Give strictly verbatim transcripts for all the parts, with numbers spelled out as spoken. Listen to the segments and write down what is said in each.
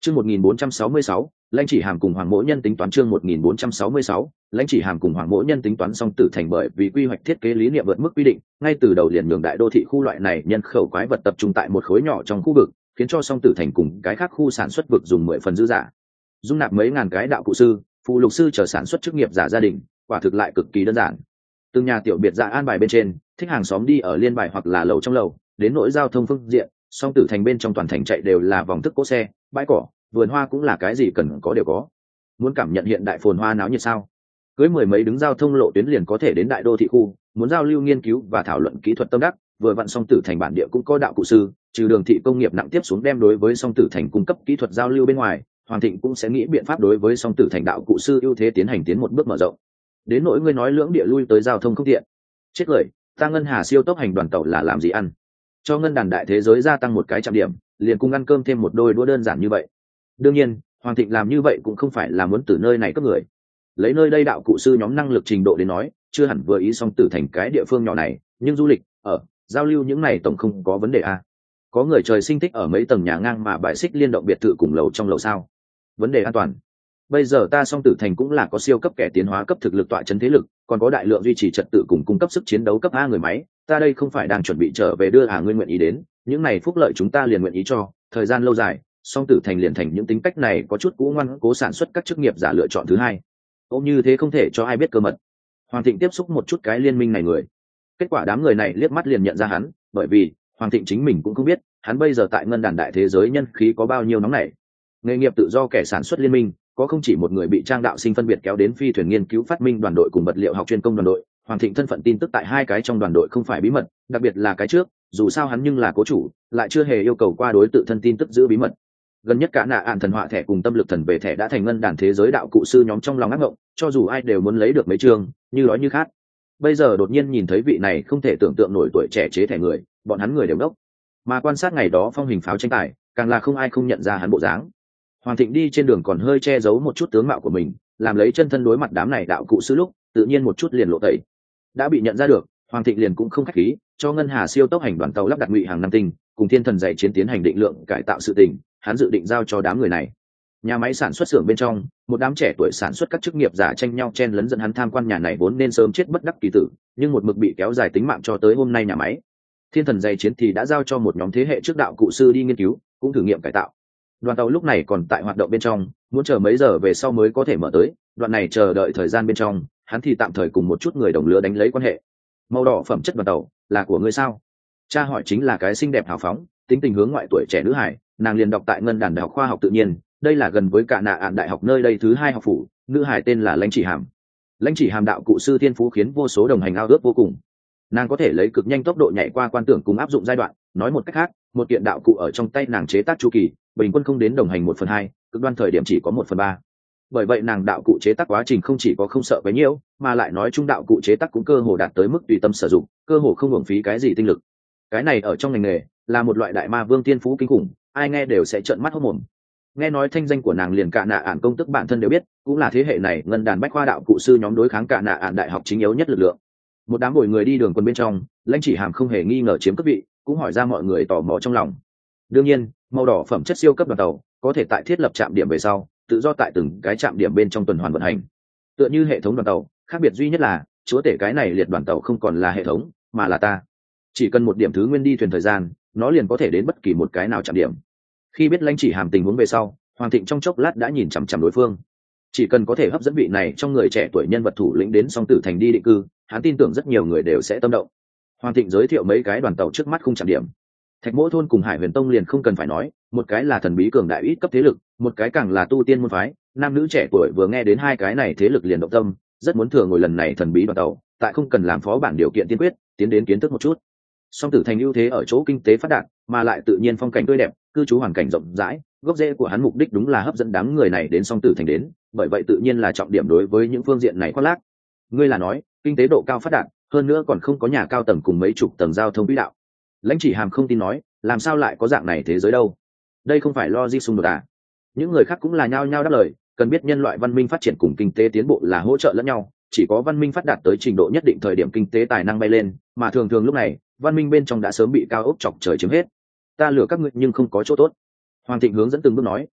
Chương một nghìn bốn trăm sáu mươi sáu, Lãnh Chỉ Hàm cùng Hoàng Mỗ Nhân tính toán chương một nghìn bốn trăm sáu mươi sáu, Lãnh Chỉ Hàm cùng Hoàng Mỗ Nhân tính toán xong Tử Thành bởi vì quy hoạch thiết kế lý niệm vượt mức quy định, ngay từ đầu liền nhường đại đô thị khu loại này nhân khẩu quái vật tập trung tại một khối nhỏ trong khu vực, khiến cho Song Tử Thành cùng cái khác khu sản xuất vực dùng mười phần dư giả. Dung nạp mấy ngàn cái đạo cụ sư, phụ lục sư chờ sản xuất chức nghiệp giả gia đình, quả thực lại cực kỳ đơn giản. Từng nhà tiểu biệt dạ an bài bên trên, thích hàng xóm đi ở liên bài hoặc là lầu trong lầu, đến nỗi giao thông phương diện, Song Tử Thành bên trong toàn thành chạy đều là vòng thức cỗ xe, bãi cỏ, vườn hoa cũng là cái gì cần có đều có. Muốn cảm nhận hiện đại phồn hoa náo nhiệt sao? Cưới mười mấy đứng giao thông lộ tuyến liền có thể đến đại đô thị khu, muốn giao lưu nghiên cứu và thảo luận kỹ thuật tâm đắc, vừa vặn Song Tử Thành bản địa cũng có đạo cụ sư, trừ đường thị công nghiệp nặng tiếp xuống đem đối với Song Tử Thành cung cấp kỹ thuật giao lưu bên ngoài, Hoàng Thịnh cũng sẽ nghĩ biện pháp đối với Song Tử Thành đạo cụ sư ưu thế tiến hành tiến một bước mở rộng. Đến nỗi ngươi nói lưỡng địa lui tới giao thông không tiện, chết cười, ta ngân hà siêu tốc hành đoàn tàu là làm gì ăn? Cho ngân đàn đại thế giới gia tăng một cái trạm điểm, liền cùng ăn cơm thêm một đôi đũa đơn giản như vậy. Đương nhiên, Hoàng Thịnh làm như vậy cũng không phải là muốn từ nơi này cấp người. Lấy nơi đây đạo cụ sư nhóm năng lực trình độ đến nói, chưa hẳn vừa ý Song Tử Thành cái địa phương nhỏ này, nhưng du lịch, ở, giao lưu những này tổng không có vấn đề a. Có người trời sinh thích ở mấy tầng nhà ngang mà bài xích liên động biệt thự cùng lầu trong lầu sao? Vấn đề an toàn. Bây giờ ta Song Tử Thành cũng là có siêu cấp kẻ tiến hóa cấp thực lực tọa chấn thế lực, còn có đại lượng duy trì trật tự cùng cung cấp sức chiến đấu cấp A người máy, ta đây không phải đang chuẩn bị trở về đưa à ngươi nguyện ý đến, những này phúc lợi chúng ta liền nguyện ý cho, thời gian lâu dài, Song Tử Thành liền thành những tính cách này có chút cũ ngoan cố sản xuất các chức nghiệp giả lựa chọn thứ hai. Ôm như thế không thể cho ai biết cơ mật. Hoàng Thịnh tiếp xúc một chút cái liên minh này người. Kết quả đám người này liếc mắt liền nhận ra hắn, bởi vì Hoàng Thịnh chính mình cũng không biết, hắn bây giờ tại ngân đàn đại thế giới nhân khí có bao nhiêu nóng nảy. Nghề nghiệp tự do kẻ sản xuất liên minh, có không chỉ một người bị Trang đạo sinh phân biệt kéo đến phi thuyền nghiên cứu phát minh đoàn đội cùng vật liệu học chuyên công đoàn đội. Hoàng Thịnh thân phận tin tức tại hai cái trong đoàn đội không phải bí mật, đặc biệt là cái trước, dù sao hắn nhưng là cố chủ, lại chưa hề yêu cầu qua đối tự thân tin tức giữ bí mật. Gần nhất cả nạ ạn thần họa thẻ cùng tâm lực thần về thẻ đã thành ngân đàn thế giới đạo cụ sư nhóm trong lòng ác ngộng, cho dù ai đều muốn lấy được mấy chương, như nói như khác. Bây giờ đột nhiên nhìn thấy vị này không thể tưởng tượng nổi tuổi trẻ chế thẻ người, bọn hắn người đều đốc. Mà quan sát ngày đó phong hình pháo tranh tài, càng là không ai không nhận ra hắn bộ dáng. Hoàng Thịnh đi trên đường còn hơi che giấu một chút tướng mạo của mình, làm lấy chân thân đối mặt đám này đạo cụ sư lúc, tự nhiên một chút liền lộ tẩy. Đã bị nhận ra được, Hoàng Thịnh liền cũng không khách khí, cho ngân hà siêu tốc hành đoàn tàu lắp đặt ngụy hàng năm tinh, cùng thiên thần dày chiến tiến hành định lượng cải tạo sự tình, hắn dự định giao cho đám người này. Nhà máy sản xuất xưởng bên trong, một đám trẻ tuổi sản xuất các chức nghiệp giả tranh nhau chen lấn dẫn hắn tham quan nhà này vốn nên sớm chết bất đắc kỳ tử, nhưng một mực bị kéo dài tính mạng cho tới hôm nay nhà máy. Thiên thần dày chiến thì đã giao cho một nhóm thế hệ trước đạo cụ sư đi nghiên cứu, cũng thử nghiệm cải tạo. Đoàn tàu lúc này còn tại hoạt động bên trong, muốn chờ mấy giờ về sau mới có thể mở tới, đoạn này chờ đợi thời gian bên trong, hắn thì tạm thời cùng một chút người đồng lứa đánh lấy quan hệ. Màu đỏ phẩm chất đoàn tàu là của ngươi sao? Cha hỏi chính là cái xinh đẹp hào phóng, tính tình hướng ngoại tuổi trẻ nữ hải, nàng liền đọc tại ngân đàn đại học khoa học tự nhiên, đây là gần với cả nạ ạn đại học nơi đây thứ hai học phủ, nữ hải tên là Lãnh Chỉ Hàm. Lãnh Chỉ Hàm đạo cụ sư thiên phú khiến vô số đồng hành ao ước vô cùng. Nàng có thể lấy cực nhanh tốc độ nhảy qua quan tưởng cùng áp dụng giai đoạn, nói một cách khác, một kiện đạo cụ ở trong tay nàng chế tác chu kỳ, bình quân không đến đồng hành một phần hai, cực đoan thời điểm chỉ có một phần ba. Bởi vậy nàng đạo cụ chế tác quá trình không chỉ có không sợ quấy nhiễu, mà lại nói chung đạo cụ chế tác cũng cơ hồ đạt tới mức tùy tâm sử dụng, cơ hồ không uổng phí cái gì tinh lực. Cái này ở trong ngành nghề là một loại đại ma vương tiên phú kinh khủng, ai nghe đều sẽ trợn mắt hốt mồm. Nghe nói thanh danh của nàng liền cả nạ ản công tức bản thân đều biết, cũng là thế hệ này ngân đàn bách khoa đạo cụ sư nhóm đối kháng cả nạ ản đại học chính yếu nhất lực lượng. Một đám bồi người đi đường quân bên trong, Lãnh Chỉ Hàm không hề nghi ngờ chiếm cấp vị, cũng hỏi ra mọi người tò mò trong lòng. Đương nhiên, màu đỏ phẩm chất siêu cấp đoàn tàu có thể tại thiết lập trạm điểm về sau, tự do tại từng cái trạm điểm bên trong tuần hoàn vận hành. Tựa như hệ thống đoàn tàu, khác biệt duy nhất là chúa tể cái này liệt đoàn tàu không còn là hệ thống, mà là ta. Chỉ cần một điểm thứ nguyên đi thuyền thời gian, nó liền có thể đến bất kỳ một cái nào trạm điểm. Khi biết Lãnh Chỉ Hàm tình huống về sau, Hoàng Thịnh trong chốc lát đã nhìn chằm chằm đối phương. Chỉ cần có thể hấp dẫn vị này trong người trẻ tuổi nhân vật thủ lĩnh đến Song Tử Thành đi định cư, hắn tin tưởng rất nhiều người đều sẽ tâm động. Hoàng Thịnh giới thiệu mấy cái đoàn tàu trước mắt không trạm điểm. Thạch Mỗ thôn cùng Hải Huyền Tông liền không cần phải nói, một cái là thần bí cường đại ít cấp thế lực, một cái càng là tu tiên môn phái. Nam nữ trẻ tuổi vừa nghe đến hai cái này thế lực liền động tâm, rất muốn thừa ngồi lần này thần bí đoàn tàu, tại không cần làm phó bản điều kiện tiên quyết, tiến đến kiến thức một chút. Song Tử Thành ưu thế ở chỗ kinh tế phát đạt, mà lại tự nhiên phong cảnh tươi đẹp, cư trú hoàn cảnh rộng rãi, gốc rễ của hắn mục đích đúng là hấp dẫn đám người này đến Song Tử Thành đến, bởi vậy tự nhiên là trọng điểm đối với những phương diện này khoác lác. Ngươi là nói, kinh tế độ cao phát đạt, hơn nữa còn không có nhà cao tầng cùng mấy chục tầng giao thông quỹ đạo. Lãnh Chỉ Hàm không tin nói, làm sao lại có dạng này thế giới đâu? Đây không phải logic xung đột à? Những người khác cũng là nhao nhao đáp lời, cần biết nhân loại văn minh phát triển cùng kinh tế tiến bộ là hỗ trợ lẫn nhau, chỉ có văn minh phát đạt tới trình độ nhất định thời điểm kinh tế tài năng bay lên, mà thường thường lúc này, văn minh bên trong đã sớm bị cao ốc chọc trời chiếm hết. Ta lừa các ngươi nhưng không có chỗ tốt. Hoàng Thịnh hướng dẫn từng bước nói,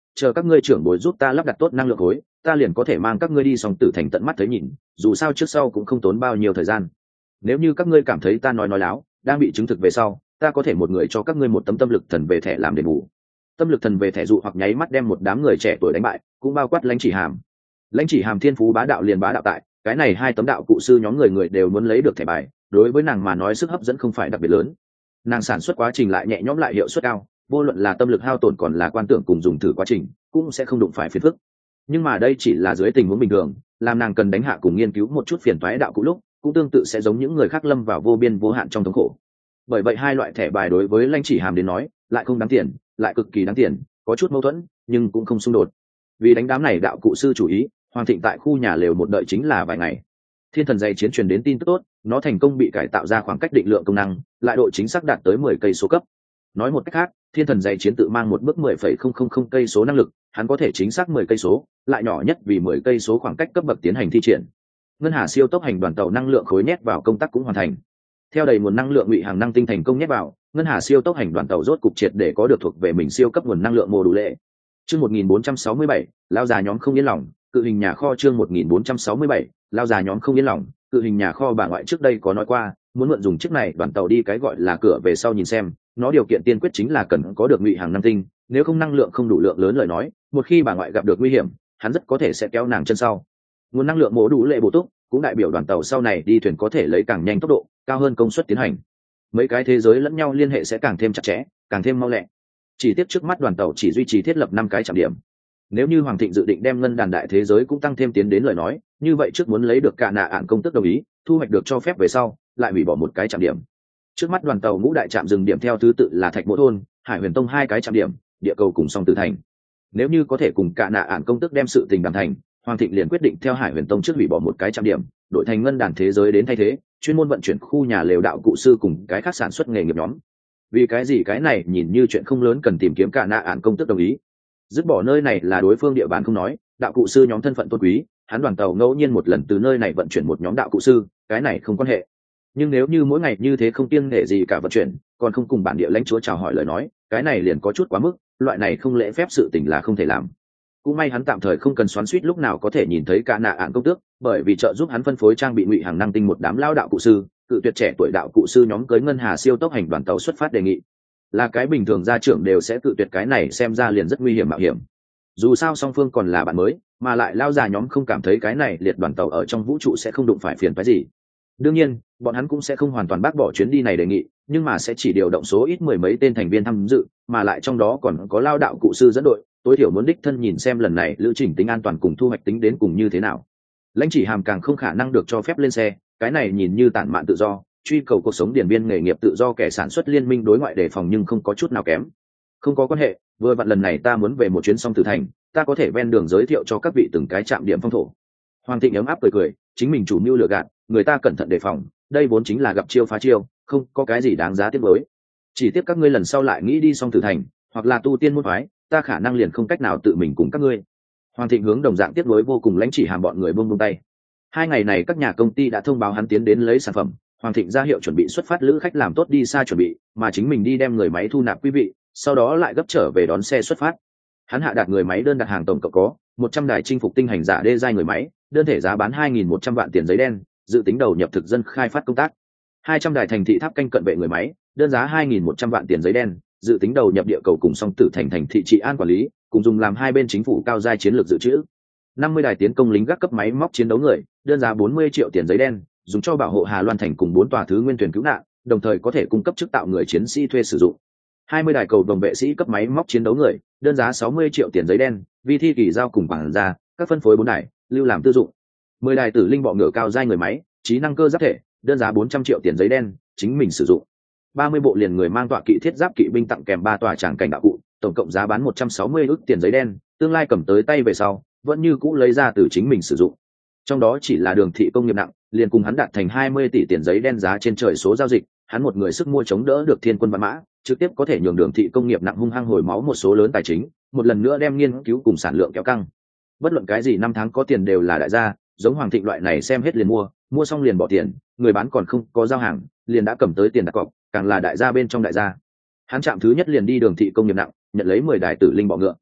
chờ các ngươi trưởng bối giúp ta lắp đặt tốt năng lượng khối, ta liền có thể mang các ngươi đi song tử thành tận mắt thấy nhìn, dù sao trước sau cũng không tốn bao nhiêu thời gian. Nếu như các ngươi cảm thấy ta nói nói láo, đang bị chứng thực về sau, ta có thể một người cho các ngươi một tấm tâm lực thần về thẻ làm đền bù. Tâm lực thần về thẻ dụ hoặc nháy mắt đem một đám người trẻ tuổi đánh bại, cũng bao quát Lãnh Chỉ Hàm. Lãnh Chỉ Hàm thiên phú bá đạo liền bá đạo tại, cái này hai tấm đạo cụ sư nhóm người người đều muốn lấy được thẻ bài, đối với nàng mà nói sức hấp dẫn không phải đặc biệt lớn. Nàng sản xuất quá trình lại nhẹ nhõm lại hiệu suất cao, vô luận là tâm lực hao tổn còn là quan tưởng cùng dùng thử quá trình, cũng sẽ không đụng phải phiền phức. Nhưng mà đây chỉ là dưới tình huống bình thường, làm nàng cần đánh hạ cùng nghiên cứu một chút phiền toái đạo cụ lúc, cũng tương tự sẽ giống những người khác lâm vào vô biên vô hạn trong thống khổ. Bởi vậy hai loại thẻ bài đối với Lãnh Chỉ Hàm đến nói, lại không đáng tiền, lại cực kỳ đáng tiền, có chút mâu thuẫn, nhưng cũng không xung đột. Vì đánh đám này đạo cụ sư chủ ý, Hoàng Thịnh tại khu nhà lều một đợi chính là vài ngày. Thiên thần dày chiến truyền đến tin tức tốt, nó thành công bị cải tạo ra khoảng cách định lượng công năng, lại độ chính xác đạt tới mười cây số cấp. Nói một cách khác, thiên thần dày chiến tự mang một bước mười phẩy không không không cây số năng lực, hắn có thể chính xác mười cây số, lại nhỏ nhất vì mười cây số khoảng cách cấp bậc tiến hành thi triển. Ngân Hà siêu tốc hành đoàn tàu năng lượng khối nhét vào công tác cũng hoàn thành. Theo đầy nguồn năng lượng ngụy hàng năng tinh thành công nhét vào, Ngân Hà siêu tốc hành đoàn tàu rốt cục triệt để có được thuộc về mình siêu cấp nguồn năng lượng mô đủ lệ. Chương một nghìn bốn trăm sáu mươi bảy, lao già nhóm không yên lòng, cự hình nhà kho chương một nghìn bốn trăm sáu mươi bảy, lao già nhóm không yên lòng, cự hình nhà kho bà ngoại trước đây có nói qua, muốn mượn dùng chiếc này đoàn tàu đi cái gọi là cửa về sau nhìn xem, nó điều kiện tiên quyết chính là cần có được ngụy hàng năng tinh, nếu không năng lượng không đủ lượng lớn lời nói, một khi bà ngoại gặp được nguy hiểm, hắn rất có thể sẽ kéo nàng chân sau. Nguồn năng lượng mô đủ lệ bổ túc, cũng đại biểu đoàn tàu sau này đi thuyền có thể lấy càng nhanh tốc độ, cao hơn công suất tiến hành. Mấy cái thế giới lẫn nhau liên hệ sẽ càng thêm chặt chẽ, càng thêm mau lẹ. Chỉ tiếc trước mắt đoàn tàu chỉ duy trì thiết lập năm cái trạm điểm. Nếu như Hoàng Thịnh dự định đem ngân đàn đại thế giới cũng tăng thêm tiến đến lời nói, như vậy trước muốn lấy được cả nạ ạn công tức đồng ý, thu hoạch được cho phép về sau, lại hủy bỏ một cái trạm điểm. Trước mắt đoàn tàu ngũ đại trạm dừng điểm theo thứ tự là Thạch Mộ thôn, Hải Huyền Tông hai cái trạm điểm, địa cầu cùng Song Tử thành. Nếu như có thể cùng cả nạ ạn công tức đem sự tình đàm thành, Hoàng Thịnh liền quyết định theo Hải Huyền Tông trước hủy bỏ một cái trạm điểm, đổi thành ngân đàn thế giới đến thay thế, chuyên môn vận chuyển khu nhà lều đạo cụ sư cùng cái khác sản xuất nghề nghiệp nhóm. Vì cái gì cái này nhìn như chuyện không lớn cần tìm kiếm cả nạ ạn công tức đồng ý. Dứt bỏ nơi này là đối phương địa bàn không nói, đạo cụ sư nhóm thân phận tôn quý, hắn đoàn tàu ngẫu nhiên một lần từ nơi này vận chuyển một nhóm đạo cụ sư, cái này không quan hệ. Nhưng nếu như mỗi ngày như thế không kiêng nể gì cả vận chuyển, còn không cùng bản địa lãnh chúa chào hỏi lời nói, cái này liền có chút quá mức, loại này không lễ phép sự tình là không thể làm. Cũng may hắn tạm thời không cần xoắn xuýt lúc nào có thể nhìn thấy cả nạ ạn công tước, bởi vì trợ giúp hắn phân phối trang bị ngụy hàng năng tinh một đám lao đạo cụ sư, cự tuyệt trẻ tuổi đạo cụ sư nhóm cưới ngân hà siêu tốc hành đoàn tàu xuất phát đề nghị. Là cái bình thường gia trưởng đều sẽ cự tuyệt cái này, xem ra liền rất nguy hiểm mạo hiểm. Dù sao song phương còn là bạn mới, mà lại lao già nhóm không cảm thấy cái này liệt đoàn tàu ở trong vũ trụ sẽ không đụng phải phiền phức gì. Đương nhiên, bọn hắn cũng sẽ không hoàn toàn bác bỏ chuyến đi này đề nghị, nhưng mà sẽ chỉ điều động số ít mười mấy tên thành viên tham dự, mà lại trong đó còn có lao đạo cụ sư dẫn đội, tối thiểu muốn đích thân nhìn xem lần này lữ trình tính an toàn cùng thu hoạch tính đến cùng như thế nào. Lãnh Chỉ Hàm càng không khả năng được cho phép lên xe, cái này nhìn như tản mạn tự do, truy cầu cuộc sống điển biên nghề nghiệp tự do kẻ sản xuất liên minh đối ngoại đề phòng nhưng không có chút nào kém. Không có quan hệ, vừa vặn lần này ta muốn về một chuyến Song Tử thành, ta có thể ven đường giới thiệu cho các vị từng cái trạm điểm phong thổ. Hoàng Thịnh ấm áp cười cười, chính mình chủ mưu lừa gạt, người ta cẩn thận đề phòng, đây vốn chính là gặp chiêu phá chiêu, không có cái gì đáng giá tiếc nuối. Chỉ tiếc các ngươi lần sau lại nghĩ đi Song Tử thành, hoặc là tu tiên môn phái, ta khả năng liền không cách nào tự mình cùng các ngươi. Hoàng Thịnh hướng đồng dạng tiếc nuối vô cùng Lãnh Chỉ Hàm bọn người buông buông tay. Hai ngày này các nhà công ty đã thông báo hắn tiến đến lấy sản phẩm, Hoàng Thịnh ra hiệu chuẩn bị xuất phát lữ khách làm tốt đi xa chuẩn bị, mà chính mình đi đem người máy thu nạp quý vị, sau đó lại gấp trở về đón xe xuất phát. Hắn hạ đạt người máy đơn đặt hàng tổng cộng có một trăm đài chinh phục tinh hành giả đê giai người máy, đơn thể giá bán hai nghìn một trăm vạn tiền giấy đen, dự tính đầu nhập thực dân khai phát công tác. hai trăm đài thành thị tháp canh cận vệ người máy, đơn giá hai nghìn một trăm vạn tiền giấy đen, dự tính đầu nhập địa cầu cùng Song Tử thành thành thị trị an quản lý, cùng dùng làm hai bên chính phủ cao giai chiến lược dự trữ. năm mươi đài tiến công lính gác cấp máy móc chiến đấu người, đơn giá bốn mươi triệu tiền giấy đen, dùng cho bảo hộ Hà Loan thành cùng bốn tòa thứ nguyên thuyền cứu nạn, đồng thời có thể cung cấp chức tạo người chiến sĩ thuê sử dụng. hai mươi đài cầu đồng vệ sĩ cấp máy móc chiến đấu người, đơn giá sáu mươi triệu tiền giấy đen, vi thi kỳ giao cùng bằng ra, các phân phối bốn đài, lưu làm tư dụng. mười đài tử linh bọ ngựa cao giai người máy, trí năng cơ giáp thể, đơn giá bốn trăm triệu tiền giấy đen, chính mình sử dụng. ba mươi bộ liền người mang tọa kỵ thiết giáp kỵ binh tặng kèm ba tòa tràng cảnh đạo cụ, tổng cộng giá bán một trăm sáu mươi ức tiền giấy đen, tương lai cầm tới tay về sau, vẫn như cũ lấy ra từ chính mình sử dụng. Trong đó chỉ là đường thị công nghiệp nặng, liền cùng hắn đạt thành hai mươi tỷ tiền giấy đen giá trên trời số giao dịch, hắn một người sức mua chống đỡ được thiên quân vạn mã, trực tiếp có thể nhường đường thị công nghiệp nặng hung hăng hồi máu một số lớn tài chính, một lần nữa đem nghiên cứu cùng sản lượng kéo căng. Bất luận cái gì năm tháng có tiền đều là đại gia, giống Hoàng Thịnh loại này xem hết liền mua, mua xong liền bỏ tiền, người bán còn không có giao hàng, liền đã cầm tới tiền đặt cọc, càng là đại gia bên trong đại gia. Hắn chạm thứ nhất liền đi đường thị công nghiệp nặng, nhận lấy mười đài tử linh bọ ngựa.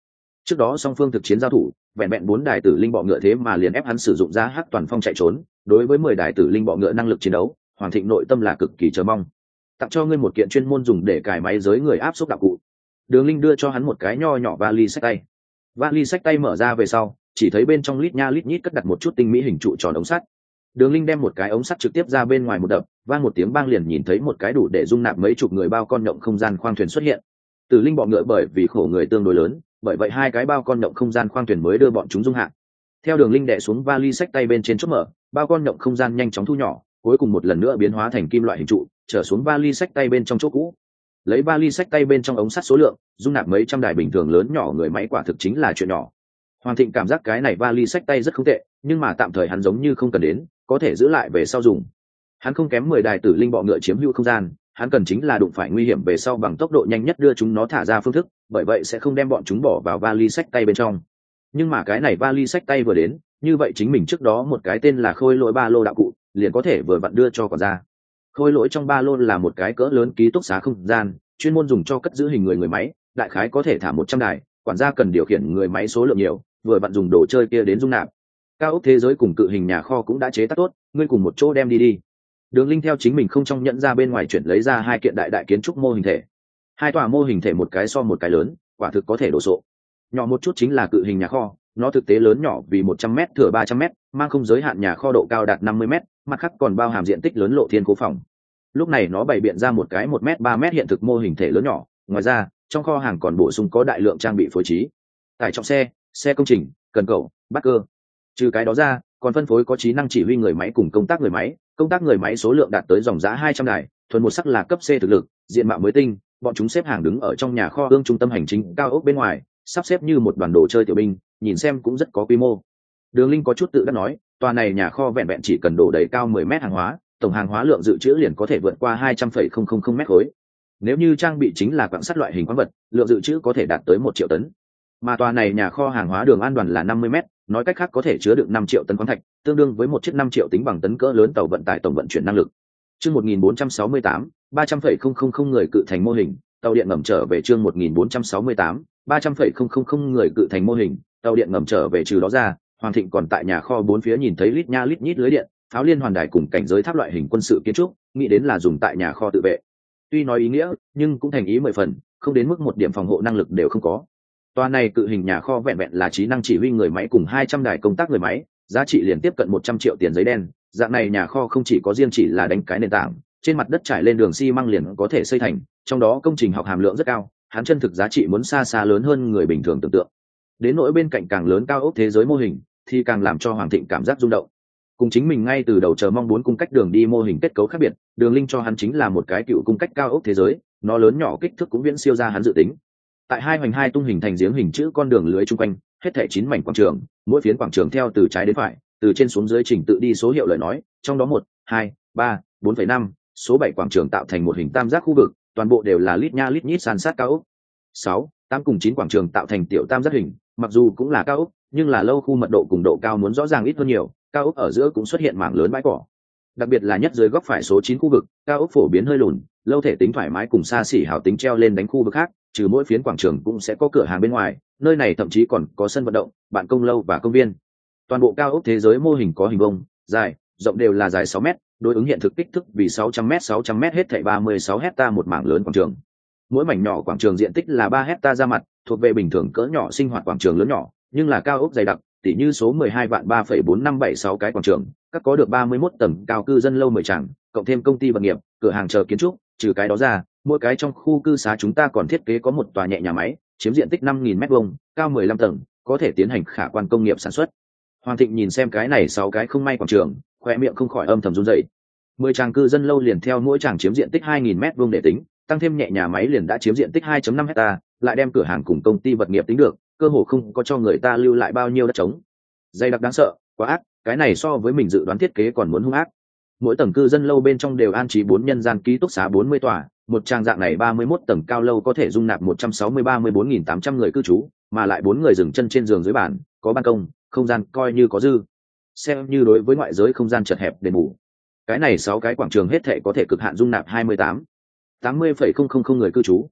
Trước đó song phương thực chiến giao thủ, vẹn vẹn bốn đài tử linh bọ ngựa thế mà liền ép hắn sử dụng ra hắc toàn phong chạy trốn. Đối với mười đài tử linh bọ ngựa năng lực chiến đấu, Hoàng Thịnh nội tâm là cực kỳ chờ mong. Tặng cho ngươi một kiện chuyên môn dùng để cài máy giới người áp xúc đạo cụ. Đường Linh đưa cho hắn một cái nho nhỏ vali xách tay. Vali xách tay mở ra về sau, chỉ thấy bên trong lít nha lít nhít cất đặt một chút tinh mỹ hình trụ tròn ống sắt. Đường Linh đem một cái ống sắt trực tiếp ra bên ngoài một đập, vang một tiếng bang liền nhìn thấy một cái đủ để dung nạp mấy chục người bao con nhộng không gian khoang thuyền xuất hiện. Tử linh bọ ngựa bởi vì khổ người tương đối lớn, bởi vậy hai cái bao con nhộng không gian khoang thuyền mới đưa bọn chúng dung hạ. Theo Đường Linh đè xuống vali xách tay bên trên chốt mở, bao con nhộng không gian nhanh chóng thu nhỏ, cuối cùng một lần nữa biến hóa thành kim loại hình trụ, trở xuống vali xách tay bên trong chỗ cũ. Lấy vali xách tay bên trong ống sắt số lượng, dung nạp mấy trăm đài bình thường lớn nhỏ người máy quả thực chính là chuyện nhỏ. Hoàng Thịnh cảm giác cái này vali xách tay rất không tệ, nhưng mà tạm thời hắn giống như không cần đến, có thể giữ lại về sau dùng. Hắn không kém mười đài tử linh bọ ngựa chiếm hữu không gian, hắn cần chính là đụng phải nguy hiểm về sau bằng tốc độ nhanh nhất đưa chúng nó thả ra phương thức, bởi vậy sẽ không đem bọn chúng bỏ vào vali xách tay bên trong. Nhưng mà cái này vali xách tay vừa đến, như vậy chính mình trước đó một cái tên là khôi lỗi ba lô đạo cụ, liền có thể vừa vặn đưa cho quản gia. Khôi lỗi trong ba lô là một cái cỡ lớn ký túc xá không gian, chuyên môn dùng cho cất giữ hình người người máy, đại khái có thể thả một trăm đài, quản gia cần điều khiển người máy số lượng nhiều, vừa vặn dùng đồ chơi kia đến dung nạp. Cao ốc thế giới cùng cự hình nhà kho cũng đã chế tác tốt, ngươi cùng một chỗ đem đi đi. Đường Linh theo chính mình không trong nhận ra bên ngoài chuyển lấy ra hai kiện đại đại kiến trúc mô hình thể. Hai tòa mô hình thể một cái so một cái lớn, quả thực có thể đổ sộ. Nhỏ một chút chính là cự hình nhà kho, nó thực tế lớn nhỏ vì một trăm mét thừa ba trăm mét, mang không giới hạn nhà kho độ cao đạt năm mươi mét, mặt khác còn bao hàm diện tích lớn lộ thiên cố phòng. Lúc này nó bày biện ra một cái một mét ba mét hiện thực mô hình thể lớn nhỏ, ngoài ra, trong kho hàng còn bổ sung có đại lượng trang bị phối trí. Tải trọng xe, xe công trình, cần cẩu, bắt cơ. Trừ cái đó ra, còn phân phối có trí năng chỉ huy người máy cùng công tác người máy, công tác người máy số lượng đạt tới dòng giá hai trăm đài, thuần một sắc là cấp C thực lực, diện mạo mới tinh, bọn chúng xếp hàng đứng ở trong nhà kho ương trung tâm hành chính cao ốc bên ngoài, sắp xếp như một đoàn đồ chơi tiểu binh, nhìn xem cũng rất có quy mô. Đường Linh có chút tự đắc nói, tòa này nhà kho vẹn vẹn chỉ cần đổ đầy cao mười mét hàng hóa, tổng hàng hóa lượng dự trữ liền có thể vượt qua hai trăm phẩy không không không mét khối. Nếu như trang bị chính là quặng sắt loại hình khoáng vật, lượng dự trữ có thể đạt tới một triệu tấn. Mà tòa này nhà kho hàng hóa đường an toàn là năm mươi mét, nói cách khác có thể chứa được năm triệu tấn khoáng thạch, tương đương với một chiếc năm triệu tính bằng tấn cỡ lớn tàu vận tải tổng vận chuyển năng lực. Chương một nghìn bốn trăm sáu mươi tám, ba trăm phẩy không không không người cự thành mô hình, tàu điện ngầm trở về chương một nghìn bốn trăm sáu mươi tám, ba trăm phẩy không không không người cự thành mô hình, tàu điện ngầm trở về trừ đó ra, Hoàng Thịnh còn tại nhà kho bốn phía nhìn thấy lít nha lít nhít lưới điện, pháo liên hoàn đài cùng cảnh giới tháp loại hình quân sự kiến trúc, nghĩ đến là dùng tại nhà kho tự vệ. Tuy nói ý nghĩa, nhưng cũng thành ý mười phần, không đến mức một điểm phòng hộ năng lực đều không có. Tòa này cự hình nhà kho vẹn vẹn là trí năng chỉ huy người máy cùng hai trăm đài công tác người máy, giá trị liền tiếp cận một trăm triệu tiền giấy đen. Dạng này nhà kho không chỉ có riêng chỉ là đánh cái nền tảng, trên mặt đất trải lên đường xi măng liền có thể xây thành, trong đó công trình học hàm lượng rất cao, hắn chân thực giá trị muốn xa xa lớn hơn người bình thường tưởng tượng. Đến nỗi bên cạnh càng lớn cao ốc thế giới mô hình, thì càng làm cho Hoàng Thịnh cảm giác rung động. Cùng chính mình ngay từ đầu chờ mong muốn cung cách đường đi mô hình kết cấu khác biệt, Đường Linh cho hắn chính là một cái cựu cung cách cao ốc thế giới, nó lớn nhỏ kích thước cũng viễn siêu ra hắn dự tính. Tại hai hoành hai tung hình thành giếng hình chữ con đường lưới chung quanh, hết thảy chín mảnh quảng trường, mỗi phiến quảng trường theo từ trái đến phải, từ trên xuống dưới trình tự đi số hiệu lời nói, trong đó một, hai, ba, bốn phẩy năm, số bảy quảng trường tạo thành một hình tam giác khu vực, toàn bộ đều là lít nha lít nhít san sát cao ốc. sáu, tám cùng chín quảng trường tạo thành tiểu tam giác hình, mặc dù cũng là cao ốc, nhưng là lâu khu mật độ cùng độ cao muốn rõ ràng ít hơn nhiều, cao ốc ở giữa cũng xuất hiện mảng lớn bãi cỏ. Đặc biệt là nhất dưới góc phải số chín khu vực, cao ốc phổ biến hơi lùn, lâu thể tính thoải mái cùng xa xỉ hảo tính treo lên đánh khu vực khác, trừ mỗi phiến quảng trường cũng sẽ có cửa hàng bên ngoài, nơi này thậm chí còn có sân vận động, bạn công lâu và công viên. Toàn bộ cao ốc thế giới mô hình có hình vuông, dài, rộng đều là dài sáu mét, đối ứng hiện thực kích thước vì sáu trăm mét sáu trăm mét hết thảy ba mươi sáu hecta một mảng lớn quảng trường. Mỗi mảnh nhỏ quảng trường diện tích là ba hecta ra mặt, thuộc về bình thường cỡ nhỏ sinh hoạt quảng trường lớn nhỏ, nhưng là cao ốc dày đặc, tỉ như số mười hai vạn ba phẩy bốn năm bảy sáu cái quảng trường, các có được ba mươi mốt tầng cao cư dân lâu mười tràng, cộng thêm công ty vật nghiệp, cửa hàng chờ kiến trúc, trừ cái đó ra, mỗi cái trong khu cư xá chúng ta còn thiết kế có một tòa nhẹ nhà máy, chiếm diện tích năm nghìn mét vuông, cao mười lăm tầng, có thể tiến hành khả quan công nghiệp sản xuất. Hoàng Thịnh nhìn xem cái này sáu cái không may quảng trường, khóe miệng không khỏi âm thầm run rẩy. mười tràng cư dân lâu liền theo mỗi tràng chiếm diện tích hai nghìn mét vuông để tính, tăng thêm nhẹ nhà máy liền đã chiếm diện tích hai phẩy năm hecta, lại đem cửa hàng cùng công ty vật nghiệp tính được, cơ hồ không có cho người ta lưu lại bao nhiêu đất trống. Dày đặc đáng sợ, quá ác, cái này so với mình dự đoán thiết kế còn muốn hung ác. Mỗi tầng cư dân lâu bên trong đều an trí bốn nhân gian ký túc xá bốn mươi tòa, một trang dạng này ba mươi mốt tầng cao lâu có thể dung nạp một trăm sáu mươi ba mươi bốn nghìn tám trăm người cư trú, mà lại bốn người dừng chân trên giường dưới bàn, có ban công, không gian coi như có dư. Xem như đối với ngoại giới không gian chật hẹp đền bù. Cái này sáu cái quảng trường hết thảy có thể cực hạn dung nạp hai mươi tám, tám mươi phẩy không không không người cư trú.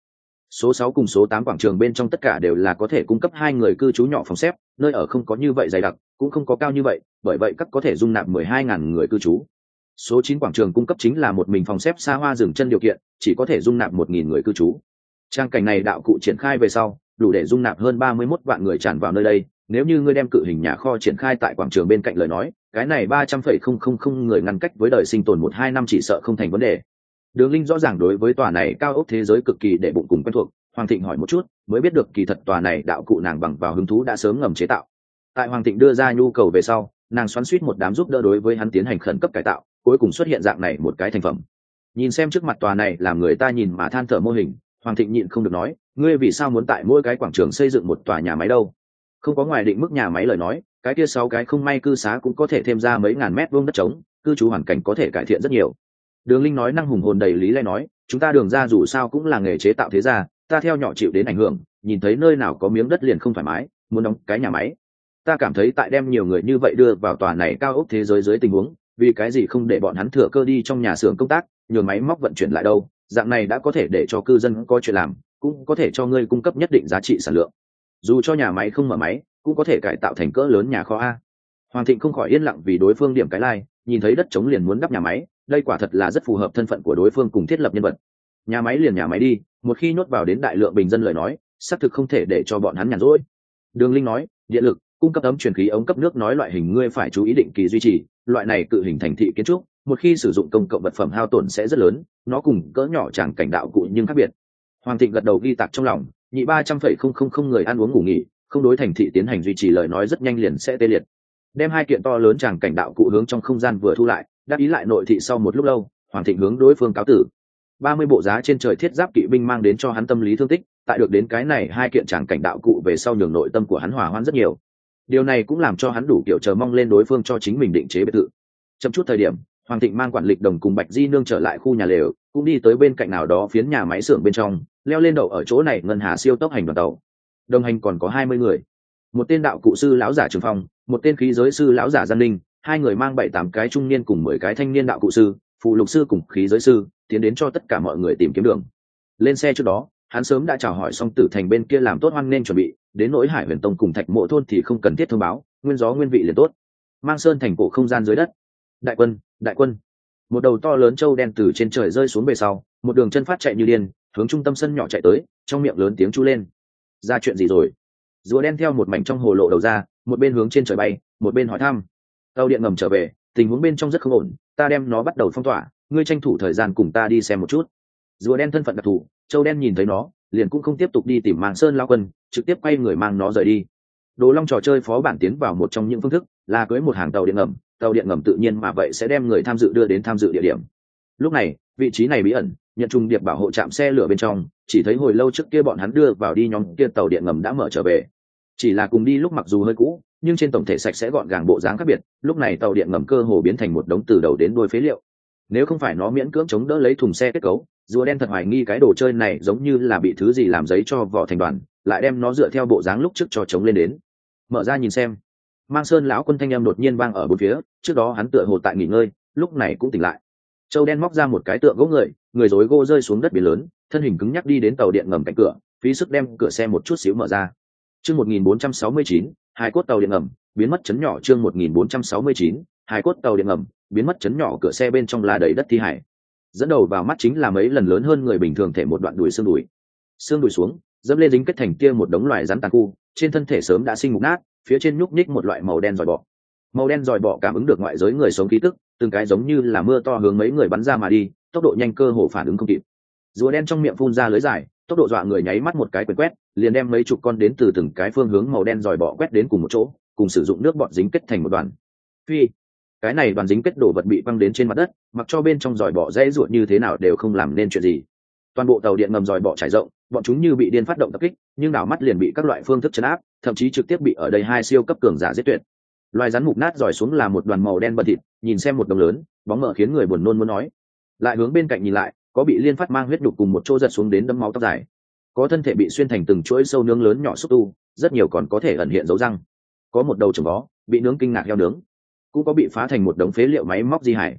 Số sáu cùng số tám quảng trường bên trong tất cả đều là có thể cung cấp hai người cư trú nhỏ phòng xếp, nơi ở không có như vậy dày đặc, cũng không có cao như vậy, bởi vậy các có thể dung nạp mười hai nghìn người cư trú. Số chín quảng trường cung cấp chính là một mình phòng xếp xa hoa dừng chân điều kiện, chỉ có thể dung nạp một nghìn người cư trú. Trang cảnh này đạo cụ triển khai về sau, đủ để dung nạp hơn ba mươi mốt vạn người tràn vào nơi đây, nếu như ngươi đem cự hình nhà kho triển khai tại quảng trường bên cạnh lời nói, cái này ba trăm phẩy không không không người ngăn cách với đời sinh tồn một hai năm chỉ sợ không thành vấn đề. Đường Linh rõ ràng đối với tòa này cao ốc thế giới cực kỳ để bụng cùng quen thuộc, Hoàng Thịnh hỏi một chút, mới biết được kỳ thật tòa này đạo cụ nàng bằng vào hứng thú đã sớm ngầm chế tạo. Tại Hoàng Thịnh đưa ra nhu cầu về sau, nàng xoắn xuýt một đám giúp đỡ đối với hắn tiến hành khẩn cấp cải tạo, cuối cùng xuất hiện dạng này một cái thành phẩm. Nhìn xem trước mặt tòa này làm người ta nhìn mà than thở mô hình, Hoàng Thịnh nhịn không được nói, ngươi vì sao muốn tại mỗi cái quảng trường xây dựng một tòa nhà máy đâu? Không có ngoài định mức nhà máy lời nói, cái kia sáu cái không may cư xá cũng có thể thêm ra mấy ngàn mét vuông đất trống, cư trú hoàn cảnh có thể cải thiện rất nhiều. Đường Linh nói năng hùng hồn đầy lý lẽ nói, chúng ta Đường ra dù sao cũng là nghề chế tạo thế gia, ta theo nhỏ chịu đến ảnh hưởng, nhìn thấy nơi nào có miếng đất liền không thoải mái, muốn đóng cái nhà máy. Ta cảm thấy tại đem nhiều người như vậy đưa vào tòa này cao ốc thế giới dưới tình huống, vì cái gì không để bọn hắn thừa cơ đi trong nhà xưởng công tác, nhường máy móc vận chuyển lại đâu, dạng này đã có thể để cho cư dân có chuyện làm, cũng có thể cho ngươi cung cấp nhất định giá trị sản lượng. Dù cho nhà máy không mở máy, cũng có thể cải tạo thành cỡ lớn nhà kho a. Hoàng Thịnh không khỏi yên lặng vì đối phương điểm cái lai, nhìn thấy đất trống liền muốn đắp nhà máy, đây quả thật là rất phù hợp thân phận của đối phương cùng thiết lập nhân vật. Nhà máy liền nhà máy đi, một khi nhốt vào đến đại lượng bình dân lời nói, xác thực không thể để cho bọn hắn nhàn rỗi. Đường Linh nói, điện lực, cung cấp ấm truyền khí ống cấp nước nói loại hình ngươi phải chú ý định kỳ duy trì, loại này cự hình thành thị kiến trúc, một khi sử dụng công cộng vật phẩm hao tổn sẽ rất lớn, nó cùng cỡ nhỏ chẳng cảnh đạo cụ nhưng khác biệt. Hoàng Thịnh gật đầu ghi tạc trong lòng, nhị ba trăm phẩy không không không người ăn uống ngủ nghỉ, không đối thành thị tiến hành duy trì lời nói rất nhanh liền sẽ tê liệt. Đem hai kiện to lớn tràng cảnh đạo cụ hướng trong không gian vừa thu lại, đáp ý lại nội thị sau một lúc lâu, Hoàng Thịnh hướng đối phương cáo tử. ba mươi bộ giá trên trời thiết giáp kỵ binh mang đến cho hắn tâm lý thương tích, tại được đến cái này hai kiện tràng cảnh đạo cụ về sau nhường nội tâm của hắn hòa hoãn rất nhiều. Điều này cũng làm cho hắn đủ kiểu chờ mong lên đối phương cho chính mình định chế biệt thự. Chậm chút thời điểm, Hoàng Thịnh mang quản lịch đồng cùng Bạch Di nương trở lại khu nhà lều, cũng đi tới bên cạnh nào đó phiến nhà máy xưởng bên trong, leo lên đậu ở chỗ này ngân hà siêu tốc hành đoàn tàu. Đồng hành còn có hai mươi người, một tên đạo cụ sư lão giả Trường Phong, một tên khí giới sư lão giả Gian Linh, hai người mang bảy tám cái trung niên cùng mười cái thanh niên đạo cụ sư, phụ lục sư cùng khí giới sư, tiến đến cho tất cả mọi người tìm kiếm đường. Lên xe trước đó, hắn sớm đã chào hỏi xong Tử Thành bên kia làm tốt hoan nên chuẩn bị, đến nỗi Hải Huyền Tông cùng Thạch Mộ thôn thì không cần thiết thông báo, nguyên gió nguyên vị liền tốt. Mang Sơn thành cổ không gian dưới đất. Đại quân, đại quân. Một đầu to lớn trâu đen từ trên trời rơi xuống về sau, một đường chân phát chạy như điên, hướng trung tâm sân nhỏ chạy tới, trong miệng lớn tiếng chu lên. Ra chuyện gì rồi? Rùa đen theo một mảnh trong hồ lộ đầu ra, một bên hướng trên trời bay, một bên hỏi thăm. Tàu điện ngầm trở về, tình huống bên trong rất không ổn, ta đem nó bắt đầu phong tỏa, ngươi tranh thủ thời gian cùng ta đi xem một chút. Rùa đen thân phận đặc thù, châu đen nhìn thấy nó, liền cũng không tiếp tục đi tìm Mang Sơn lao quân, trực tiếp quay người mang nó rời đi. Đồ Long trò chơi phó bản tiến vào một trong những phương thức là cưới một hàng tàu điện ngầm, tàu điện ngầm tự nhiên mà vậy sẽ đem người tham dự đưa đến tham dự địa điểm. Lúc này, vị trí này bí ẩn, nhận trùng điệp bảo hộ trạm xe lửa bên trong, chỉ thấy hồi lâu trước kia bọn hắn đưa vào đi nhóm kia tàu điện ngầm đã mở trở về. Chỉ là cùng đi lúc mặc dù hơi cũ, nhưng trên tổng thể sạch sẽ gọn gàng bộ dáng khác biệt, lúc này tàu điện ngầm cơ hồ biến thành một đống từ đầu đến đuôi phế liệu. Nếu không phải nó miễn cưỡng chống đỡ lấy thùng xe kết cấu, rùa đen thật hoài nghi cái đồ chơi này giống như là bị thứ gì làm giấy cho vỏ thành đoàn, lại đem nó dựa theo bộ dáng lúc trước cho chống lên đến. Mở ra nhìn xem. Mang Sơn lão quân thanh âm đột nhiên vang ở bốn phía, trước đó hắn tựa hồ tại nghỉ ngơi, lúc này cũng tỉnh lại. Châu đen móc ra một cái tượng gỗ người, người rối gỗ rơi xuống đất biển lớn, thân hình cứng nhắc đi đến tàu điện ngầm cạnh cửa, phí sức đem cửa xe một chút xíu mở ra. Chương một nghìn bốn trăm sáu mươi chín, hai cốt tàu điện ngầm, biến mất chấn nhỏ chương một nghìn bốn trăm sáu mươi chín, hai cốt tàu điện ngầm, biến mất chấn nhỏ cửa xe bên trong là đầy đất thi hải. Dẫn đầu vào mắt chính là mấy lần lớn hơn người bình thường thể một đoạn đùi xương đùi. Xương đùi xuống, dẫm lên dính kết thành kia một đống loài rắn tàn khu, trên thân thể sớm đã sinh mục nát, phía trên nhúc nhích một loại màu đen giòi bọ. Màu đen giòi bọ cảm ứng được ngoại giới người sống khí tức, từng cái giống như là mưa to hướng mấy người bắn ra mà đi, tốc độ nhanh cơ hồ phản ứng không kịp. Rùa đen trong miệng phun ra lưới dài, tốc độ dọa người nháy mắt một cái quyền quét, liền đem mấy chục con đến từ từng cái phương hướng màu đen giòi bọ quét đến cùng một chỗ, cùng sử dụng nước bọt dính kết thành một đoàn. Phi, cái này đoàn dính kết đổ vật bị văng đến trên mặt đất, mặc cho bên trong giòi bọ dễ ruột như thế nào đều không làm nên chuyện gì. Toàn bộ tàu điện ngầm giòi bọ trải rộng, bọn chúng như bị điên phát động tập kích, nhưng đảo mắt liền bị các loại phương thức trấn áp, thậm chí trực tiếp bị ở đây hai siêu cấp cường giả giết tuyệt. Loài rắn mục nát giỏi xuống là một đoàn màu đen bẩn thịt, nhìn xem một đồng lớn, bóng mờ khiến người buồn nôn muốn nói. Lại hướng bên cạnh nhìn lại, có bị liên phát mang huyết đục cùng một chỗ giật xuống đến đấm máu tóc dài, có thân thể bị xuyên thành từng chuỗi sâu nướng lớn nhỏ xúc tu, rất nhiều còn có thể ẩn hiện dấu răng. Có một đầu trồng bó bị nướng kinh ngạc heo nướng, cũng có bị phá thành một đống phế liệu máy móc di hải.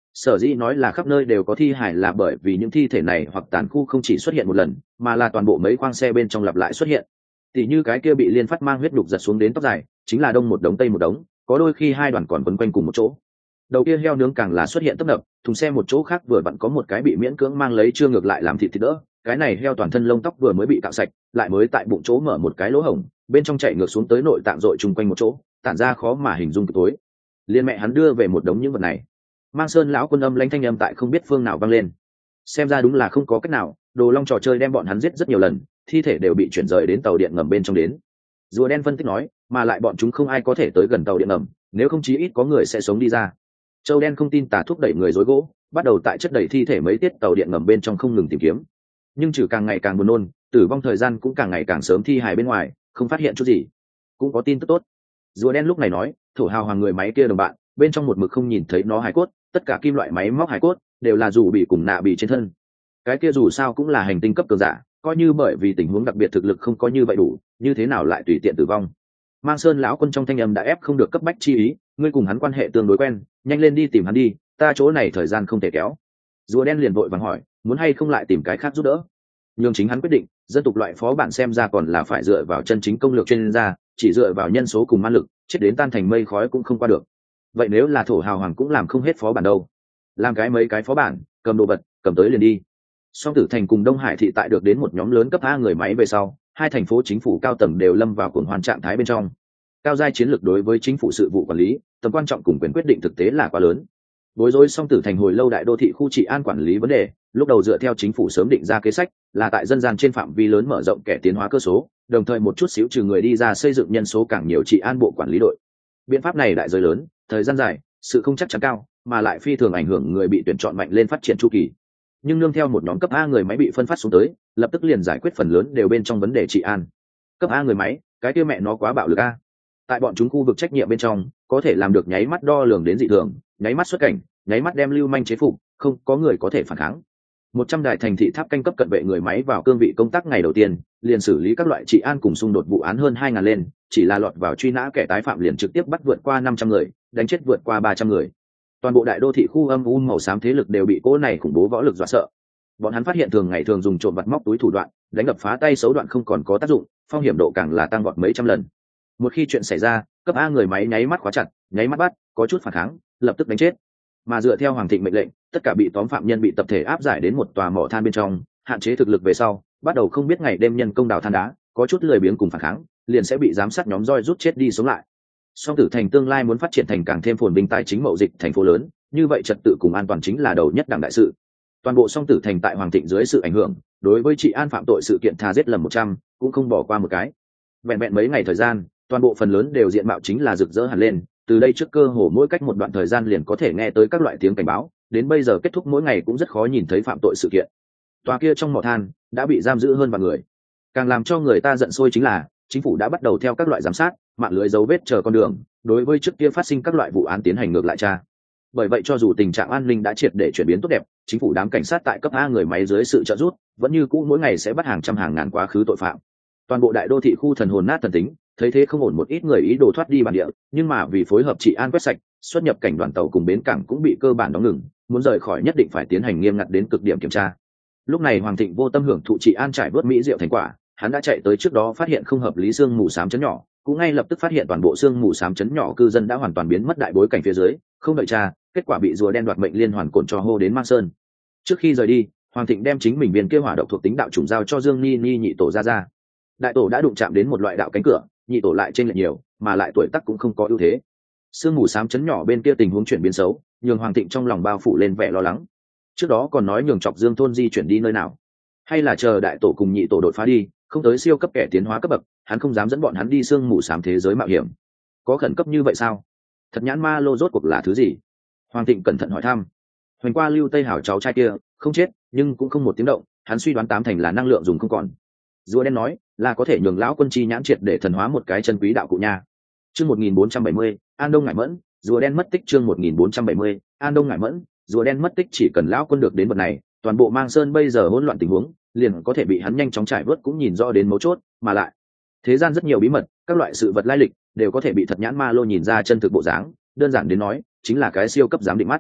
Sở dĩ nói là khắp nơi đều có thi hải là bởi vì những thi thể này hoặc tàn khu không chỉ xuất hiện một lần, mà là toàn bộ mấy khoang xe bên trong lặp lại xuất hiện. Tỷ như cái kia bị Liên Phát mang huyết đục giật xuống đến tóc dài, chính là đông một đống tây một đống, có đôi khi hai đoàn còn quấn quanh cùng một chỗ. Đầu kia heo nướng càng là xuất hiện tấp nập, thùng xe một chỗ khác vừa vặn có một cái bị miễn cưỡng mang lấy chưa ngược lại làm thịt thịt đỡ. Cái này heo toàn thân lông tóc vừa mới bị cạo sạch, lại mới tại bụng chỗ mở một cái lỗ hổng, bên trong chảy ngược xuống tới nội tạng rội chung quanh một chỗ, tản ra khó mà hình dung tối. Liên mẹ hắn đưa về một đống những vật này. Mang Sơn lão quân âm lãnh thanh âm tại không biết phương nào vang lên. Xem ra đúng là không có cách nào, Đồ Long trò chơi đem bọn hắn giết rất nhiều lần, thi thể đều bị chuyển rời đến tàu điện ngầm bên trong đến. Rùa đen phân tích nói, mà lại bọn chúng không ai có thể tới gần tàu điện ngầm, nếu không chí ít có người sẽ sống đi ra. Châu đen không tin tà thúc đẩy người dối gỗ, bắt đầu tại chất đầy thi thể mấy tiết tàu điện ngầm bên trong không ngừng tìm kiếm. Nhưng trừ càng ngày càng buồn nôn, tử vong thời gian cũng càng ngày càng sớm thi hài bên ngoài, không phát hiện chút gì. Cũng có tin tức tốt. Rùa đen lúc này nói, thổ hào hoàng người máy kia đồng bạn, bên trong một mực không nhìn thấy nó hài cốt, tất cả kim loại máy móc hài cốt đều là dù bị cùng nạ bị trên thân. Cái kia dù sao cũng là hành tinh cấp cường giả, coi như bởi vì tình huống đặc biệt thực lực không có như vậy đủ, như thế nào lại tùy tiện tử vong. Mang Sơn lão quân trong thanh âm đã ép không được cấp bách chi ý, ngươi cùng hắn quan hệ tương đối quen, nhanh lên đi tìm hắn đi, ta chỗ này thời gian không thể kéo. Rùa đen liền vội vàng hỏi, muốn hay không lại tìm cái khác giúp đỡ. Nhưng chính hắn quyết định, dân tục loại phó bản xem ra còn là phải dựa vào chân chính công lược chuyên gia, chỉ dựa vào nhân số cùng ma lực, chết đến tan thành mây khói cũng không qua được. Vậy nếu là thổ hào hoàng cũng làm không hết phó bản đâu, làm cái mấy cái phó bản, cầm đồ vật, cầm tới liền đi. Song Tử Thành cùng Đông Hải thị tại được đến một nhóm lớn cấp A người máy về sau, hai thành phố chính phủ cao tầng đều lâm vào cuồng hoan trạng thái bên trong. Cao giai chiến lược đối với chính phủ sự vụ quản lý, tầm quan trọng cùng quyền quyết định thực tế là quá lớn. Bối rối Song Tử Thành hồi lâu đại đô thị khu trị an quản lý vấn đề, lúc đầu dựa theo chính phủ sớm định ra kế sách, là tại dân gian trên phạm vi lớn mở rộng kẻ tiến hóa cơ số, đồng thời một chút xíu trừ người đi ra xây dựng nhân số càng nhiều trị an bộ quản lý đội. Biện pháp này đại giới lớn, thời gian dài, sự không chắc chắn cao, mà lại phi thường ảnh hưởng người bị tuyển chọn mạnh lên phát triển chu kỳ. Nhưng nương theo một nhóm cấp A người máy bị phân phát xuống tới, lập tức liền giải quyết phần lớn đều bên trong vấn đề trị an. Cấp A người máy, cái kia mẹ nó quá bạo lực a. Tại bọn chúng khu vực trách nhiệm bên trong, có thể làm được nháy mắt đo lường đến dị thường, nháy mắt xuất cảnh, nháy mắt đem lưu manh chế phục, không có người có thể phản kháng. Một trăm đài thành thị tháp canh cấp cận vệ người máy vào cương vị công tác ngày đầu tiên, liền xử lý các loại trị an cùng xung đột vụ án hơn hai ngàn lên, chỉ là lọt vào truy nã kẻ tái phạm liền trực tiếp bắt vượt qua năm trăm người, đánh chết vượt qua ba trăm người. Toàn bộ đại đô thị khu âm u màu xám thế lực đều bị cỗ này khủng bố võ lực dọa sợ. Bọn hắn phát hiện thường ngày thường dùng trộm vặt móc túi thủ đoạn, đánh đập phá tay xấu đoạn không còn có tác dụng, phong hiểm độ càng là tăng vọt mấy trăm lần. Một khi chuyện xảy ra, cấp A người máy nháy mắt khóa chặt, nháy mắt bắt, có chút phản kháng, lập tức đánh chết. Mà dựa theo Hoàng Thịnh mệnh lệnh, tất cả bị tóm phạm nhân bị tập thể áp giải đến một tòa mỏ than bên trong, hạn chế thực lực về sau, bắt đầu không biết ngày đêm nhân công đào than đá, có chút lười biếng cùng phản kháng, liền sẽ bị giám sát nhóm roi rút chết đi sống lại. Song Tử Thành tương lai muốn phát triển thành càng thêm phồn vinh tài chính mậu dịch thành phố lớn, như vậy trật tự cùng an toàn chính là đầu nhất đảng đại sự. Toàn bộ Song Tử Thành tại Hoàng Thịnh dưới sự ảnh hưởng, đối với trị an phạm tội sự kiện tha giết lầm một trăm, cũng không bỏ qua một cái. Vẹn vẹn mấy ngày thời gian, toàn bộ phần lớn đều diện mạo chính là rực rỡ hẳn lên, từ đây trước cơ hồ mỗi cách một đoạn thời gian liền có thể nghe tới các loại tiếng cảnh báo, đến bây giờ kết thúc mỗi ngày cũng rất khó nhìn thấy phạm tội sự kiện. Tòa kia trong mỏ than đã bị giam giữ hơn vạn người. Càng làm cho người ta giận sôi chính là, chính phủ đã bắt đầu theo các loại giám sát, mạng lưới dấu vết chờ con đường, đối với trước kia phát sinh các loại vụ án tiến hành ngược lại tra. Bởi vậy cho dù tình trạng an ninh đã triệt để chuyển biến tốt đẹp, chính phủ đám cảnh sát tại cấp A người máy dưới sự trợ giúp, vẫn như cũ mỗi ngày sẽ bắt hàng trăm hàng ngàn quá khứ tội phạm. Toàn bộ đại đô thị khu thần hồn nát thần tính, thấy thế không ổn một ít người ý đồ thoát đi bản địa, nhưng mà vì phối hợp trị an quét sạch, xuất nhập cảnh đoàn tàu cùng bến cảng cũng bị cơ bản đóng ngừng, muốn rời khỏi nhất định phải tiến hành nghiêm ngặt đến cực điểm kiểm tra. Lúc này Hoàng Thịnh vô tâm hưởng thụ trị an trải vớt mỹ diệu thành quả, hắn đã chạy tới trước đó phát hiện không hợp lý xương mù xám chấn nhỏ, cũng ngay lập tức phát hiện toàn bộ xương mù xám chấn nhỏ cư dân đã hoàn toàn biến mất đại bối cảnh phía dưới, không đợi tra, kết quả bị rùa đen đoạt mệnh liên hoàn cồn cho hô đến Mang Sơn. Trước khi rời đi, Hoàng Thịnh đem chính mình viên kia hỏa độc thuộc tính đạo chủng giao cho Dương Ni Ni nhị tổ ra ra. Đại tổ đã đụng chạm đến một loại đạo cánh cửa, nhị tổ lại trên lệch nhiều, mà lại tuổi tác cũng không có ưu thế. Sương mù xám chấn nhỏ bên kia tình huống chuyển biến xấu, nhường Hoàng Thịnh trong lòng bao phủ lên vẻ lo lắng. Trước đó còn nói nhường Chọc Dương thôn di chuyển đi nơi nào, hay là chờ đại tổ cùng nhị tổ đột phá đi, không tới siêu cấp kẻ tiến hóa cấp bậc, hắn không dám dẫn bọn hắn đi sương mù xám thế giới mạo hiểm. Có khẩn cấp như vậy sao? Thật nhãn ma lô rốt cuộc là thứ gì? Hoàng Thịnh cẩn thận hỏi thăm. Hoành qua Lưu Tây Hảo cháu trai kia, không chết, nhưng cũng không một tiếng động, hắn suy đoán tám thành là năng lượng dùng không còn. Rùa đen nói, là có thể nhường lão quân chi nhãn triệt để thần hóa một cái chân quý đạo cụ nha. Chương một nghìn bốn trăm bảy mươi, An Đông Ngải Mẫn, rùa đen mất tích chương một nghìn bốn trăm bảy mươi, An Đông Ngải Mẫn, rùa đen mất tích chỉ cần lão quân được đến vật này, toàn bộ Mang Sơn bây giờ hỗn loạn tình huống, liền có thể bị hắn nhanh chóng trải vớt cũng nhìn rõ đến mấu chốt, mà lại, thế gian rất nhiều bí mật, các loại sự vật lai lịch đều có thể bị thật nhãn ma lô nhìn ra chân thực bộ dáng, đơn giản đến nói, chính là cái siêu cấp giám định mắt.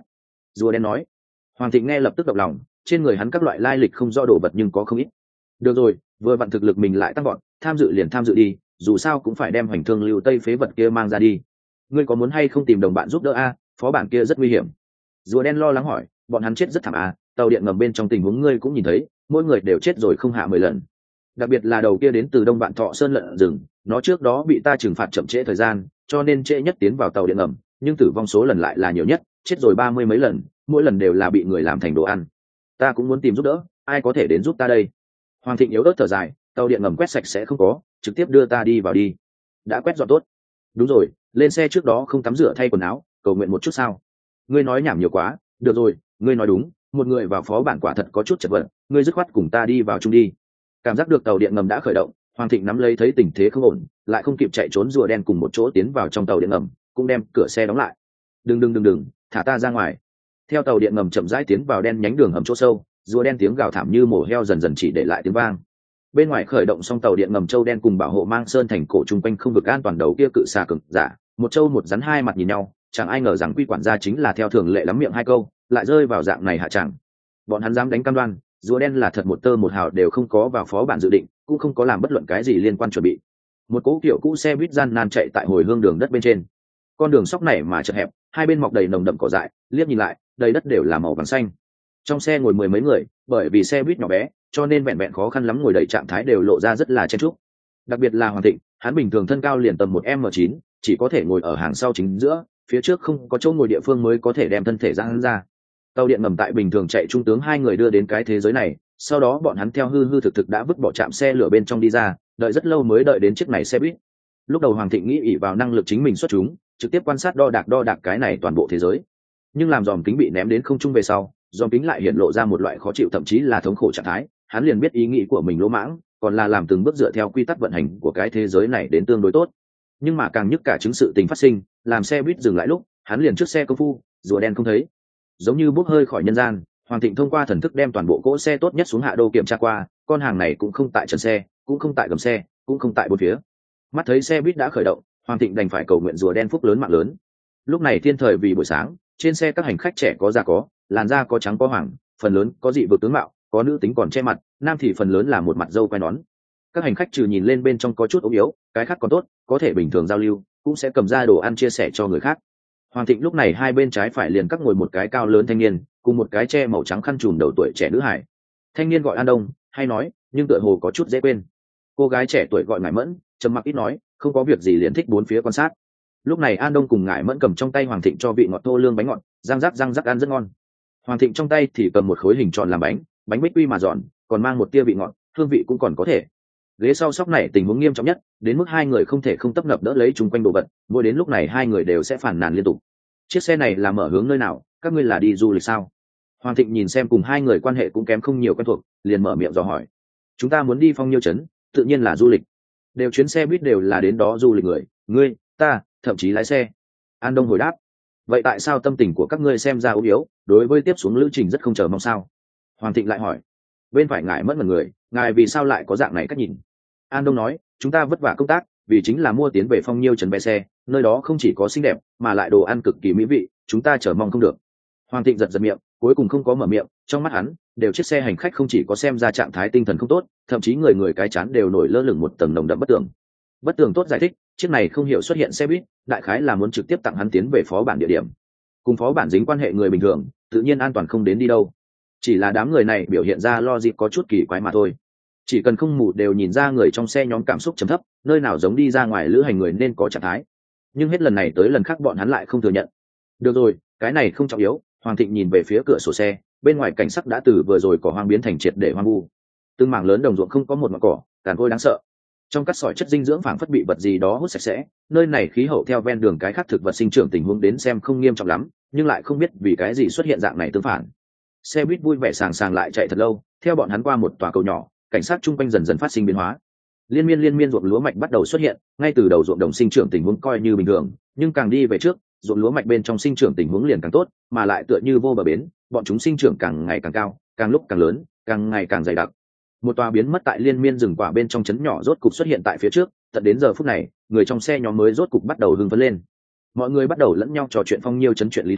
Rùa đen nói. Hoàng Thịnh nghe lập tức động lòng, trên người hắn các loại lai lịch không rõ đồ vật nhưng có không ít. Được rồi, vừa vặn thực lực mình lại tăng gọn, tham dự liền tham dự đi, dù sao cũng phải đem Hoành Thương Lưu Tây phế vật kia mang ra đi. Ngươi có muốn hay không tìm đồng bạn giúp đỡ a? Phó bản kia rất nguy hiểm. Rùa đen lo lắng hỏi, bọn hắn chết rất thảm à, tàu điện ngầm bên trong tình huống ngươi cũng nhìn thấy, mỗi người đều chết rồi không hạ mười lần. Đặc biệt là đầu kia đến từ Đông Vạn Thọ Sơn lợn rừng, nó trước đó bị ta trừng phạt chậm trễ thời gian, cho nên trễ nhất tiến vào tàu điện ngầm, nhưng tử vong số lần lại là nhiều nhất, chết rồi ba mươi mấy lần, mỗi lần đều là bị người làm thành đồ ăn. Ta cũng muốn tìm giúp đỡ, ai có thể đến giúp ta đây? Hoàng Thịnh yếu ớt thở dài, tàu điện ngầm quét sạch sẽ không có, trực tiếp đưa ta đi vào đi. Đã quét dọn tốt. Đúng rồi, lên xe trước đó không tắm rửa thay quần áo, cầu nguyện một chút sao? Ngươi nói nhảm nhiều quá, được rồi, ngươi nói đúng, một người vào phó bản quả thật có chút chật vật, ngươi dứt khoát cùng ta đi vào chung đi. Cảm giác được tàu điện ngầm đã khởi động, Hoàng Thịnh nắm lấy thấy tình thế không ổn, lại không kịp chạy trốn, rùa đen cùng một chỗ tiến vào trong tàu điện ngầm, cũng đem cửa xe đóng lại. Đừng đừng đừng đừng, thả ta ra ngoài. Theo tàu điện ngầm chậm rãi tiến vào đen nhánh đường hầm chỗ sâu, rùa đen tiếng gào thảm như mổ heo dần dần chỉ để lại tiếng vang. Bên ngoài khởi động xong tàu điện ngầm, châu đen cùng bảo hộ mang sơn thành cổ chung quanh không vực an toàn đầu kia cự xà cực giả, một châu một rắn hai mặt nhìn nhau, chẳng ai ngờ rằng quy quản gia chính là theo thường lệ lắm miệng hai câu, lại rơi vào dạng này hạ chẳng. Bọn hắn dám đánh cam đoan, rùa đen là thật một tơ một hào đều không có vào phó bản dự định, cũng không có làm bất luận cái gì liên quan chuẩn bị. Một cỗ kiểu cũ xe buýt gian nan chạy tại hồi hương đường đất bên trên, con đường sóc này mà chật hẹp, hai bên mọc đầy nồng đậm cỏ dại, liếc nhìn lại đầy đất đều là màu vàng xanh. Trong xe ngồi mười mấy người, bởi vì xe buýt nhỏ bé cho nên vẹn vẹn khó khăn lắm ngồi đầy trạng thái đều lộ ra rất là chen chúc. Đặc biệt là Hoàng Thịnh, hắn bình thường thân cao liền tầm một m chín, chỉ có thể ngồi ở hàng sau chính giữa, phía trước không có chỗ ngồi địa phương mới có thể đem thân thể giãn ra. Tàu điện ngầm tại bình thường chạy trung tướng hai người đưa đến cái thế giới này, sau đó bọn hắn theo hư hư thực thực đã vứt bỏ trạm xe lửa bên trong đi ra, đợi rất lâu mới đợi đến chiếc này xe buýt. Lúc đầu Hoàng Thịnh nghĩ ỷ vào năng lực chính mình xuất chúng, trực tiếp quan sát đo đạc đo đạc cái này toàn bộ thế giới, nhưng làm dòm kính bị ném đến không trung về sau, dòm kính lại hiện lộ ra một loại khó chịu thậm chí là thống khổ trạng thái, hắn liền biết ý nghĩ của mình lỗ mãng, còn là làm từng bước dựa theo quy tắc vận hành của cái thế giới này đến tương đối tốt. Nhưng mà càng nhức cả chứng sự tình phát sinh, làm xe buýt dừng lại lúc, hắn liền trước xe công phu, rùa đen không thấy, giống như bốc hơi khỏi nhân gian. Hoàng Thịnh thông qua thần thức đem toàn bộ cỗ xe tốt nhất xuống hạ đô kiểm tra qua, con hàng này cũng không tại chân xe, cũng không tại gầm xe, cũng không tại bốn phía. Mắt thấy xe buýt đã khởi động, Hoàng Thịnh đành phải cầu nguyện rùa đen phúc lớn mạng lớn. Lúc này thiên thời vì buổi sáng, trên xe các hành khách trẻ có già có, làn da có trắng có hoàng, phần lớn có dị vực tướng mạo, có nữ tính còn che mặt, nam thì phần lớn là một mặt râu quai nón. Các hành khách trừ nhìn lên bên trong có chút ốm yếu, cái khác còn tốt, có thể bình thường giao lưu, cũng sẽ cầm ra đồ ăn chia sẻ cho người khác. Hoàng Thịnh lúc này hai bên trái phải liền các ngồi một cái cao lớn thanh niên, cùng một cái che màu trắng khăn trùm đầu tuổi trẻ nữ hải. Thanh niên gọi An Đông, hay nói, nhưng tựa hồ có chút dễ quên. Cô gái trẻ tuổi gọi Ngải Mẫn, trầm mặc ít nói, không có việc gì liền thích bốn phía quan sát. Lúc này An Đông cùng Ngải Mẫn cầm trong tay Hoàng Thịnh cho vị ngọt thô lương bánh ngọt, răng rắc răng rắc ăn rất ngon. Hoàng Thịnh trong tay thì cầm một khối hình tròn làm bánh, bánh bích quy mà giòn, còn mang một tia vị ngọt, hương vị cũng còn có thể. Ghế sau sóc này tình huống nghiêm trọng nhất, đến mức hai người không thể không tấp nập đỡ lấy chung quanh đồ vật, mỗi đến lúc này hai người đều sẽ phản nàn liên tục. Chiếc xe này là mở hướng nơi nào, các ngươi là đi du lịch sao? Hoàng Thịnh nhìn xem cùng hai người quan hệ cũng kém không nhiều quen thuộc, liền mở miệng dò hỏi. Chúng ta muốn đi Phong Nhiêu trấn, tự nhiên là du lịch. Đều chuyến xe buýt đều là đến đó du lịch người, ngươi, ta, thậm chí lái xe. An Đông hồi đáp. Vậy tại sao tâm tình của các ngươi xem ra ốm yếu, đối với tiếp xuống lữ trình rất không chờ mong sao? Hoàng Thịnh lại hỏi. Bên phải ngại mất một người, ngài vì sao lại có dạng này cách nhìn? An Đông nói, chúng ta vất vả công tác, vì chính là mua tiến về Phong Nhiêu trấn vé xe, nơi đó không chỉ có xinh đẹp, mà lại đồ ăn cực kỳ mỹ vị, chúng ta chờ mong không được. Hoàng Thịnh giật giật miệng, cuối cùng không có mở miệng, trong mắt hắn, đều chiếc xe hành khách không chỉ có xem ra trạng thái tinh thần không tốt, thậm chí người người cái chán đều nổi lơ lửng một tầng nồng đậm bất tường. Bất tường tốt giải thích, chiếc này không hiểu xuất hiện xe buýt, đại khái là muốn trực tiếp tặng hắn tiến về phó bản địa điểm. Cùng phó bản dính quan hệ người bình thường, tự nhiên an toàn không đến đi đâu. Chỉ là đám người này biểu hiện ra logic có chút kỳ quái mà thôi. Chỉ cần không mù đều nhìn ra người trong xe nhóm cảm xúc trầm thấp, nơi nào giống đi ra ngoài lữ hành người nên có trạng thái. Nhưng hết lần này tới lần khác bọn hắn lại không thừa nhận. Được rồi, cái này không trọng yếu. Hoàng Thịnh nhìn về phía cửa sổ xe, bên ngoài cảnh sắc đã từ vừa rồi cỏ hoang biến thành triệt để hoang vu. Từng mảng lớn đồng ruộng không có một mảng cỏ, càn côi đáng sợ. Trong các sỏi chất dinh dưỡng phảng phất bị vật gì đó hút sạch sẽ, nơi này khí hậu theo ven đường cái khác thực vật sinh trưởng tình huống đến xem không nghiêm trọng lắm, nhưng lại không biết vì cái gì xuất hiện dạng này tương phản. Xe buýt vui vẻ sàng sàng lại chạy thật lâu, theo bọn hắn qua một tòa cầu nhỏ, cảnh sát chung quanh dần dần phát sinh biến hóa. Liên miên liên miên ruộng lúa mạch bắt đầu xuất hiện, ngay từ đầu ruộng đồng sinh trưởng tình huống coi như bình thường, nhưng càng đi về trước, ruộng lúa mạch bên trong sinh trưởng tình huống liền càng tốt, mà lại tựa như vô bờ bến, bọn chúng sinh trưởng càng ngày càng cao, càng lúc càng lớn, càng ngày càng dày đặc. Một tòa biến mất tại liên miên rừng quả bên trong trấn nhỏ rốt cục xuất hiện tại phía trước, tận đến giờ phút này, người trong xe nhóm mới rốt cục bắt đầu hưng phấn lên. Mọi người bắt đầu lẫn nhau trò chuyện Phong Nhiêu trấn chuyện lý thú,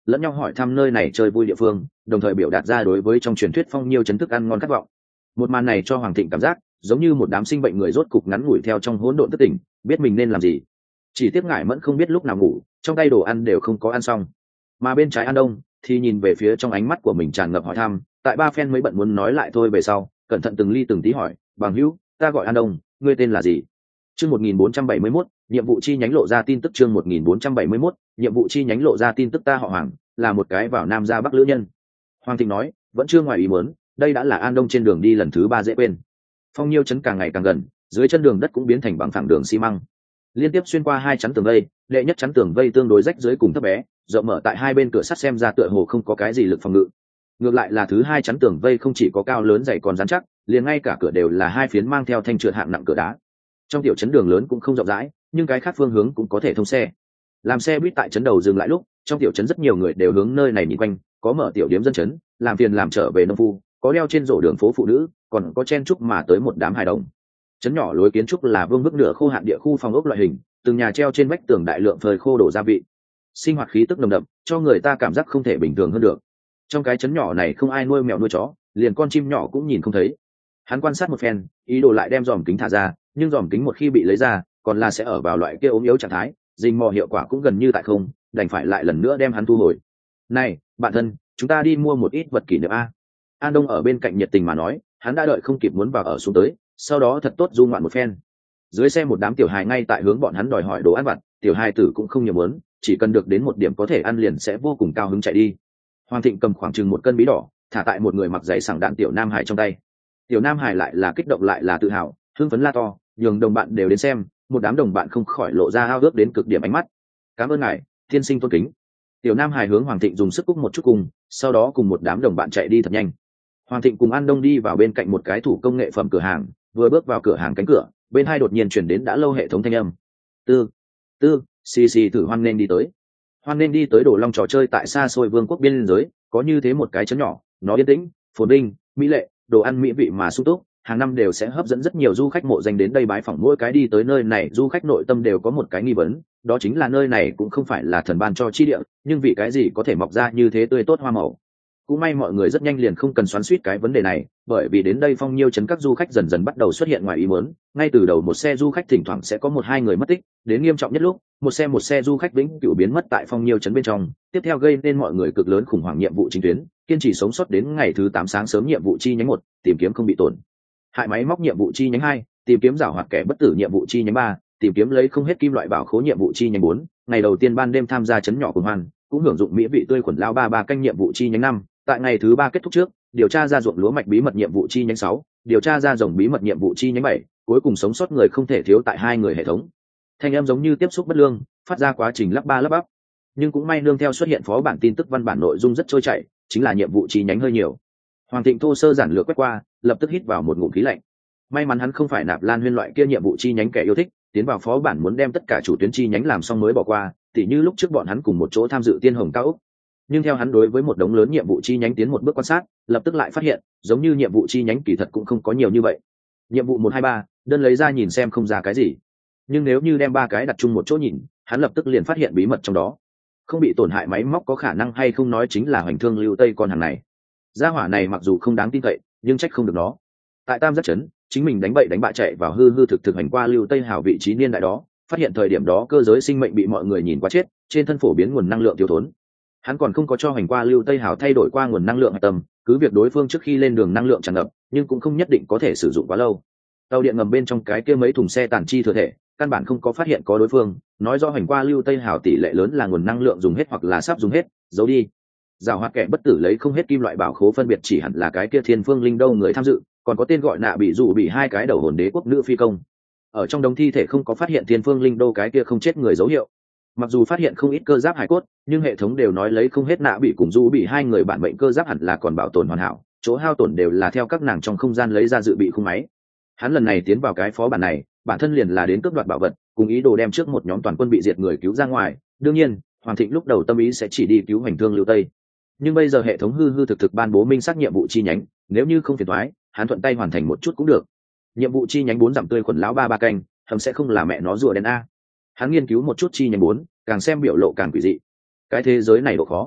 lẫn nhau hỏi thăm nơi này chơi vui địa phương, đồng thời biểu đạt ra đối với trong truyền thuyết phong nhiêu chấn thức ăn ngon khát vọng. Một màn này cho Hoàng Thịnh cảm giác giống như một đám sinh bệnh người rốt cục ngắn ngủi theo trong hỗn độn thức tỉnh, biết mình nên làm gì. Chỉ tiếc ngải mẫn không biết lúc nào ngủ, trong tay đồ ăn đều không có ăn xong. Mà bên trái An Đông thì nhìn về phía trong ánh mắt của mình tràn ngập hỏi thăm, tại ba phen mới bận muốn nói lại thôi về sau, cẩn thận từng ly từng tí hỏi, bằng hữu, ta gọi An Đông, ngươi tên là gì? Chương một nghìn bốn trăm bảy mươi mốt, nhiệm vụ chi nhánh lộ ra tin tức. Chương một nghìn bốn trăm bảy mươi mốt, nhiệm vụ chi nhánh lộ ra tin tức. Ta họ Hoàng, là một cái vào nam ra bắc lữ nhân. Hoàng Thịnh nói, vẫn chưa ngoài ý muốn, đây đã là An Đông trên đường đi lần thứ ba dễ quên. Phong nhiêu chấn càng ngày càng gần, dưới chân đường đất cũng biến thành bằng phẳng đường xi măng, liên tiếp xuyên qua hai chắn tường vây. Đệ nhất chắn tường vây tương đối rách dưới cùng thấp bé, rộng mở tại hai bên cửa sắt xem ra tựa hồ không có cái gì lực phòng ngự. Ngược lại là thứ hai chắn tường vây không chỉ có cao lớn dày còn rắn chắc, liền ngay cả cửa đều là hai phiến mang theo thanh trượt hạng nặng cửa đá. Trong tiểu chấn đường lớn cũng không rộng rãi, nhưng cái khác phương hướng cũng có thể thông xe. Làm xe buýt tại chấn đầu dừng lại lúc, trong tiểu chấn rất nhiều người đều hướng nơi này nhìn quanh, có mở tiểu điếm dân chấn, làm phiền làm trở về nông phu, có leo trên rổ đường phố phụ nữ, còn có chen chúc mà tới một đám hài đồng. Chấn nhỏ lối kiến trúc là vương bức nửa khô hạn địa khu phòng ốc loại hình, từng nhà treo trên vách tường đại lượng phơi khô đổ gia vị, sinh hoạt khí tức nồng đậm, cho người ta cảm giác không thể bình thường hơn được. Trong cái chấn nhỏ này không ai nuôi mèo nuôi chó, liền con chim nhỏ cũng nhìn không thấy. Hắn quan sát một phen, ý đồ lại đem dòm kính thả ra, nhưng dòm kính một khi bị lấy ra, còn là sẽ ở vào loại kia ốm yếu trạng thái, rình mò hiệu quả cũng gần như tại không, đành phải lại lần nữa đem hắn thu hồi. Này, bạn thân, chúng ta đi mua một ít vật kỷ niệm a. An Đông ở bên cạnh nhiệt tình mà nói, hắn đã đợi không kịp muốn vào ở xuống tới, sau đó thật tốt du ngoạn một phen. Dưới xe một đám tiểu hài ngay tại hướng bọn hắn đòi hỏi đồ ăn vặt, tiểu hài tử cũng không nhiều muốn, chỉ cần được đến một điểm có thể ăn liền sẽ vô cùng cao hứng chạy đi. Hoàng Thịnh cầm khoảng chừng một cân bí đỏ, thả tại một người mặc giày sảng đạn tiểu nam hải trong tay. Tiểu nam hải lại là kích động lại là tự hào, hưng phấn la to, nhường đồng bạn đều đến xem, một đám đồng bạn không khỏi lộ ra ao ước đến cực điểm ánh mắt. Cảm ơn ngài, thiên sinh tôn kính. Tiểu nam hải hướng Hoàng Thịnh dùng sức cúc một chút cùng, sau đó cùng một đám đồng bạn chạy đi thật nhanh. Hoàng Thịnh cùng An Đông đi vào bên cạnh một cái thủ công nghệ phẩm cửa hàng, vừa bước vào cửa hàng cánh cửa, bên hai đột nhiên chuyển đến đã lâu hệ thống thanh âm. Tư, tư, xì xì thử hoan nên đi tới. Hoan nên đi tới Đồ Long trò chơi tại xa xôi vương quốc biên giới, có như thế một cái chấn nhỏ, nó yên tĩnh, phồn vinh, mỹ lệ, đồ ăn mỹ vị mà sung túc, hàng năm đều sẽ hấp dẫn rất nhiều du khách mộ danh đến đây bái phỏng. Mỗi cái đi tới nơi này du khách nội tâm đều có một cái nghi vấn, đó chính là nơi này cũng không phải là thần ban cho chi địa, nhưng vì cái gì có thể mọc ra như thế tươi tốt hoa màu. Cũng may mọi người rất nhanh liền không cần xoắn xuýt cái vấn đề này, bởi vì đến đây Phong Nhiêu trấn các du khách dần dần bắt đầu xuất hiện ngoài ý muốn, ngay từ đầu một xe du khách thỉnh thoảng sẽ có một hai người mất tích, đến nghiêm trọng nhất lúc, một xe một xe du khách vĩnh cửu biến mất tại Phong Nhiêu trấn bên trong, tiếp theo gây nên mọi người cực lớn khủng hoảng. Nhiệm vụ chính tuyến, kiên trì sống sót đến ngày thứ tám sáng sớm nhiệm vụ chi nhánh một, tìm kiếm không bị tổn hại máy móc nhiệm vụ chi nhánh hai, tìm kiếm giảo hoạt kẻ bất tử nhiệm vụ chi nhánh ba, tìm kiếm lấy không hết kim loại bảo khố nhiệm vụ chi nhánh bốn, ngày đầu tiên ban đêm tham gia trấn nhỏ của Hoan, cũng hưởng dụng mỹ vị tươi khuẩn lao ba ba canh nhiệm vụ chi nhánh năm, tại ngày thứ ba kết thúc trước, điều tra ra ruộng lúa mạch bí mật nhiệm vụ chi nhánh sáu, điều tra ra rồng bí mật nhiệm vụ chi nhánh bảy, cuối cùng sống sót người không thể thiếu tại hai người hệ thống. Thanh em giống như tiếp xúc bất lương, phát ra quá trình lắp ba lắp bắp, nhưng cũng may nương theo xuất hiện phó bản tin tức văn bản nội dung rất trôi chảy, chính là nhiệm vụ chi nhánh hơi nhiều. Hoàng Thịnh thô sơ giản lược quét qua, lập tức hít vào một ngụm khí lạnh. May mắn hắn không phải Nạp Lan Huyên loại kia nhiệm vụ chi nhánh kẻ yêu thích, tiến vào phó bản muốn đem tất cả chủ tuyến chi nhánh làm xong mới bỏ qua, tỉ như lúc trước bọn hắn cùng một chỗ tham dự Tiên Hồng Cao Úc. Nhưng theo hắn đối với một đống lớn nhiệm vụ chi nhánh tiến một bước quan sát, lập tức lại phát hiện, giống như nhiệm vụ chi nhánh kỳ thật cũng không có nhiều như vậy. Nhiệm vụ một hai ba, đơn lấy ra nhìn xem không ra cái gì. Nhưng nếu như đem ba cái đặt chung một chỗ nhìn, hắn lập tức liền phát hiện bí mật trong đó. Không bị tổn hại máy móc có khả năng hay không nói chính là Hoành Thương Lưu Tây con hàng này. Gia hỏa này mặc dù không đáng tin cậy, nhưng trách không được nó. Tại Tam Giác trấn, chính mình đánh bậy đánh bạ chạy vào hư hư thực thực hành qua Lưu Tây Hào vị trí niên đại đó, phát hiện thời điểm đó cơ giới sinh mệnh bị mọi người nhìn quá chết, trên thân phổ biến nguồn năng lượng thiếu thốn. Hắn còn không có cho hành qua Lưu Tây Hào thay đổi qua nguồn năng lượng hạch tâm, cứ việc đối phương trước khi lên đường năng lượng tràn ngập, nhưng cũng không nhất định có thể sử dụng quá lâu. Tàu điện ngầm bên trong cái kia mấy thùng xe tàn chi thừa thể, căn bản không có phát hiện có đối phương, nói do hành qua Lưu Tây Hào tỷ lệ lớn là nguồn năng lượng dùng hết hoặc là sắp dùng hết, giấu đi. Giảo hoạt kẻ bất tử lấy không hết kim loại bảo khố phân biệt chỉ hẳn là cái kia Thiên Phương Linh đâu người tham dự, còn có tên gọi nạ bị dụ bị hai cái đầu hồn đế quốc nữ phi công. Ở trong đống thi thể không có phát hiện Thiên Phương Linh đâu cái kia không chết người dấu hiệu. Mặc dù phát hiện không ít cơ giáp hải cốt, nhưng hệ thống đều nói lấy không hết nạ bị cùng du bị hai người bản mệnh cơ giáp hẳn là còn bảo tồn hoàn hảo, chỗ hao tổn đều là theo các nàng trong không gian lấy ra dự bị khung máy. Hắn lần này tiến vào cái phó bản này, bản thân liền là đến cướp đoạt bảo vật, cùng ý đồ đem trước một nhóm toàn quân bị diệt người cứu ra ngoài. Đương nhiên, Hoàng Thịnh lúc đầu tâm ý sẽ chỉ đi cứu Hoành Thương Lưu Tây, nhưng bây giờ hệ thống hư hư thực thực ban bố minh xác nhiệm vụ chi nhánh, nếu như không phiền toái, hắn thuận tay hoàn thành một chút cũng được. Nhiệm vụ chi nhánh bốn giảm tươi khuẩn lão ba ba canh, hầm sẽ không là mẹ nó rùa đen a. Hắn nghiên cứu một chút chi nhánh bốn, càng xem biểu lộ càng quỷ dị. Cái thế giới này độ khó,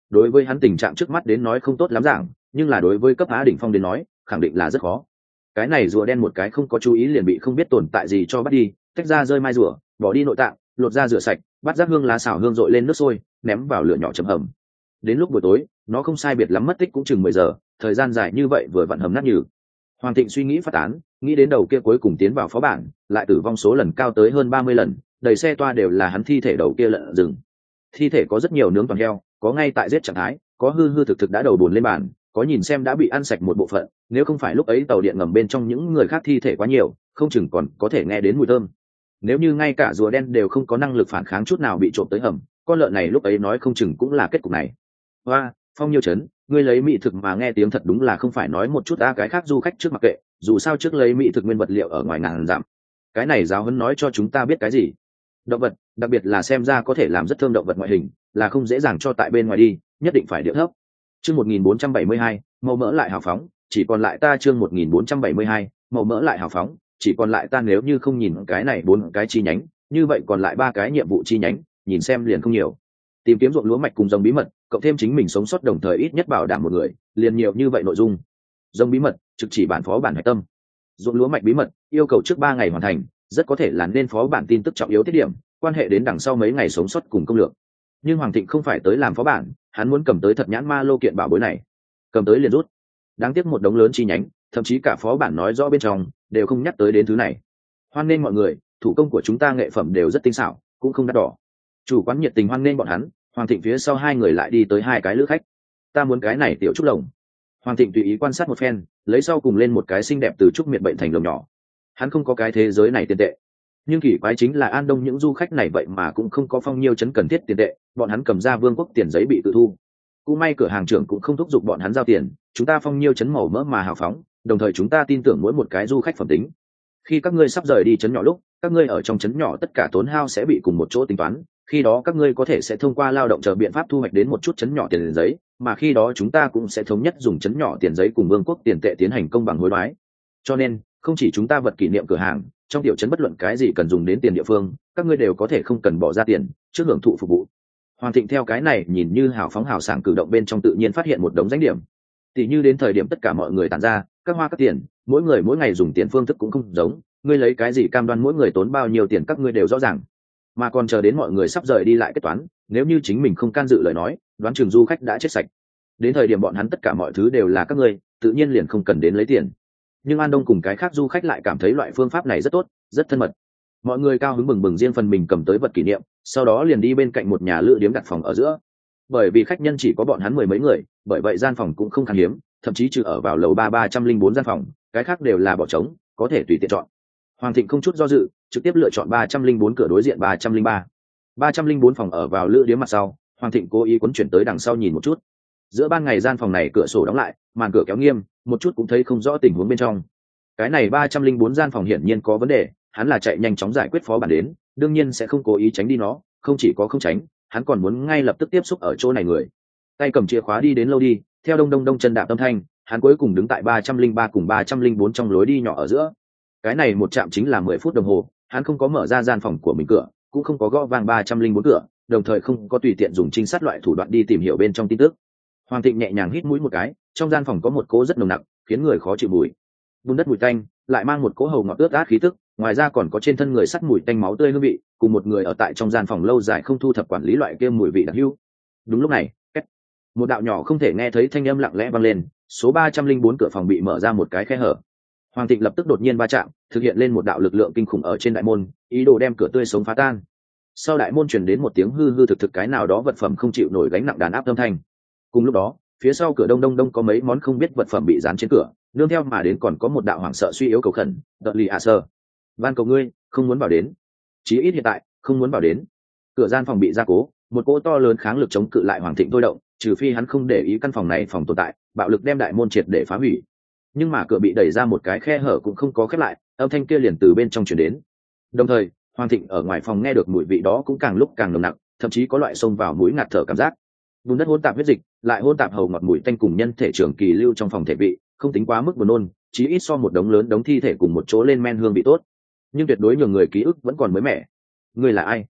đối với hắn tình trạng trước mắt đến nói không tốt lắm giảng, nhưng là đối với cấp á đỉnh phong đến nói khẳng định là rất khó. Cái này rùa đen một cái không có chú ý liền bị không biết tồn tại gì cho bắt đi, tách ra rơi mai rùa, bỏ đi nội tạng, lột ra rửa sạch, bắt rác hương lá xào hương dội lên nước sôi, ném vào lửa nhỏ chậm hầm. Đến lúc buổi tối nó không sai biệt lắm mất tích cũng chừng mười giờ, thời gian dài như vậy vừa vặn hầm nát nhừ. Hoàng Thịnh suy nghĩ phát tán, nghĩ đến đầu kia cuối cùng tiến vào phó bản lại tử vong số lần cao tới hơn ba mươi lần, đầy xe toa đều là hắn thi thể đầu kia lợn rừng. Thi thể có rất nhiều nướng toàn heo, có ngay tại giết trạng thái, có hư hư thực thực đã đầu buồn lên bàn, có nhìn xem đã bị ăn sạch một bộ phận, nếu không phải lúc ấy tàu điện ngầm bên trong những người khác thi thể quá nhiều, không chừng còn có thể nghe đến mùi thơm. Nếu như ngay cả rùa đen đều không có năng lực phản kháng chút nào bị trộm tới hầm, con lợn này lúc ấy nói không chừng cũng là kết cục này. Hoa, Phong Nhiêu Chấn, ngươi lấy mỹ thực mà nghe tiếng thật đúng là không phải nói một chút a, cái khác du khách trước mặc kệ, dù sao trước lấy mỹ thực nguyên vật liệu ở ngoài ngàn dặm. Cái này giáo huấn nói cho chúng ta biết cái gì? Động vật, đặc biệt là xem ra có thể làm rất thơm động vật ngoại hình, là không dễ dàng cho tại bên ngoài đi, nhất định phải điệu thấp. Chương một nghìn bốn trăm bảy mươi hai, màu mỡ lại hào phóng, chỉ còn lại ta. Chương một nghìn bốn trăm bảy mươi hai, màu mỡ lại hào phóng, chỉ còn lại ta. Nếu như không nhìn cái này bốn cái chi nhánh, như vậy còn lại ba cái nhiệm vụ chi nhánh, nhìn xem liền không nhiều. Tìm kiếm ruộng lúa mạch cùng dòng bí mật, cộng thêm chính mình sống sót đồng thời ít nhất bảo đảm một người, liền nhiều như vậy nội dung. Dòng bí mật, trực chỉ bản phó bản hạch tâm. Ruộng lúa mạch bí mật, yêu cầu trước ba ngày hoàn thành, rất có thể là nên phó bản tin tức trọng yếu tiết điểm, quan hệ đến đằng sau mấy ngày sống sót cùng công lược. Nhưng Hoàng Thịnh không phải tới làm phó bản, hắn muốn cầm tới thật nhãn ma lô kiện bảo bối này, cầm tới liền rút. Đáng tiếc một đống lớn chi nhánh, thậm chí cả phó bản nói rõ bên trong đều không nhắc tới đến thứ này. Hoan nghênh mọi người, thủ công của chúng ta nghệ phẩm đều rất tinh xảo, cũng không đắt đỏ. Chủ quán nhiệt tình hoan nghênh bọn hắn. Hoàng Thịnh phía sau hai người lại đi tới hai cái lữ khách. Ta muốn cái này tiểu trúc lồng. Hoàng Thịnh tùy ý quan sát một phen, lấy sau cùng lên một cái xinh đẹp từ trúc miệt bệnh thành lồng nhỏ. Hắn không có cái thế giới này tiền tệ, nhưng kỳ quái chính là An Đông những du khách này vậy mà cũng không có Phong Nhiêu Chấn cần thiết tiền tệ, bọn hắn cầm ra vương quốc tiền giấy bị tự thu. Cũng may cửa hàng trưởng cũng không thúc giục bọn hắn giao tiền, chúng ta Phong Nhiêu Chấn màu mỡ mà hào phóng, đồng thời chúng ta tin tưởng mỗi một cái du khách phẩm tính. Khi các ngươi sắp rời đi trấn nhỏ lúc, các ngươi ở trong trấn nhỏ tất cả tốn hao sẽ bị cùng một chỗ tính toán, khi đó các ngươi có thể sẽ thông qua lao động chờ biện pháp thu hoạch đến một chút trấn nhỏ tiền giấy, mà khi đó chúng ta cũng sẽ thống nhất dùng trấn nhỏ tiền giấy cùng vương quốc tiền tệ tiến hành công bằng hối đoái. Cho nên không chỉ chúng ta vật kỷ niệm cửa hàng, trong tiểu trấn bất luận cái gì cần dùng đến tiền địa phương, các ngươi đều có thể không cần bỏ ra tiền, trước hưởng thụ phục vụ. Hoàng Thịnh theo cái này nhìn như hào phóng hào sảng cử động bên trong tự nhiên phát hiện một đống danh điểm. Tỷ như đến thời điểm tất cả mọi người tản ra, các hoa các tiền, mỗi người mỗi ngày dùng tiền phương thức cũng không giống, ngươi lấy cái gì cam đoan mỗi người tốn bao nhiêu tiền các ngươi đều rõ ràng. Mà còn chờ đến mọi người sắp rời đi lại kết toán, nếu như chính mình không can dự lời nói, đoán chừng du khách đã chết sạch. Đến thời điểm bọn hắn tất cả mọi thứ đều là các ngươi, tự nhiên liền không cần đến lấy tiền. Nhưng An Đông cùng cái khác du khách lại cảm thấy loại phương pháp này rất tốt, rất thân mật. Mọi người cao hứng bừng bừng riêng phần mình cầm tới vật kỷ niệm, sau đó liền đi bên cạnh một nhà lữ điếm đặt phòng ở giữa. Bởi vì khách nhân chỉ có bọn hắn mười mấy người, bởi vậy gian phòng cũng không khan hiếm, thậm chí trừ ở vào lầu ba ba trăm linh bốn gian phòng, cái khác đều là bỏ trống, có thể tùy tiện chọn. Hoàng Thịnh không chút do dự, trực tiếp lựa chọn ba trăm linh bốn cửa đối diện ba trăm linh ba. ba trăm linh bốn phòng ở vào lữ điếm mặt sau, Hoàng Thịnh cố ý cuốn chuyển tới đằng sau nhìn một chút. Giữa ban ngày gian phòng này cửa sổ đóng lại, màn cửa kéo nghiêm, một chút cũng thấy không rõ tình huống bên trong. Cái này ba trăm linh bốn gian phòng hiển nhiên có vấn đề, hắn là chạy nhanh chóng giải quyết phó bản đến, đương nhiên sẽ không cố ý tránh đi nó, không chỉ có không tránh, hắn còn muốn ngay lập tức tiếp xúc ở chỗ này người. Tay cầm chìa khóa đi đến lâu đi, theo đông đông đông chân đạp âm thanh, hắn cuối cùng đứng tại ba trăm linh ba cùng ba trăm linh bốn trong lối đi nhỏ ở giữa. Cái này một chạm chính là mười phút đồng hồ, hắn không có mở ra gian phòng của mình cửa, cũng không có gõ vang ba trăm linh bốn cửa, đồng thời không có tùy tiện dùng trinh sát loại thủ đoạn đi tìm hiểu bên trong tin tức. Hoàng Thịnh nhẹ nhàng hít mũi một cái, trong gian phòng có một cỗ rất nồng nặc, khiến người khó chịu mùi. Bùn đất mùi tanh, lại mang một cỗ hầu ngọt ướt át khí tức, ngoài ra còn có trên thân người sắt mùi tanh máu tươi hương vị, cùng một người ở tại trong gian phòng lâu dài không thu thập quản lý loại kia mùi vị đặc hữu. Đúng lúc này, két, một đạo nhỏ không thể nghe thấy thanh âm lặng lẽ vang lên, số ba trăm linh bốn cửa phòng bị mở ra một cái khe hở. Hoàng Thịnh lập tức đột nhiên va chạm, thực hiện lên một đạo lực lượng kinh khủng ở trên đại môn, ý đồ đem cửa tươi sống phá tan. Sau đại môn truyền đến một tiếng hư hư thực thực cái nào đó vật phẩm không chịu nổi gánh nặng đàn áp âm thanh. Cùng lúc đó, phía sau cửa đông đông đông có mấy món không biết vật phẩm bị dán trên cửa, nương theo mà đến còn có một đạo hoảng sợ suy yếu cầu khẩn, "Đợt lì ạ sơ, van cầu ngươi, không muốn vào đến. Chí ít hiện tại, không muốn vào đến." Cửa gian phòng bị gia cố, một cỗ to lớn kháng lực chống cự lại Hoàng Thịnh thôi động, trừ phi hắn không để ý căn phòng này phòng tồn tại, bạo lực đem đại môn triệt để phá hủy. Nhưng mà cửa bị đẩy ra một cái khe hở cũng không có khép lại, âm thanh kia liền từ bên trong truyền đến. Đồng thời, Hoàng Thịnh ở ngoài phòng nghe được mùi vị đó cũng càng lúc càng nồng nặc, thậm chí có loại xông vào mũi ngạt thở cảm giác. Bùn đất hỗn tạp huyết dịch, lại hỗn tạp hầu ngọt mùi tanh cùng nhân thể trường kỳ lưu trong phòng thể vị, không tính quá mức buồn nôn, chí ít so một đống lớn đống thi thể cùng một chỗ lên men hương vị tốt, nhưng tuyệt đối nhường người ký ức vẫn còn mới mẻ. Ngươi là ai?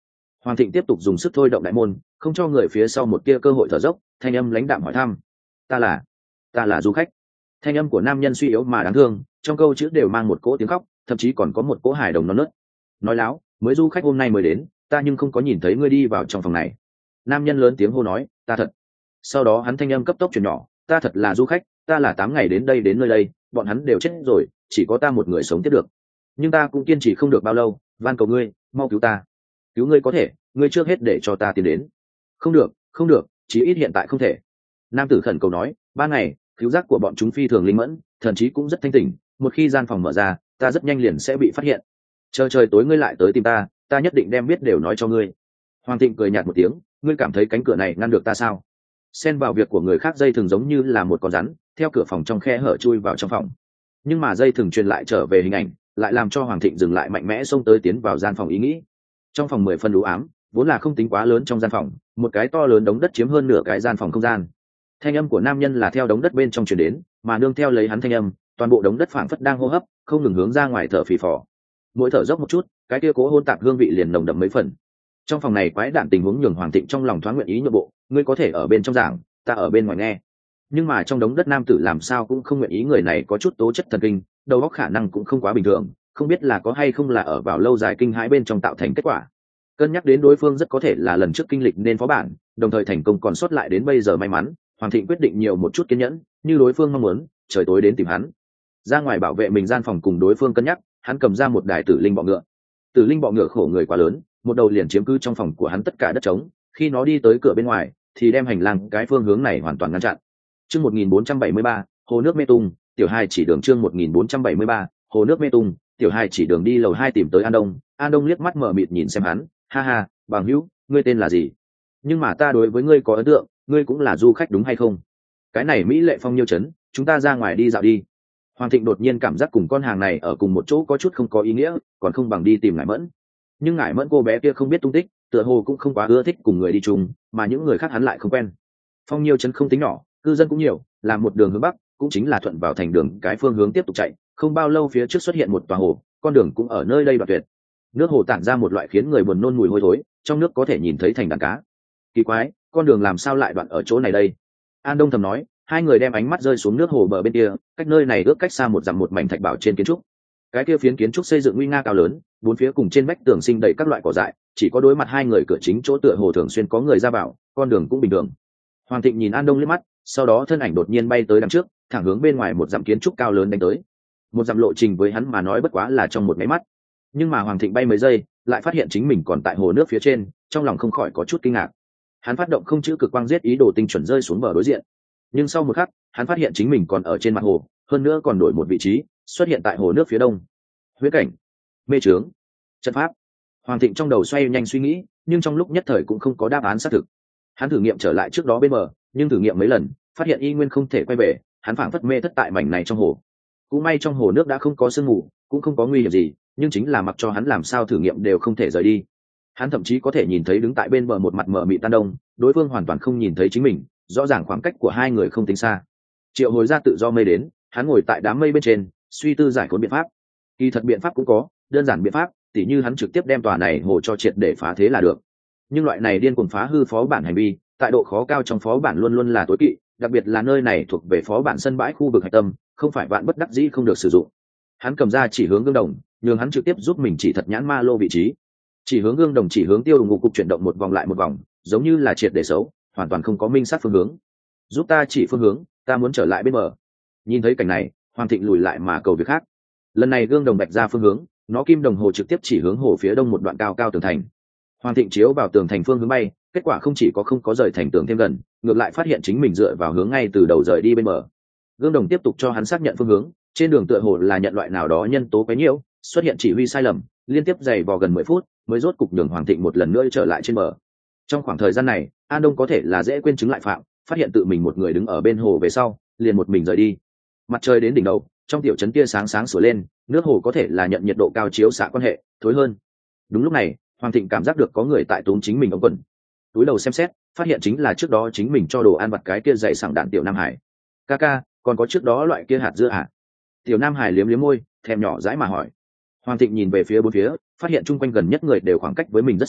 Hoàng Thịnh tiếp tục dùng sức thôi động đại môn, không cho người phía sau một tia cơ hội thở dốc. Thanh âm lãnh đạm hỏi thăm: ta là ta là du khách. Thanh âm của nam nhân suy yếu mà đáng thương, trong câu chữ đều mang một cỗ tiếng khóc, thậm chí còn có một cỗ hài đồng non nớt. Nói láo, mới du khách hôm nay mới đến, ta nhưng không có nhìn thấy ngươi đi vào trong phòng này. Nam nhân lớn tiếng hô nói: ta thật. Sau đó hắn thanh âm cấp tốc chuyển nhỏ: ta thật là du khách, ta là tám ngày đến đây đến nơi đây, bọn hắn đều chết rồi, chỉ có ta một người sống tiếp được. Nhưng ta cũng kiên trì không được bao lâu, van cầu ngươi, mau cứu ta. Cứu ngươi có thể, ngươi trước hết để cho ta tiến đến. Không được, không được, chí ít hiện tại không thể. Nam tử khẩn cầu nói: ba ngày, cứu giác của bọn chúng phi thường linh mẫn, thần chí cũng rất thanh tỉnh, một khi gian phòng mở ra, ta rất nhanh liền sẽ bị phát hiện. Chờ trời tối ngươi lại tới tìm ta, ta nhất định đem biết đều nói cho ngươi. Hoàng Thịnh cười nhạt một tiếng: ngươi cảm thấy cánh cửa này ngăn được ta sao? Xen vào việc của người khác dây thường giống như là một con rắn, theo cửa phòng trong khe hở chui vào trong phòng. Nhưng mà dây thường truyền lại trở về hình ảnh, lại làm cho Hoàng Thịnh dừng lại mạnh mẽ xông tới tiến vào gian phòng ý nghĩ. Trong phòng mười phân đủ ám, vốn là không tính quá lớn trong gian phòng, một cái to lớn đống đất chiếm hơn nửa cái gian phòng không gian. Thanh âm của nam nhân là theo đống đất bên trong truyền đến, mà nương theo lấy hắn thanh âm, toàn bộ đống đất phảng phất đang hô hấp, không ngừng hướng ra ngoài thở phì phò. Mỗi thở dốc một chút, cái kia cố hôn tạp hương vị liền nồng đậm mấy phần. Trong phòng này quái đản tình huống nhường Hoàng Thịnh trong lòng thoáng nguyện ý nhượng bộ, ngươi có thể ở bên trong giảng, ta ở bên ngoài nghe. Nhưng mà trong đống đất nam tử làm sao cũng không nguyện ý, người này có chút tố chất thần kinh, đầu óc khả năng cũng không quá bình thường, không biết là có hay không là ở vào lâu dài kinh hãi bên trong tạo thành kết quả. Cân nhắc đến đối phương rất có thể là lần trước kinh lịch nên phó bản, đồng thời thành công còn sót lại đến bây giờ may mắn, Hoàng Thịnh quyết định nhiều một chút kiên nhẫn, như đối phương mong muốn, trời tối đến tìm hắn. Ra ngoài bảo vệ mình gian phòng cùng đối phương cân nhắc, hắn cầm ra một đài tử linh bọ ngựa. Tử linh bọ ngựa khổ người quá lớn, một đầu liền chiếm cứ trong phòng của hắn tất cả đất trống, khi nó đi tới cửa bên ngoài thì đem hành lang cái phương hướng này hoàn toàn ngăn chặn. Chương một nghìn bốn trăm bảy mươi ba, hồ nước mê tung, tiểu hai chỉ đường. Chương một nghìn bốn trăm bảy mươi ba, hồ nước mê tung, tiểu hai chỉ đường. Đi lầu hai tìm tới An Đông. An Đông liếc mắt mở mịt nhìn xem hắn: ha ha, bằng hữu, ngươi tên là gì? Nhưng mà ta đối với ngươi có ấn tượng, ngươi cũng là du khách đúng hay không? Cái này mỹ lệ phong nhiêu chấn, chúng ta ra ngoài đi dạo đi. Hoàng Thịnh đột nhiên cảm giác cùng con hàng này ở cùng một chỗ có chút không có ý nghĩa, còn không bằng đi tìm Ngải Mẫn. Nhưng Ngải Mẫn cô bé kia không biết tung tích, tựa hồ cũng không quá ưa thích cùng người đi chung, mà những người khác hắn lại không quen. Phong nhiêu chấn không tính nhỏ, cư dân cũng nhiều, là một đường hướng bắc, cũng chính là thuận vào thành đường cái phương hướng tiếp tục chạy. Không bao lâu phía trước xuất hiện một tòa hồ, con đường cũng ở nơi đây đoạn tuyệt. Nước hồ tản ra một loại khiến người buồn nôn mùi hôi thối, trong nước có thể nhìn thấy thành đàn cá. Kỳ quái, con đường làm sao lại đoạn ở chỗ này đây? An Đông thầm nói. Hai người đem ánh mắt rơi xuống nước hồ bờ bên kia, cách nơi này ước cách xa một dặm một mảnh thạch bảo trên kiến trúc. Cái kia phiến kiến trúc xây dựng nguy nga cao lớn, bốn phía cùng trên vách tường sinh đầy các loại cỏ dại, chỉ có đối mặt hai người cửa chính chỗ tựa hồ thường xuyên có người ra vào, con đường cũng bình thường. Hoàng Thịnh nhìn An Đông liếc mắt, sau đó thân ảnh đột nhiên bay tới đằng trước, thẳng hướng bên ngoài một dặm kiến trúc cao lớn đánh tới. Một dặm lộ trình với hắn mà nói bất quá là trong một máy mắt, nhưng mà Hoàng Thịnh bay mấy giây, lại phát hiện chính mình còn tại hồ nước phía trên, trong lòng không khỏi có chút kinh ngạc. Hắn phát động không chữ cực quang giết ý đồ tinh chuẩn rơi xuống bờ đối diện, nhưng sau một khắc hắn phát hiện chính mình còn ở trên mặt hồ, hơn nữa còn đổi một vị trí, xuất hiện tại hồ nước phía đông. Huyễn cảnh, mê trướng, trận pháp. Hoàng Thịnh trong đầu xoay nhanh suy nghĩ, nhưng trong lúc nhất thời cũng không có đáp án xác thực. Hắn thử nghiệm trở lại trước đó bên bờ, nhưng thử nghiệm mấy lần, phát hiện y nguyên không thể quay về. Hắn phảng phất mê thất tại mảnh này trong hồ. Cũng may trong hồ nước đã không có sương mù, cũng không có nguy hiểm gì, nhưng chính là mặc cho hắn làm sao thử nghiệm đều không thể rời đi. Hắn thậm chí có thể nhìn thấy đứng tại bên bờ một mặt mờ mịt An Đông, đối phương hoàn toàn không nhìn thấy chính mình, rõ ràng khoảng cách của hai người không tính xa. Triệu Hồi ra tự do mây đến, hắn ngồi tại đám mây bên trên, suy tư giải khốn biện pháp. Kỳ thật biện pháp cũng có, đơn giản biện pháp, tỉ như hắn trực tiếp đem tòa này hồ cho triệt để phá thế là được. Nhưng loại này điên cuồng phá hư phó bản hành vi, tại độ khó cao trong phó bản luôn luôn là tối kỵ, đặc biệt là nơi này thuộc về phó bản sân bãi khu vực hạch tâm, không phải vạn bất đắc dĩ không được sử dụng. Hắn cầm ra chỉ hướng gương đồng, nhường hắn trực tiếp giúp mình chỉ thật nhãn ma lô vị trí. Chỉ hướng gương đồng chỉ hướng tiêu ngục cục chuyển động một vòng lại một vòng, giống như là triệt để xấu, hoàn toàn không có minh sát phương hướng. Giúp ta chỉ phương hướng, ta muốn trở lại bên bờ. Nhìn thấy cảnh này, Hoàng Thịnh lùi lại mà cầu việc khác. Lần này gương đồng bạch ra phương hướng, nó kim đồng hồ trực tiếp chỉ hướng hồ phía đông một đoạn cao cao tường thành. Hoàng Thịnh chiếu vào tường thành phương hướng bay, kết quả không chỉ có không có rời thành tường thêm gần, ngược lại phát hiện chính mình dựa vào hướng ngay từ đầu rời đi bên bờ. Gương đồng tiếp tục cho hắn xác nhận phương hướng, trên đường tựa hồ là nhận loại nào đó nhân tố quấy nhiễu, xuất hiện chỉ huy sai lầm, liên tiếp dày vò gần mười phút, mới rốt cục nhường Hoàng Thịnh một lần nữa trở lại trên bờ. Trong khoảng thời gian này, An Đông có thể là dễ quên chứng lại phạm, phát hiện tự mình một người đứng ở bên hồ về sau, liền một mình rời đi. Mặt trời đến đỉnh đầu, trong tiểu trấn tia sáng sáng sủa lên, nước hồ có thể là nhận nhiệt độ cao chiếu xạ quan hệ, thối hơn. Đúng lúc này, Hoàng Thịnh cảm giác được có người tại túm chính mình ống quần. Túi đầu xem xét, phát hiện chính là trước đó chính mình cho đồ ăn vặt cái kia dày sảng đạn tiểu Nam Hải. Ca ca, còn có trước đó loại kia hạt dưa à? Tiểu Nam Hải liếm liếm môi, thèm nhỏ dãi mà hỏi. Hoàng Thịnh nhìn về phía bốn phía, phát hiện chung quanh gần nhất người đều khoảng cách với mình rất xa,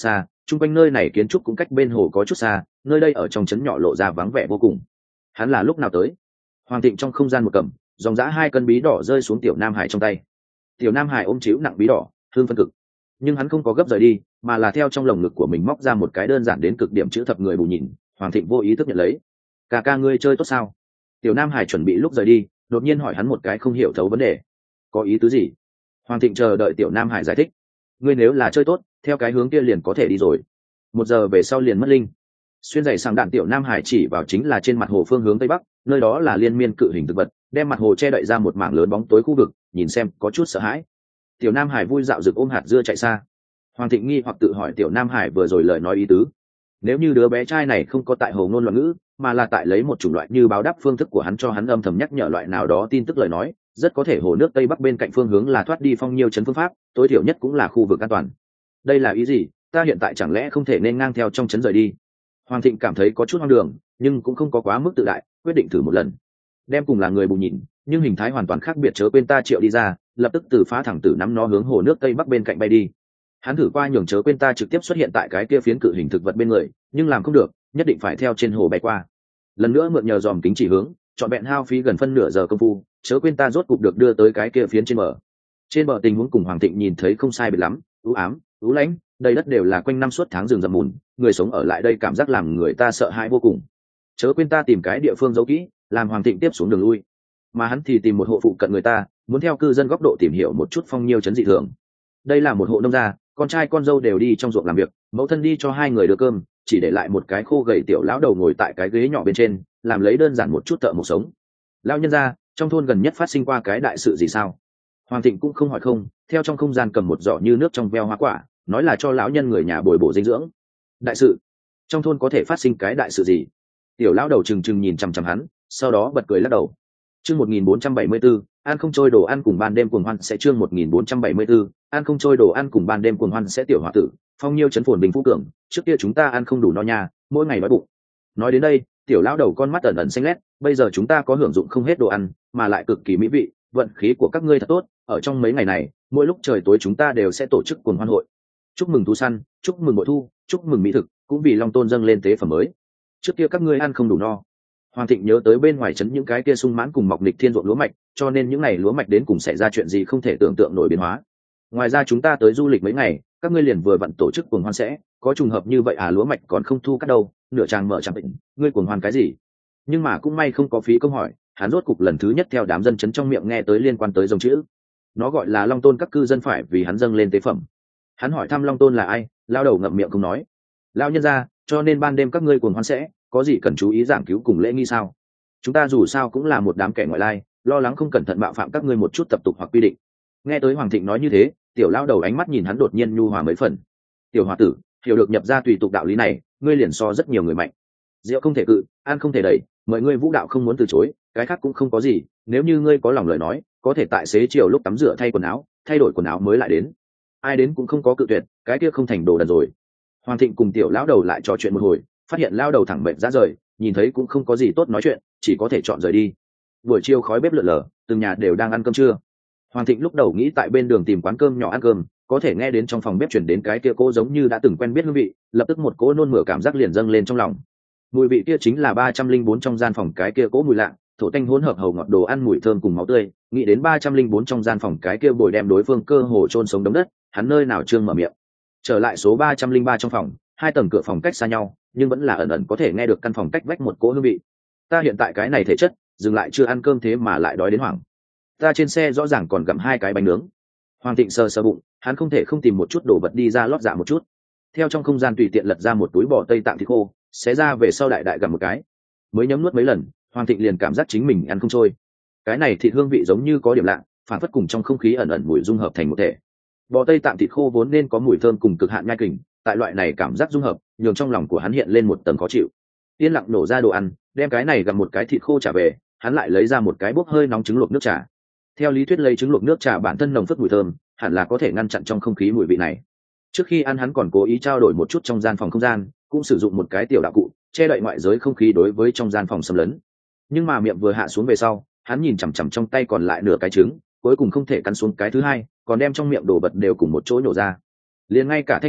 Trung quanh nơi này kiến trúc cũng cách bên hồ có chút xa, nơi đây ở trong trấn nhỏ lộ ra vắng vẻ vô cùng. Hắn là lúc nào tới? Hoàng Thịnh trong không gian một cầm, dòng dã hai cân bí đỏ rơi xuống tiểu Nam Hải trong tay. Tiểu Nam Hải ôm chịu nặng bí đỏ, hương phân cực. Nhưng hắn không có gấp rời đi, mà là theo trong lồng ngực của mình móc ra một cái đơn giản đến cực điểm chữ thập người bù nhìn. Hoàng Thịnh vô ý thức nhận lấy. Ca ca ngươi chơi tốt sao? Tiểu Nam Hải chuẩn bị lúc rời đi, đột nhiên hỏi hắn một cái không hiểu thấu vấn đề. Có ý tứ gì? Hoàng Thịnh chờ đợi tiểu Nam Hải giải thích. Ngươi nếu là chơi tốt, theo cái hướng kia liền có thể đi rồi. Một giờ về sau liền mất linh. Xuyên giày sang đạn tiểu Nam Hải chỉ vào chính là trên mặt hồ phương hướng tây bắc, nơi đó là liên miên cự hình thực vật, đem mặt hồ che đậy ra một mảng lớn bóng tối khu vực, nhìn xem có chút sợ hãi. Tiểu Nam Hải vui dạo rực ôm hạt dưa chạy xa. Hoàng Thịnh nghi hoặc tự hỏi tiểu Nam Hải vừa rồi lời nói ý tứ. Nếu như đứa bé trai này không có tại hồ ngôn loạn ngữ, mà là tại lấy một chủng loại như báo đáp phương thức của hắn cho hắn âm thầm nhắc nhở loại nào đó tin tức lời nói, rất có thể hồ nước tây bắc bên cạnh phương hướng là thoát đi phong nhiêu chấn phương pháp, tối thiểu nhất cũng là khu vực an toàn. Đây là ý gì? Ta hiện tại chẳng lẽ không thể nên ngang theo trong chấn rời đi? Hoàng Thịnh cảm thấy có chút hoang đường, nhưng cũng không có quá mức tự đại, quyết định thử một lần. Đem cùng là người bù nhìn, nhưng hình thái hoàn toàn khác biệt chớ quên ta triệu đi ra, lập tức từ phá thẳng tử nắm nó hướng hồ nước tây bắc bên cạnh bay đi. Hắn thử qua nhường chớ quên ta trực tiếp xuất hiện tại cái kia phiến cự hình thực vật bên người, nhưng làm không được, nhất định phải theo trên hồ bay qua. Lần nữa mượn nhờ dòm kính chỉ hướng, chọn bẹn hao phí gần phân nửa giờ công phu, chớ quên ta rốt cục được đưa tới cái kia phiến trên bờ. Trên bờ tình huống cùng Hoàng Thịnh nhìn thấy không sai biệt lắm, u ám, u lãnh, đây đất đều là quanh năm suốt tháng rừng rậm mùn, người sống ở lại đây cảm giác làm người ta sợ hãi vô cùng. Chớ quên ta tìm cái địa phương giấu kỹ, làm Hoàng Thịnh tiếp xuống đường lui, mà hắn thì tìm một hộ phụ cận người ta, muốn theo cư dân góc độ tìm hiểu một chút phong nhiêu chấn dị thường. Đây là một hộ nông gia, con trai con dâu đều đi trong ruộng làm việc, mẫu thân đi cho hai người đưa cơm, chỉ để lại một cái khô gầy tiểu lão đầu ngồi tại cái ghế nhỏ bên trên, làm lấy đơn giản một chút thợ một sống. Lão nhân gia, trong thôn gần nhất phát sinh qua cái đại sự gì sao? Hoàng Thịnh cũng không hỏi không, theo trong không gian cầm một giỏ như nước trong veo hoa quả, nói là cho lão nhân người nhà bồi bổ dinh dưỡng. Đại sự? Trong thôn có thể phát sinh cái đại sự gì? Tiểu lão đầu trừng trừng nhìn chằm chằm hắn, sau đó bật cười lắc đầu. Chương một nghìn bốn trăm bảy mươi bốn, ăn không trôi đồ ăn cùng ban đêm cuồng hoan sẽ chương một nghìn bốn trăm bảy mươi bốn, ăn không trôi đồ ăn cùng ban đêm cuồng hoan sẽ tiểu hòa tử, phong nhiêu chấn phồn bình phú cường, trước kia chúng ta ăn không đủ no nhà, mỗi ngày đói bụng. Nói đến đây, tiểu lão đầu con mắt ẩn ẩn xanh lét, bây giờ chúng ta có hưởng dụng không hết đồ ăn, mà lại cực kỳ mỹ vị, vận khí của các ngươi thật tốt, ở trong mấy ngày này, mỗi lúc trời tối chúng ta đều sẽ tổ chức cuồng hoan hội. Chúc mừng thú săn, chúc mừng bội thu, chúc mừng mỹ thực, cũng vì Long Tôn dâng lên tế phẩm mới. Trước kia các ngươi ăn không đủ no. Hoàng Thịnh nhớ tới bên ngoài trấn những cái kia sung mãn cùng mọc nghịch thiên ruộng lúa mạch, cho nên những ngày lúa mạch đến cùng xảy ra chuyện gì không thể tưởng tượng nổi biến hóa. Ngoài ra chúng ta tới du lịch mấy ngày, các ngươi liền vừa vặn tổ chức cuồng hoan sẽ, có trùng hợp như vậy à, lúa mạch còn không thu cắt đâu, nửa tràng mở chẳng định, ngươi cuồng hoan cái gì? Nhưng mà cũng may không có phí công hỏi, hắn rốt cục lần thứ nhất theo đám dân trấn trong miệng nghe tới liên quan tới dòng chữ. Nó gọi là Long Tôn, các cư dân phải vì hắn dâng lên tế phẩm. Hắn hỏi thăm Long Tôn là ai, lao đầu ngậm miệng không nói. Lao nhân ra, cho nên ban đêm các ngươi cuồng hoan sẽ, có gì cần chú ý giảng cứu cùng lễ nghi sao? Chúng ta dù sao cũng là một đám kẻ ngoại lai, lo lắng không cẩn thận mạo phạm các ngươi một chút tập tục hoặc quy định. Nghe tới Hoàng Thịnh nói như thế, tiểu lao đầu ánh mắt nhìn hắn đột nhiên nhu hòa mấy phần. Tiểu hòa tử, hiểu được nhập ra tùy tục đạo lý này, ngươi liền so rất nhiều người mạnh. Rượu không thể cự, ăn không thể đẩy, mọi ngươi vũ đạo không muốn từ chối, cái khác cũng không có gì. Nếu như ngươi có lòng lời nói, có thể tại xế chiều lúc tắm rửa thay quần áo, thay đổi quần áo mới lại đến. Ai đến cũng không có cự tuyệt, cái kia không thành đồ đần rồi. Hoàng Thịnh cùng tiểu lão đầu lại trò chuyện một hồi, phát hiện lao đầu thẳng bệnh ra rời, nhìn thấy cũng không có gì tốt nói chuyện, chỉ có thể chọn rời đi. Buổi chiều khói bếp lượn lờ, từng nhà đều đang ăn cơm trưa. Hoàng Thịnh lúc đầu nghĩ tại bên đường tìm quán cơm nhỏ ăn cơm, có thể nghe đến trong phòng bếp chuyển đến cái kia cô giống như đã từng quen biết hương vị, lập tức một cỗ nôn mửa cảm giác liền dâng lên trong lòng. Mùi vị kia chính là ba trăm linh bốn trong gian phòng cái kia cỗ mùi lạ, thổ tanh hỗn hợp hầu ngọt đồ ăn mùi thơm cùng máu tươi, nghĩ đến ba trăm linh bốn trong gian phòng cái kia bồi đem đối phương cơ hồ chôn sống đống đất, hắn nơi nào trương mở miệng. Trở lại số ba trăm linh ba trong phòng, hai tầng cửa phòng cách xa nhau, nhưng vẫn là ẩn ẩn có thể nghe được căn phòng cách vách một cỗ hương vị. Ta hiện tại cái này thể chất, dừng lại chưa ăn cơm thế mà lại đói đến hoảng. Ta trên xe rõ ràng còn gặm hai cái bánh nướng. Hoàng Thịnh sờ sờ bụng, hắn không thể không tìm một chút đồ vật đi ra lót dạ một chút. Theo trong không gian tùy tiện lật ra một túi bò tây tạng thịt khô, xé ra về sau đại đại gặm một cái. Mới nhấm nuốt mấy lần, Hoàng Thịnh liền cảm giác chính mình ăn không trôi. Cái này thịt hương vị giống như có điểm lạ, phản phất cùng trong không khí ẩn ẩn mùi dung hợp thành một thể. Bò tây tạng thịt khô vốn nên có mùi thơm cùng cực hạn nhai kình, tại loại này cảm giác dung hợp, nhường trong lòng của hắn hiện lên một tầng khó chịu. Yên lặng nổ ra đồ ăn, đem cái này gặm một cái thịt khô trả về, hắn lại lấy ra một cái bốc hơi nóng trứng luộc nước trà. Theo lý thuyết lấy trứng luộc nước trà bản thân nồng phức mùi thơm, hẳn là có thể ngăn chặn trong không khí mùi vị này. Trước khi ăn hắn còn cố ý trao đổi một chút trong gian phòng không gian, cũng sử dụng một cái tiểu đạo cụ che đậy ngoại giới không khí đối với trong gian phòng xâm lấn. Nhưng mà miệng vừa hạ xuống về sau, hắn nhìn chằm chằm trong tay còn lại nửa cái trứng, cuối cùng không thể cắn xuống cái thứ hai, còn đem trong miệng đồ vật đều cùng một chỗ nhổ ra. Liền ngay cả thanh năng lượng,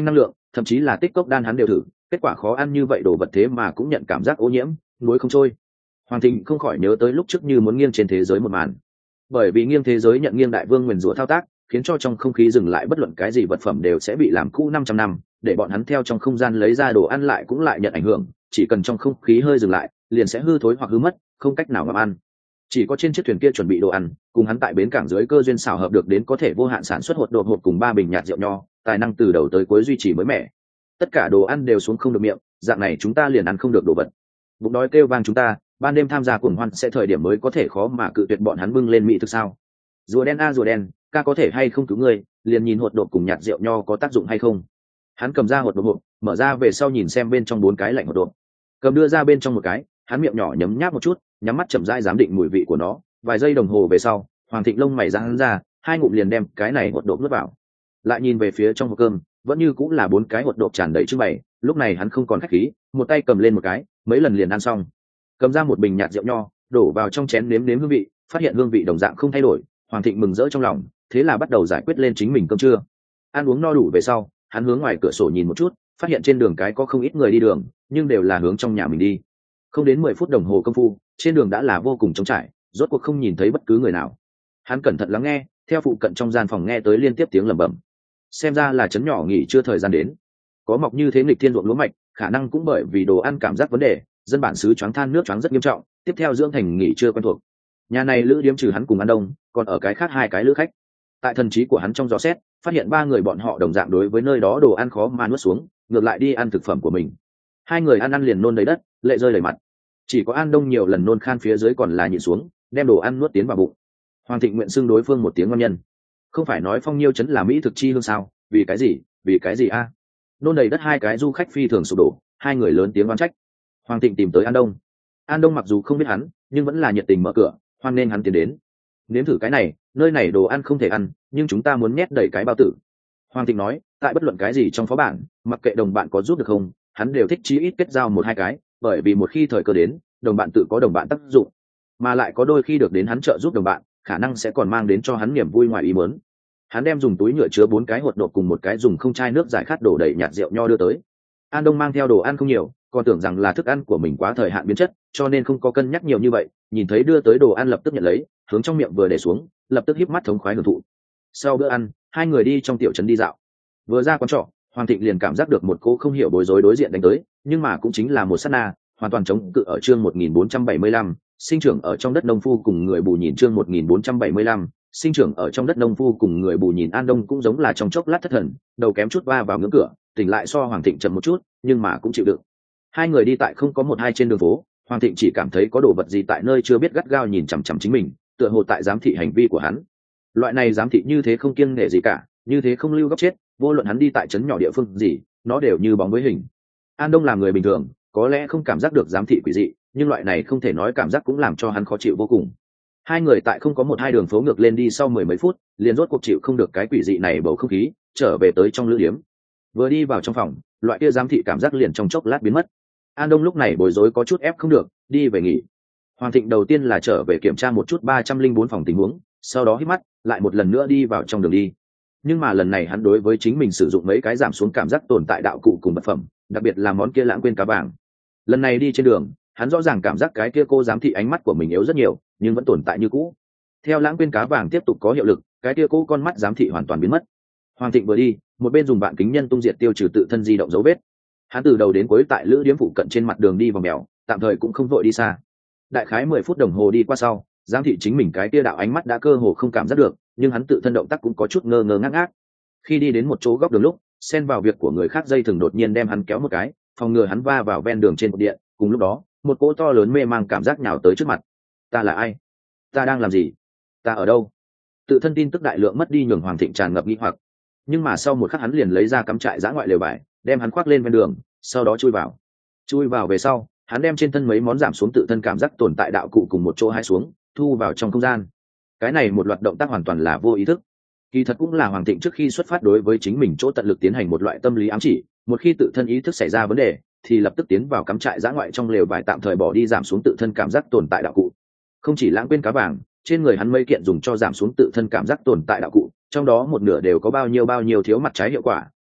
thậm chí là tích cốc đan hắn đều thử, kết quả khó ăn như vậy đồ vật thế mà cũng nhận cảm giác ô nhiễm, nuối không trôi. Hoàng Thịnh không khỏi nhớ tới lúc trước như muốn nghiêng trên thế giới một màn. Bởi vì nghiêng thế giới nhận nghiêng đại vương nguyền rủa thao tác, khiến cho trong không khí dừng lại bất luận cái gì vật phẩm đều sẽ bị làm cũ năm trăm năm, để bọn hắn theo trong không gian lấy ra đồ ăn lại cũng lại nhận ảnh hưởng, chỉ cần trong không khí hơi dừng lại, liền sẽ hư thối hoặc hư mất, không cách nào ngậm ăn. Chỉ có trên chiếc thuyền kia chuẩn bị đồ ăn, cùng hắn tại bến cảng dưới cơ duyên xảo hợp được đến có thể vô hạn sản xuất hột đột hột cùng ba bình nhạt rượu nho, tài năng từ đầu tới cuối duy trì mới mẻ. Tất cả đồ ăn đều xuống không được miệng, dạng này chúng ta liền ăn không được đồ vật. Bụng đói kêu vang chúng ta, ban đêm tham gia cuồng hoan sẽ thời điểm mới có thể khó mà cự tuyệt bọn hắn bưng lên mỹ thực sao? Rùa đen a rùa đen, ca có thể hay không cứu ngươi, liền nhìn hột đột cùng nhạt rượu nho có tác dụng hay không. Hắn cầm ra hột đột hộp, mở ra về sau nhìn xem bên trong bốn cái lạnh hột đột, cầm đưa ra bên trong một cái, hắn miệng nhỏ nhấm nháp một chút, nhắm mắt chậm rãi giám định mùi vị của nó. Vài giây đồng hồ về sau, Hoàng Thịnh lông mày ra hắn ra, hai ngụm liền đem cái này hột đột nuốt vào. Lại nhìn về phía trong hộp cơm, vẫn như cũng là bốn cái hột đột tràn đầy trưng bày. Lúc này hắn không còn khách khí, một tay cầm lên một cái, mấy lần liền ăn xong. Cầm ra một bình nhạt rượu nho, đổ vào trong chén nếm nếm hương vị, phát hiện hương vị đồng dạng không thay đổi. Hoàng Thịnh mừng rỡ trong lòng, thế là bắt đầu giải quyết lên chính mình cơm trưa. Ăn uống no đủ về sau, hắn hướng ngoài cửa sổ nhìn một chút, phát hiện trên đường cái có không ít người đi đường, nhưng đều là hướng trong nhà mình đi. Không đến mười phút đồng hồ công phu, trên đường đã là vô cùng trống trải, rốt cuộc không nhìn thấy bất cứ người nào. Hắn cẩn thận lắng nghe, theo phụ cận trong gian phòng nghe tới liên tiếp tiếng lẩm bẩm. Xem ra là trấn nhỏ nghỉ chưa thời gian đến. Có mọc như thế nghịch thiên ruộng lúa mạch, khả năng cũng bởi vì đồ ăn cảm giác vấn đề, dân bản xứ choáng than nước choáng rất nghiêm trọng, tiếp theo dưỡng thành nghỉ chưa quen thuộc. Nhà này lữ điếm trừ hắn cùng ăn đông, còn ở cái khác hai cái lữ khách. Tại thần trí của hắn trong gió xét, phát hiện ba người bọn họ đồng dạng đối với nơi đó đồ ăn khó mà nuốt xuống, ngược lại đi ăn thực phẩm của mình. Hai người ăn ăn liền nôn đầy đất, lệ rơi đầy mặt. Chỉ có An Đông nhiều lần nôn khan phía dưới còn là nhịn xuống, đem đồ ăn nuốt tiến vào bụng. Hoàng Thịnh nguyện xưng đối phương một tiếng ngon nhân. Không phải nói Phong Nhiêu trấn là mỹ thực chi hương sao? Vì cái gì? Vì cái gì a? Nôn đầy đất hai cái du khách phi thường sụp đổ, hai người lớn tiếng oán trách. Hoàng Thịnh tìm tới An Đông. An Đông mặc dù không biết hắn, nhưng vẫn là nhiệt tình mở cửa, hoan nên hắn tiến đến. Nếm thử cái này, nơi này đồ ăn không thể ăn, nhưng chúng ta muốn nhét đầy cái bao tử. Hoàng Thịnh nói, tại bất luận cái gì trong phó bản, mặc kệ đồng bạn có giúp được không, hắn đều thích chí ít kết giao một hai cái, bởi vì một khi thời cơ đến, đồng bạn tự có đồng bạn tác dụng, mà lại có đôi khi được đến hắn trợ giúp đồng bạn, khả năng sẽ còn mang đến cho hắn niềm vui ngoài ý muốn. Hắn đem dùng túi nhựa chứa bốn cái hột đột cùng một cái dùng không chai nước giải khát đổ đầy nhạt rượu nho đưa tới. An Đông mang theo đồ ăn không nhiều, còn tưởng rằng là thức ăn của mình quá thời hạn biến chất, cho nên không có cân nhắc nhiều như vậy, nhìn thấy đưa tới đồ ăn lập tức nhận lấy, hướng trong miệng vừa để xuống, lập tức híp mắt thống khoái hưởng thụ. Sau bữa ăn, hai người đi trong tiểu trấn đi dạo. Vừa ra quán trọ, Hoàng Thịnh liền cảm giác được một cô không hiểu bối rối đối diện đánh tới, nhưng mà cũng chính là một sát na, hoàn toàn chống cự ở chương một nghìn bốn trăm bảy mươi lăm, sinh trưởng ở trong đất nông phu cùng người bù nhìn chương một nghìn bốn trăm bảy mươi lăm, sinh trưởng ở trong đất nông phu cùng người bù nhìn. An Đông cũng giống là trong chốc lát thất thần, đầu kém chút va vào ngưỡng cửa, tỉnh lại so Hoàng Thịnh chậm một chút, nhưng mà cũng chịu đựng. Hai người đi tại không có một hai trên đường phố, Hoàng Thịnh chỉ cảm thấy có đồ vật gì tại nơi chưa biết gắt gao nhìn chằm chằm chính mình, tựa hồ tại giám thị hành vi của hắn. Loại này giám thị như thế không kiêng nể gì cả, như thế không lưu góc chết, vô luận hắn đi tại trấn nhỏ địa phương gì, nó đều như bóng với hình. An Đông là người bình thường, có lẽ không cảm giác được giám thị quỷ dị, nhưng loại này không thể nói cảm giác cũng làm cho hắn khó chịu vô cùng. Hai người tại không có một hai đường phố ngược lên đi sau mười mấy phút, liền rốt cuộc chịu không được cái quỷ dị này bầu không khí, trở về tới trong lữ điếm. Vừa đi vào trong phòng, loại kia giám thị cảm giác liền trong chốc lát biến mất. An Đông lúc này bối rối có chút ép không được, đi về nghỉ. Hoàng Thịnh đầu tiên là trở về kiểm tra một chút ba trăm linh bốn phòng tình huống, sau đó hít mắt, lại một lần nữa đi vào trong đường đi. Nhưng mà lần này hắn đối với chính mình sử dụng mấy cái giảm xuống cảm giác tồn tại đạo cụ cùng vật phẩm, đặc biệt là món kia lãng quên cá vàng. Lần này đi trên đường, hắn rõ ràng cảm giác cái kia cô giám thị ánh mắt của mình yếu rất nhiều, nhưng vẫn tồn tại như cũ. Theo lãng quên cá vàng tiếp tục có hiệu lực, cái kia cô con mắt giám thị hoàn toàn biến mất. Hoàng Thịnh vừa đi, một bên dùng vạn kính nhân tung diệt tiêu trừ tự thân di động dấu vết. Hắn từ đầu đến cuối tại lữ điếm phụ cận trên mặt đường đi vòng mèo, tạm thời cũng không vội đi xa. Đại khái mười phút đồng hồ đi qua sau, giám thị chính mình cái kia đạo ánh mắt đã cơ hồ không cảm giác được, nhưng hắn tự thân động tác cũng có chút ngơ ngơ ngác ngác. Khi đi đến một chỗ góc đường lúc, xen vào việc của người khác dây thừng đột nhiên đem hắn kéo một cái, phòng ngừa hắn va vào ven đường trên cột điện. Cùng lúc đó, một cỗ to lớn mê mang cảm giác nhào tới trước mặt. Ta là ai? Ta đang làm gì? Ta ở đâu? Tự thân tin tức đại lượng mất đi nhường Hoàng Thịnh tràn ngập nghi hoặc. Nhưng mà sau một khắc hắn liền lấy ra cắm trại giã ngoại lều vải, đem hắn khoác lên ven đường, sau đó chui vào. Chui vào về sau, hắn đem trên thân mấy món giảm xuống tự thân cảm giác tồn tại đạo cụ cùng một chỗ hai xuống, thu vào trong không gian. Cái này một loạt động tác hoàn toàn là vô ý thức. Kỳ thật cũng là Hoàng Thịnh trước khi xuất phát đối với chính mình chỗ tận lực tiến hành một loại tâm lý ám chỉ, một khi tự thân ý thức xảy ra vấn đề, thì lập tức tiến vào cắm trại giã ngoại trong lều vải tạm thời bỏ đi giảm xuống tự thân cảm giác tồn tại đạo cụ. Không chỉ lãng quên cá vàng, trên người hắn mấy kiện dùng cho giảm xuống tự thân cảm giác tồn tại đạo cụ, trong đó một nửa đều có bao nhiêu bao nhiêu thiếu mặt trái hiệu quả,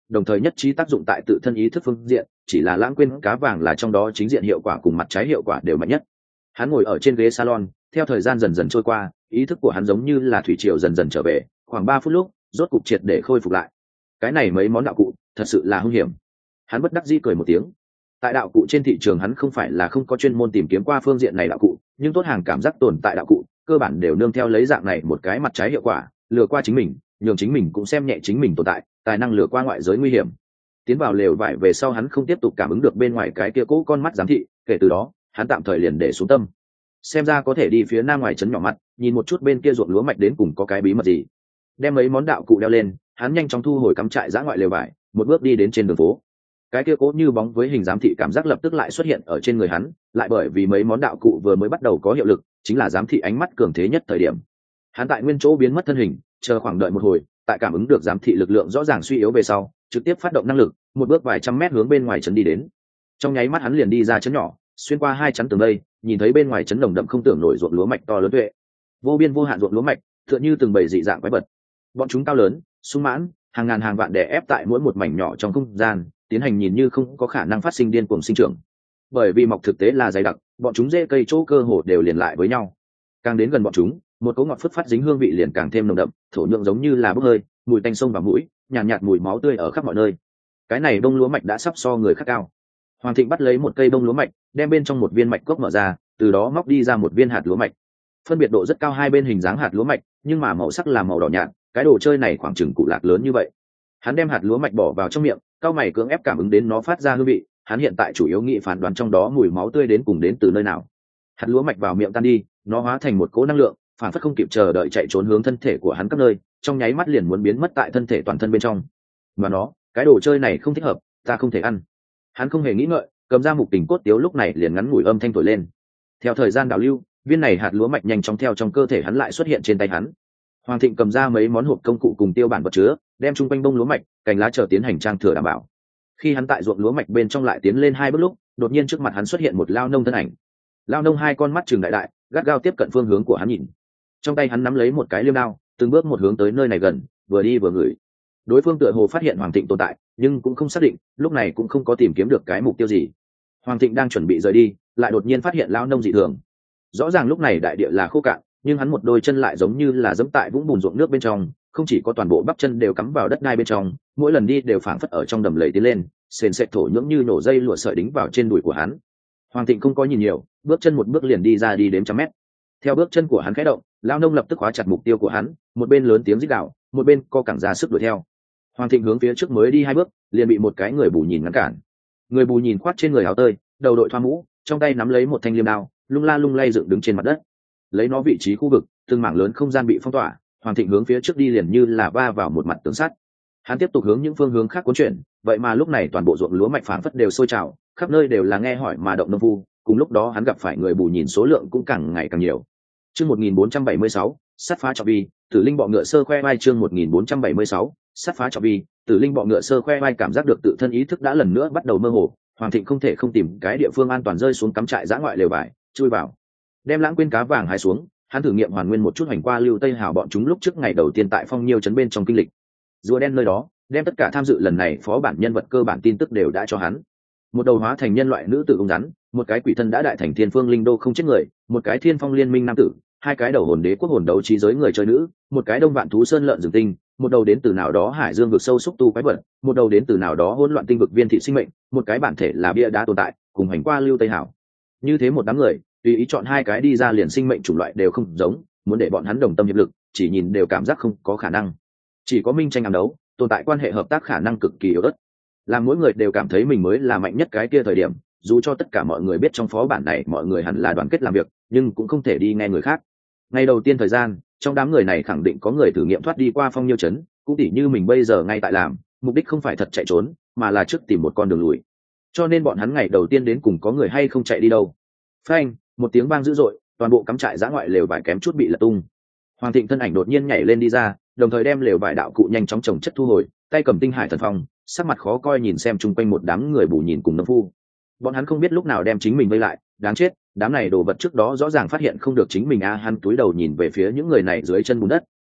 đồng thời nhất trí tác dụng tại tự thân ý thức phương diện, chỉ là lãng quên cá vàng là trong đó chính diện hiệu quả cùng mặt trái hiệu quả đều mạnh nhất. Hắn ngồi ở trên ghế salon, theo thời gian dần dần trôi qua, ý thức của hắn giống như là thủy triều dần dần trở về, khoảng ba phút lúc, rốt cục triệt để khôi phục lại. Cái này mấy món đạo cụ, thật sự là hung hiểm. Hắn bất đắc dĩ cười một tiếng. Tại đạo cụ trên thị trường hắn không phải là không có chuyên môn tìm kiếm qua phương diện này đạo cụ, nhưng tốt hàng cảm giác tồn tại đạo cụ, cơ bản đều nương theo lấy dạng này một cái mặt trái hiệu quả, lừa qua chính mình, nhường chính mình cũng xem nhẹ chính mình tồn tại, tài năng lừa qua ngoại giới nguy hiểm. Tiến vào lều vải về sau hắn không tiếp tục cảm ứng được bên ngoài cái kia cũ con mắt giám thị, kể từ đó, hắn tạm thời liền để xuống tâm. Xem ra có thể đi phía nam ngoài trấn nhỏ mắt, nhìn một chút bên kia ruộng lúa mạch đến cùng có cái bí mật gì. Đem mấy món đạo cụ đeo lên, hắn nhanh chóng thu hồi cắm trại giã ngoại lều vải, một bước đi đến trên đường phố. Cái kia cố như bóng với hình giám thị cảm giác lập tức lại xuất hiện ở trên người hắn, lại bởi vì mấy món đạo cụ vừa mới bắt đầu có hiệu lực, chính là giám thị ánh mắt cường thế nhất thời điểm. Hắn tại nguyên chỗ biến mất thân hình, chờ khoảng đợi một hồi, tại cảm ứng được giám thị lực lượng rõ ràng suy yếu về sau, trực tiếp phát động năng lực, một bước vài trăm mét hướng bên ngoài trấn đi đến. Trong nháy mắt hắn liền đi ra trấn nhỏ, xuyên qua hai chắn tường đây, nhìn thấy bên ngoài trấn đồng đậm không tưởng nổi ruộng lúa mạch to lớn tuệ, vô biên vô hạn ruộng lúa mạch, tựa như từng bầy dị dạng quái vật. Bọn chúng cao lớn, sung mãn, hàng ngàn hàng vạn đè ép tại mỗi một mảnh nhỏ trong không gian, tiến hành nhìn như không có khả năng phát sinh điên cuồng sinh trưởng. Bởi vì mọc thực tế là dày đặc, bọn chúng rễ cây chỗ cơ hồ đều liền lại với nhau. Càng đến gần bọn chúng, một cỗ ngọt phất phát dính hương vị liền càng thêm nồng đậm, thổ nhưỡng giống như là bốc hơi, mùi tanh sông vào mũi, nhàn nhạt, nhạt mùi máu tươi ở khắp mọi nơi. Cái này bông lúa mạch đã sắp so người khác cao. Hoàng Thịnh bắt lấy một cây bông lúa mạch, đem bên trong một viên mạch cốc mở ra, từ đó móc đi ra một viên hạt lúa mạch. Phân biệt độ rất cao hai bên hình dáng hạt lúa mạch, nhưng mà màu sắc là màu đỏ nhạt, cái đồ chơi này khoảng chừng cụ lạc lớn như vậy. Hắn đem hạt lúa mạch bỏ vào trong miệng, cao mày cưỡng ép cảm ứng đến nó phát ra hương vị, hắn hiện tại chủ yếu nghĩ phán đoán trong đó mùi máu tươi đến cùng đến từ nơi nào. Hạt lúa mạch vào miệng tan đi, nó hóa thành một cỗ năng lượng, phản phất không kịp chờ đợi chạy trốn hướng thân thể của hắn các nơi, trong nháy mắt liền muốn biến mất tại thân thể toàn thân bên trong. Mà nó, cái đồ chơi này không thích hợp, ta không thể ăn. Hắn không hề nghĩ ngợi, cầm ra mục tình cốt tiếu lúc này liền ngắn ngủi âm thanh thổi lên. Theo thời gian đảo lưu, viên này hạt lúa mạch nhanh chóng theo trong cơ thể hắn lại xuất hiện trên tay hắn. Hoàng Thịnh cầm ra mấy món hộp công cụ cùng tiêu bản vật chứa, đem chung quanh bông lúa mạch, cành lá chờ tiến hành trang thừa đảm bảo. Khi hắn tại ruộng lúa mạch bên trong lại tiến lên hai bước lúc, đột nhiên trước mặt hắn xuất hiện một lao nông thân ảnh. Lao nông hai con mắt trừng đại đại, gắt gao tiếp cận phương hướng của hắn nhìn. Trong tay hắn nắm lấy một cái liêm đao, từng bước một hướng tới nơi này gần, vừa đi vừa ngửi. Đối phương tựa hồ phát hiện Hoàng Thịnh tồn tại, nhưng cũng không xác định, lúc này cũng không có tìm kiếm được cái mục tiêu gì. Hoàng Thịnh đang chuẩn bị rời đi, lại đột nhiên phát hiện lao nông dị thường. Rõ ràng lúc này đại địa là khô cạn, nhưng hắn một đôi chân lại giống như là giẫm tại vũng bùn ruộng nước bên trong, không chỉ có toàn bộ bắp chân đều cắm vào đất đai bên trong, mỗi lần đi đều phảng phất ở trong đầm lầy tiến lên, sền sệt thổ nhưỡng như nổ dây lụa sợi đính vào trên đùi của hắn. Hoàng Thịnh không có nhìn nhiều, bước chân một bước liền đi ra đi đếm trăm mét. Theo bước chân của hắn khẽ động, lao nông lập tức khóa chặt mục tiêu của hắn, một bên lớn tiếng rít gào, một bên co cẳng ra sức đuổi theo. Hoàng Thịnh hướng phía trước mới đi hai bước, liền bị một cái người bù nhìn ngăn cản. Người bù nhìn khoác trên người áo tơi, đầu đội thoa mũ, trong tay nắm lấy một thanh liêm đao, lung la lung lay dựng đứng trên mặt đất. Lấy nó vị trí khu vực, từng mảng lớn không gian bị phong tỏa, Hoàng Thịnh hướng phía trước đi liền như là va vào một mặt tường sắt. Hắn tiếp tục hướng những phương hướng khác cuốn chuyển, vậy mà lúc này toàn bộ ruộng lúa mạch phảng phất đều sôi trào, khắp nơi đều là nghe hỏi mà động nông phu, cùng lúc đó hắn gặp phải người bù nhìn số lượng cũng càng ngày càng nhiều. Chương một nghìn bốn trăm bảy mươi sáu, sát phá trọng vi, Tử Linh bọ ngựa sơ khoe vai chương một nghìn bốn trăm bảy mươi sáu, sát phá trọng vi, Tử Linh bọ ngựa sơ khoe vai cảm giác được tự thân ý thức đã lần nữa bắt đầu mơ hồ, Hoàng Thịnh không thể không tìm cái địa phương an toàn rơi xuống cắm trại giã ngoại lều vải, chui vào. Đem lãng quên cá vàng hái xuống, hắn thử nghiệm hoàn nguyên một chút hành qua lưu tây hào bọn chúng lúc trước ngày đầu tiên tại Phong Nhiêu trấn bên trong kinh lịch. Rùa đen nơi đó, đem tất cả tham dự lần này phó bản nhân vật cơ bản tin tức đều đã cho hắn. Một đầu hóa thành nhân loại nữ tử ung rắn, một cái quỷ thân đã đại thành thiên phương linh đô không chết người, một cái thiên phong liên minh nam tử, hai cái đầu hồn đế quốc hồn đấu trí giới người chơi nữ, một cái đông vạn thú sơn lợn rừng tinh, một đầu đến từ nào đó hải dương vực sâu xúc tu quái vật, một đầu đến từ nào đó hỗn loạn tinh vực viên thị sinh mệnh, một cái bản thể là bia đá tồn tại, cùng hành qua lưu tây hảo. Như thế một đám người, tùy ý chọn hai cái đi ra liền sinh mệnh chủng loại đều không giống, muốn để bọn hắn đồng tâm hiệp lực, chỉ nhìn đều cảm giác không có khả năng. Chỉ có minh tranh ám đấu, tồn tại quan hệ hợp tác khả năng cực kỳ yếu ớt. Làm mỗi người đều cảm thấy mình mới là mạnh nhất cái kia thời điểm, dù cho tất cả mọi người biết trong phó bản này mọi người hẳn là đoàn kết làm việc, nhưng cũng không thể đi nghe người khác. Ngày đầu tiên thời gian, trong đám người này khẳng định có người thử nghiệm thoát đi qua Phong Nhiêu trấn, cũng tỉ như mình bây giờ ngay tại làm, mục đích không phải thật chạy trốn, mà là trước tìm một con đường lùi. Cho nên bọn hắn ngày đầu tiên đến cùng có người hay không chạy đi đâu. Phanh, một tiếng vang dữ dội, toàn bộ cắm trại giã ngoại lều vải kém chút bị lật tung. Hoàng Thịnh thân ảnh đột nhiên nhảy lên đi ra, đồng thời đem lều vải đạo cụ nhanh chóng trồng chất thu hồi, tay cầm tinh hải thần phong, sắc mặt khó coi nhìn xem chung quanh một đám người bù nhìn cùng nông phu. Bọn hắn không biết lúc nào đem chính mình vây lại, đáng chết, đám này đồ vật trước đó rõ ràng phát hiện không được chính mình a, hắn túi đầu nhìn về phía những người này dưới chân bùn đất,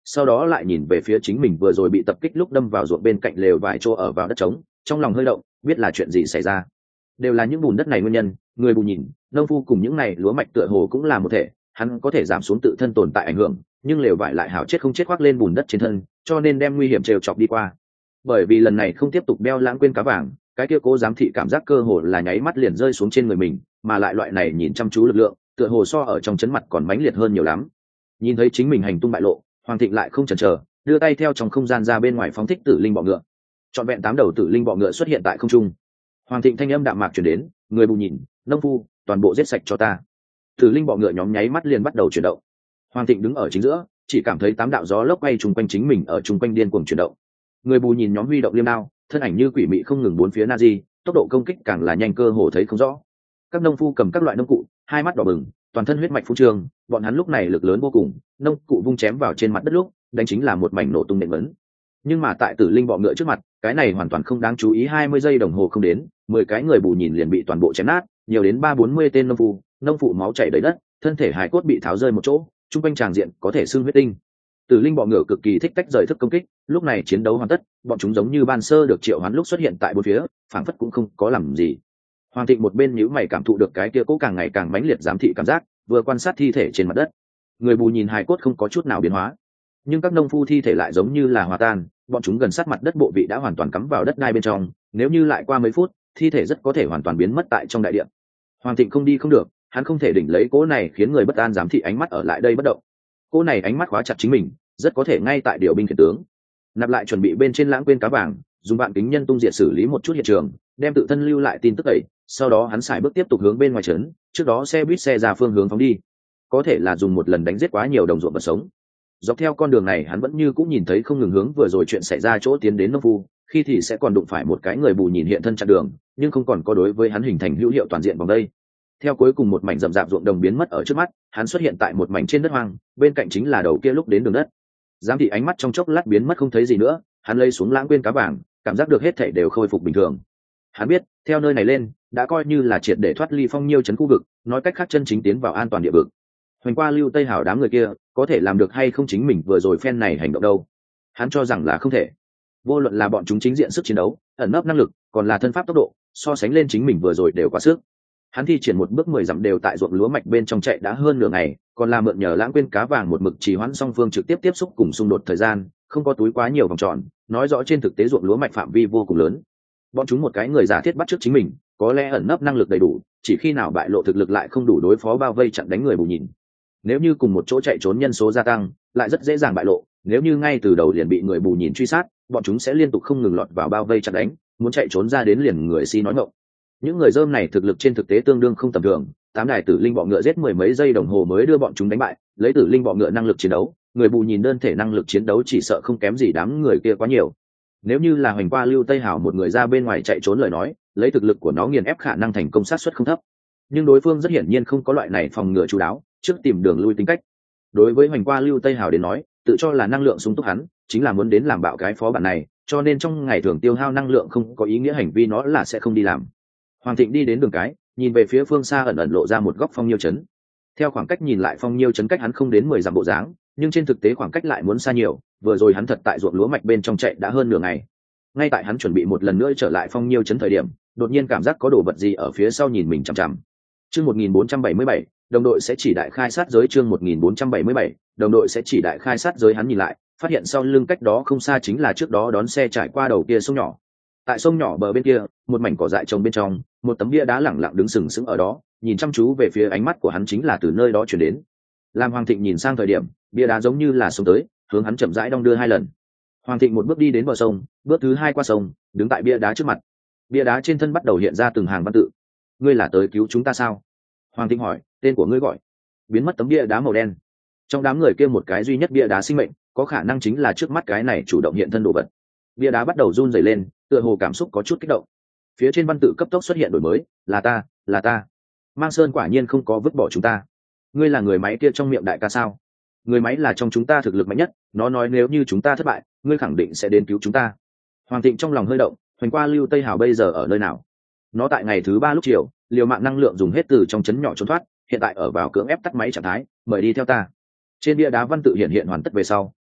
sau đó lại nhìn về phía chính mình vừa rồi bị tập kích lúc đâm vào ruộng bên cạnh lều vài chỗ ở vào đất trống, trong lòng hơi động, biết là chuyện gì xảy ra. Đều là những bùn đất này nguyên nhân. Người bù nhìn, nông phu cùng những này lúa mạch tựa hồ cũng là một thể, hắn có thể giảm xuống tự thân tồn tại ảnh hưởng, nhưng lều vải lại hảo chết không chết khoác lên bùn đất trên thân, cho nên đem nguy hiểm trêu chọc đi qua. Bởi vì lần này không tiếp tục đeo lãng quên cá vàng, cái kia cố giám thị cảm giác cơ hồ là nháy mắt liền rơi xuống trên người mình, mà lại loại này nhìn chăm chú lực lượng, tựa hồ so ở trong chấn mặt còn mãnh liệt hơn nhiều lắm. Nhìn thấy chính mình hành tung bại lộ, Hoàng Thịnh lại không chần chờ, đưa tay theo trong không gian ra bên ngoài phóng thích tử linh bọ ngựa. Trọn vẹn tám đầu tử linh bọ ngựa xuất hiện tại không trung. Hoàng Thịnh thanh âm đạm mạc truyền đến, người bù nhìn, nông phu, toàn bộ giết sạch cho ta. Tử linh bọ ngựa nhóm nháy mắt liền bắt đầu chuyển động. Hoàng Thịnh đứng ở chính giữa, chỉ cảm thấy tám đạo gió lốc quay trùng quanh chính mình ở trung quanh điên cuồng chuyển động. Người bù nhìn nhóm huy động liêm đao, thân ảnh như quỷ mị không ngừng bốn phía Nazi, tốc độ công kích càng là nhanh cơ hồ thấy không rõ. Các nông phu cầm các loại nông cụ, hai mắt đỏ bừng, toàn thân huyết mạch phú trường, bọn hắn lúc này lực lớn vô cùng, nông cụ vung chém vào trên mặt đất lúc, đánh chính là một mảnh nổ tung nện vấn. Nhưng mà tại tử linh bọ ngựa trước mặt, cái này hoàn toàn không đáng chú ý, hai mươi giây đồng hồ không đến, mười cái người bù nhìn liền bị toàn bộ chém nát, nhiều đến ba bốn mươi tên nông phu, nông phụ máu chảy đầy đất, thân thể hài cốt bị tháo rơi một chỗ, trung quanh tràng diện có thể xưng huyết tinh. Tử linh bọ ngựa cực kỳ thích tách rời thức công kích, lúc này chiến đấu hoàn tất, bọn chúng giống như ban sơ được triệu hoán lúc xuất hiện tại bốn phía, phảng phất cũng không có làm gì. Hoàng Thịnh một bên nhíu mày cảm thụ được cái kia cố càng ngày càng mãnh liệt giám thị cảm giác, vừa quan sát thi thể trên mặt đất. Người bù nhìn hài cốt không có chút nào biến hóa, nhưng các nông phu thi thể lại giống như là hòa tan, bọn chúng gần sát mặt đất bộ vị đã hoàn toàn cắm vào đất đai bên trong, nếu như lại qua mấy phút, thi thể rất có thể hoàn toàn biến mất tại trong đại địa. Hoàng Thịnh không đi không được, hắn không thể đỉnh lấy cỗ này khiến người bất an giám thị ánh mắt ở lại đây bất động. Cỗ này ánh mắt khóa chặt chính mình, rất có thể ngay tại điều binh khiển tướng. Nạp lại chuẩn bị bên trên lãng quên cá vàng, dùng vạn kính nhân tung diệt xử lý một chút hiện trường, đem tự thân lưu lại tin tức ấy, sau đó hắn xài bước tiếp tục hướng bên ngoài trấn, trước đó xe buýt xe ra phương hướng phóng đi. Có thể là dùng một lần đánh giết quá nhiều đồng ruộng vật sống. Dọc theo con đường này hắn vẫn như cũng nhìn thấy không ngừng hướng vừa rồi chuyện xảy ra chỗ tiến đến nông phu, khi thì sẽ còn đụng phải một cái người bù nhìn hiện thân chặn đường, nhưng không còn có đối với hắn hình thành hữu hiệu toàn diện vòng đây. Theo cuối cùng một mảnh rậm rạp ruộng đồng biến mất ở trước mắt, hắn xuất hiện tại một mảnh trên đất hoang, bên cạnh chính là đầu kia lúc đến đường đất. Giám thị ánh mắt trong chốc lát biến mất không thấy gì nữa, hắn lấy xuống lãng quên cá vàng, cảm giác được hết thảy đều khôi phục bình thường. Hắn biết, theo nơi này lên, đã coi như là triệt để thoát ly phong nhiêu trấn khu vực, nói cách khác chân chính tiến vào an toàn địa vực. Hoành qua Lưu Tây Hảo đám người kia, có thể làm được hay không chính mình vừa rồi phen này hành động đâu? Hắn cho rằng là không thể. Vô luận là bọn chúng chính diện sức chiến đấu, ẩn nấp năng lực, còn là thân pháp tốc độ, so sánh lên chính mình vừa rồi đều quá sức. Hắn thi triển một bước mười dặm đều tại ruộng lúa mạch bên trong chạy đã hơn nửa ngày, còn là mượn nhờ lãng quên cá vàng một mực trì hoãn song phương trực tiếp tiếp xúc cùng xung đột thời gian, không có túi quá nhiều vòng tròn, nói rõ trên thực tế ruộng lúa mạch phạm vi vô cùng lớn. Bọn chúng một cái người giả thiết bắt trước chính mình, có lẽ ẩn nấp năng lực đầy đủ, chỉ khi nào bại lộ thực lực lại không đủ đối phó bao vây chặn đánh người bù nhìn. Nếu như cùng một chỗ chạy trốn nhân số gia tăng, lại rất dễ dàng bại lộ, nếu như ngay từ đầu liền bị người bù nhìn truy sát, bọn chúng sẽ liên tục không ngừng lọt vào bao vây chặn đánh, muốn chạy trốn ra đến liền người si nói ngọng. Những người dơm này thực lực trên thực tế tương đương không tầm thường, tám đài tử linh bọ ngựa giết mười mấy giây đồng hồ mới đưa bọn chúng đánh bại, lấy tử linh bọ ngựa năng lực chiến đấu, người bù nhìn đơn thể năng lực chiến đấu chỉ sợ không kém gì đám người kia quá nhiều. Nếu như là hoành qua Lưu Tây Hảo một người ra bên ngoài chạy trốn lời nói, lấy thực lực của nó nghiền ép khả năng thành công sát suất không thấp. Nhưng đối phương rất hiển nhiên không có loại này phòng ngừa chú đáo, trước tìm đường lui tính cách. Đối với hoành qua Lưu Tây Hảo đến nói, tự cho là năng lượng sung túc hắn, chính là muốn đến làm bạo cái phó bản này, cho nên trong ngày thường tiêu hao năng lượng không có ý nghĩa hành vi nó là sẽ không đi làm. Hoàng Thịnh đi đến đường cái, nhìn về phía phương xa ẩn ẩn lộ ra một góc phong nhiêu trấn. Theo khoảng cách nhìn lại phong nhiêu trấn cách hắn không đến mười dặm bộ dáng, nhưng trên thực tế khoảng cách lại muốn xa nhiều, vừa rồi hắn thật tại ruộng lúa mạch bên trong chạy đã hơn nửa ngày. Ngay tại hắn chuẩn bị một lần nữa trở lại phong nhiêu trấn thời điểm, đột nhiên cảm giác có đồ vật gì ở phía sau nhìn mình chằm chằm. Chương một nghìn bốn trăm bảy mươi bảy, đồng đội sẽ chỉ đại khai sát giới. Chương một nghìn bốn trăm bảy mươi bảy, đồng đội sẽ chỉ đại khai sát giới. Hắn nhìn lại, phát hiện sau lưng cách đó không xa chính là trước đó đón xe trải qua đầu kia sông nhỏ. Tại sông nhỏ bờ bên kia, một mảnh cỏ dại trồng bên trong, một tấm bia đá lẳng lặng đứng sừng sững ở đó, nhìn chăm chú về phía ánh mắt của hắn chính là từ nơi đó chuyển đến. Làm Hoàng Thịnh nhìn sang thời điểm, bia đá giống như là sông tới, hướng hắn chậm rãi đong đưa hai lần. Hoàng Thịnh một bước đi đến bờ sông, bước thứ hai qua sông, đứng tại bia đá trước mặt. Bia đá trên thân bắt đầu hiện ra từng hàng văn tự. Ngươi là tới cứu chúng ta sao? Hoàng Thịnh hỏi, tên của ngươi gọi. Biến mất tấm bia đá màu đen. Trong đám người kia một cái duy nhất bia đá sinh mệnh, có khả năng chính là trước mắt cái này chủ động hiện thân đồ vật. Bia đá bắt đầu run rẩy lên, tựa hồ cảm xúc có chút kích động. Phía trên văn tự cấp tốc xuất hiện đổi mới, là ta, là ta. Mang Sơn quả nhiên không có vứt bỏ chúng ta. Ngươi là người máy kia trong miệng đại ca sao? Người máy là trong chúng ta thực lực mạnh nhất, nó nói nếu như chúng ta thất bại, ngươi khẳng định sẽ đến cứu chúng ta. Hoàng Thịnh trong lòng hơi động, hoành qua Lưu Tây Hảo bây giờ ở nơi nào? Nó tại ngày thứ ba lúc chiều, liều mạng năng lượng dùng hết từ trong trấn nhỏ trốn thoát, hiện tại ở vào cưỡng ép tắt máy trạng thái, mời đi theo ta. Trên bia đá văn tự hiện hiện hoàn tất về sau,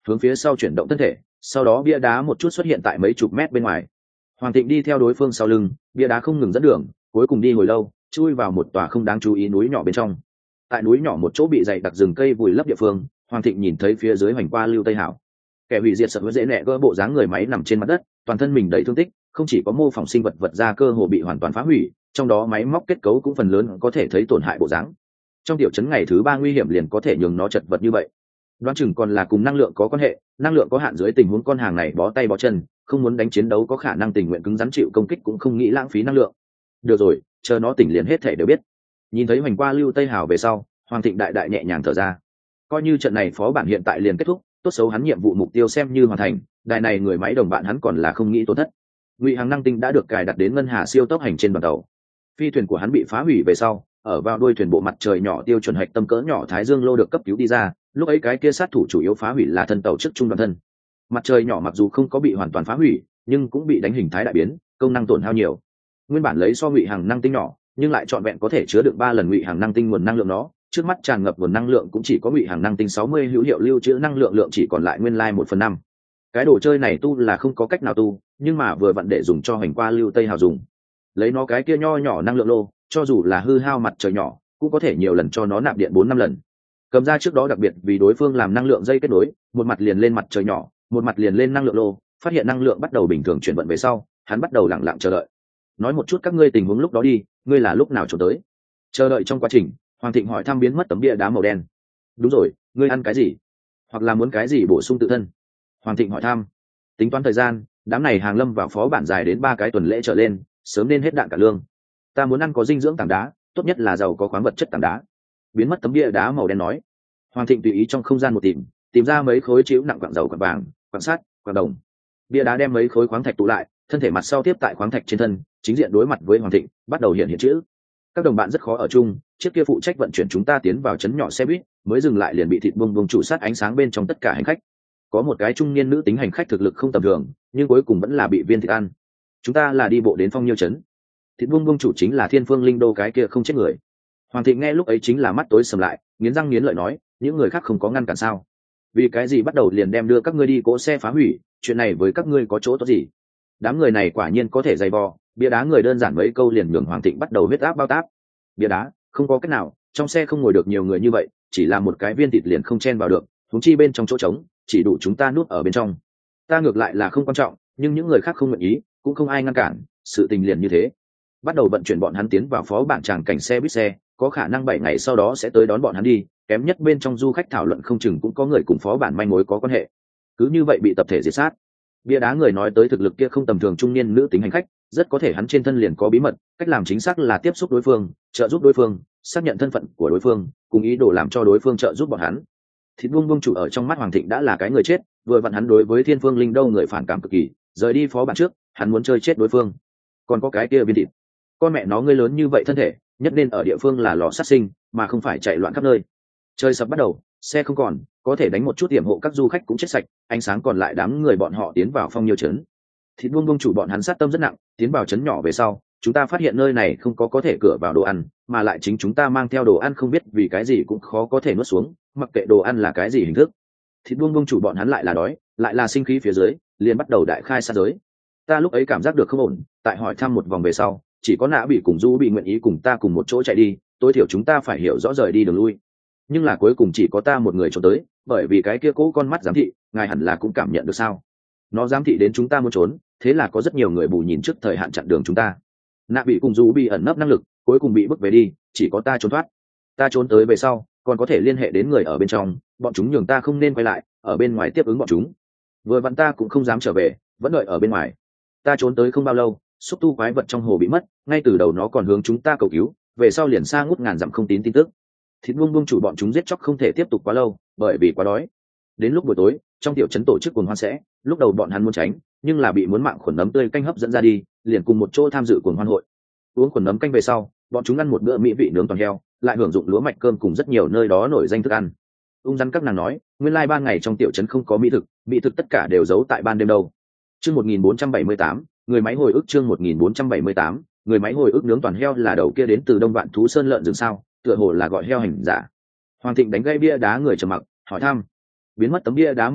hướng phía sau chuyển động thân thể, sau đó bia đá một chút xuất hiện tại mấy chục mét bên ngoài. Hoàng Thịnh đi theo đối phương sau lưng, bia đá không ngừng dẫn đường, cuối cùng đi hồi lâu, chui vào một tòa không đáng chú ý núi nhỏ bên trong. Tại núi nhỏ một chỗ bị dày đặc rừng cây vùi lấp địa phương, Hoàng Thịnh nhìn thấy phía dưới hoành qua lưu tây hảo. Kẻ hủy diệt sợ hứa dễ nẹ gỡ bộ dáng người máy nằm trên mặt đất, toàn thân mình đầy thương tích, không chỉ có mô phỏng sinh vật vật ra cơ hồ bị hoàn toàn phá hủy, trong đó máy móc kết cấu cũng phần lớn có thể thấy tổn hại bộ dáng. Trong tiểu trấn ngày thứ ba nguy hiểm liền có thể nhường nó chật vật như vậy. Đoán chừng còn là cùng năng lượng có quan hệ, năng lượng có hạn dưới tình huống con hàng này bó tay bó chân, không muốn đánh chiến đấu có khả năng tình nguyện cứng rắn chịu công kích cũng không nghĩ lãng phí năng lượng. Được rồi, chờ nó tỉnh liền hết thể đều biết. Nhìn thấy hoành qua lưu tây hào về sau, Hoàng Thịnh đại đại nhẹ nhàng thở ra. Coi như trận này phó bản hiện tại liền kết thúc, tốt xấu hắn nhiệm vụ mục tiêu xem như hoàn thành, đại này người máy đồng bạn hắn còn là không nghĩ tổn thất. Ngụy Hàng năng tinh đã được cài đặt đến ngân hà siêu tốc hành trên đoàn tàu. Phi thuyền của hắn bị phá hủy về sau, ở vào đuôi thuyền bộ mặt trời nhỏ tiêu chuẩn hạch tâm cỡ nhỏ thái dương lô được cấp cứu đi ra, lúc ấy cái kia sát thủ chủ yếu phá hủy là thân tàu trước trung đoàn thân. Mặt trời nhỏ mặc dù không có bị hoàn toàn phá hủy, nhưng cũng bị đánh hình thái đại biến, công năng tổn hao nhiều. Nguyên bản lấy so Ngụy Hàng năng tinh nhỏ, nhưng lại trọn vẹn có thể chứa được ba lần Ngụy Hàng năng tinh nguồn năng lượng nó, trước mắt tràn ngập nguồn năng lượng cũng chỉ có Ngụy Hàng năng tinh sáu mươi hữu hiệu lưu trữ năng lượng lượng chỉ còn lại nguyên lai một phần năm. Cái đồ chơi này tu là không có cách nào tu, nhưng mà vừa vặn để dùng cho hành qua lưu tây hào dùng. Lấy nó cái kia nho nhỏ năng lượng lô, cho dù là hư hao mặt trời nhỏ, cũng có thể nhiều lần cho nó nạp điện bốn năm lần. Cầm ra trước đó đặc biệt vì đối phương làm năng lượng dây kết nối, một mặt liền lên mặt trời nhỏ, một mặt liền lên năng lượng lô, phát hiện năng lượng bắt đầu bình thường chuyển vận về sau, hắn bắt đầu lặng lặng chờ đợi. Nói một chút các ngươi tình huống lúc đó đi, ngươi là lúc nào trốn tới? Chờ đợi trong quá trình, Hoàng Thịnh hỏi thăm biến mất tấm bia đá màu đen. Đúng rồi, ngươi ăn cái gì? Hoặc là muốn cái gì bổ sung tự thân? Hoàng Thịnh hỏi thăm. Tính toán thời gian, đám này hàng lâm vào phó bản dài đến ba cái tuần lễ trở lên, sớm nên hết đạn cả lương. Ta muốn ăn có dinh dưỡng tảng đá, tốt nhất là giàu có khoáng vật chất tảng đá. Biến mất tấm bia đá màu đen nói. Hoàng Thịnh tùy ý trong không gian một tìm, tìm ra mấy khối chiếu nặng quặng dầu quặng vàng, quặng sắt, quặng đồng. Bia đá đem mấy khối khoáng thạch tụ lại, thân thể mặt sau tiếp tại khoáng thạch trên thân, chính diện đối mặt với Hoàng Thịnh, bắt đầu hiện hiện chữ. Các đồng bạn rất khó ở chung, chiếc kia phụ trách vận chuyển chúng ta tiến vào trấn nhỏ xe buýt, mới dừng lại liền bị thịt bông bông chủ sát ánh sáng bên trong tất cả hành khách. Có một cái trung niên nữ tính hành khách thực lực không tầm thường, nhưng cuối cùng vẫn là bị viên thịt ăn. Chúng ta là đi bộ đến Phong Nhiêu trấn. Thịt bông bông chủ chính là Thiên Phương Linh Đô cái kia không chết người. Hoàng Thịnh nghe lúc ấy chính là mắt tối sầm lại, nghiến răng nghiến lợi nói, những người khác không có ngăn cản sao? Vì cái gì bắt đầu liền đem đưa các ngươi đi cỗ xe phá hủy, chuyện này với các ngươi có chỗ tốt gì? Đám người này quả nhiên có thể dày vò, bia đá người đơn giản mấy câu liền nhường Hoàng Thịnh bắt đầu huyết áp bao táp. Bia đá, không có cách nào, trong xe không ngồi được nhiều người như vậy, chỉ là một cái viên thịt liền không chen vào được, huống chi bên trong chỗ trống, chỉ đủ chúng ta nuốt ở bên trong. Ta ngược lại là không quan trọng, nhưng những người khác không nguyện ý, cũng không ai ngăn cản, sự tình liền như thế. Bắt đầu vận chuyển bọn hắn tiến vào phó bản tràng cảnh xe buýt xe, có khả năng bảy ngày sau đó sẽ tới đón bọn hắn đi, kém nhất bên trong du khách thảo luận không chừng cũng có người cùng phó bản manh mối có quan hệ. Cứ như vậy bị tập thể diệt sát. Bia đá người nói tới thực lực kia không tầm thường trung niên nữ tính hành khách, rất có thể hắn trên thân liền có bí mật, cách làm chính xác là tiếp xúc đối phương, trợ giúp đối phương, xác nhận thân phận của đối phương, cùng ý đồ làm cho đối phương trợ giúp bọn hắn. Thịt buông buông chủ ở trong mắt Hoàng Thịnh đã là cái người chết, vừa vặn hắn đối với Thiên Phương Linh Đâu người phản cảm cực kỳ, rời đi phó bản trước, hắn muốn chơi chết đối phương. Còn có cái kia viên thịt, con mẹ nó ngươi lớn như vậy thân thể, nhất nên ở địa phương là lò sát sinh, mà không phải chạy loạn khắp nơi. Chơi sập bắt đầu, xe không còn, có thể đánh một chút tiềm hộ các du khách cũng chết sạch, ánh sáng còn lại đám người bọn họ tiến vào Phong Nhiêu trấn. Thịt buông buông chủ bọn hắn sát tâm rất nặng, tiến vào trấn nhỏ về sau, chúng ta phát hiện nơi này không có có thể cửa vào đồ ăn, mà lại chính chúng ta mang theo đồ ăn không biết vì cái gì cũng khó có thể nuốt xuống, mặc kệ đồ ăn là cái gì hình thức. Thịt buông buông chủ bọn hắn lại là đói, lại là sinh khí phía dưới, liền bắt đầu đại khai sát giới. Ta lúc ấy cảm giác được không ổn, tại hỏi thăm một vòng về sau, chỉ có Nã bị cùng Du bị nguyện ý cùng ta cùng một chỗ chạy đi, tối thiểu chúng ta phải hiểu rõ rời đi đường lui. Nhưng là cuối cùng chỉ có ta một người trốn tới, bởi vì cái kia cố con mắt giám thị, ngài hẳn là cũng cảm nhận được sao? Nó giám thị đến chúng ta muốn trốn, thế là có rất nhiều người bù nhìn trước thời hạn chặn đường chúng ta. Nã bị cùng Du bị ẩn nấp năng lực, cuối cùng bị bức về đi, chỉ có ta trốn thoát. Ta trốn tới về sau, còn có thể liên hệ đến người ở bên trong, bọn chúng nhường ta không nên quay lại, ở bên ngoài tiếp ứng bọn chúng. Vừa vặn ta cũng không dám trở về, vẫn đợi ở bên ngoài. Ta trốn tới không bao lâu, xúc tu quái vật trong hồ bị mất, ngay từ đầu nó còn hướng chúng ta cầu cứu, về sau liền xa ngút ngàn dặm không tín tin tức. Thịt buông buông chủ bọn chúng giết chóc không thể tiếp tục quá lâu, bởi vì quá đói. Đến lúc buổi tối, trong tiểu trấn tổ chức cuồng hoan sẽ, lúc đầu bọn hắn muốn tránh, nhưng là bị muốn mạng khuẩn nấm tươi canh hấp dẫn ra đi, liền cùng một chỗ tham dự cuồng hoan hội. Uống khuẩn nấm canh về sau, bọn chúng ăn một bữa mỹ vị nướng toàn heo, lại hưởng dụng lúa mạch cơm cùng rất nhiều nơi đó nổi danh thức ăn. Ung rắn các nàng nói, nguyên lai ban ngày trong tiểu trấn không có mỹ thực, mỹ thực tất cả đều giấu tại ban đêm đâu. Chương một nghìn bốn trăm bảy mươi tám, người máy hồi ức chương một nghìn bốn trăm bảy mươi tám, người máy hồi ức nướng toàn heo là đầu kia đến từ Đông Vạn Thú Sơn lợn rừng sao? Tựa hồ là gọi heo hành giả. Hoàng Thịnh đánh gây bia đá người trầm mặc, hỏi thăm. Biến mất tấm bia đá màu đen,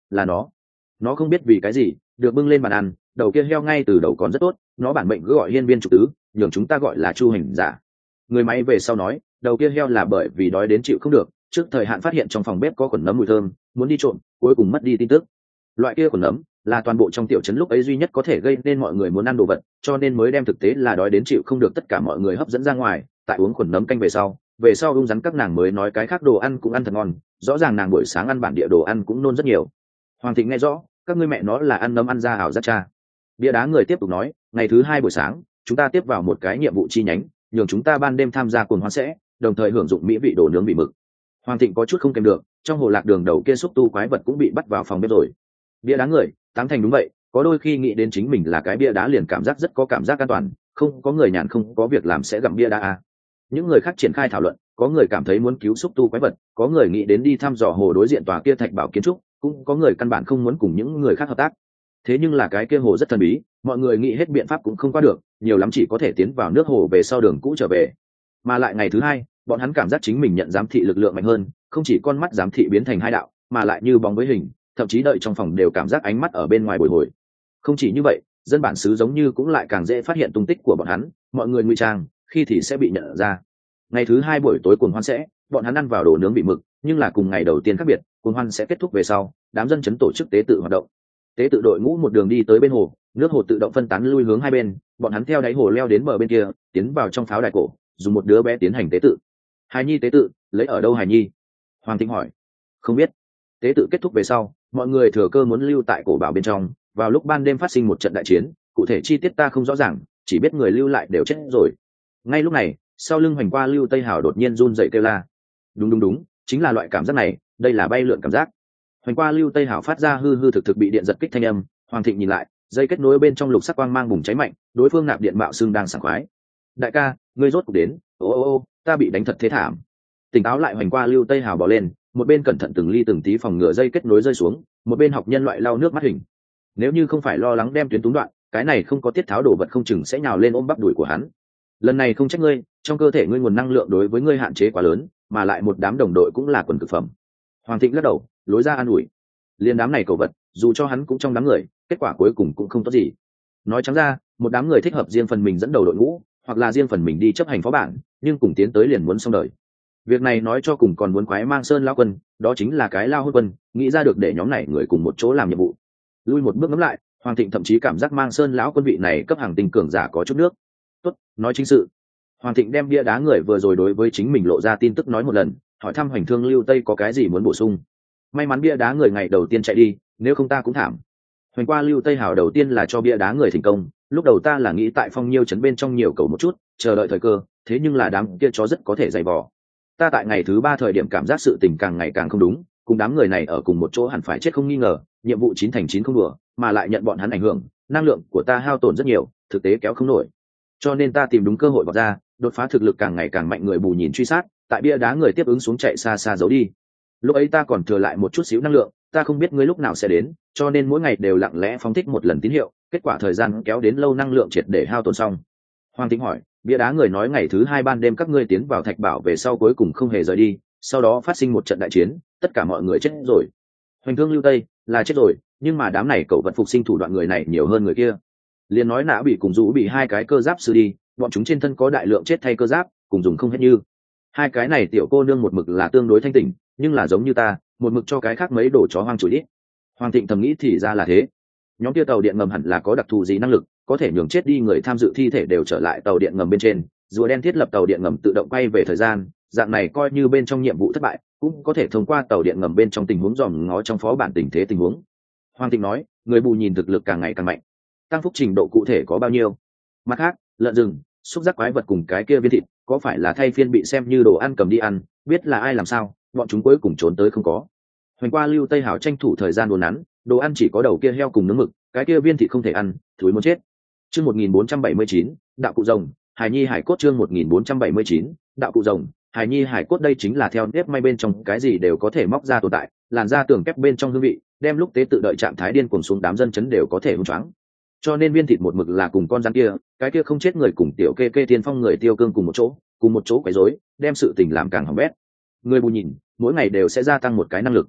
là nó nó không biết vì cái gì được bưng lên bàn ăn, đầu kia heo ngay từ đầu còn rất tốt, nó bản mệnh cứ gọi hiên viên trục tứ, nhường chúng ta gọi là chu hành giả. Người máy về sau nói đầu kia heo là bởi vì đói đến chịu không được, trước thời hạn phát hiện trong phòng bếp có khuẩn nấm mùi thơm, muốn đi trộm, cuối cùng mất đi tin tức. Loại kia khuẩn nấm là toàn bộ trong tiểu trấn lúc ấy duy nhất có thể gây nên mọi người muốn ăn đồ vật, cho nên mới đem thực tế là đói đến chịu không được tất cả mọi người hấp dẫn ra ngoài. Tại uống khuẩn nấm canh về sau về sau ung rắn các nàng mới nói cái khác đồ ăn cũng ăn thật ngon, rõ ràng nàng buổi sáng ăn bản địa đồ ăn cũng nôn rất nhiều. Hoàng Thịnh nghe rõ, các ngươi mẹ nó là ăn nấm ăn ra ảo giác cha. Bia đá người tiếp tục nói, ngày thứ hai buổi sáng chúng ta tiếp vào một cái nhiệm vụ chi nhánh, nhường chúng ta ban đêm tham gia cuồng hoan sẽ, đồng thời hưởng dụng mỹ vị đồ nướng bị mực. Hoàng Thịnh có chút không kèm được, trong hồ lạc đường đầu kia xúc tu quái vật cũng bị bắt vào phòng bếp rồi. Bia đá người tán thành đúng vậy, có đôi khi nghĩ đến chính mình là cái bia đá liền cảm giác rất có cảm giác an toàn, không có người nhàn không có việc làm sẽ gặm bia đá à. Những người khác triển khai thảo luận, có người cảm thấy muốn cứu xúc tu quái vật, có người nghĩ đến đi thăm dò hồ đối diện tòa kia thạch bảo kiến trúc, cũng có người căn bản không muốn cùng những người khác hợp tác. Thế nhưng là cái kia hồ rất thần bí, mọi người nghĩ hết biện pháp cũng không qua được, nhiều lắm chỉ có thể tiến vào nước hồ về sau đường cũ trở về. Mà lại ngày thứ hai bọn hắn cảm giác chính mình nhận giám thị lực lượng mạnh hơn, không chỉ con mắt giám thị biến thành hai đạo, mà lại như bóng với hình, thậm chí đợi trong phòng đều cảm giác ánh mắt ở bên ngoài bồi hồi. Không chỉ như vậy, dân bản xứ giống như cũng lại càng dễ phát hiện tung tích của bọn hắn, mọi người ngụy trang khi thì sẽ bị nhận ra. Ngày thứ hai buổi tối cuồng hoan sẽ, bọn hắn ăn vào đồ nướng bị mực, nhưng là cùng ngày đầu tiên khác biệt, cuồng hoan sẽ kết thúc về sau, đám dân chấn tổ chức tế tự hoạt động. Tế tự đội ngũ một đường đi tới bên hồ, nước hồ tự động phân tán lui hướng hai bên, bọn hắn theo đáy hồ leo đến bờ bên kia, tiến vào trong pháo đài cổ, dùng một đứa bé tiến hành tế tự. Hài nhi tế tự, lấy ở đâu hài nhi? Hoàng Tĩnh hỏi. Không biết. Tế tự kết thúc về sau, mọi người thừa cơ muốn lưu tại cổ bảo bên trong, vào lúc ban đêm phát sinh một trận đại chiến, cụ thể chi tiết ta không rõ ràng, chỉ biết người lưu lại đều chết rồi. Ngay lúc này, sau lưng hoành qua Lưu Tây Hảo đột nhiên run dậy kêu la. Đúng đúng đúng, chính là loại cảm giác này, đây là bay lượn cảm giác. Hoành qua Lưu Tây Hảo phát ra hư hư thực thực bị điện giật kích thanh âm. Hoàng Thịnh nhìn lại, dây kết nối bên trong lục sắc quang mang bùng cháy mạnh, đối phương nạp điện mạo xương đang sảng khoái. Đại ca, ngươi rốt cuộc đến, ô ô ô, ta bị đánh thật thế thảm. Tỉnh táo lại hoành qua Lưu Tây Hảo bỏ lên, một bên cẩn thận từng ly từng tí phòng ngừa dây kết nối rơi xuống, một bên học nhân loại lau nước mắt hình. Nếu như không phải lo lắng đem tuyến túng đoạn, cái này không có tiết tháo đổ vật không chừng sẽ nhào lên ôm bắp đùi của hắn. Lần này không trách ngươi, trong cơ thể ngươi nguồn năng lượng đối với ngươi hạn chế quá lớn, mà lại một đám đồng đội cũng là quần cực phẩm. Hoàng Thịnh lắc đầu, lối ra an ủi. Liên đám này cầu vật, dù cho hắn cũng trong đám người, kết quả cuối cùng cũng không tốt gì. Nói trắng ra, một đám người thích hợp riêng phần mình dẫn đầu đội ngũ, hoặc là riêng phần mình đi chấp hành phó bản, nhưng cùng tiến tới liền muốn xong đời. Việc này nói cho cùng còn muốn quái mang sơn lao quân, đó chính là cái lao hôn quân, nghĩ ra được để nhóm này người cùng một chỗ làm nhiệm vụ. Lui một bước ngắm lại, Hoàng Thịnh thậm chí cảm giác mang sơn lão quân vị này cấp hàng tinh cường giả có chút nước. Tốt, nói chính sự. Hoàng Thịnh đem bia đá người vừa rồi đối với chính mình lộ ra tin tức nói một lần, hỏi thăm Hoành Thương Lưu Tây có cái gì muốn bổ sung. May mắn bia đá người ngày đầu tiên chạy đi, nếu không ta cũng thảm. Hoành qua Lưu Tây hảo đầu tiên là cho bia đá người thành công, lúc đầu ta là nghĩ tại Phong Nhiêu trấn bên trong nhiều cầu một chút, chờ đợi thời cơ, thế nhưng là đám kia chó rất có thể dày vò. Ta tại ngày thứ ba thời điểm cảm giác sự tình càng ngày càng không đúng, cùng đám người này ở cùng một chỗ hẳn phải chết không nghi ngờ, nhiệm vụ chín thành chín không đùa, mà lại nhận bọn hắn ảnh hưởng, năng lượng của ta hao tổn rất nhiều, thực tế kéo không nổi. Cho nên ta tìm đúng cơ hội vọt ra, đột phá thực lực càng ngày càng mạnh, người bù nhìn truy sát, tại bia đá người tiếp ứng xuống chạy xa xa giấu đi. Lúc ấy ta còn thừa lại một chút xíu năng lượng, ta không biết ngươi lúc nào sẽ đến, cho nên mỗi ngày đều lặng lẽ phóng thích một lần tín hiệu, kết quả thời gian kéo đến lâu năng lượng triệt để hao tổn xong. Hoàng Tĩnh hỏi, bia đá người nói ngày thứ hai ban đêm các ngươi tiến vào thạch bảo về sau cuối cùng không hề rời đi, sau đó phát sinh một trận đại chiến, tất cả mọi người chết rồi. Hoành Thương Lưu Tây là chết rồi, nhưng mà đám này cậu vật phục sinh thủ đoạn người này nhiều hơn người kia. Liền nói nã bị cùng rũ bị hai cái cơ giáp sư đi, bọn chúng trên thân có đại lượng chết thay cơ giáp, cùng dùng không hết như. Hai cái này tiểu cô nương một mực là tương đối thanh tỉnh, nhưng là giống như ta, một mực cho cái khác mấy đồ chó hoang chửi đi. Hoàng Thịnh thầm nghĩ thì ra là thế. Nhóm kia tàu điện ngầm hẳn là có đặc thù gì năng lực, có thể nhường chết đi người tham dự thi thể đều trở lại tàu điện ngầm bên trên, rùa đen thiết lập tàu điện ngầm tự động quay về thời gian, dạng này coi như bên trong nhiệm vụ thất bại, cũng có thể thông qua tàu điện ngầm bên trong tình huống dòm ngó trong phó bản tình thế tình huống. Hoàng Thịnh nói, người bù nhìn thực lực càng ngày càng mạnh, tăng phúc trình độ cụ thể có bao nhiêu? Mặt khác, lợn rừng, xúc giác quái vật cùng cái kia viên thịt, có phải là thay phiên bị xem như đồ ăn cầm đi ăn, biết là ai làm sao, bọn chúng cuối cùng trốn tới không có. Hoành qua Lưu Tây hảo tranh thủ thời gian đốn nắn, đồ ăn chỉ có đầu kia heo cùng nướng mực, cái kia viên thịt không thể ăn, thúi muốn chết. Chương một nghìn bốn trăm bảy mươi chín, đạo cụ rồng, hài nhi hải cốt chương một nghìn bốn trăm bảy mươi chín, đạo cụ rồng, hài nhi hải cốt đây chính là theo nếp may bên trong cái gì đều có thể móc ra tồn tại, làn da tường kép bên trong hương vị, đem lúc tế tự đợi trạng thái điên cuồng xuống đám dân chấn đều có thể hung choáng. Cho nên viên thịt một mực là cùng con rắn kia, cái kia không chết người cùng tiểu kê kê tiên phong người tiêu cương cùng một chỗ, cùng một chỗ quấy rối, đem sự tình làm càng hỏng bét. Người bù nhìn, mỗi ngày đều sẽ gia tăng một cái năng lực.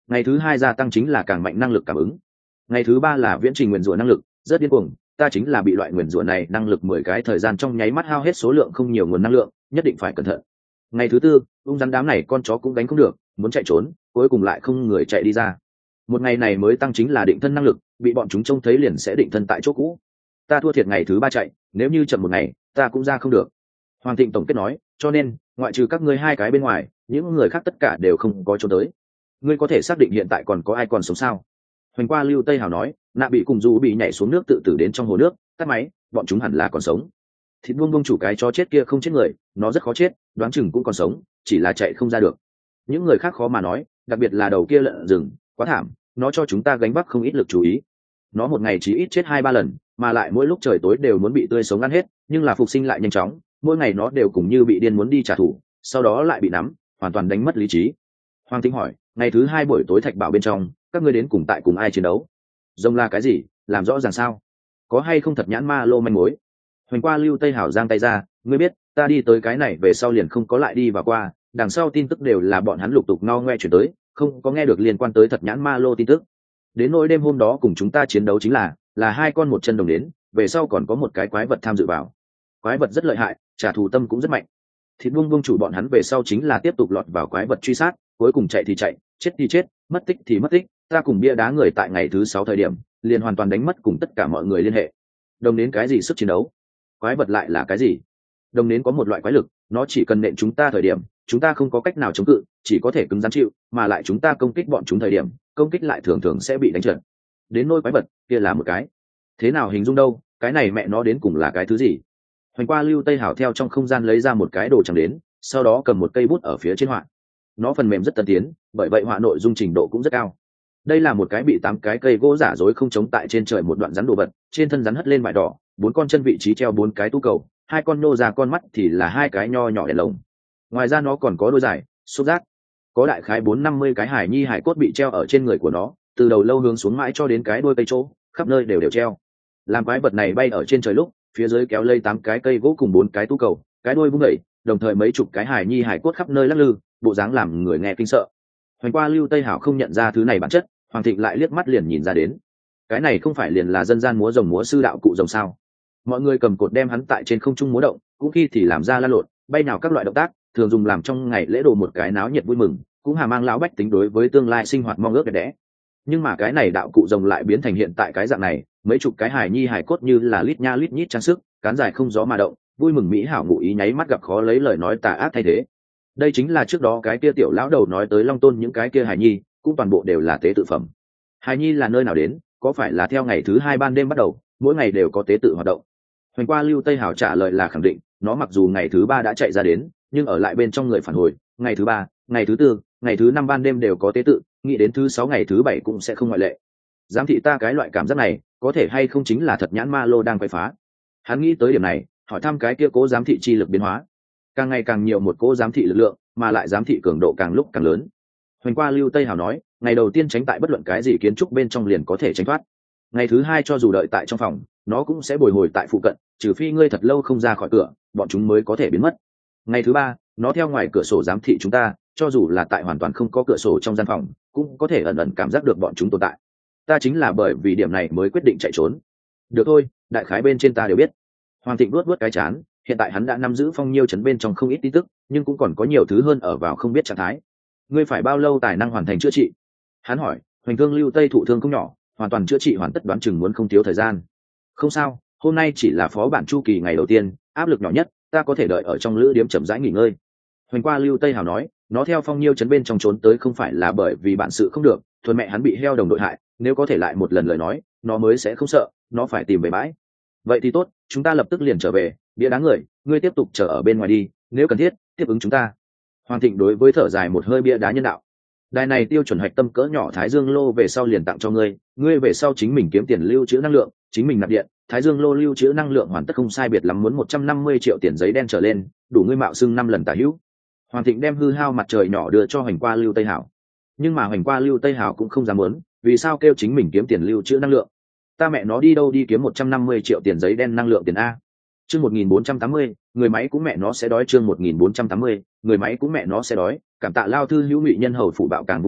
Ngày thứ hai gia tăng chính là càng mạnh năng lực cảm ứng. Ngày thứ ba là viễn trình nguyền rủa năng lực, rất điên cuồng, ta chính là bị loại nguyền rủa này năng lực mười cái thời gian trong nháy mắt hao hết số lượng không nhiều nguồn năng lượng, nhất định phải cẩn thận. Ngày thứ tư, ung rắn đám này con chó cũng đánh không được, muốn chạy trốn, cuối cùng lại không người chạy đi ra. Một ngày này mới tăng chính là định thân năng lực, bị bọn chúng trông thấy liền sẽ định thân tại chỗ cũ. Ta thua thiệt ngày thứ ba chạy, nếu như chậm một ngày, ta cũng ra không được. Hoàng Thịnh tổng kết nói, cho nên, ngoại trừ các ngươi hai cái bên ngoài, những người khác tất cả đều không có chỗ tới. Ngươi có thể xác định hiện tại còn có ai còn sống sao? Hoành qua Lưu Tây Hào nói, Nạ bị cùng Du bị nhảy xuống nước tự tử đến trong hồ nước, tắt máy, bọn chúng hẳn là còn sống. Thịt buông buông chủ cái chó chết kia không chết người, nó rất khó chết, đoán chừng cũng còn sống, chỉ là chạy không ra được. Những người khác khó mà nói, đặc biệt là đầu kia lợn rừng, quá thảm, nó cho chúng ta gánh vác không ít lực chú ý. Nó một ngày chỉ ít chết hai ba lần, mà lại mỗi lúc trời tối đều muốn bị tươi sống ăn hết, nhưng là phục sinh lại nhanh chóng, mỗi ngày nó đều cùng như bị điên muốn đi trả thù, sau đó lại bị nắm, hoàn toàn đánh mất lý trí. Hoàng Thính hỏi, ngày thứ hai buổi tối thạch bảo bên trong, các ngươi đến cùng tại cùng ai chiến đấu? Rồng là cái gì, làm rõ ràng sao? Có hay không thật nhãn ma lô manh mối? Hoành qua Lưu Tây Hảo giang tay ra, ngươi biết, ta đi tới cái này về sau liền không có lại đi và qua, đằng sau tin tức đều là bọn hắn lục tục no ngoe chuyển tới, không có nghe được liên quan tới thật nhãn ma lô tin tức. Đến nỗi đêm hôm đó cùng chúng ta chiến đấu chính là là hai con một chân đồng đến, về sau còn có một cái quái vật tham dự vào. Quái vật rất lợi hại, trả thù tâm cũng rất mạnh. Thịt buông buông chủ bọn hắn về sau chính là tiếp tục lọt vào quái vật truy sát, cuối cùng chạy thì chạy, chết thì chết, mất tích thì mất tích. Ta cùng bia đá người tại ngày thứ sáu thời điểm liền hoàn toàn đánh mất cùng tất cả mọi người liên hệ. Đồng đến cái gì sức chiến đấu? Quái vật lại là cái gì? Đồng đến có một loại quái lực, nó chỉ cần nện chúng ta thời điểm, chúng ta không có cách nào chống cự, chỉ có thể cứng rắn chịu, mà lại chúng ta công kích bọn chúng thời điểm, công kích lại thường thường sẽ bị đánh trượt. Đến nôi quái vật kia là một cái, thế nào hình dung đâu, cái này mẹ nó đến cùng là cái thứ gì? Hoành qua Lưu Tây Hảo theo trong không gian lấy ra một cái đồ chẳng đến, sau đó cầm một cây bút ở phía trên họa. Nó phần mềm rất tân tiến, bởi vậy họa nội dung trình độ cũng rất cao. Đây là một cái bị tám cái cây gỗ giả dối không chống tại trên trời một đoạn rắn đồ vật, trên thân rắn hất lên vải đỏ, bốn con chân vị trí treo bốn cái tú cầu, hai con nô ra con mắt thì là hai cái nho nhỏ đèn lồng. Ngoài ra nó còn có đôi dài, xúc giác, có đại khái bốn năm mươi cái hải nhi hải cốt bị treo ở trên người của nó, từ đầu lâu hướng xuống mãi cho đến cái đuôi cây chỗ, khắp nơi đều đều treo. Làm quái vật này bay ở trên trời lúc, phía dưới kéo lây tám cái cây gỗ cùng bốn cái tú cầu, cái đuôi vung đẩy, đồng thời mấy chục cái hải nhi hải cốt khắp nơi lắc lư, bộ dáng làm người nghe kinh sợ. Hoành qua Lưu Tây Hảo không nhận ra thứ này bản chất, Hoàng Thịnh lại liếc mắt liền nhìn ra đến. Cái này không phải liền là dân gian múa rồng múa sư đạo cụ rồng sao? Mọi người cầm cột đem hắn tại trên không trung múa động, cũng khi thì làm ra la lộn, bay nào các loại động tác, thường dùng làm trong ngày lễ đồ một cái náo nhiệt vui mừng, cũng hà mang lão bách tính đối với tương lai sinh hoạt mong ước đẹp đẽ. Nhưng mà cái này đạo cụ rồng lại biến thành hiện tại cái dạng này, mấy chục cái hài nhi hài cốt như là lít nha lít nhít trang sức, cán dài không gió mà động, vui mừng mỹ hảo ngụ ý nháy mắt gặp khó lấy lời nói tà ác thay thế. Đây chính là trước đó cái kia tiểu lão đầu nói tới Long Tôn những cái kia hài nhi, cũng toàn bộ đều là tế tự phẩm. Hài nhi là nơi nào đến, có phải là theo ngày thứ hai ban đêm bắt đầu, mỗi ngày đều có tế tự hoạt động? Hoành qua Lưu Tây Hảo trả lời là khẳng định, nó mặc dù ngày thứ ba đã chạy ra đến, nhưng ở lại bên trong người phản hồi, ngày thứ ba, ngày thứ tư, ngày thứ năm ban đêm đều có tế tự, nghĩ đến thứ sáu ngày thứ bảy cũng sẽ không ngoại lệ. Giám thị ta cái loại cảm giác này, có thể hay không chính là thật nhãn ma lô đang quay phá? Hắn nghĩ tới điểm này, hỏi thăm cái kia cố giám thị chi lực biến hóa. Càng ngày càng nhiều một cố giám thị lực lượng, mà lại giám thị cường độ càng lúc càng lớn. Hoành qua Lưu Tây Hảo nói, ngày đầu tiên tránh tại bất luận cái gì kiến trúc bên trong liền có thể tránh thoát. Ngày thứ hai cho dù đợi tại trong phòng, nó cũng sẽ bồi hồi tại phụ cận, trừ phi ngươi thật lâu không ra khỏi cửa, bọn chúng mới có thể biến mất. Ngày thứ ba, nó theo ngoài cửa sổ giám thị chúng ta, cho dù là tại hoàn toàn không có cửa sổ trong gian phòng, cũng có thể ẩn ẩn cảm giác được bọn chúng tồn tại. Ta chính là bởi vì điểm này mới quyết định chạy trốn. Được thôi, đại khái bên trên ta đều biết. Hoàng Thịnh vuốt vuốt cái chán, hiện tại hắn đã nắm giữ Phong Nhiêu trấn bên trong không ít tin tức, nhưng cũng còn có nhiều thứ hơn ở vào không biết trạng thái. Ngươi phải bao lâu tài năng hoàn thành chữa trị? Hắn hỏi. Hoành thương Lưu Tây thụ thương không nhỏ, hoàn toàn chữa trị hoàn tất đoán chừng muốn không thiếu thời gian. Không sao, hôm nay chỉ là phó bản chu kỳ ngày đầu tiên, áp lực nhỏ nhất, ta có thể đợi ở trong lữ điếm chậm rãi nghỉ ngơi. Hoành qua Lưu Tây Hào nói, nó theo Phong Nhiêu trấn bên trong trốn tới không phải là bởi vì bản sự không được, thuần mẹ hắn bị heo đồng đội hại, nếu có thể lại một lần lời nói, nó mới sẽ không sợ, nó phải tìm về bãi. Vậy thì tốt, chúng ta lập tức liền trở về, bia đá người, ngươi tiếp tục chờ ở bên ngoài đi, nếu cần thiết, tiếp ứng chúng ta. Hoàng Thịnh đối với thở dài một hơi bia đá nhân đạo. Đài này tiêu chuẩn hạch tâm cỡ nhỏ Thái Dương lô về sau liền tặng cho ngươi, ngươi về sau chính mình kiếm tiền lưu trữ năng lượng, chính mình nạp điện, Thái Dương lô lưu trữ năng lượng hoàn tất không sai biệt lắm muốn một trăm năm mươi triệu tiền giấy đen trở lên, đủ ngươi mạo xưng năm lần tả hữu. Hoàng Thịnh đem hư hao mặt trời nhỏ đưa cho Hoành qua Lưu Tây Hảo. Nhưng mà Hoành qua Lưu Tây Hảo cũng không dám muốn, vì sao kêu chính mình kiếm tiền lưu trữ năng lượng? Ta mẹ nó đi đâu đi kiếm một trăm năm mươi triệu tiền giấy đen năng lượng tiền a? Chương một nghìn bốn trăm tám mươi, người máy cũng mẹ nó sẽ đói. Chương một nghìn bốn trăm tám mươi, người máy cũng mẹ nó sẽ đói. Cảm tạ lao thư hữu nghị nhân hầu phụ bạo càng vung hoa,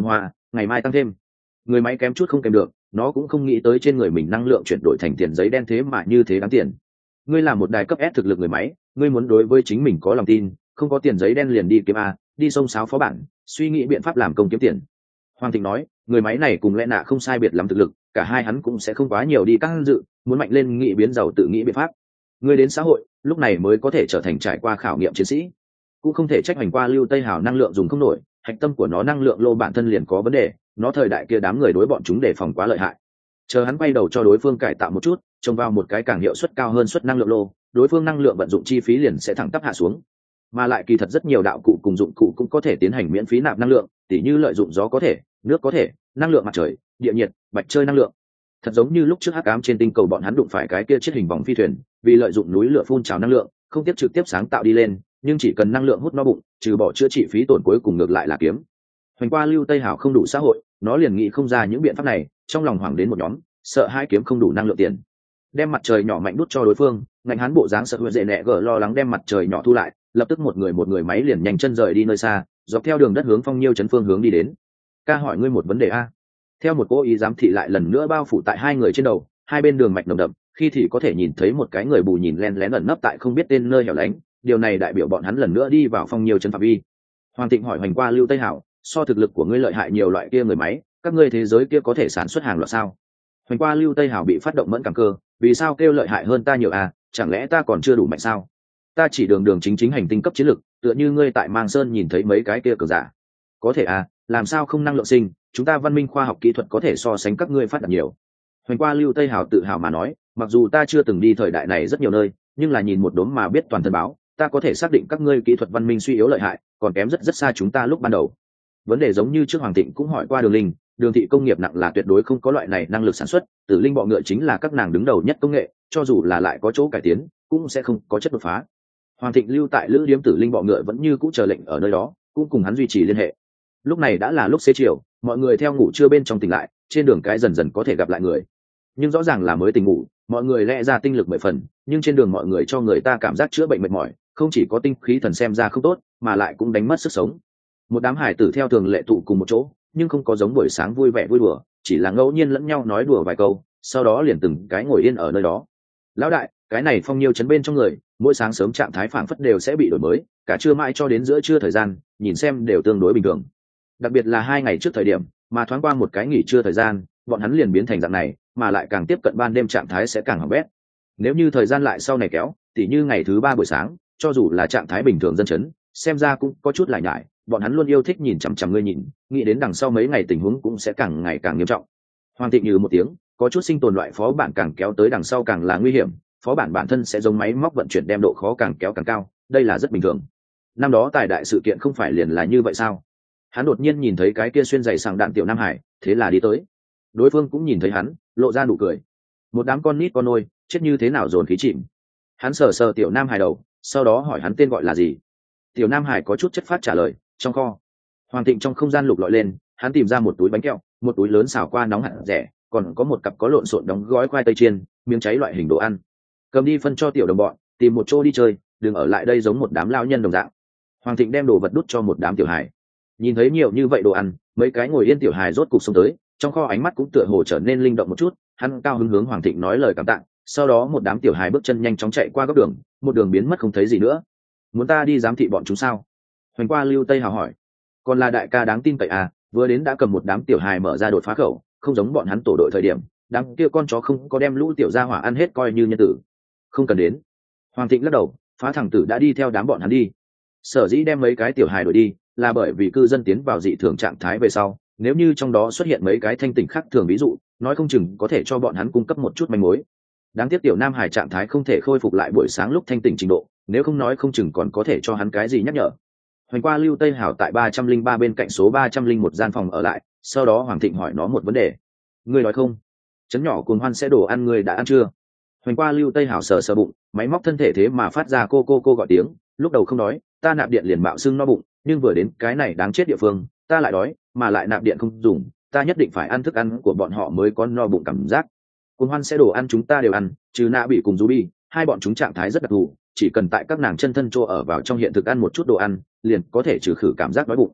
ngày mai tăng thêm. Người máy kém chút không kèm được, nó cũng không nghĩ tới trên người mình năng lượng chuyển đổi thành tiền giấy đen thế mà như thế đáng tiền. Ngươi là một đài cấp S thực lực người máy, ngươi muốn đối với chính mình có lòng tin, không có tiền giấy đen liền đi kiếm a, đi sông sáo phó bản, suy nghĩ biện pháp làm công kiếm tiền. Hoàng Thịnh nói, người máy này cùng lẽ nạ không sai biệt lắm thực lực, cả hai hắn cũng sẽ không quá nhiều đi căng dự, muốn mạnh lên nghĩ biến giàu tự nghĩ biện pháp. Ngươi đến xã hội, lúc này mới có thể trở thành trải qua khảo nghiệm chiến sĩ, cũng không thể trách hành qua Lưu Tây Hào năng lượng dùng không nổi, hạch tâm của nó năng lượng lô bản thân liền có vấn đề, nó thời đại kia đám người đối bọn chúng đề phòng quá lợi hại. Chờ hắn quay đầu cho đối phương cải tạo một chút, trông vào một cái càng hiệu suất cao hơn suất năng lượng lô, đối phương năng lượng vận dụng chi phí liền sẽ thẳng tắp hạ xuống. Mà lại kỳ thật rất nhiều đạo cụ cùng dụng cụ cũng có thể tiến hành miễn phí nạp năng lượng, tỉ như lợi dụng gió có thể, nước có thể, năng lượng mặt trời, địa nhiệt, bạch chơi năng lượng. Thật giống như lúc trước hắc ám trên tinh cầu bọn hắn đụng phải cái kia chiếc hình vòng phi thuyền, vì lợi dụng núi lửa phun trào năng lượng, không tiếp trực tiếp sáng tạo đi lên, nhưng chỉ cần năng lượng hút no bụng, trừ bỏ chữa trị phí tổn cuối cùng ngược lại là kiếm. Hoành qua Lưu Tây Hảo không đủ xã hội, nó liền nghĩ không ra những biện pháp này, trong lòng hoảng đến một nhóm, sợ hai kiếm không đủ năng lượng tiền. Đem mặt trời nhỏ mạnh đút cho đối phương, ngạnh hắn bộ dáng sợ huệ dễ nẹ gở lo lắng đem mặt trời nhỏ thu lại, lập tức một người một người máy liền nhanh chân rời đi nơi xa, dọc theo đường đất hướng Phong Nhiêu trấn phương hướng đi đến. Ca hỏi ngươi một vấn đề a. Theo một cố ý giám thị lại lần nữa bao phủ tại hai người trên đầu, hai bên đường mạch nồng đậm, khi thì có thể nhìn thấy một cái người bù nhìn len lén ẩn nấp tại không biết tên nơi hẻo lánh, điều này đại biểu bọn hắn lần nữa đi vào Phong Nhiêu trấn phạm vi. Hoàng Thịnh hỏi Hoành qua Lưu Tây Hảo, so thực lực của ngươi lợi hại nhiều loại kia người máy, các ngươi thế giới kia có thể sản xuất hàng loạt sao? Hoành qua Lưu Tây Hảo bị phát động mẫn cảm cơ, vì sao kêu lợi hại hơn ta nhiều à, chẳng lẽ ta còn chưa đủ mạnh sao? Ta chỉ đường đường chính chính hành tinh cấp chiến lực, tựa như ngươi tại Mang Sơn nhìn thấy mấy cái kia cờ giả. Có thể à, làm sao không năng lượng sinh, chúng ta văn minh khoa học kỹ thuật có thể so sánh các ngươi phát đạt nhiều. Hoành qua Lưu Tây Hảo tự hào mà nói, mặc dù ta chưa từng đi thời đại này rất nhiều nơi, nhưng là nhìn một đốm mà biết toàn thân báo, ta có thể xác định các ngươi kỹ thuật văn minh suy yếu lợi hại, còn kém rất rất xa chúng ta lúc ban đầu. Vấn đề giống như trước Hoàng Thịnh cũng hỏi qua Đường Linh, Đường thị công nghiệp nặng là tuyệt đối không có loại này năng lực sản xuất, Tử Linh bọ ngựa chính là các nàng đứng đầu nhất công nghệ, cho dù là lại có chỗ cải tiến, cũng sẽ không có chất đột phá. Hoàng Thịnh lưu tại Lữ Điếm Tử Linh bọ ngựa vẫn như cũ chờ lệnh ở nơi đó, cũng cùng hắn duy trì liên hệ. Lúc này đã là lúc xế chiều, mọi người theo ngủ trưa bên trong tỉnh lại, trên đường cái dần dần có thể gặp lại người. Nhưng rõ ràng là mới tỉnh ngủ, mọi người lẽ ra tinh lực mười phần, nhưng trên đường mọi người cho người ta cảm giác chữa bệnh mệt mỏi, không chỉ có tinh khí thần xem ra không tốt, mà lại cũng đánh mất sức sống. Một đám hải tử theo thường lệ tụ cùng một chỗ, nhưng không có giống buổi sáng vui vẻ vui đùa, chỉ là ngẫu nhiên lẫn nhau nói đùa vài câu, sau đó liền từng cái ngồi yên ở nơi đó. Lão đại, cái này Phong Nhiêu trấn bên trong người, mỗi sáng sớm trạng thái phảng phất đều sẽ bị đổi mới, cả trưa mãi cho đến giữa trưa thời gian, nhìn xem đều tương đối bình thường. Đặc biệt là hai ngày trước thời điểm, mà thoáng qua một cái nghỉ trưa thời gian, bọn hắn liền biến thành dạng này, mà lại càng tiếp cận ban đêm trạng thái sẽ càng hỏng bét. Nếu như thời gian lại sau này kéo, tỉ như ngày thứ ba buổi sáng, cho dù là trạng thái bình thường dân chấn, xem ra cũng có chút lại nhải, bọn hắn luôn yêu thích nhìn chằm chằm ngươi nhìn, nghĩ đến đằng sau mấy ngày tình huống cũng sẽ càng ngày càng nghiêm trọng. Hoàng Thịnh như một tiếng, có chút sinh tồn loại phó bản càng kéo tới đằng sau càng là nguy hiểm, phó bản bản thân sẽ giống máy móc vận chuyển đem độ khó càng kéo càng cao, đây là rất bình thường. Năm đó tài đại sự kiện không phải liền là như vậy sao? Hắn đột nhiên nhìn thấy cái kia xuyên giày sàng đạn tiểu Nam Hải, thế là đi tới. Đối phương cũng nhìn thấy hắn, lộ ra nụ cười. Một đám con nít con nôi, chết như thế nào dồn khí chìm. Hắn sờ sờ tiểu Nam Hải đầu, sau đó hỏi hắn tên gọi là gì. Tiểu Nam Hải có chút chất phát trả lời, trong kho. Hoàng Thịnh trong không gian lục lọi lên, hắn tìm ra một túi bánh kẹo, một túi lớn xào qua nóng hạt rẻ, còn có một cặp có lộn xộn đóng gói khoai tây chiên, miếng cháy loại hình đồ ăn. Cầm đi phân cho tiểu đồng bọn, tìm một chỗ đi chơi, đừng ở lại đây giống một đám lao nhân đồng dạng. Hoàng Thịnh đem đồ vật đút cho một đám tiểu hài. Nhìn thấy nhiều như vậy đồ ăn, mấy cái ngồi yên tiểu hài rốt cục xông tới, trong kho ánh mắt cũng tựa hồ trở nên linh động một chút, hắn cao hứng hướng Hoàng Thịnh nói lời cảm tạ, sau đó một đám tiểu hài bước chân nhanh chóng chạy qua góc đường, một đường biến mất không thấy gì nữa. Muốn ta đi giám thị bọn chúng sao? Hoành qua Lưu Tây Hào hỏi. Còn là đại ca đáng tin cậy à, vừa đến đã cầm một đám tiểu hài mở ra đột phá khẩu, không giống bọn hắn tổ đội thời điểm, đám kia con chó không có đem lũ tiểu gia hỏa ăn hết coi như nhân tử. Không cần đến. Hoàng Thịnh lắc đầu, phá thẳng tử đã đi theo đám bọn hắn đi. Sở dĩ đem mấy cái tiểu hài đuổi đi, là bởi vì cư dân tiến vào dị thường trạng thái về sau, nếu như trong đó xuất hiện mấy cái thanh tỉnh khác thường ví dụ, nói không chừng có thể cho bọn hắn cung cấp một chút manh mối. Đáng tiếc tiểu Nam Hải trạng thái không thể khôi phục lại buổi sáng lúc thanh tỉnh trình độ, nếu không nói không chừng còn có thể cho hắn cái gì nhắc nhở. Hoành qua Lưu Tây Hảo tại ba trăm linh ba bên cạnh số ba trăm linh một gian phòng ở lại, sau đó Hoàng Thịnh hỏi nó một vấn đề. Ngươi nói không? Chấn nhỏ Cuồng Hoan sẽ đồ ăn ngươi đã ăn chưa? Hoành qua Lưu Tây Hảo sờ sờ bụng, máy móc thân thể thế mà phát ra cô cô cô gọi tiếng, lúc đầu không đói, ta nạp điện liền bạo sưng no bụng, nhưng vừa đến cái này đáng chết địa phương, ta lại đói, mà lại nạp điện không dùng, ta nhất định phải ăn thức ăn của bọn họ mới có no bụng cảm giác. Cuồng Hoan sẽ đồ ăn chúng ta đều ăn, trừ Nạ Bị cùng Ruby, hai bọn chúng trạng thái rất đặc thù, chỉ cần tại các nàng chân thân chỗ ở vào trong hiện thực ăn một chút đồ ăn, liền có thể trừ khử cảm giác đói bụng.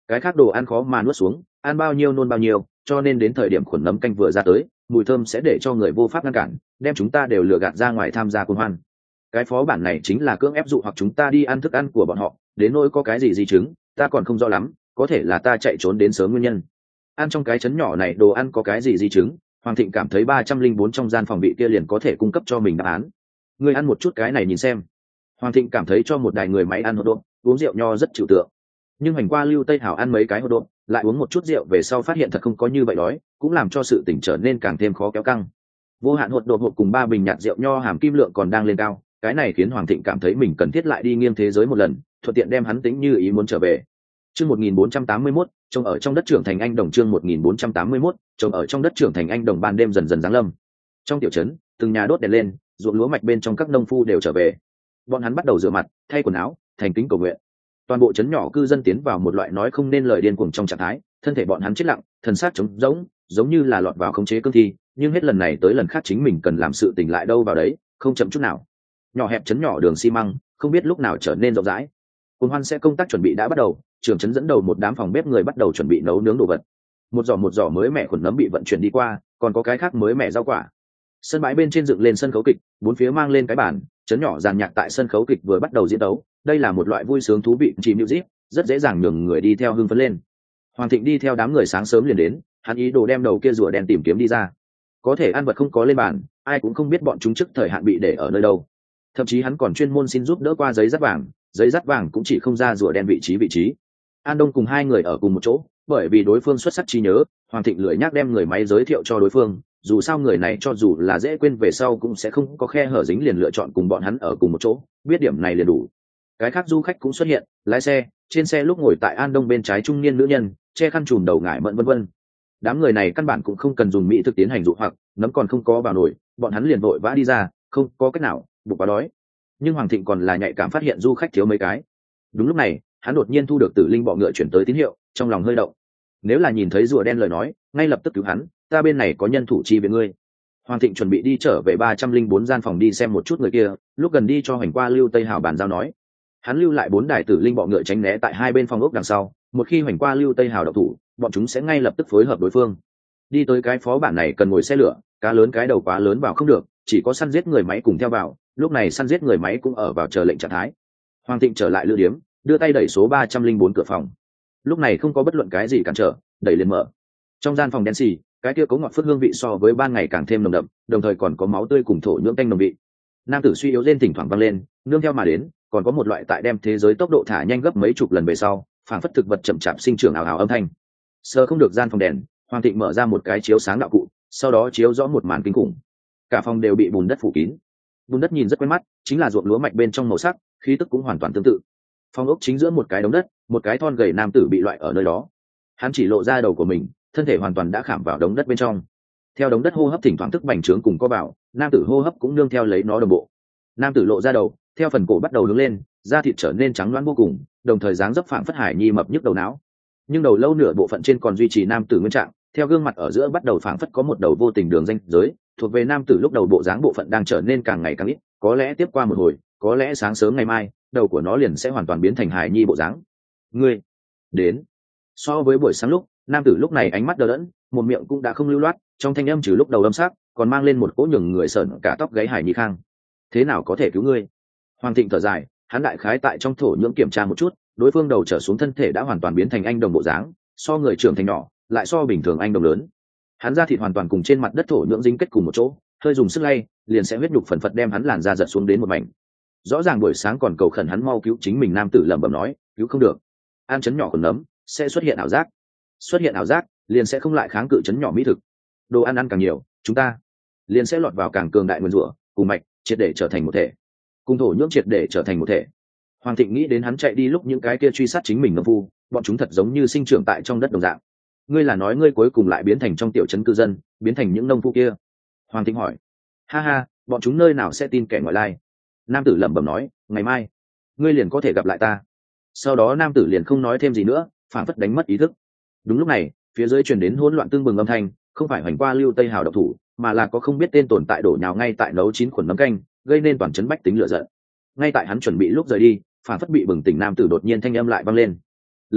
cái khác đồ ăn khó mà nuốt xuống, ăn bao nhiêu nôn bao nhiêu, cho nên đến thời điểm khuẩn nấm canh vừa ra tới, mùi thơm sẽ để cho người vô pháp ngăn cản, đem chúng ta đều lừa gạt ra ngoài tham gia cuồng hoan. Cái phó bản này chính là cưỡng ép dụ hoặc chúng ta đi ăn thức ăn của bọn họ, đến nỗi có cái gì di chứng ta còn không rõ lắm, có thể là ta chạy trốn đến sớm nguyên nhân. Ăn trong cái chấn nhỏ này đồ ăn có cái gì di chứng, Hoàng Thịnh cảm thấy ba trăm linh bốn trong gian phòng bị kia liền có thể cung cấp cho mình đáp án. Người ăn một chút cái này nhìn xem. Hoàng Thịnh cảm thấy cho một đài người máy ăn hot dog, uống rượu nho rất chịu tượng. Nhưng hành qua Lưu Tây Hảo ăn mấy cái hot dog, lại uống một chút rượu về sau phát hiện thật không có như vậy đói, cũng làm cho sự tỉnh trở nên càng thêm khó kéo căng. Vô hạn hột đột hộp cùng ba bình nhạt rượu nho hàm kim lượng còn đang lên cao, cái này khiến Hoàng Thịnh cảm thấy mình cần thiết lại đi nghiêng thế giới một lần, thuận tiện đem hắn tính như ý muốn trở về. Chương một nghìn bốn trăm tám mươi mốt, trông ở trong đất trưởng thành anh đồng. Chương một nghìn bốn trăm tám mươi mốt, trông ở trong đất trưởng thành anh đồng. Ban đêm dần dần giáng lâm. Trong tiểu trấn, từng nhà đốt đèn lên, ruộng lúa mạch bên trong các nông phu đều trở về. Bọn hắn bắt đầu rửa mặt, thay quần áo, thành kính cầu nguyện. Toàn bộ trấn nhỏ cư dân tiến vào một loại nói không nên lời điên cuồng trong trạng thái, thân thể bọn hắn chết lặng, thần xác trống rỗng, giống như là lọt vào khống chế cương thi, nhưng hết lần này tới lần khác chính mình cần làm sự tỉnh lại đâu vào đấy, không chậm chút nào. Nhỏ hẹp trấn nhỏ đường xi măng, không biết lúc nào trở nên rộng rãi. Cùng hoan sẽ công tác chuẩn bị đã bắt đầu, trưởng trấn dẫn đầu một đám phòng bếp người bắt đầu chuẩn bị nấu nướng đồ vật. Một giỏ một giỏ mới mẻ khuẩn nấm bị vận chuyển đi qua, còn có cái khác mới mẻ rau quả. Sân bãi bên trên dựng lên sân khấu kịch, bốn phía mang lên cái bàn, trấn nhỏ dàn nhạc tại sân khấu kịch vừa bắt đầu diễn đấu. Đây là một loại vui sướng thú vị chỉ music, rất dễ dàng nhường người đi theo hưng phấn lên. Hoàng Thịnh đi theo đám người sáng sớm liền đến, hắn ý đồ đem đầu kia rùa đen tìm kiếm đi ra. Có thể ăn vật không có lên bàn, ai cũng không biết bọn chúng trước thời hạn bị để ở nơi đâu. Thậm chí hắn còn chuyên môn xin giúp đỡ qua giấy dắt vàng, giấy dắt vàng cũng chỉ không ra rùa đen vị trí vị trí. An Đông cùng hai người ở cùng một chỗ, bởi vì đối phương xuất sắc trí nhớ, Hoàng Thịnh lười nhắc đem người máy giới thiệu cho đối phương, dù sao người này cho dù là dễ quên về sau cũng sẽ không có khe hở dính liền lựa chọn cùng bọn hắn ở cùng một chỗ, biết điểm này liền đủ. Cái khác du khách cũng xuất hiện, lái xe, trên xe lúc ngồi tại An Đông bên trái trung niên nữ nhân, che khăn trùm đầu ngải mận vân vân. Đám người này căn bản cũng không cần dùng mỹ thực tiến hành dụ hoặc, nấm còn không có vào nổi, bọn hắn liền vội vã đi ra, không có cách nào, bụng quá đói. Nhưng Hoàng Thịnh còn là nhạy cảm phát hiện du khách thiếu mấy cái. Đúng lúc này, hắn đột nhiên thu được Tử Linh bọ ngựa chuyển tới tín hiệu, trong lòng hơi động. Nếu là nhìn thấy rùa đen lời nói, ngay lập tức cứu hắn, ta bên này có nhân thủ chi viện ngươi. Hoàng Thịnh chuẩn bị đi trở về ba trăm linh bốn gian phòng đi xem một chút người kia, lúc gần đi cho hành qua Lưu Tây Hào bàn giao nói. Hắn lưu lại bốn đài Tử Linh bọ ngựa tránh né tại hai bên phòng ốc đằng sau, một khi hành qua Lưu Tây Hào độc thủ, bọn chúng sẽ ngay lập tức phối hợp đối phương. Đi tới cái phó bản này cần ngồi xe lửa, cá lớn cái đầu quá lớn vào không được, chỉ có săn giết người máy cùng theo vào, lúc này săn giết người máy cũng ở vào chờ lệnh trạng thái. Hoàng Thịnh trở lại lữ điếm, đưa tay đẩy số ba trăm linh bốn cửa phòng. Lúc này không có bất luận cái gì cản trở, đẩy lên mở. Trong gian phòng đen xì, cái kia có ngọt phất hương vị so với ban ngày càng thêm nồng đậm, đồng thời còn có máu tươi cùng thổ nhưỡng tanh nồng vị. Nam tử suy yếu lên thỉnh thoảng vang lên, nương theo mà đến, còn có một loại tại đem thế giới tốc độ thả nhanh gấp mấy chục lần về sau, phản phất thực vật chậm chạp sinh trưởng ảo ảo âm thanh. Sờ không được gian phòng đèn, Hoàng Thịnh mở ra một cái chiếu sáng đạo cụ, sau đó chiếu rõ một màn kinh khủng. Cả phòng đều bị bùn đất phủ kín. Bùn đất nhìn rất quen mắt, chính là ruộng lúa mạch bên trong màu sắc, khí tức cũng hoàn toàn tương tự. Phòng ốc chính giữa một cái đống đất, một cái thon gầy nam tử bị loại ở nơi đó. Hắn chỉ lộ ra đầu của mình, thân thể hoàn toàn đã khảm vào đống đất bên trong. Theo đống đất hô hấp thỉnh thoảng thức bành trướng cùng co vào, nam tử hô hấp cũng nương theo lấy nó đồng bộ. Nam tử lộ ra đầu, theo phần cổ bắt đầu hướng lên, da thịt trở nên trắng loáng vô cùng, đồng thời dáng dấp phảng phất hải nhi mập nhức đầu não. Nhưng đầu lâu nửa bộ phận trên còn duy trì nam tử nguyên trạng, theo gương mặt ở giữa bắt đầu phảng phất có một đầu vô tình đường ranh giới, thuộc về nam tử lúc đầu bộ dáng bộ phận đang trở nên càng ngày càng ít, có lẽ tiếp qua một hồi, có lẽ sáng sớm ngày mai, đầu của nó liền sẽ hoàn toàn biến thành hải nhi bộ dáng. Ngươi đến. So với buổi sáng lúc, nam tử lúc này ánh mắt đờ đẫn, một miệng cũng đã không lưu loát, trong thanh âm trừ lúc đầu âm sắc, còn mang lên một cỗ nhường người sởn cả tóc gáy hải nhi khang. Thế nào có thể cứu ngươi? Hoàng Thịnh thở dài, hắn đại khái tại trong thổ nhưỡng kiểm tra một chút, đối phương đầu trở xuống thân thể đã hoàn toàn biến thành anh đồng bộ dáng, so người trưởng thành nhỏ, lại so bình thường anh đồng lớn. Hắn da thịt hoàn toàn cùng trên mặt đất thổ nhưỡng dính kết cùng một chỗ, hơi dùng sức lay, liền sẽ huyết nhục phần phật đem hắn làn da giật xuống đến một mảnh. Rõ ràng buổi sáng còn cầu khẩn hắn mau cứu chính mình, nam tử lẩm bẩm nói, cứu không được. Ăn chấn nhỏ còn nấm, sẽ xuất hiện ảo giác. Xuất hiện ảo giác, liền sẽ không lại kháng cự chấn nhỏ mỹ thực. Đồ ăn ăn càng nhiều, chúng ta liền sẽ lọt vào càng cường đại nguyên rủa, cùng mạch triệt để trở thành một thể, cùng thổ nhưỡng triệt để trở thành một thể. Hoàng Thịnh nghĩ đến hắn chạy đi lúc những cái kia truy sát chính mình nông phu, bọn chúng thật giống như sinh trưởng tại trong đất đồng dạng. Ngươi là nói ngươi cuối cùng lại biến thành trong tiểu trấn cư dân, biến thành những nông phu kia? Hoàng Thịnh hỏi. Ha ha, bọn chúng nơi nào sẽ tin kẻ ngoại lai? Nam tử lẩm bẩm nói, ngày mai ngươi liền có thể gặp lại ta. Sau đó nam tử liền không nói thêm gì nữa, phảng phất đánh mất ý thức. Đúng lúc này, phía dưới truyền đến hỗn loạn tương bừng âm thanh, không phải hoành qua Lưu Tây Hào độc thủ, mà là có không biết tên tồn tại đổ nhào ngay tại nấu chín khuẩn nấm canh, gây nên toàn trấn bách tính lửa giận. Ngay tại hắn chuẩn bị lúc rời đi, phảng phất bị bừng tỉnh nam tử đột nhiên thanh âm lại vang lên. Lần này,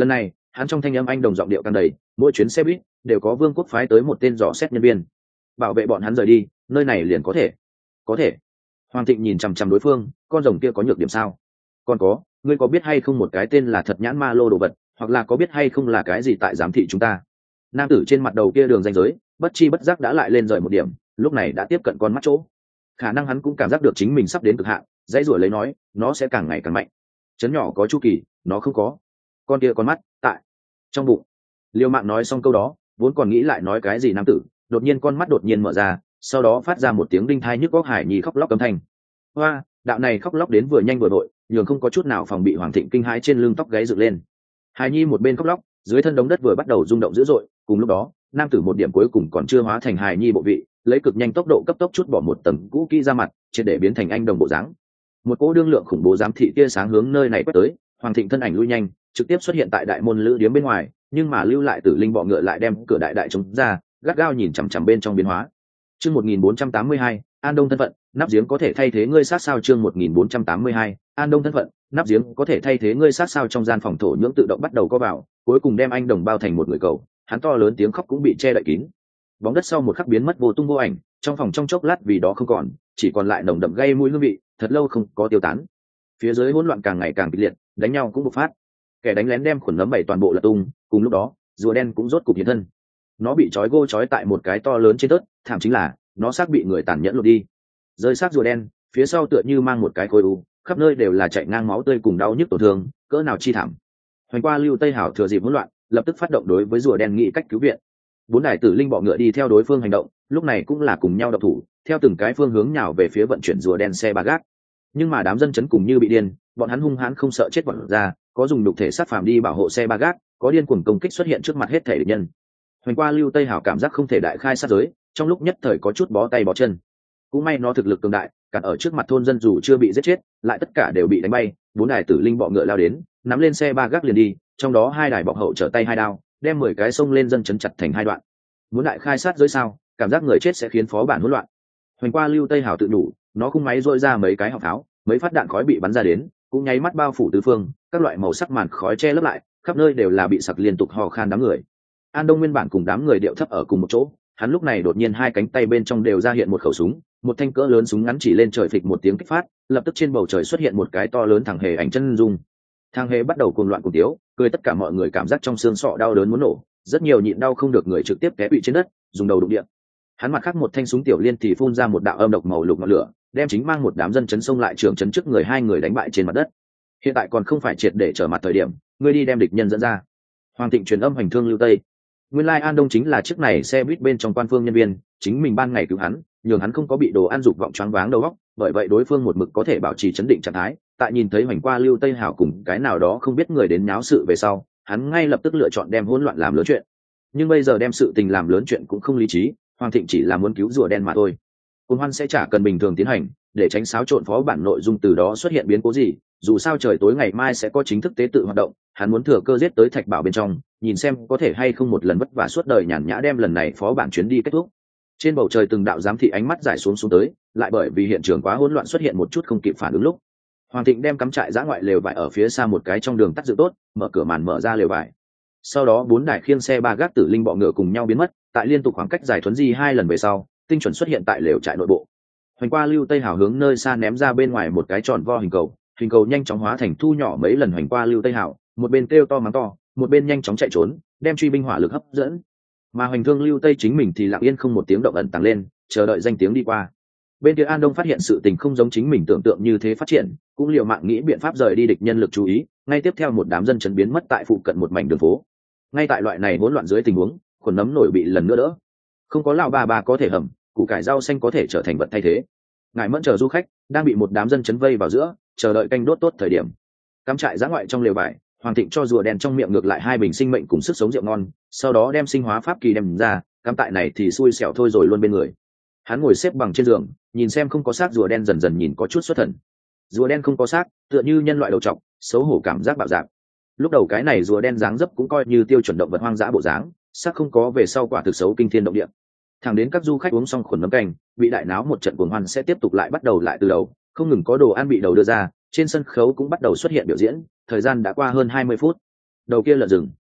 hắn trong thanh âm anh đồng giọng điệu càng đầy, mỗi chuyến xe buýt đều có vương quốc phái tới một tên dò xét nhân viên bảo vệ bọn hắn rời đi, nơi này liền có thể có thể Hoàng Thịnh nhìn chằm chằm đối phương, con rồng kia có nhược điểm sao? Còn có, ngươi có biết hay không một cái tên là thật nhãn ma lô đồ vật, hoặc là có biết hay không là cái gì tại giám thị chúng ta? Nam tử trên mặt đầu kia đường ranh giới, bất chi bất giác đã lại lên rời một điểm, lúc này đã tiếp cận con mắt chỗ. Khả năng hắn cũng cảm giác được chính mình sắp đến cực hạn, dãy rủa lấy nói, nó sẽ càng ngày càng mạnh. Chấn nhỏ có chu kỳ, nó không có. Con kia con mắt, tại trong bụng. Liêu Mạng nói xong câu đó, vốn còn nghĩ lại nói cái gì nam tử, đột nhiên con mắt đột nhiên mở ra, sau đó phát ra một tiếng đinh thai nhức góc hải nhi khóc lóc âm thanh. Hoa, đạo này khóc lóc đến vừa nhanh vừa vội, nhường không có chút nào phòng bị Hoàng Thịnh kinh hãi trên lưng tóc gáy dựng lên. Hải nhi một bên khóc lóc, dưới thân đống đất vừa bắt đầu rung động dữ dội, cùng lúc đó, nam tử một điểm cuối cùng còn chưa hóa thành Hải nhi bộ vị, lấy cực nhanh tốc độ cấp tốc chút bỏ một tầng cũ kỹ ra mặt, triệt để biến thành anh đồng bộ dáng. Một cỗ đương lượng khủng bố giám thị tia sáng hướng nơi này quét tới, Hoàng Thịnh thân ảnh lui nhanh, trực tiếp xuất hiện tại đại môn lữ điếm bên ngoài, nhưng mà lưu lại tử linh bọ ngựa lại đem cửa đại đại chống ra, gắt gao nhìn chằm chằm bên trong biến hóa. Chương một nghìn bốn trăm tám mươi hai, An Đông thân phận, nắp giếng có thể thay thế ngươi sát sao. Chương một nghìn bốn trăm tám mươi hai, An Đông thân phận, nắp giếng có thể thay thế ngươi sát sao. Trong gian phòng thổ nhưỡng tự động bắt đầu co vào, cuối cùng đem anh đồng bao thành một người cầu, hắn to lớn tiếng khóc cũng bị che đậy kín. Bóng đất sau một khắc biến mất vô tung vô ảnh, trong phòng trong chốc lát vì đó không còn, chỉ còn lại nồng đậm gây mũi hương vị, thật lâu không có tiêu tán. Phía dưới hỗn loạn càng ngày càng kịch liệt, đánh nhau cũng bộc phát. Kẻ đánh lén đem khuẩn nấm bảy toàn bộ lật tung, cùng lúc đó, rùa đen cũng rốt cục hiện thân. Nó bị trói gô trói tại một cái to lớn trên tớt, thảm chính là nó xác bị người tàn nhẫn lột đi. Rơi xác rùa đen, phía sau tựa như mang một cái khối u, khắp nơi đều là chạy ngang máu tươi cùng đau nhức tổn thương, cỡ nào chi thảm. Hoành qua Lưu Tây Hảo thừa dịp hỗn loạn, lập tức phát động đối với rùa đen nghĩ cách cứu viện. Bốn đại tử linh bọ ngựa đi theo đối phương hành động, lúc này cũng là cùng nhau độc thủ, theo từng cái phương hướng nhào về phía vận chuyển rùa đen xe ba gác. Nhưng mà đám dân chấn cùng như bị điên, bọn hắn hung hãn không sợ chết bọn ra, có dùng đục thể sát phàm đi bảo hộ xe ba gác, có điên cuồng công kích xuất hiện trước mặt hết thể địch nhân. Hoành qua Lưu Tây Hảo cảm giác không thể đại khai sát giới, trong lúc nhất thời có chút bó tay bó chân. Cũng may nó thực lực cường đại, cản ở trước mặt thôn dân dù chưa bị giết chết, lại tất cả đều bị đánh bay. Bốn đài tử linh bọ ngựa lao đến, nắm lên xe ba gác liền đi, trong đó hai đài bọc hậu trở tay hai đao, đem mười cái sông lên dân chấn chặt thành hai đoạn. Muốn đại khai sát giới sao? Cảm giác người chết sẽ khiến phó bản hỗn loạn. Hoành qua Lưu Tây Hảo tự đủ, nó khung máy rôi ra mấy cái họng pháo, mấy phát đạn khói bị bắn ra đến, cũng nháy mắt bao phủ tứ phương, các loại màu sắc màn khói che lấp lại, khắp nơi đều là bị sặc liên tục hò khan đám người. An Đông nguyên bản cùng đám người điệu thấp ở cùng một chỗ, hắn lúc này đột nhiên hai cánh tay bên trong đều ra hiện một khẩu súng, một thanh cỡ lớn súng ngắn chỉ lên trời phịch một tiếng kích phát, lập tức trên bầu trời xuất hiện một cái to lớn thằng hề ảnh chân dung. Thằng hề bắt đầu cuồng loạn cuồng tiếu, cười tất cả mọi người cảm giác trong xương sọ đau đớn muốn nổ, rất nhiều nhịn đau không được người trực tiếp té bị trên đất, dùng đầu đụng địa. Hắn mặt khác một thanh súng tiểu liên thì phun ra một đạo âm độc màu lục ngọn lửa, đem chính mang một đám dân chấn sông lại trường chấn trước người hai người đánh bại trên mặt đất. Hiện tại còn không phải triệt để trở mặt thời điểm, ngươi đi đem địch nhân dẫn ra. Hoàng Thịnh truyền âm hành thương Lưu Tây. Nguyên lai An Đông chính là chiếc này xe buýt bên trong quan phương nhân viên, chính mình ban ngày cứu hắn, nhường hắn không có bị đồ ăn dục vọng choáng váng đầu óc, bởi vậy đối phương một mực có thể bảo trì chấn định trạng thái. Tại nhìn thấy hoành qua Lưu Tây Hảo cùng cái nào đó không biết người đến náo sự về sau, hắn ngay lập tức lựa chọn đem hỗn loạn làm lớn chuyện. Nhưng bây giờ đem sự tình làm lớn chuyện cũng không lý trí, Hoàng Thịnh chỉ là muốn cứu rùa đen mà thôi. Côn Hoan sẽ trả cần bình thường tiến hành, để tránh xáo trộn phó bản nội dung từ đó xuất hiện biến cố gì. Dù sao trời tối ngày mai sẽ có chính thức tế tự hoạt động, hắn muốn thừa cơ giết tới Thạch Bảo bên trong, nhìn xem có thể hay không một lần vất vả suốt đời nhàn nhã đem lần này phó bản chuyến đi kết thúc. Trên bầu trời từng đạo giám thị ánh mắt giải xuống xuống tới, lại bởi vì hiện trường quá hỗn loạn xuất hiện một chút không kịp phản ứng lúc. Hoàng Thịnh đem cắm trại giã ngoại lều vải ở phía xa một cái trong đường tắt dự tốt, mở cửa màn mở ra lều vải. Sau đó bốn đài khiêng xe ba gác tử linh bọ ngựa cùng nhau biến mất, tại liên tục khoảng cách dài thuấn di hai lần về sau, tinh chuẩn xuất hiện tại lều trại nội bộ. Hoành qua Lưu Tây Hảo hướng nơi xa ném ra bên ngoài một cái tròn vo hình cầu, hình cầu nhanh chóng hóa thành thu nhỏ mấy lần. Hoành qua Lưu Tây Hảo, một bên kêu to mắng to, một bên nhanh chóng chạy trốn, đem truy binh hỏa lực hấp dẫn. Mà Hoành thương Lưu Tây chính mình thì lặng yên không một tiếng động ẩn tàng lên, chờ đợi danh tiếng đi qua. Bên kia An Đông phát hiện sự tình không giống chính mình tưởng tượng như thế phát triển, cũng liều mạng nghĩ biện pháp rời đi địch nhân lực chú ý. Ngay tiếp theo một đám dân chấn biến mất tại phụ cận một mảnh đường phố. Ngay tại loại này hỗn loạn dưới tình huống, khuẩn nấm nổi bị lần nữa đỡ. Không có lão bà bà có thể hầm, củ cải rau xanh có thể trở thành vật thay thế. Ngài mẫn chờ du khách đang bị một đám dân chấn vây vào giữa, chờ đợi canh đốt tốt thời điểm. Cắm trại giã ngoại trong lều vải, Hoàng Thịnh cho rùa đen trong miệng ngược lại hai bình sinh mệnh cùng sức sống rượu ngon, sau đó đem sinh hóa pháp kỳ đem ra, cắm tại này thì xui xẻo thôi rồi luôn bên người. Hắn ngồi xếp bằng trên giường, nhìn xem không có xác rùa đen dần dần nhìn có chút xuất thần. Rùa đen không có xác, tựa như nhân loại đầu trọc, xấu hổ cảm giác bạo dạn. Lúc đầu cái này rùa đen dáng dấp cũng coi như tiêu chuẩn động vật hoang dã bộ dáng, xác không có về sau quả thực xấu kinh thiên động địa. Thẳng đến các du khách uống xong khuẩn nấm canh, bị đại náo một trận cuồng hoan sẽ tiếp tục lại bắt đầu lại từ đầu, không ngừng có đồ ăn bị đầu đưa ra, trên sân khấu cũng bắt đầu xuất hiện biểu diễn, thời gian đã qua hơn hai mươi phút. Đầu kia lợn rừng,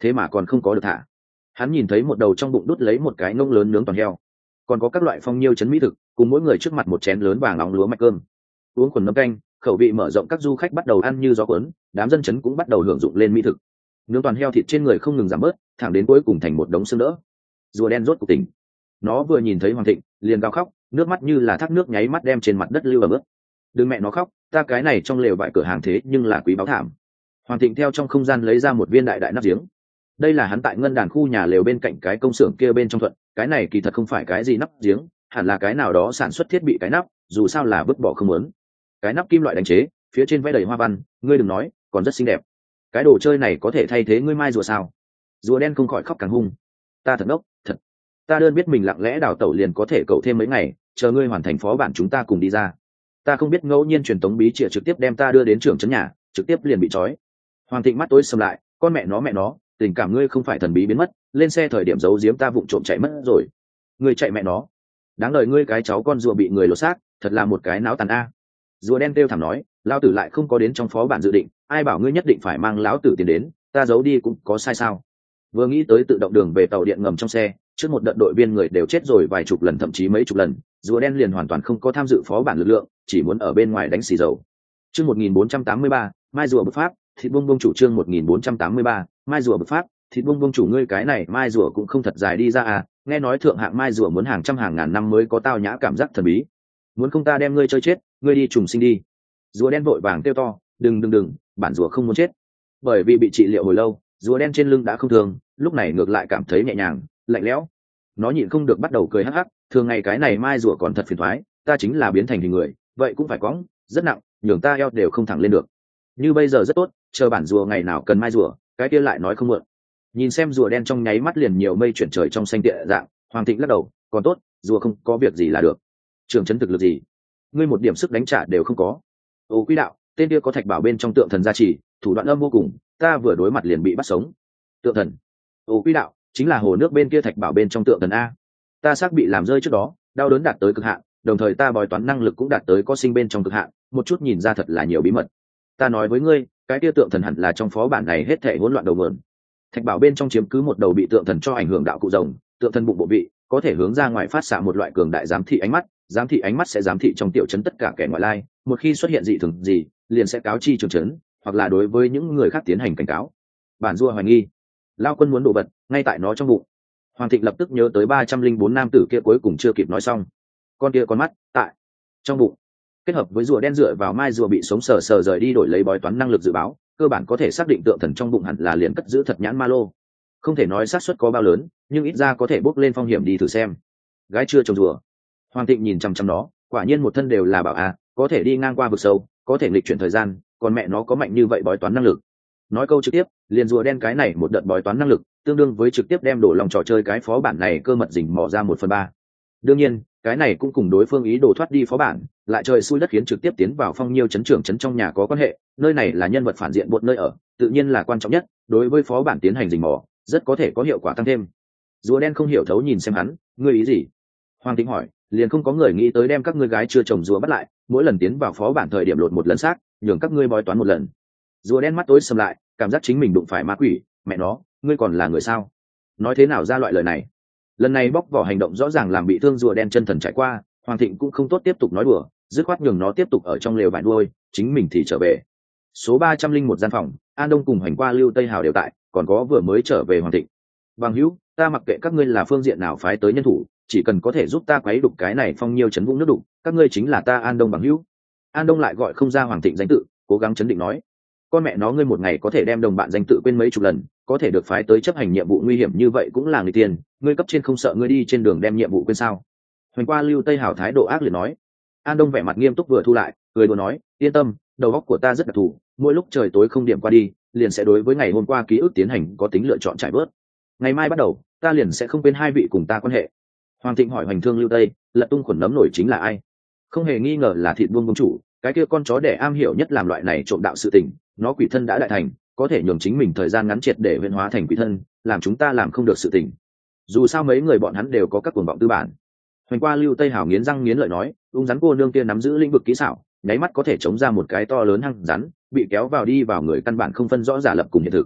thế mà còn không có được thả. Hắn nhìn thấy một đầu trong bụng đút lấy một cái ngông lớn nướng toàn heo, còn có các loại phong nhiêu chấn mỹ thực, cùng mỗi người trước mặt một chén lớn vàng nóng lúa mạch cơm, uống khuẩn nấm canh, khẩu vị mở rộng, các du khách bắt đầu ăn như gió cuốn, đám dân chấn cũng bắt đầu hưởng dụng lên mỹ thực. Nướng toàn heo thịt trên người không ngừng giảm bớt, thẳng đến cuối cùng thành một đống xương đỡ. Rùa đen rốt cuộc tỉnh. Nó vừa nhìn thấy Hoàng Thịnh liền gào khóc, nước mắt như là thác nước nháy mắt đem trên mặt đất lưu ở bước. Đừng mẹ nó khóc, ta cái này trong lều vải cửa hàng thế nhưng là quý báu thảm. Hoàng Thịnh theo trong không gian lấy ra một viên đại đại nắp giếng. Đây là hắn tại ngân đàn khu nhà lều bên cạnh cái công xưởng kia bên trong thuận, cái này kỳ thật không phải cái gì nắp giếng, hẳn là cái nào đó sản xuất thiết bị cái nắp, dù sao là vứt bỏ không muốn. Cái nắp kim loại đánh chế, phía trên vẽ đầy hoa văn, ngươi đừng nói, còn rất xinh đẹp. Cái đồ chơi này có thể thay thế ngươi mai rùa sao? Rùa đen không khỏi khóc càng hung. Ta thật ngốc, thật. Ta đơn biết mình lặng lẽ đào tẩu liền có thể cậu thêm mấy ngày, chờ ngươi hoàn thành phó bản chúng ta cùng đi ra. Ta không biết ngẫu nhiên truyền tống bí trịa trực tiếp đem ta đưa đến trường trấn nhà, trực tiếp liền bị trói. Hoàng Thịnh mắt tối sầm lại, con mẹ nó mẹ nó, tình cảm ngươi không phải thần bí biến mất, lên xe thời điểm giấu giếm ta vụng trộm chạy mất rồi. Ngươi chạy mẹ nó. Đáng đời ngươi cái cháu con rùa bị người lột xác, thật là một cái náo tàn a. Rùa đen kêu thảm nói, lão tử lại không có đến trong phó bản dự định, ai bảo ngươi nhất định phải mang lão tử tiền đến, ta giấu đi cũng có sai sao? Vừa nghĩ tới tự động đường về tàu điện ngầm trong xe, trước một đợt đội viên người đều chết rồi vài chục lần thậm chí mấy chục lần, rùa đen liền hoàn toàn không có tham dự phó bản lực lượng, chỉ muốn ở bên ngoài đánh xì dầu. Chương một nghìn bốn trăm tám mươi ba, mai rùa bộc pháp, thịt bông bông chủ chương một nghìn bốn trăm tám mươi ba, mai rùa bộc pháp, thịt bông bông chủ ngươi cái này mai rùa cũng không thật dài đi ra à, nghe nói thượng hạng mai rùa muốn hàng trăm hàng ngàn năm mới có tao nhã cảm giác thần bí. Muốn không ta đem ngươi chơi chết, ngươi đi trùng sinh đi. Rùa đen vội vàng kêu to, đừng đừng đừng, bản rùa không muốn chết. Bởi vì bị trị liệu hồi lâu, rùa đen trên lưng đã không thường, lúc này ngược lại cảm thấy nhẹ nhàng, lạnh lẽo. Nó nhịn không được bắt đầu cười hắc hắc, thường ngày cái này mai rùa còn thật phiền toái, ta chính là biến thành hình người, vậy cũng phải quõng, rất nặng, nhường ta eo đều không thẳng lên được. Như bây giờ rất tốt, chờ bản rùa ngày nào cần mai rùa, cái kia lại nói không muộn. Nhìn xem rùa đen trong nháy mắt liền nhiều mây chuyển trời trong xanh tiệ dạng, Hoàng Thịnh lắc đầu, còn tốt, rùa không có việc gì là được. Trường chấn thực lực gì? Ngươi một điểm sức đánh trả đều không có. Ô Quý đạo, tên kia có thạch bảo bên trong tượng thần gia trì, thủ đoạn âm vô cùng, ta vừa đối mặt liền bị bắt sống. Tượng thần? Ô Quý đạo, chính là hồ nước bên kia thạch bảo bên trong tượng thần a. Ta xác bị làm rơi trước đó, đau đớn đạt tới cực hạn, đồng thời ta bói toán năng lực cũng đạt tới có sinh bên trong cực hạn, một chút nhìn ra thật là nhiều bí mật. Ta nói với ngươi, cái kia tượng thần hẳn là trong phó bản này hết thảy hỗn loạn đầu nguồn. Thạch bảo bên trong chiếm cứ một đầu bị tượng thần cho ảnh hưởng đạo cụ rồng, tượng thần bụng bộ vị có thể hướng ra ngoài phát xạ một loại cường đại giám thị ánh mắt, giám thị ánh mắt sẽ giám thị trong tiểu trấn tất cả kẻ ngoại lai, một khi xuất hiện dị thường gì, liền sẽ cáo chi trường trấn, hoặc là đối với những người khác tiến hành cảnh cáo. Bản rùa hoài nghi, lao quân muốn đổ vật ngay tại nó trong bụng. Hoàng Thịnh lập tức nhớ tới ba trăm linh bốn nam tử kia cuối cùng chưa kịp nói xong. Con kia con mắt tại trong bụng, kết hợp với rùa đen dựa vào mai rùa bị sống sờ sờ rời đi đổi lấy bói toán năng lực dự báo, cơ bản có thể xác định tượng thần trong bụng hẳn là liền cất giữ thật nhãn ma lô. Không thể nói xác suất có bao lớn, nhưng ít ra có thể bốc lên phong hiểm đi thử xem. Gái chưa trồng rùa. Hoàng Thịnh nhìn chăm chăm nó, quả nhiên một thân đều là bảo a, có thể đi ngang qua vực sâu, có thể nghịch chuyển thời gian, còn mẹ nó có mạnh như vậy bói toán năng lực. Nói câu trực tiếp, liền rùa đen cái này một đợt bói toán năng lực, tương đương với trực tiếp đem đổ lòng trò chơi cái phó bản này cơ mật rình mò ra một phần ba. Đương nhiên, cái này cũng cùng đối phương ý đồ thoát đi phó bản, lại trời xui đất khiến trực tiếp tiến vào phong nhiêu chấn trưởng chấn trong nhà có quan hệ, nơi này là nhân vật phản diện một nơi ở, tự nhiên là quan trọng nhất, đối với phó bản tiến hành rình mò, rất có thể có hiệu quả tăng thêm. Rùa đen không hiểu thấu nhìn xem hắn, ngươi ý gì? Hoàng Tĩnh hỏi, liền không có người nghĩ tới đem các ngươi gái chưa chồng rùa bắt lại, mỗi lần tiến vào phó bản thời điểm lột một lần xác, nhường các ngươi bói toán một lần. Rùa đen mắt tối sầm lại, cảm giác chính mình đụng phải ma quỷ, mẹ nó, ngươi còn là người sao? Nói thế nào ra loại lời này? Lần này bóc vỏ hành động rõ ràng làm bị thương rùa đen chân thần trải qua, Hoàng Thịnh cũng không tốt tiếp tục nói đùa, dứt khoát nhường nó tiếp tục ở trong lều vải nuôi, chính mình thì trở về. Số ba trăm linh một gian phòng, An Đông cùng Hoành Qua Lưu Tây Hào đều tại, còn có vừa mới trở về Hoàng Thịnh. Bằng hữu, ta mặc kệ các ngươi là phương diện nào phái tới nhân thủ, chỉ cần có thể giúp ta quấy đục cái này phong nhiêu chấn vũng nước đục, các ngươi chính là ta An Đông bằng hữu. An Đông lại gọi không ra Hoàng Thịnh danh tự, cố gắng chấn định nói, con mẹ nó ngươi một ngày có thể đem đồng bạn danh tự quên mấy chục lần, có thể được phái tới chấp hành nhiệm vụ nguy hiểm như vậy cũng là người tiền, ngươi cấp trên không sợ ngươi đi trên đường đem nhiệm vụ quên sao? Hoành Qua Lưu Tây Hào thái độ ác liệt nói. An Đông vẻ mặt nghiêm túc vừa thu lại, cười đùa nói, yên tâm, đầu óc của ta rất đặc thù, mỗi lúc trời tối không điểm qua đi, liền sẽ đối với ngày hôm qua ký ức tiến hành có tính lựa chọn trải bớt. Ngày mai bắt đầu, ta liền sẽ không quên hai vị cùng ta quan hệ. Hoàng Thịnh hỏi Hoành Thương Lưu Tây, lật tung khuẩn nấm nổi chính là ai? Không hề nghi ngờ là Thịt Buông Buông chủ, cái kia con chó đẻ am hiểu nhất làm loại này trộm đạo sự tình, nó quỷ thân đã đại thành, có thể nhường chính mình thời gian ngắn triệt để huyễn hóa thành quỷ thân, làm chúng ta làm không được sự tình. Dù sao mấy người bọn hắn đều có các cuồng vọng tư bản. Hoành Qua Lưu Tây Hào nghiến răng nghiến lợi nói, ung rắn cô nương kia nắm giữ lĩnh vực kỹ xảo, nháy mắt có thể chống ra một cái to lớn hăng rắn, bị kéo vào đi vào người căn bản không phân rõ giả lập cùng hiện thực.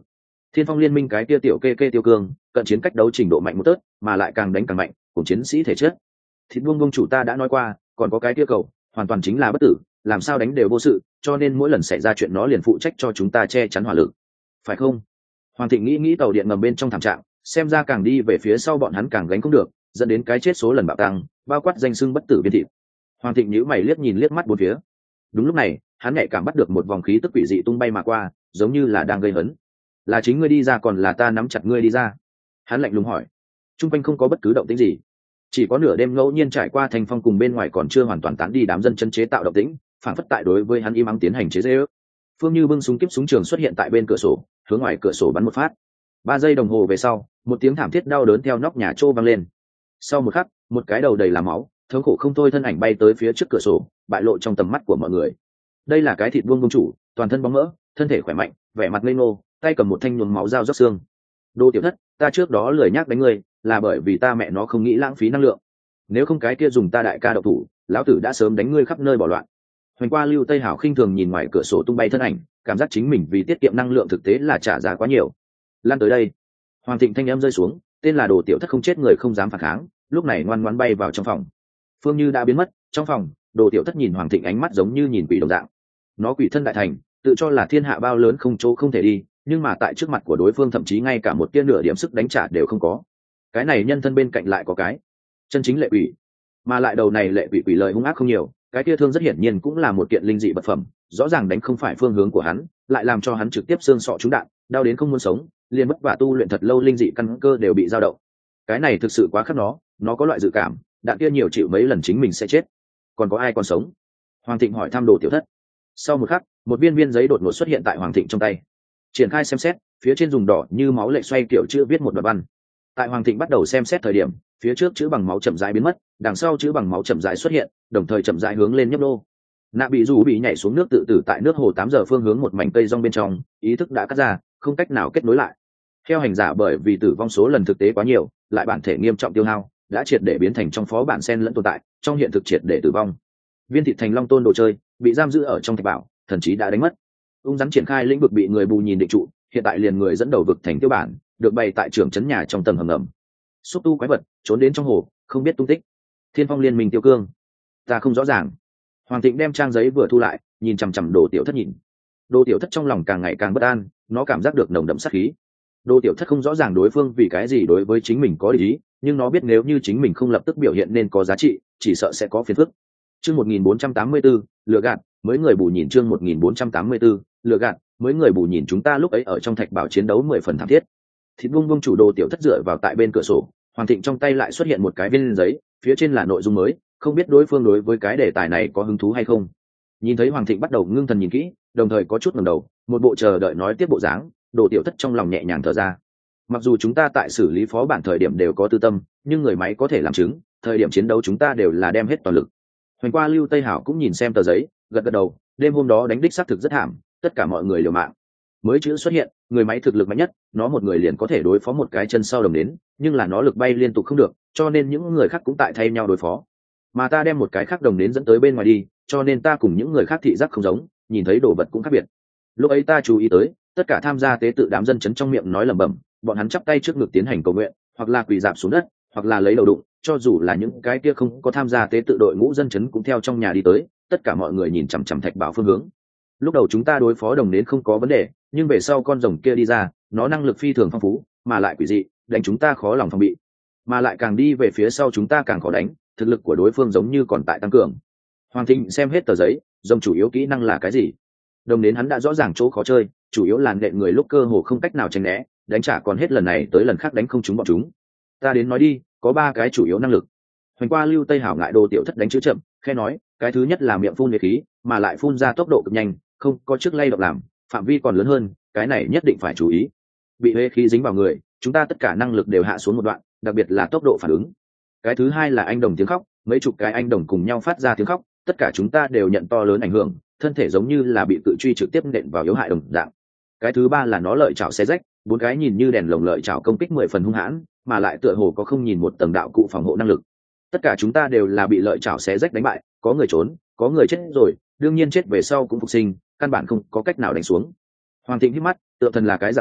Thiên Phong liên minh cái kia tiểu kê kê tiêu cương, cận chiến cách đấu trình độ mạnh một tớt, mà lại càng đánh càng mạnh, cùng chiến sĩ thể chất. Thịt buông buông chủ ta đã nói qua, còn có cái kia cầu, hoàn toàn chính là bất tử, làm sao đánh đều vô sự, cho nên mỗi lần xảy ra chuyện nó liền phụ trách cho chúng ta che chắn hỏa lực, phải không? Hoàng Thịnh nghĩ nghĩ tàu điện ngầm bên trong thảm trạng, xem ra càng đi về phía sau bọn hắn càng gánh không được, dẫn đến cái chết số lần bạo tăng, bao quát danh xưng bất tử viên thịt. Hoàng Thịnh nhíu mày liếc nhìn liếc mắt bốn phía. Đúng lúc này, hắn nhạy cảm bắt được một vòng khí tức quỷ dị tung bay mà qua, giống như là đang gây hấn. Là chính ngươi đi ra còn là ta nắm chặt ngươi đi ra? Hắn lạnh lùng hỏi. Trung quanh không có bất cứ động tĩnh gì, chỉ có nửa đêm ngẫu nhiên trải qua thành phong cùng bên ngoài còn chưa hoàn toàn tán đi đám dân chân chế tạo động tĩnh, phản phất tại đối với hắn im ắng tiến hành chế giễu. Phương Như bưng súng kiếp súng trường xuất hiện tại bên cửa sổ, hướng ngoài cửa sổ bắn một phát. Ba giây đồng hồ về sau, một tiếng thảm thiết đau đớn theo nóc nhà trô vang lên. Sau một khắc, một cái đầu đầy là máu, thống khổ không thôi thân ảnh bay tới phía trước cửa sổ, bại lộ trong tầm mắt của mọi người. Đây là cái thịt buông công chủ, toàn thân bóng mỡ, thân thể khỏe mạnh, vẻ mặt ngây ngô, tay cầm một thanh nhuốm máu dao róc xương. Đô Tiểu Thất, ta trước đó lười nhác đánh ngươi, là bởi vì ta mẹ nó không nghĩ lãng phí năng lượng. Nếu không cái kia dùng ta đại ca độc thủ, lão tử đã sớm đánh ngươi khắp nơi bỏ loạn. Hoành qua Lưu Tây Hảo khinh thường nhìn ngoài cửa sổ tung bay thân ảnh, cảm giác chính mình vì tiết kiệm năng lượng thực tế là trả giá quá nhiều. Lan tới đây. Hoàng Thịnh thanh âm rơi xuống, tên là Đồ Tiểu Thất không chết người không dám phản kháng, lúc này ngoan ngoãn bay vào trong phòng. Phương Như đã biến mất, trong phòng, Đồ Tiểu Thất nhìn Hoàng Thịnh ánh mắt giống như nhìn quỷ đồng dạng. Nó quỷ thân đại thành, tự cho là thiên hạ bao lớn không chỗ không thể đi, nhưng mà tại trước mặt của đối phương thậm chí ngay cả một tia nửa điểm sức đánh trả đều không có. Cái này nhân thân bên cạnh lại có cái chân chính lệ quỷ, mà lại đầu này lệ quỷ quỷ lợi hung ác không nhiều, cái kia thương rất hiển nhiên cũng là một kiện linh dị vật phẩm, rõ ràng đánh không phải phương hướng của hắn, lại làm cho hắn trực tiếp xương sọ trúng đạn, đau đến không muốn sống, liền mất và tu luyện thật lâu linh dị căn cơ đều bị dao động. Cái này thực sự quá khắc nó, nó có loại dự cảm, đạn kia nhiều chịu mấy lần chính mình sẽ chết. Còn có ai còn sống? Hoàng Thịnh hỏi thăm Đồ Tiểu Thất. Sau một khắc, một viên viên giấy đột ngột xuất hiện tại Hoàng Thịnh trong tay. Triển khai xem xét, phía trên dùng đỏ như máu lệ xoay kiểu chữ viết một đoạn văn. Tại Hoàng Thịnh bắt đầu xem xét thời điểm, phía trước chữ bằng máu chậm rãi biến mất, đằng sau chữ bằng máu chậm rãi xuất hiện, đồng thời chậm rãi hướng lên nhấp nô. Nạ bị rủ bị nhảy xuống nước tự tử tại nước hồ tám giờ phương hướng một mảnh cây rong bên trong, ý thức đã cắt ra, không cách nào kết nối lại. Theo hành giả bởi vì tử vong số lần thực tế quá nhiều, lại bản thể nghiêm trọng tiêu hao, đã triệt để biến thành trong phó bản sen lẫn tồn tại, trong hiện thực triệt để tử vong. Viên thịt thành long tôn đồ chơi, bị giam giữ ở trong thạch bảo, thần trí đã đánh mất. Ung rắn triển khai lĩnh vực bị người bù nhìn định trụ, hiện tại liền người dẫn đầu vực thành tiêu bản, được bày tại trưởng trấn nhà trong tầng hầm ngầm. Xúc tu quái vật trốn đến trong hồ, không biết tung tích. Thiên Phong liên minh tiêu cương, ta không rõ ràng. Hoàng Thịnh đem trang giấy vừa thu lại, nhìn chằm chằm Đồ Tiểu Thất nhìn. Đồ Tiểu Thất trong lòng càng ngày càng bất an, nó cảm giác được nồng đậm sát khí. Đồ Tiểu Thất không rõ ràng đối phương vì cái gì đối với chính mình có ý, nhưng nó biết nếu như chính mình không lập tức biểu hiện nên có giá trị, chỉ sợ sẽ có phiền phức. Chương một nghìn bốn trăm tám mươi tư, lừa gạt, mới người bù nhìn chương một nghìn bốn trăm tám mươi tư, lừa gạt, mới người bù nhìn chúng ta lúc ấy ở trong thạch bảo chiến đấu mười phần thảm thiết. Thịt buông buông chủ Đồ Tiểu Thất dựa vào tại bên cửa sổ, Hoàng Thịnh trong tay lại xuất hiện một cái viên giấy, phía trên là nội dung mới, không biết đối phương đối với cái đề tài này có hứng thú hay không. Nhìn thấy Hoàng Thịnh bắt đầu ngưng thần nhìn kỹ, đồng thời có chút ngẩng đầu, một bộ chờ đợi nói tiếp bộ dáng, Đồ Tiểu Thất trong lòng nhẹ nhàng thở ra. Mặc dù chúng ta tại xử lý phó bản thời điểm đều có tư tâm, nhưng người máy có thể làm chứng, thời điểm chiến đấu chúng ta đều là đem hết toàn lực. Hoành qua Lưu Tây Hảo cũng nhìn xem tờ giấy, gật gật đầu, đêm hôm đó đánh đích xác thực rất thảm, tất cả mọi người liều mạng. Mới chữ xuất hiện, người máy thực lực mạnh nhất, nó một người liền có thể đối phó một cái chân sau đồng đến, nhưng là nó lực bay liên tục không được, cho nên những người khác cũng tại thay nhau đối phó. Mà ta đem một cái khác đồng đến dẫn tới bên ngoài đi, cho nên ta cùng những người khác thị giác không giống, nhìn thấy đồ vật cũng khác biệt. Lúc ấy ta chú ý tới, tất cả tham gia tế tự đám dân chấn trong miệng nói lẩm bẩm, bọn hắn chắp tay trước ngực tiến hành cầu nguyện, hoặc là quỳ rạp xuống đất, hoặc là lấy đầu đụng, cho dù là những cái kia không có tham gia tế tự đội ngũ dân chấn cũng theo trong nhà đi tới, tất cả mọi người nhìn chằm chằm thạch bảo phương hướng. Lúc đầu chúng ta đối phó đồng đến không có vấn đề, nhưng về sau con rồng kia đi ra, nó năng lực phi thường phong phú, mà lại quỷ dị, đánh chúng ta khó lòng phòng bị, mà lại càng đi về phía sau chúng ta càng khó đánh, thực lực của đối phương giống như còn tại tăng cường. Hoàng Thịnh xem hết tờ giấy, rồng chủ yếu kỹ năng là cái gì? Đồng đến hắn đã rõ ràng chỗ khó chơi, chủ yếu là nện người lúc cơ hồ không cách nào tránh né, đánh trả còn hết lần này tới lần khác đánh không trúng bọn chúng. Ta đến nói đi, có ba cái chủ yếu năng lực. Hoành qua Lưu Tây Hảo ngại Đồ Tiểu Thất đánh chữ chậm, khẽ nói, cái thứ nhất là miệng phun nhiệt khí, mà lại phun ra tốc độ cực nhanh, không có trước lay động làm, phạm vi còn lớn hơn, cái này nhất định phải chú ý. Bị huế khí dính vào người, chúng ta tất cả năng lực đều hạ xuống một đoạn, đặc biệt là tốc độ phản ứng. Cái thứ hai là anh đồng tiếng khóc, mấy chục cái anh đồng cùng nhau phát ra tiếng khóc, tất cả chúng ta đều nhận to lớn ảnh hưởng, thân thể giống như là bị cự truy trực tiếp nện vào yếu hại đồng dạng. Cái thứ ba là nó lợi chảo xé rách, bốn cái nhìn như đèn lồng lợi chảo công kích mười phần hung hãn, mà lại tựa hồ có không nhìn một tầng đạo cụ phòng hộ năng lực. Tất cả chúng ta đều là bị lợi chảo xé rách đánh bại, có người trốn, có người chết rồi, đương nhiên chết về sau cũng phục sinh, căn bản không có cách nào đánh xuống. Hoàng Thịnh hít mắt, tựa thần là cái dạng gì,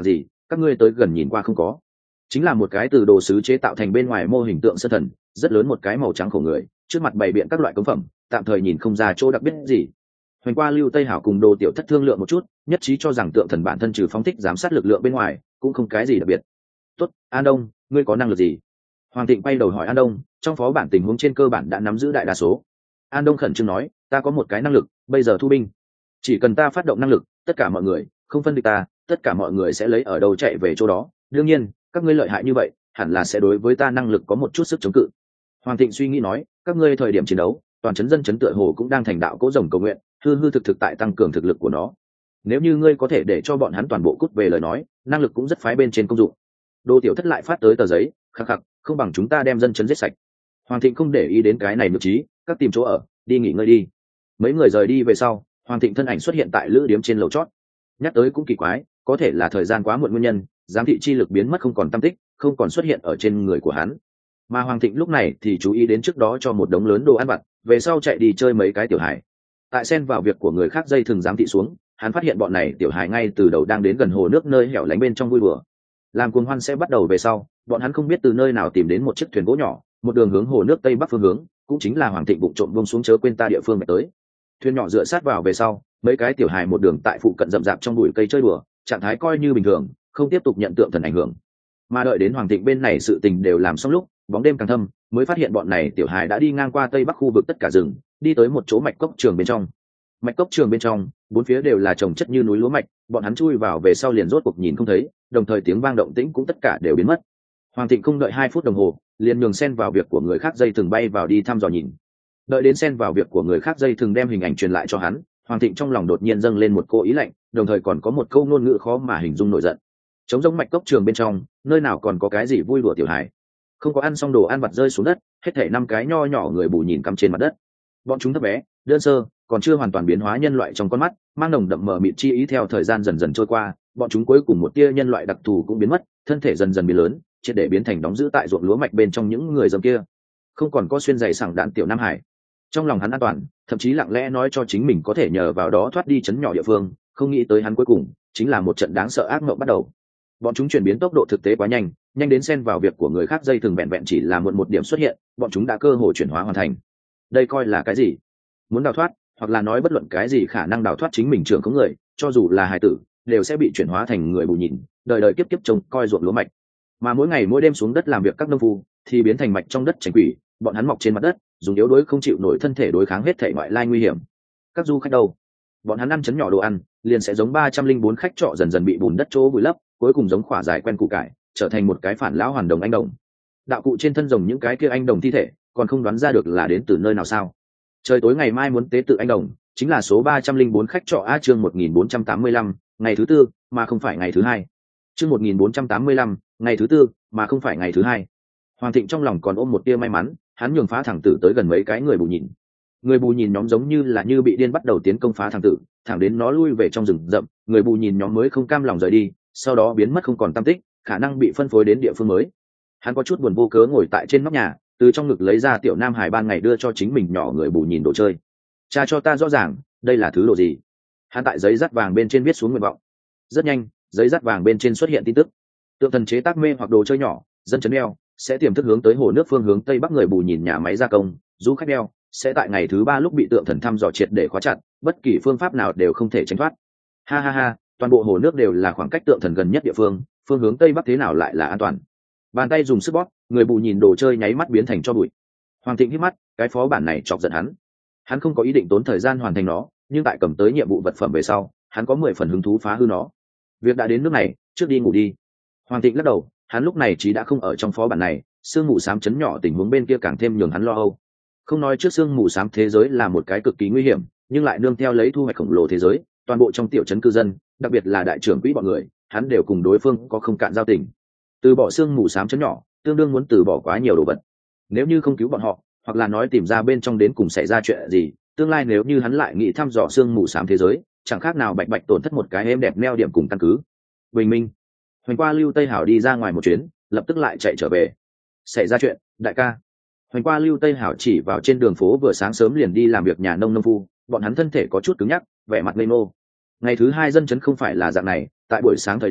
các ngươi tới gần nhìn qua không có, chính là một cái từ đồ sứ chế tạo thành bên ngoài mô hình tượng sơn thần, rất lớn một cái màu trắng khổ người, trước mặt bày biện các loại cống phẩm, tạm thời nhìn không ra chỗ đặc biệt gì. Hoành qua Lưu Tây Hảo cùng Đồ Tiểu Thất thương lượng một chút, nhất trí cho rằng tượng thần bản thân trừ phóng thích giám sát lực lượng bên ngoài, cũng không cái gì đặc biệt. Tốt, An Đông, ngươi có năng lực gì? Hoàng Thịnh quay đầu hỏi An Đông, trong phó bản tình huống trên cơ bản đã nắm giữ đại đa số. An Đông khẩn trương nói, ta có một cái năng lực, bây giờ thu binh, chỉ cần ta phát động năng lực, tất cả mọi người, không phân địch ta, tất cả mọi người sẽ lấy ở đâu chạy về chỗ đó. Đương nhiên, các ngươi lợi hại như vậy, hẳn là sẽ đối với ta năng lực có một chút sức chống cự. Hoàng Thịnh suy nghĩ nói, các ngươi thời điểm chiến đấu, toàn chấn dân chấn tựa hồ cũng đang thành đạo cố rồng cầu nguyện, hư hư thực thực tại tăng cường thực lực của nó. Nếu như ngươi có thể để cho bọn hắn toàn bộ cút về lời nói, năng lực cũng rất phái bên trên công dụng. Đô Tiểu Thất lại phát tới tờ giấy, khắc khắc, không bằng chúng ta đem dân chấn giết sạch. Hoàng Thịnh không để ý đến cái này nhược trí, các tìm chỗ ở, đi nghỉ ngơi đi. Mấy người rời đi về sau, Hoàng Thịnh thân ảnh xuất hiện tại lữ điếm trên lầu chót. Nhắc tới cũng kỳ quái, có thể là thời gian quá muộn nguyên nhân, giám thị chi lực biến mất không còn tâm tích, không còn xuất hiện ở trên người của hắn. Mà Hoàng Thịnh lúc này thì chú ý đến trước đó cho một đống lớn đồ ăn vặt, về sau chạy đi chơi mấy cái tiểu hài. Tại xen vào việc của người khác dây thường giám thị xuống, hắn phát hiện bọn này tiểu hài ngay từ đầu đang đến gần hồ nước nơi hẻo lánh bên trong vui đùa. Làm cuồng hoan sẽ bắt đầu về sau, bọn hắn không biết từ nơi nào tìm đến một chiếc thuyền gỗ nhỏ, một đường hướng hồ nước tây bắc phương hướng, cũng chính là Hoàng Thịnh bụng trộm buông xuống chớ quên ta địa phương mà tới. Thuyền nhỏ dựa sát vào về sau, mấy cái tiểu hài một đường tại phụ cận rậm rạp trong bụi cây chơi đùa, trạng thái coi như bình thường, không tiếp tục nhận tượng thần ảnh hưởng. Mà đợi đến Hoàng Thịnh bên này sự tình đều làm xong lúc, bóng đêm càng thâm, mới phát hiện bọn này tiểu hài đã đi ngang qua tây bắc khu vực tất cả rừng, đi tới một chỗ mạch cốc trường bên trong. Mạch cốc trường bên trong, bốn phía đều là trồng chất như núi lúa mạch, bọn hắn chui vào về sau liền rốt cuộc nhìn không thấy, đồng thời tiếng vang động tĩnh cũng tất cả đều biến mất. Hoàng Thịnh không đợi hai phút đồng hồ, liền nhường xen vào việc của người khác dây thường bay vào đi thăm dò nhìn. Đợi đến xen vào việc của người khác dây thường đem hình ảnh truyền lại cho hắn, Hoàng Thịnh trong lòng đột nhiên dâng lên một cô ý lạnh, đồng thời còn có một câu ngôn ngữ khó mà hình dung nổi giận. Trống rỗng mạch cốc trường bên trong, nơi nào còn có cái gì vui đùa tiểu hài? Không có ăn xong đồ ăn vặt rơi xuống đất, hết thảy năm cái nho nhỏ người bù nhìn cắm trên mặt đất. Bọn chúng thấp bé, đơn sơ, còn chưa hoàn toàn biến hóa nhân loại trong con mắt, mang nồng đậm mờ mịt chi ý theo thời gian dần dần trôi qua, bọn chúng cuối cùng một tia nhân loại đặc thù cũng biến mất, thân thể dần dần biến lớn, triệt để biến thành đóng giữ tại ruộng lúa mạch bên trong những người dầm kia. Không còn có xuyên giày sảng đạn tiểu Nam Hải. Trong lòng hắn an toàn, thậm chí lặng lẽ nói cho chính mình có thể nhờ vào đó thoát đi chấn nhỏ địa phương, không nghĩ tới hắn cuối cùng chính là một trận đáng sợ ác mộng bắt đầu. Bọn chúng chuyển biến tốc độ thực tế quá nhanh, nhanh đến xen vào việc của người khác dây thường vẹn vẹn chỉ là muộn một điểm xuất hiện, bọn chúng đã cơ hội chuyển hóa hoàn thành. Đây coi là cái gì? Muốn đào thoát, hoặc là nói bất luận cái gì khả năng đào thoát chính mình trưởng có người, cho dù là hài tử, đều sẽ bị chuyển hóa thành người bù nhìn, đời đời kiếp kiếp trông coi ruộng lúa mạch. Mà mỗi ngày mỗi đêm xuống đất làm việc các nông phu, thì biến thành mạch trong đất tránh quỷ, bọn hắn mọc trên mặt đất, dùng yếu đuối không chịu nổi thân thể đối kháng hết thể ngoại lai nguy hiểm. Các du khách đâu? Bọn hắn ăn chấn nhỏ đồ ăn, liền sẽ giống ba trăm linh bốn khách trọ dần dần bị bùn đất chỗ vùi lấp, cuối cùng giống khỏa dài quen củ cải, trở thành một cái phản lão hoàn đồng anh đồng. Đạo cụ trên thân rồng những cái kia anh đồng thi thể, còn không đoán ra được là đến từ nơi nào sao? Trời tối ngày mai muốn tế tự anh đồng, chính là số ba trăm linh bốn khách trọ A chương một nghìn bốn trăm tám mươi lăm, ngày thứ tư, mà không phải ngày thứ hai. Chương một nghìn bốn trăm tám mươi lăm, ngày thứ tư, mà không phải ngày thứ hai. Hoàng Thịnh trong lòng còn ôm một tia may mắn, hắn nhường phá thẳng tử tới gần mấy cái người bù nhìn. Người bù nhìn nhóm giống như là như bị điên bắt đầu tiến công phá thẳng tử, thẳng đến nó lui về trong rừng rậm, người bù nhìn nhóm mới không cam lòng rời đi, sau đó biến mất không còn tăm tích, khả năng bị phân phối đến địa phương mới. Hắn có chút buồn vô cớ ngồi tại trên nóc nhà, từ trong ngực lấy ra tiểu Nam Hải ban ngày đưa cho chính mình nhỏ người bù nhìn đồ chơi. Cha cho ta rõ ràng, đây là thứ đồ gì? Hắn tại giấy dắt vàng bên trên viết xuống nguyện vọng. Rất nhanh, giấy dắt vàng bên trên xuất hiện tin tức. Tượng thần chế tác mê hoặc đồ chơi nhỏ, dân chấn đeo, sẽ tiềm thức hướng tới hồ nước phương hướng tây bắc người bù nhìn nhà máy gia công, du khách đeo sẽ tại ngày thứ ba lúc bị tượng thần thăm dò triệt để khóa chặt, bất kỳ phương pháp nào đều không thể tránh thoát. Ha ha ha, toàn bộ hồ nước đều là khoảng cách tượng thần gần nhất địa phương, phương hướng tây bắc thế nào lại là an toàn? Bàn tay dùng sức bóp, người bù nhìn đồ chơi nháy mắt biến thành cho bụi. Hoàng Thịnh hít mắt, cái phó bản này chọc giận hắn. Hắn không có ý định tốn thời gian hoàn thành nó, nhưng tại cầm tới nhiệm vụ vật phẩm về sau, hắn có mười phần hứng thú phá hư nó. Việc đã đến nước này, trước đi ngủ đi. Hoàng Thịnh lắc đầu, hắn lúc này chỉ đã không ở trong phó bản này, sương mù xám chấn nhỏ tình huống bên kia càng thêm nhường hắn lo âu. Không nói trước sương mù xám thế giới là một cái cực kỳ nguy hiểm, nhưng lại nương theo lấy thu hoạch khổng lồ thế giới, toàn bộ trong tiểu trấn cư dân, đặc biệt là đại trưởng quỹ bọn người, hắn đều cùng đối phương có không cạn giao tình. Từ bỏ sương mù xám chấn nhỏ, tương đương muốn từ bỏ quá nhiều đồ vật. Nếu như không cứu bọn họ, hoặc là nói tìm ra bên trong đến cùng xảy ra chuyện gì, tương lai nếu như hắn lại nghĩ thăm dò sương mù xám thế giới, chẳng khác nào bạch bạch tổn thất một cái êm đẹp neo điểm cùng căn cứ. Bình minh. Hoành qua Lưu Tây Hảo đi ra ngoài một chuyến, lập tức lại chạy trở về. Xảy ra chuyện, đại ca. Hoành qua Lưu Tây Hảo chỉ vào trên đường phố vừa sáng sớm liền đi làm việc nhà nông nông phu, bọn hắn thân thể có chút cứng nhắc, vẻ mặt ngây ngô. Ngày thứ hai dân chấn không phải là dạng này, tại buổi sáng thời điểm,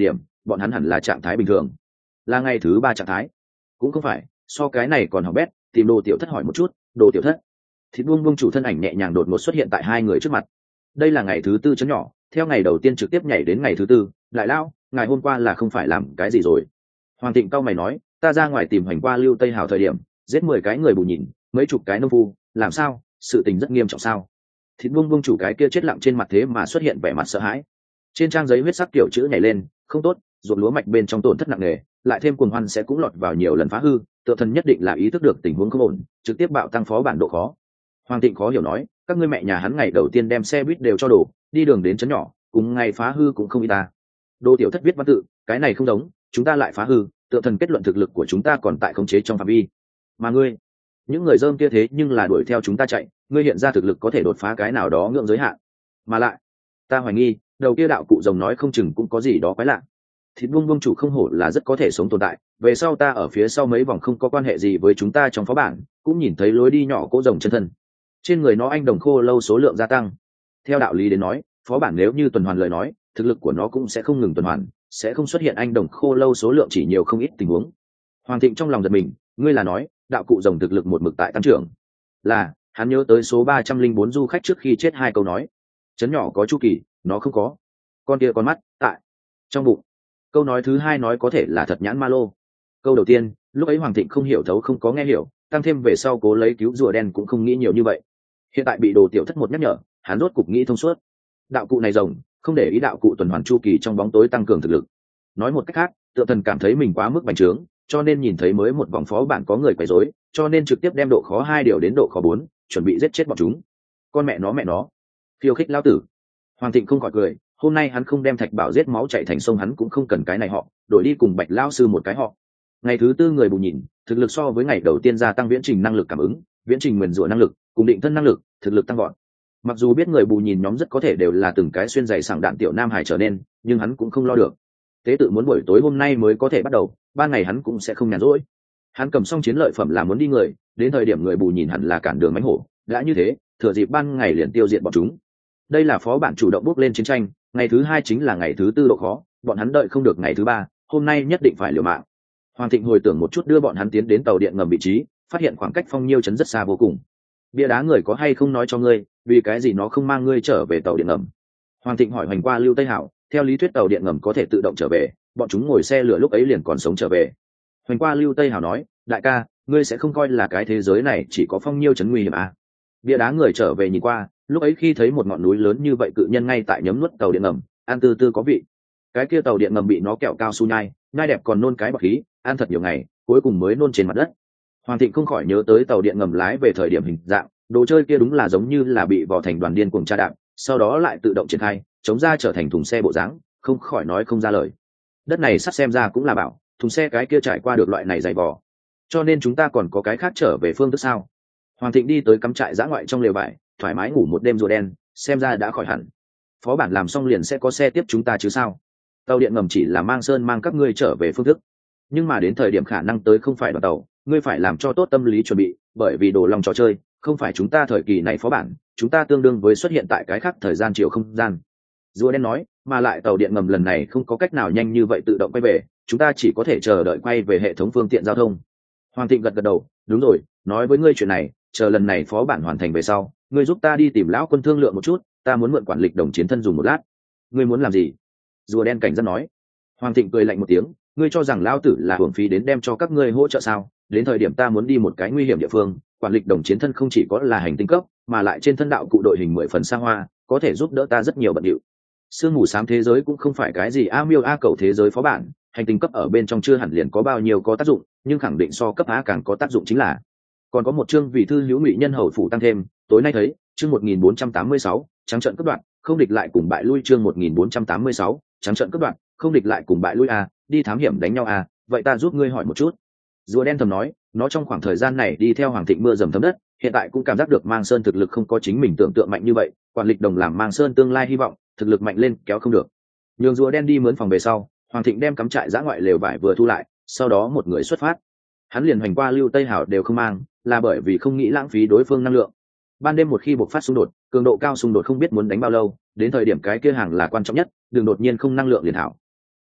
bọn hắn hẳn là trạng thái bình thường. Là ngày thứ ba trạng thái? Cũng không phải, so cái này còn hỏng bét. Tìm Đồ Tiểu Thất hỏi một chút. Đồ Tiểu Thất. Thịt buông buông chủ thân ảnh nhẹ nhàng đột ngột xuất hiện tại hai người trước mặt. Đây là ngày thứ tư chấn nhỏ, theo ngày đầu tiên trực tiếp nhảy đến ngày thứ tư. Lại lao, ngày hôm qua là không phải làm cái gì rồi? Hoàng Thịnh cau mày nói, ta ra ngoài tìm hành qua Lưu Tây Hào thời điểm, giết mười cái người bù nhìn, mấy chục cái nông phu, làm sao? Sự tình rất nghiêm trọng sao? Thịt buông buông chủ cái kia chết lặng trên mặt thế mà xuất hiện vẻ mặt sợ hãi. Trên trang giấy huyết sắc kiểu chữ nhảy lên, không tốt, ruộng lúa mạch bên trong tổn thất nặng nề, lại thêm cuồng hoan sẽ cũng lọt vào nhiều lần phá hư, tự thần nhất định là ý thức được tình huống không ổn, trực tiếp bạo tăng phó bản độ khó. Hoàng Thịnh khó hiểu nói, các ngươi mẹ nhà hắn ngày đầu tiên đem xe buýt đều cho đổ, đi đường đến chấn nhỏ, cùng ngày phá hư cũng không y ta. Đô Tiểu Thất viết văn tự, cái này không giống, chúng ta lại phá hư, tự thần kết luận thực lực của chúng ta còn tại khống chế trong phạm vi. Mà ngươi, những người dơm kia thế nhưng là đuổi theo chúng ta chạy, ngươi hiện ra thực lực có thể đột phá cái nào đó ngưỡng giới hạn. Mà lại, ta hoài nghi, đầu kia đạo cụ rồng nói không chừng cũng có gì đó quái lạ. Thịt buông buông chủ không hổ là rất có thể sống tồn tại, về sau ta ở phía sau mấy vòng không có quan hệ gì với chúng ta trong phó bản, cũng nhìn thấy lối đi nhỏ cỗ rồng chân thân. Trên người nó anh đồng khô lâu số lượng gia tăng. Theo đạo lý đến nói, phó bản nếu như tuần hoàn lời nói, thực lực của nó cũng sẽ không ngừng tuần hoàn, sẽ không xuất hiện anh đồng khô lâu số lượng chỉ nhiều không ít tình huống. Hoàng Thịnh trong lòng giật mình, ngươi là nói, đạo cụ rồng thực lực một mực tại tăng trưởng. Là, hắn nhớ tới số ba trăm linh bốn du khách trước khi chết hai câu nói. Chấn nhỏ có chu kỳ, nó không có. Con kia con mắt, tại trong bụng. Câu nói thứ hai nói có thể là thật nhãn ma lô. Câu đầu tiên, lúc ấy Hoàng Thịnh không hiểu thấu không có nghe hiểu, tăng thêm về sau cố lấy cứu rùa đen cũng không nghĩ nhiều như vậy. Hiện tại bị Đồ Tiểu Thất một nhắc nhở, hắn rốt cục nghĩ thông suốt. Đạo cụ này rồng, không để ý đạo cụ tuần hoàn chu kỳ trong bóng tối tăng cường thực lực. Nói một cách khác, Tựa Thần cảm thấy mình quá mức bành trướng, cho nên nhìn thấy mới một vòng phó bản có người quấy rối, cho nên trực tiếp đem độ khó hai điều đến độ khó bốn, chuẩn bị giết chết bọn chúng. Con mẹ nó mẹ nó, khiêu khích lao tử. Hoàng Thịnh không khỏi cười, hôm nay hắn không đem Thạch Bảo giết máu chảy thành sông hắn cũng không cần cái này họ, đổi đi cùng Bạch lão sư một cái họ. Ngày thứ tư người bù nhìn, thực lực so với ngày đầu tiên gia tăng viễn trình năng lực cảm ứng, viễn trình nguyền rủa năng lực, cùng định thân năng lực, thực lực tăng vọt. Mặc dù biết người bù nhìn nhóm rất có thể đều là từng cái xuyên giày sảng đạn tiểu nam hải trở nên, nhưng hắn cũng không lo được. Tế tự muốn buổi tối hôm nay mới có thể bắt đầu, ban ngày hắn cũng sẽ không nhàn rỗi. Hắn cầm xong chiến lợi phẩm là muốn đi người, đến thời điểm người bù nhìn hẳn là cản đường mánh hổ, đã như thế, thừa dịp ban ngày liền tiêu diệt bọn chúng. Đây là phó bản chủ động bước lên chiến tranh, ngày thứ hai chính là ngày thứ tư độ khó, bọn hắn đợi không được ngày thứ ba, hôm nay nhất định phải liều mạng. Hoàng Thịnh hồi tưởng một chút đưa bọn hắn tiến đến tàu điện ngầm vị trí, phát hiện khoảng cách Phong Nhiêu trấn rất xa vô cùng. Bia đá người có hay không nói cho ngươi, vì cái gì nó không mang ngươi trở về tàu điện ngầm? Hoàng Thịnh hỏi hoành qua Lưu Tây Hảo, theo lý thuyết tàu điện ngầm có thể tự động trở về, bọn chúng ngồi xe lửa lúc ấy liền còn sống trở về. Hoành qua Lưu Tây Hảo nói, đại ca, ngươi sẽ không coi là cái thế giới này chỉ có Phong Nhiêu trấn nguy hiểm à? Bia đá người trở về nhìn qua, lúc ấy khi thấy một ngọn núi lớn như vậy cự nhân ngay tại nhấm nuốt tàu điện ngầm, ăn tư tư có vị. Cái kia tàu điện ngầm bị nó kẹo cao su nhai, nhai đẹp còn nôn cái bọt khí, ăn thật nhiều ngày, cuối cùng mới nôn trên mặt đất. Hoàng Thịnh không khỏi nhớ tới tàu điện ngầm lái về thời điểm hình dạng, đồ chơi kia đúng là giống như là bị vò thành đoàn điên cuồng tra đạp, sau đó lại tự động triển khai, chống ra trở thành thùng xe bộ dáng, không khỏi nói không ra lời. Đất này sắp xem ra cũng là bảo, thùng xe cái kia trải qua được loại này dày vò. Cho nên chúng ta còn có cái khác trở về phương thức sao? Hoàng Thịnh đi tới cắm trại dã ngoại trong lều vải, thoải mái ngủ một đêm rùa đen, xem ra đã khỏi hẳn. Phó bản làm xong liền sẽ có xe tiếp chúng ta chứ sao? Tàu điện ngầm chỉ là mang sơn mang các ngươi trở về phương thức, nhưng mà đến thời điểm khả năng tới không phải đoàn tàu, ngươi phải làm cho tốt tâm lý chuẩn bị, bởi vì đồ lòng trò chơi không phải chúng ta thời kỳ này phó bản, chúng ta tương đương với xuất hiện tại cái khác thời gian chiều không gian. Rùa đen nói, mà lại tàu điện ngầm lần này không có cách nào nhanh như vậy tự động quay về, chúng ta chỉ có thể chờ đợi quay về hệ thống phương tiện giao thông. Hoàng Thịnh gật gật đầu, đúng rồi, nói với ngươi chuyện này, chờ lần này phó bản hoàn thành về sau, ngươi giúp ta đi tìm lão quân thương lượng một chút, ta muốn mượn quản lịch đồng chiến thân dùng một lát. Ngươi muốn làm gì? Rùa đen cảnh giác nói. Hoàng Thịnh cười lạnh một tiếng, ngươi cho rằng lão tử là hưởng phí đến đem cho các ngươi hỗ trợ sao? Đến thời điểm ta muốn đi một cái nguy hiểm địa phương, quản lịch đồng chiến thân không chỉ có là hành tinh cấp, mà lại trên thân đạo cụ đội hình mười phần xa hoa, có thể giúp đỡ ta rất nhiều bận điệu. Sương mù xám thế giới cũng không phải cái gì a miêu a cầu thế giới phó bản, hành tinh cấp ở bên trong chưa hẳn liền có bao nhiêu có tác dụng, nhưng khẳng định so cấp a càng có tác dụng chính là. Còn có một chương vị thư hữu ngụy nhân hầu phủ tăng thêm, tối nay thấy, chương một nghìn bốn trăm tám mươi sáu, trắng trận cấp đoạn, không địch lại cùng bại lui chương một nghìn bốn trăm tám mươi sáu, trắng trận cấp đoạn, không địch lại cùng bại lui a, đi thám hiểm đánh nhau a, vậy ta giúp ngươi hỏi một chút. Rùa đen thầm nói, nó trong khoảng thời gian này đi theo Hoàng Thịnh mưa dầm thấm đất, hiện tại cũng cảm giác được Mang Sơn thực lực không có chính mình tưởng tượng mạnh như vậy, quản lịch đồng làm Mang Sơn tương lai hy vọng, thực lực mạnh lên kéo không được. Nhường rùa đen đi mướn phòng về sau, Hoàng Thịnh đem cắm trại dã ngoại lều vải vừa thu lại, sau đó một người xuất phát. Hắn liền hoành qua Lưu Tây Hảo đều không mang, là bởi vì không nghĩ lãng phí đối phương năng lượng. Ban đêm một khi bộc phát xung đột, cường độ cao xung đột không biết muốn đánh bao lâu, đến thời điểm cái kia hàng là quan trọng nhất, đừng đột nhiên không năng lượng liền hảo.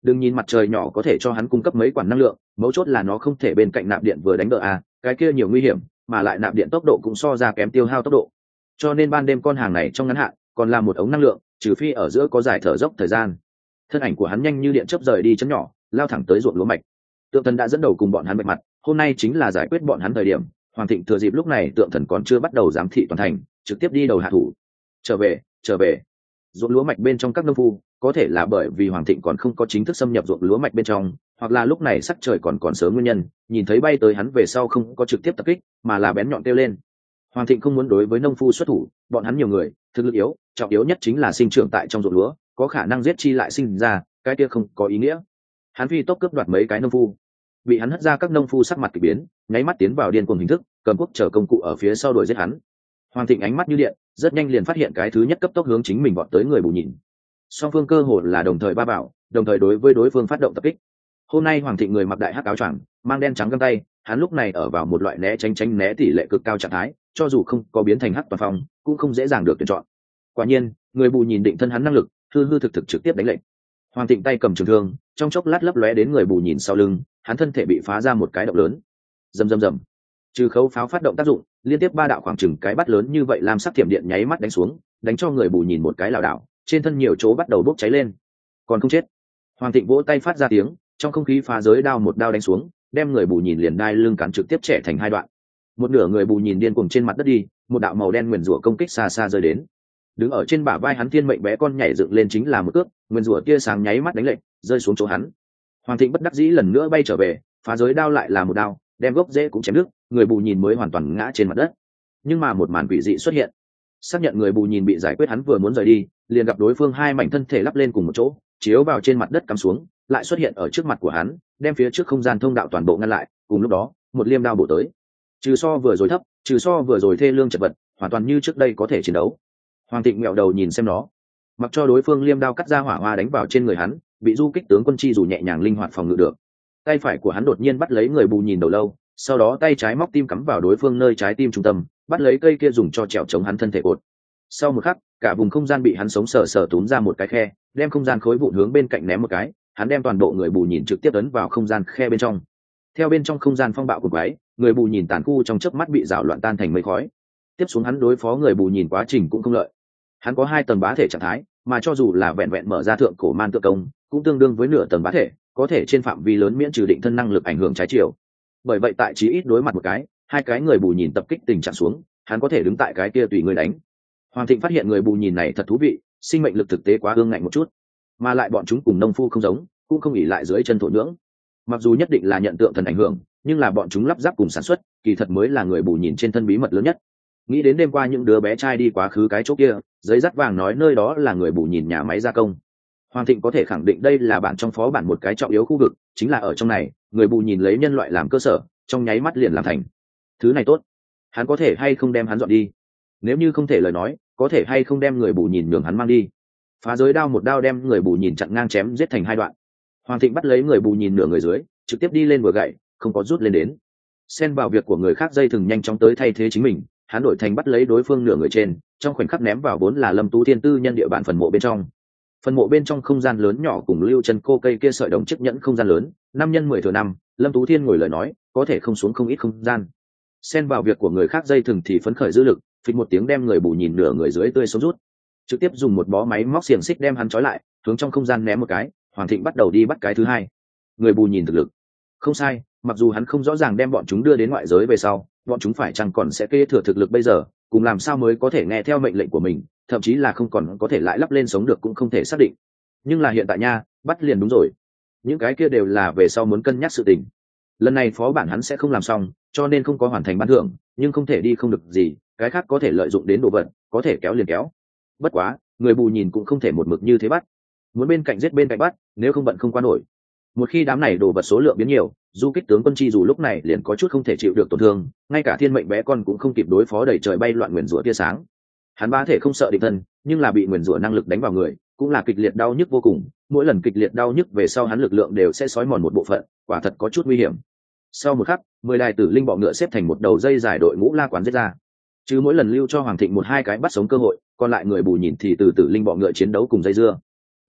đừng nhìn mặt trời nhỏ có thể cho hắn cung cấp mấy quản năng lượng, mấu chốt là nó không thể bên cạnh nạp điện vừa đánh đỡ à, cái kia nhiều nguy hiểm, mà lại nạp điện tốc độ cũng so ra kém tiêu hao tốc độ. Cho nên ban đêm con hàng này trong ngắn hạn còn là một ống năng lượng, trừ phi ở giữa có giải thở dốc thời gian. Thân ảnh của hắn nhanh như điện chớp rời đi chấn nhỏ, lao thẳng tới ruộng lúa mạch. Tượng Thần đã dẫn đầu cùng bọn hắn bạch mặt, hôm nay chính là giải quyết bọn hắn thời điểm. Hoàng Thịnh thừa dịp lúc này Tượng Thần còn chưa bắt đầu giám thị toàn thành, trực tiếp đi đầu hạ thủ. Trở về, trở về. Ruộng lúa mạch bên trong các nông phu, có thể là bởi vì Hoàng Thịnh còn không có chính thức xâm nhập ruộng lúa mạch bên trong, hoặc là lúc này sắc trời còn còn sớm nguyên nhân, nhìn thấy bay tới hắn về sau không có trực tiếp tập kích, mà là bén nhọn kêu lên. Hoàng Thịnh không muốn đối với nông phu xuất thủ, bọn hắn nhiều người, thực lực yếu, trọng yếu nhất chính là sinh trưởng tại trong ruộng lúa, có khả năng giết chi lại sinh ra, cái kia không có ý nghĩa. Hắn phi tốc cướp đoạt mấy cái nông phu, bị hắn hất ra, các nông phu sắc mặt kỳ biến, nháy mắt tiến vào điên cuồng hình thức, cầm quốc chờ công cụ ở phía sau đuổi giết hắn. Hoàng Thịnh ánh mắt như điện, rất nhanh liền phát hiện cái thứ nhất cấp tốc hướng chính mình vọt tới người bù nhìn. Song phương cơ hồ là đồng thời ba bảo, đồng thời đối với đối phương phát động tập kích. Hôm nay Hoàng Thịnh người mặc đại hắc áo choàng, mang đen trắng găng tay, hắn lúc này ở vào một loại né tránh tránh né tỷ lệ cực cao trạng thái, cho dù không có biến thành hắc toàn phong, cũng không dễ dàng được tuyển chọn. Quả nhiên, người bù nhìn định thân hắn năng lực, hư hư thực thực trực tiếp đánh lệnh. Hoàng Thịnh tay cầm trường thương, trong chốc lát lấp lóe đến người bù nhìn sau lưng, hắn thân thể bị phá ra một cái động lớn. Rầm rầm rầm. Trừ khấu pháo phát động tác dụng, liên tiếp ba đạo khoảng chừng cái bắt lớn như vậy làm sắc thiểm điện nháy mắt đánh xuống, đánh cho người bù nhìn một cái lảo đảo, trên thân nhiều chỗ bắt đầu bốc cháy lên. Còn không chết. Hoàng Thịnh vỗ tay phát ra tiếng, trong không khí phá giới đao một đao đánh xuống, đem người bù nhìn liền đai lưng cắn trực tiếp chẻ thành hai đoạn. Một nửa người bù nhìn điên cuồng trên mặt đất đi, một đạo màu đen nguyền rủa công kích xa xa rơi đến. Đứng ở trên bả vai hắn thiên mệnh bé con nhảy dựng lên chính là một cước, nguyền rủa tia sáng nháy mắt đánh lệnh, rơi xuống chỗ hắn. Hoàng Thịnh bất đắc dĩ lần nữa bay trở về, phá giới đao lại là một đao, đem gốc rễ cũng chém đứt, người bù nhìn mới hoàn toàn ngã trên mặt đất. Nhưng mà một màn quỷ dị xuất hiện. Xác nhận người bù nhìn bị giải quyết, hắn vừa muốn rời đi, liền gặp đối phương hai mảnh thân thể lắp lên cùng một chỗ, chiếu vào trên mặt đất cắm xuống, lại xuất hiện ở trước mặt của hắn, đem phía trước không gian thông đạo toàn bộ ngăn lại. Cùng lúc đó, một liêm đao bổ tới. Trừ so vừa rồi thấp, trừ so vừa rồi thê lương chật vật, hoàn toàn như trước đây có thể chiến đấu. Hoàng Thịnh mẹo đầu nhìn xem nó, mặc cho đối phương liêm đao cắt ra hỏa hoa đánh vào trên người hắn, bị du kích tướng quân chi dù nhẹ nhàng linh hoạt phòng ngự được. Tay phải của hắn đột nhiên bắt lấy người bù nhìn đầu lâu, sau đó tay trái móc tim cắm vào đối phương nơi trái tim trung tâm, bắt lấy cây kia dùng cho trèo chống hắn thân thể cột. Sau một khắc, cả vùng không gian bị hắn sống sờ sờ túm ra một cái khe, đem không gian khối vụn hướng bên cạnh ném một cái, hắn đem toàn bộ người bù nhìn trực tiếp ấn vào không gian khe bên trong. Theo bên trong không gian phong bạo của quái, người bù nhìn tàn khu trong chớp mắt bị rào loạn tan thành mây khói. Tiếp xuống hắn đối phó người bù nhìn quá trình cũng không lợi. Hắn có hai tầng bá thể trạng thái, mà cho dù là vẹn vẹn mở ra thượng cổ man tượng công, cũng tương đương với nửa tầng bá thể, có thể trên phạm vi lớn miễn trừ định thân năng lực ảnh hưởng trái chiều. Bởi vậy tại chí ít đối mặt một cái, hai cái người bù nhìn tập kích tình trạng xuống, hắn có thể đứng tại cái kia tùy người đánh. Hoàng Thịnh phát hiện người bù nhìn này thật thú vị, sinh mệnh lực thực tế quá ương ngạnh một chút, mà lại bọn chúng cùng nông phu không giống, cũng không ỉ lại dưới chân thổ nhưỡng. Mặc dù nhất định là nhận tượng thần ảnh hưởng, nhưng là bọn chúng lắp ráp cùng sản xuất, kỳ thật mới là người bù nhìn trên thân bí mật lớn nhất. Nghĩ đến đêm qua những đứa bé trai đi quá khứ cái chỗ kia, giấy dắt vàng nói nơi đó là người bù nhìn nhà máy gia công. Hoàng Thịnh có thể khẳng định đây là bản trong phó bản một cái trọng yếu khu vực, chính là ở trong này, người bù nhìn lấy nhân loại làm cơ sở, trong nháy mắt liền làm thành. Thứ này tốt, hắn có thể hay không đem hắn dọn đi? Nếu như không thể lời nói, có thể hay không đem người bù nhìn nhường hắn mang đi? Phá giới đao một đao đem người bù nhìn chặn ngang chém giết thành hai đoạn. Hoàng Thịnh bắt lấy người bù nhìn nửa người dưới, trực tiếp đi lên vừa gậy, không có rút lên đến. Xen vào việc của người khác dây thừng nhanh chóng tới thay thế chính mình, hắn đổi thành bắt lấy đối phương nửa người trên, trong khoảnh khắc ném vào vốn là Lâm Tú Thiên tư nhân địa bàn phần mộ bên trong. Phần mộ bên trong không gian lớn nhỏ cùng lưu chân cô cây kia sợi đồng chiếc nhẫn không gian lớn, năm nhân mười thừa năm, Lâm Tú Thiên ngồi lời nói, có thể không xuống không ít không gian. Xen vào việc của người khác dây thừng thì phấn khởi dư lực, phịch một tiếng đem người bù nhìn nửa người dưới tươi xuống rút, trực tiếp dùng một bó máy móc xiềng xích đem hắn trói lại, hướng trong không gian ném một cái. Hoàng Thịnh bắt đầu đi bắt cái thứ hai. Người bù nhìn thực lực không sai, mặc dù hắn không rõ ràng đem bọn chúng đưa đến ngoại giới về sau, bọn chúng phải chăng còn sẽ kế thừa thực lực bây giờ, cùng làm sao mới có thể nghe theo mệnh lệnh của mình, thậm chí là không còn có thể lại lắp lên sống được cũng không thể xác định. Nhưng là hiện tại nha, bắt liền đúng rồi. Những cái kia đều là về sau muốn cân nhắc sự tình. Lần này phó bản hắn sẽ không làm xong, cho nên không có hoàn thành ban thưởng, nhưng không thể đi không được gì, cái khác có thể lợi dụng đến đồ vật, có thể kéo liền kéo. Bất quá, người bù nhìn cũng không thể một mực như thế bắt. Muốn bên cạnh giết bên cạnh bắt, nếu không bận không qua nổi. Một khi đám này đồ vật số lượng biến nhiều, du kích tướng quân chi dù lúc này liền có chút không thể chịu được tổn thương, ngay cả thiên mệnh bé con cũng không kịp đối phó, đẩy trời bay loạn nguyền rủa tia sáng. Hắn bá thể không sợ địch thân, nhưng là bị nguyền rủa năng lực đánh vào người, cũng là kịch liệt đau nhức vô cùng. Mỗi lần kịch liệt đau nhức về sau hắn lực lượng đều sẽ xói mòn một bộ phận, quả thật có chút nguy hiểm. Sau một khắc, mười đài tử linh bọ ngựa xếp thành một đầu dây dài đội ngũ la quán giết ra. Chứ mỗi lần lưu cho Hoàng Thịnh một hai cái bắt sống cơ hội, còn lại người bù nhìn thì từ tử linh bọ ngựa chiến đấu cùng dây dưa.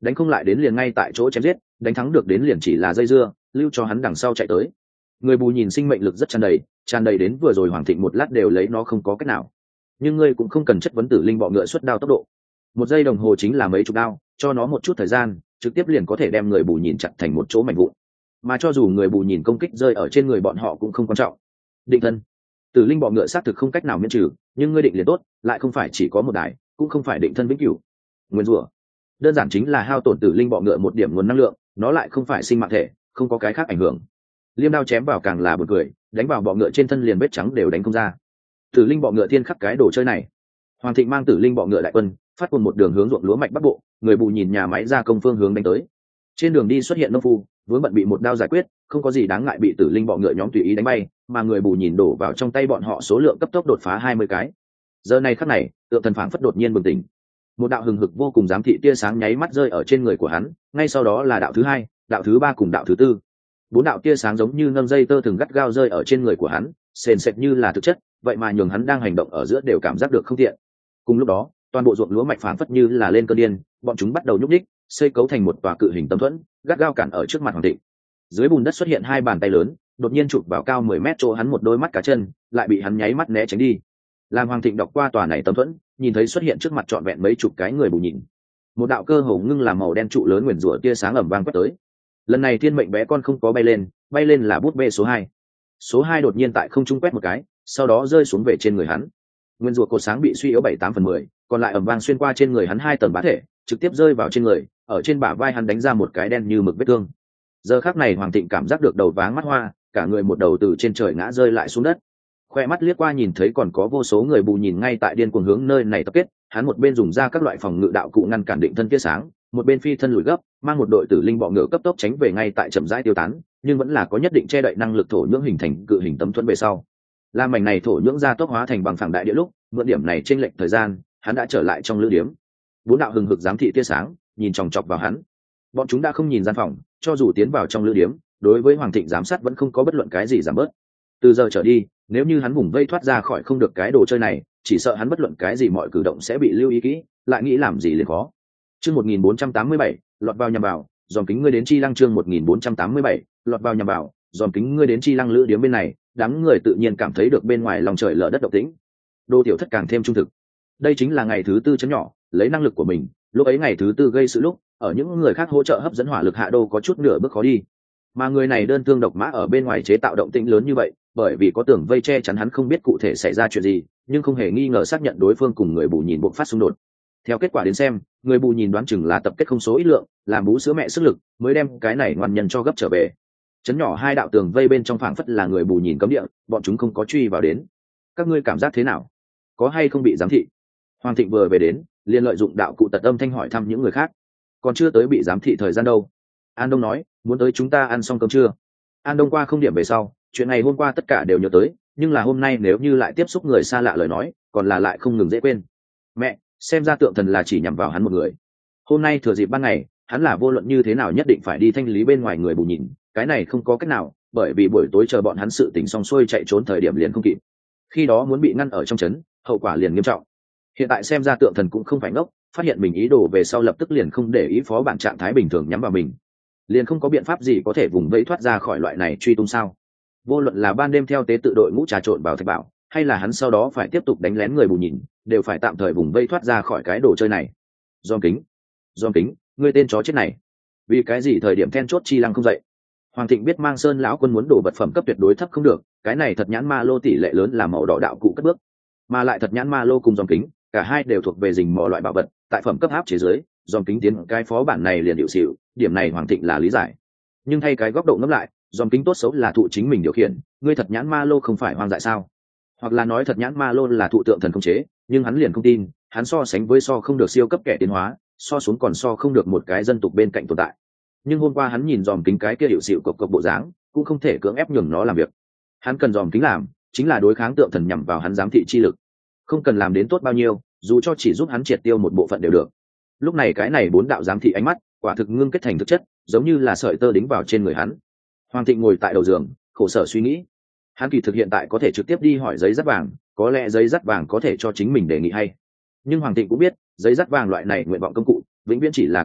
đánh không lại đến liền ngay tại chỗ chém giết, đánh thắng được đến liền chỉ là dây dưa, lưu cho hắn đằng sau chạy tới. Người bù nhìn sinh mệnh lực rất tràn đầy, tràn đầy đến vừa rồi Hoàng Thịnh một lát đều lấy nó không có cách nào. Nhưng ngươi cũng không cần chất vấn Tử Linh bọ ngựa xuất đao tốc độ, một giây đồng hồ chính là mấy chục đao, cho nó một chút thời gian trực tiếp liền có thể đem người bù nhìn chặt thành một chỗ mảnh vụn. Mà cho dù người bù nhìn công kích rơi ở trên người bọn họ cũng không quan trọng. Định thân, Tử Linh bọ ngựa xác thực không cách nào miễn trừ, nhưng ngươi định liền tốt, lại không phải chỉ có một đài, cũng không phải định thân vĩnh cửu. Nguyên rủa đơn giản chính là hao tổn Tử Linh bọ ngựa một điểm nguồn năng lượng, nó lại không phải sinh mạng thể, không có cái khác ảnh hưởng. Liêm đao chém vào càng là buồn cười, đánh vào bọ ngựa trên thân liền vết trắng đều đánh không ra. Tử Linh bọ ngựa thiên khắc cái đồ chơi này. Hoàng Thịnh mang Tử Linh bọ ngựa đại quân phát quân một đường hướng ruộng lúa mạch bắc bộ, người bù nhìn nhà máy gia công phương hướng đánh tới. Trên đường đi xuất hiện nông phu, vướng bận bị một đao giải quyết, không có gì đáng ngại bị Tử Linh bọ ngựa nhóm tùy ý đánh bay, mà người bù nhìn đổ vào trong tay bọn họ số lượng cấp tốc đột phá hai mươi cái. Giờ này khắc này, tượng thần phảng phất đột nhiên bừng tỉnh. Một đạo hừng hực vô cùng giám thị tia sáng nháy mắt rơi ở trên người của hắn, ngay sau đó là đạo thứ hai, đạo thứ ba cùng đạo thứ tư. Bốn đạo tia sáng giống như nâng dây tơ thường gắt gao rơi ở trên người của hắn, sền sệt như là thực chất, vậy mà nhường hắn đang hành động ở giữa đều cảm giác được không tiện. Cùng lúc đó, toàn bộ ruộng lúa mạch phảng phất như là lên cơn điên, bọn chúng bắt đầu nhúc nhích, xây cấu thành một tòa cự hình tấm thuẫn, gắt gao cản ở trước mặt Hoàng Thịnh. Dưới bùn đất xuất hiện hai bàn tay lớn, đột nhiên chụp vào cao mười mét chỗ hắn một đôi mắt cá chân, lại bị hắn nháy mắt né tránh đi. Làm Hoàng Thịnh đọc qua tòa này tấm thuẫn, nhìn thấy xuất hiện trước mặt trọn vẹn mấy chục cái người bù nhìn. Một đạo cơ hồ ngưng làm màu đen trụ lớn nguyền rủa tia sáng ầm vang quét tới. Lần này thiên mệnh bé con không có bay lên, bay lên là bút bê số hai. Số hai đột nhiên tại không trung quét một cái, sau đó rơi xuống về trên người hắn. Nguyên rùa cột sáng bị suy yếu bảy tám phần mười, còn lại ầm vang xuyên qua trên người hắn hai tầng bá thể, trực tiếp rơi vào trên người, ở trên bả vai hắn đánh ra một cái đen như mực vết thương. Giờ khắc này Hoàng Thịnh cảm giác được đầu váng mắt hoa, cả người một đầu từ trên trời ngã rơi lại xuống đất. Khoe mắt liếc qua nhìn thấy còn có vô số người bù nhìn ngay tại điên cuồng hướng nơi này tập kết, hắn một bên dùng ra các loại phòng ngự đạo cụ ngăn cản định thân tia sáng, một bên phi thân lùi gấp, mang một đội tử linh bọ ngựa cấp tốc tránh về ngay tại chậm rãi tiêu tán, nhưng vẫn là có nhất định che đậy năng lực thổ nhưỡng hình thành cự hình tấm thuẫn về sau. Lam mảnh này thổ nhưỡng ra tốc hóa thành bằng phẳng đại địa lúc, mượn điểm này trên lệch thời gian, hắn đã trở lại trong lữ điếm. Bốn đạo hừng hực giám thị tia sáng, nhìn chòng chọc vào hắn. Bọn chúng đã không nhìn gian phòng, cho dù tiến vào trong lữ điếm, đối với Hoàng Thịnh giám sát vẫn không có bất luận cái gì giảm bớt. Từ giờ trở đi, nếu như hắn vùng vây thoát ra khỏi không được cái đồ chơi này, chỉ sợ hắn bất luận cái gì mọi cử động sẽ bị lưu ý kỹ, lại nghĩ làm gì liền khó. Chương một nghìn bốn trăm tám mươi bảy, lọt vào nhằm vào, dòm kính ngươi đến Chi Lăng chương một nghìn bốn trăm tám mươi bảy, lọt vào nhằm vào, dòm kính ngươi đến Chi Lăng lữ điếm bên này, đám người tự nhiên cảm thấy được bên ngoài lòng trời lở đất động tĩnh. Đô tiểu thất càng thêm trung thực. Đây chính là ngày thứ tư chấn nhỏ, lấy năng lực của mình, lúc ấy ngày thứ tư gây sự lúc, ở những người khác hỗ trợ hấp dẫn hỏa lực hạ đô có chút nửa bước khó đi. Mà người này đơn thương độc mã ở bên ngoài chế tạo động tĩnh lớn như vậy, bởi vì có tường vây che chắn hắn không biết cụ thể xảy ra chuyện gì, nhưng không hề nghi ngờ xác nhận đối phương cùng người bù nhìn buộc phát xung đột. Theo kết quả đến xem, người bù nhìn đoán chừng là tập kết không số ít lượng, làm bú sữa mẹ sức lực, mới đem cái này ngoan nhân cho gấp trở về. Chấn nhỏ hai đạo tường vây bên trong phảng phất là người bù nhìn cấm địa, bọn chúng không có truy vào đến. Các ngươi cảm giác thế nào? Có hay không bị giám thị? Hoàng Thịnh vừa về đến, liền lợi dụng đạo cụ tật âm thanh hỏi thăm những người khác. Còn chưa tới bị giám thị thời gian đâu. An Đông nói, muốn tới chúng ta ăn xong cơm trưa. An Đông qua không điểm về sau, chuyện ngày hôm qua tất cả đều nhớ tới, nhưng là hôm nay nếu như lại tiếp xúc người xa lạ lời nói, còn là lại không ngừng dễ quên. Mẹ, xem ra tượng thần là chỉ nhằm vào hắn một người. Hôm nay thừa dịp ban ngày, hắn là vô luận như thế nào nhất định phải đi thanh lý bên ngoài người bù nhìn, cái này không có cách nào, bởi vì buổi tối chờ bọn hắn sự tình xong xuôi chạy trốn thời điểm liền không kịp. Khi đó muốn bị ngăn ở trong trấn, hậu quả liền nghiêm trọng. Hiện tại xem ra tượng thần cũng không phải ngốc, phát hiện mình ý đồ về sau lập tức liền không để ý phó bản trạng thái bình thường nhắm vào mình, liền không có biện pháp gì có thể vùng vẫy thoát ra khỏi loại này truy tung sao. Vô luận là ban đêm theo tế tự đội ngũ trà trộn vào thạch bảo, hay là hắn sau đó phải tiếp tục đánh lén người bù nhìn, đều phải tạm thời vùng vây thoát ra khỏi cái đồ chơi này. Giòm kính, giòm kính, ngươi tên chó chết này, vì cái gì thời điểm then chốt Chi Lăng không dậy? Hoàng Thịnh biết Mang Sơn lão quân muốn đổ vật phẩm cấp tuyệt đối thấp không được, cái này thật nhãn ma lô tỷ lệ lớn là màu đỏ đạo cụ cất bước, mà lại thật nhãn ma lô cùng giòm kính, cả hai đều thuộc về rình mò loại bảo vật, tại phẩm cấp áp chế giới, giòm kính tiến cái phó bản này liền hiệu xịu, điểm này Hoàng Thịnh là lý giải. Nhưng thay cái góc độ ngẫm lại, giòm kính tốt xấu là thụ chính mình điều khiển, ngươi thật nhãn ma lô không phải hoang dại sao? Hoặc là nói thật nhãn ma lô là thụ tượng thần không chế, nhưng hắn liền không tin, hắn so sánh với so không được siêu cấp kẻ tiến hóa, so xuống còn so không được một cái dân tục bên cạnh tồn tại. Nhưng hôm qua hắn nhìn giòm kính cái kia hiệu xịu cộc cộc bộ dáng, cũng không thể cưỡng ép nhường nó làm việc. Hắn cần giòm kính làm, chính là đối kháng tượng thần nhằm vào hắn giám thị chi lực. Không cần làm đến tốt bao nhiêu, dù cho chỉ giúp hắn triệt tiêu một bộ phận đều được. Lúc này cái này bốn đạo giám thị ánh mắt, quả thực ngưng kết thành thực chất, giống như là sợi tơ đính vào trên người hắn. Hoàng Thịnh ngồi tại đầu giường, khổ sở suy nghĩ. Hắn kỳ thực hiện tại có thể trực tiếp đi hỏi giấy dắt vàng, có lẽ giấy dắt vàng có thể cho chính mình đề nghị hay. Nhưng Hoàng Thịnh cũng biết, giấy dắt vàng loại này nguyện vọng công cụ, vĩnh viễn chỉ là công cụ,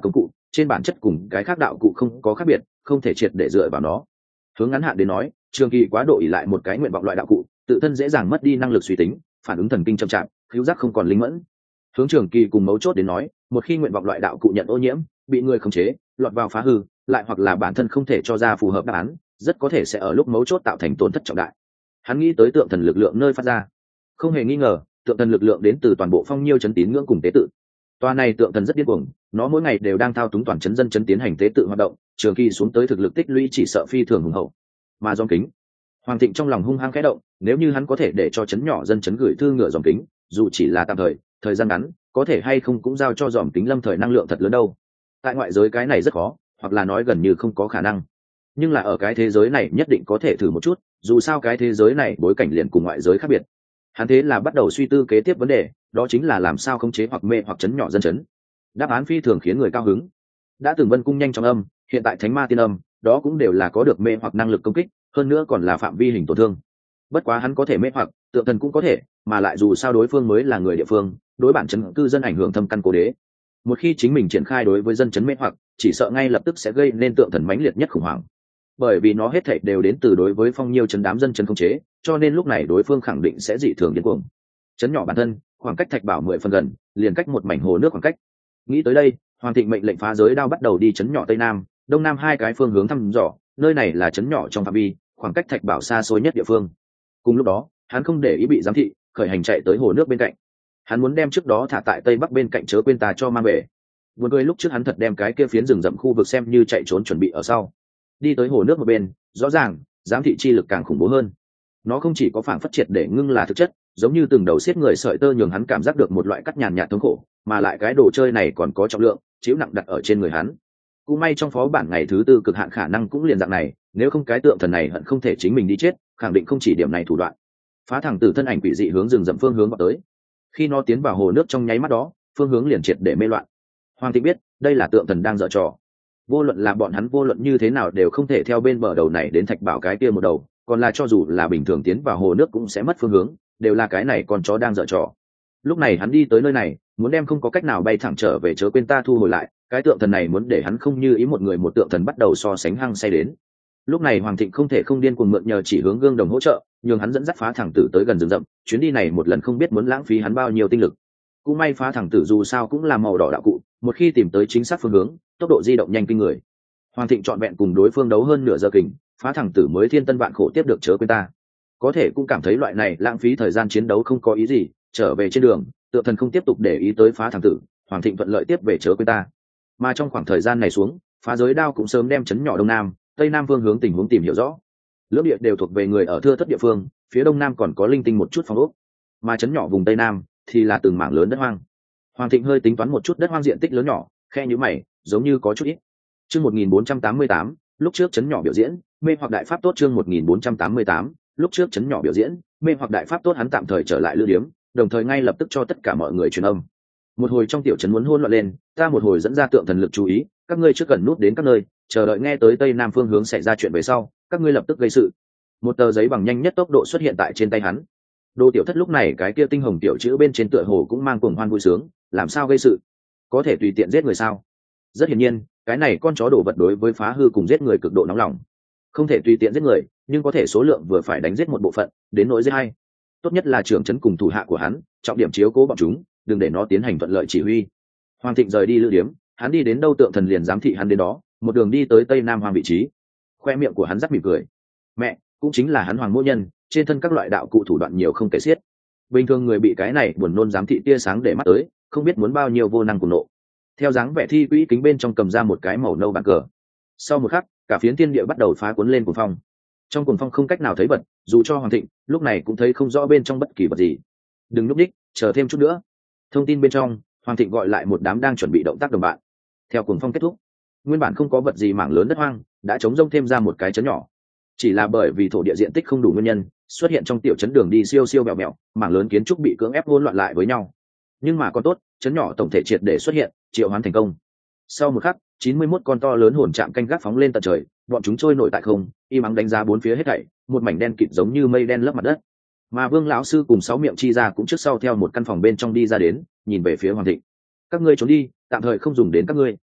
trên bản chất cùng cái khác đạo cụ không có khác biệt, không thể triệt để dựa vào nó. Hướng ngắn hạn đến nói, trường kỳ quá độ ỉ lại một cái nguyện vọng loại đạo cụ, tự thân dễ dàng mất đi năng lực suy tính, phản ứng thần kinh chậm chạp, khiếu giác không còn linh mẫn. Hướng trường kỳ cùng mấu chốt đến nói, một khi nguyện vọng loại đạo cụ nhận ô nhiễm, bị người khống chế, lọt vào phá hư, lại hoặc là bản thân không thể cho ra phù hợp đáp án, rất có thể sẽ ở lúc mấu chốt tạo thành tổn thất trọng đại. Hắn nghĩ tới tượng thần lực lượng nơi phát ra, không hề nghi ngờ, tượng thần lực lượng đến từ toàn bộ phong nhiêu chấn tín ngưỡng cùng tế tự. Toa này tượng thần rất điên cuồng, nó mỗi ngày đều đang thao túng toàn chấn dân chấn tiến hành tế tự hoạt động, trường kỳ xuống tới thực lực tích lũy chỉ sợ phi thường hùng hậu. Mà dòm kính, Hoàng Thịnh trong lòng hung hăng khẽ động, nếu như hắn có thể để cho chấn nhỏ dân chấn gửi thư ngựa dòm kính, dù chỉ là tạm thời, thời gian ngắn, có thể hay không cũng giao cho dòm kính lâm thời năng lượng thật lớn đâu. Tại ngoại giới cái này rất khó, hoặc là nói gần như không có khả năng. Nhưng là ở cái thế giới này nhất định có thể thử một chút, dù sao cái thế giới này bối cảnh liền cùng ngoại giới khác biệt. Hắn thế là bắt đầu suy tư kế tiếp vấn đề, đó chính là làm sao khống chế hoặc mê hoặc chấn nhỏ dân chấn. Đáp án phi thường khiến người cao hứng. Đã từng Vân Cung nhanh trong âm, hiện tại Thánh Ma Tiên Âm, đó cũng đều là có được mê hoặc năng lực công kích, hơn nữa còn là phạm vi hình tổn thương. Bất quá hắn có thể mê hoặc, tượng thần cũng có thể, mà lại dù sao đối phương mới là người địa phương, đối bản chấn cư dân ảnh hưởng thâm căn cố đế. Một khi chính mình triển khai đối với dân chấn mê hoặc, chỉ sợ ngay lập tức sẽ gây nên tượng thần mãnh liệt nhất khủng hoảng. Bởi vì nó hết thảy đều đến từ đối với phong nhiêu chấn đám dân chấn khống chế, cho nên lúc này đối phương khẳng định sẽ dị thường điên cuồng. Chấn nhỏ bản thân, khoảng cách Thạch Bảo mười phần gần, liền cách một mảnh hồ nước khoảng cách. Nghĩ tới đây, Hoàng Thịnh mệnh lệnh phá giới đao bắt đầu đi chấn nhỏ tây nam, đông nam hai cái phương hướng thăm dò, nơi này là chấn nhỏ trong phạm vi, khoảng cách Thạch Bảo xa xôi nhất địa phương. Cùng lúc đó, hắn không để ý bị giám thị, khởi hành chạy tới hồ nước bên cạnh. Hắn muốn đem trước đó thả tại tây bắc bên cạnh chớ quên tà cho mang về. Buồn cười lúc trước hắn thật đem cái kia phiến rừng rậm khu vực xem như chạy trốn chuẩn bị ở sau. Đi tới hồ nước một bên, rõ ràng giám thị chi lực càng khủng bố hơn. Nó không chỉ có phản phát triệt để ngưng là thực chất, giống như từng đầu xiết người sợi tơ nhường hắn cảm giác được một loại cắt nhàn nhạt thống khổ, mà lại cái đồ chơi này còn có trọng lượng, chịu nặng đặt ở trên người hắn. Cũng may trong phó bản ngày thứ tư cực hạn khả năng cũng liền dạng này, nếu không cái tượng thần này hận không thể chính mình đi chết, khẳng định không chỉ điểm này thủ đoạn. Phá thẳng tử thân ảnh quỷ dị hướng rừng rậm phương hướng vào tới. Khi nó tiến vào hồ nước trong nháy mắt đó, phương hướng liền triệt để mê loạn. Hoàng Thịnh biết, đây là tượng thần đang giở trò. Vô luận là bọn hắn vô luận như thế nào đều không thể theo bên bờ đầu này đến Thạch Bảo cái kia một đầu, còn là cho dù là bình thường tiến vào hồ nước cũng sẽ mất phương hướng, đều là cái này con chó đang giở trò. Lúc này hắn đi tới nơi này, muốn đem không có cách nào bay thẳng trở về chớ quên ta thu hồi lại, cái tượng thần này muốn để hắn không như ý một người một tượng thần bắt đầu so sánh hăng say đến. Lúc này Hoàng Thịnh không thể không điên cuồng mượn nhờ chỉ hướng gương đồng hỗ trợ, nhường hắn dẫn dắt phá thẳng tử tới gần rừng rậm, chuyến đi này một lần không biết muốn lãng phí hắn bao nhiêu tinh lực. Cũng may phá thẳng tử dù sao cũng là màu đỏ đạo cụ, một khi tìm tới chính xác phương hướng, tốc độ di động nhanh kinh người. Hoàng Thịnh trọn vẹn cùng đối phương đấu hơn nửa giờ kình, phá thẳng tử mới thiên tân vạn khổ tiếp được chớ quên ta. Có thể cũng cảm thấy loại này lãng phí thời gian chiến đấu không có ý gì, trở về trên đường, tượng thần không tiếp tục để ý tới phá thẳng tử, Hoàng Thịnh thuận lợi tiếp về chớ quên ta. Mà trong khoảng thời gian này xuống, phá giới đao cũng sớm đem chấn nhỏ đông nam, tây nam phương hướng tình huống tìm hiểu rõ. Lưỡng địa đều thuộc về người ở thưa thất địa phương, phía đông nam còn có linh tinh một chút phong ốc, mà chấn nhỏ vùng tây nam thì là từng mảng lớn đất hoang. Hoàng Thịnh hơi tính toán một chút đất hoang diện tích lớn nhỏ, khe nhíu mày, giống như có chút ít. Chương một nghìn bốn trăm tám mươi tám, lúc trước chấn nhỏ biểu diễn, mê hoặc đại pháp tốt chương một nghìn bốn trăm tám mươi tám, lúc trước chấn nhỏ biểu diễn, mê hoặc đại pháp tốt hắn tạm thời trở lại lưu điếm, đồng thời ngay lập tức cho tất cả mọi người truyền âm. Một hồi trong tiểu trấn muốn hỗn loạn lên, ta một hồi dẫn ra tượng thần lực chú ý, các ngươi trước gần nút đến các nơi, chờ đợi nghe tới tây nam phương hướng xảy ra chuyện về sau, các ngươi lập tức gây sự. Một tờ giấy bằng nhanh nhất tốc độ xuất hiện tại trên tay hắn. Đồ tiểu thất lúc này cái kia tinh hồng tiểu chữ bên trên tựa hồ cũng mang cuồng hoan vui sướng, làm sao gây sự? Có thể tùy tiện giết người sao? Rất hiển nhiên, cái này con chó đổ vật đối với phá hư cùng giết người cực độ nóng lòng. Không thể tùy tiện giết người, nhưng có thể số lượng vừa phải đánh giết một bộ phận, đến nỗi giết hay. Tốt nhất là trưởng trấn cùng thủ hạ của hắn, trọng điểm chiếu cố bọn chúng, đừng để nó tiến hành thuận lợi chỉ huy. Hoàng Thịnh rời đi lữ điếm, hắn đi đến đâu tượng thần liền giám thị hắn đến đó, một đường đi tới tây nam hoàng vị trí. Khoe miệng của hắn rắc mỉm cười. Mẹ, cũng chính là hắn Hoàng Mỗ Nhân, trên thân các loại đạo cụ thủ đoạn nhiều không kể xiết. Bình thường người bị cái này buồn nôn giám thị tia sáng để mắt tới, không biết muốn bao nhiêu vô năng cùng nộ. Theo dáng vẻ thi quỹ kính bên trong cầm ra một cái màu nâu bàn cờ. Sau một khắc, cả phiến thiên địa bắt đầu phá cuốn lên cuồng phong. Trong cuồng phong không cách nào thấy vật, dù cho Hoàng Thịnh lúc này cũng thấy không rõ bên trong bất kỳ vật gì. Đừng núp đích, chờ thêm chút nữa. Thông tin bên trong, Hoàng Thịnh gọi lại một đám đang chuẩn bị động tác đồng bạn. Theo cuồng phong kết thúc, nguyên bản không có vật gì mảng lớn đất hoang đã trống rông thêm ra một cái trấn nhỏ. Chỉ là bởi vì thổ địa diện tích không đủ nguyên nhân, xuất hiện trong tiểu trấn đường đi siêu siêu mẹo mẹo, mảng lớn kiến trúc bị cưỡng ép hỗn loạn lại với nhau. Nhưng mà còn tốt, trấn nhỏ tổng thể triệt để xuất hiện, triệu hoán thành công. Sau một khắc, chín mươi mốt con to lớn hồn trạm canh gác phóng lên tận trời, bọn chúng trôi nổi tại không, im ắng đánh giá bốn phía hết thảy, một mảnh đen kịt giống như mây đen lấp mặt đất. Mà Vương lão sư cùng sáu miệng chi ra cũng trước sau theo một căn phòng bên trong đi ra đến, nhìn về phía Hoàng Thịnh. Các ngươi trốn đi, tạm thời không dùng đến các ngươi.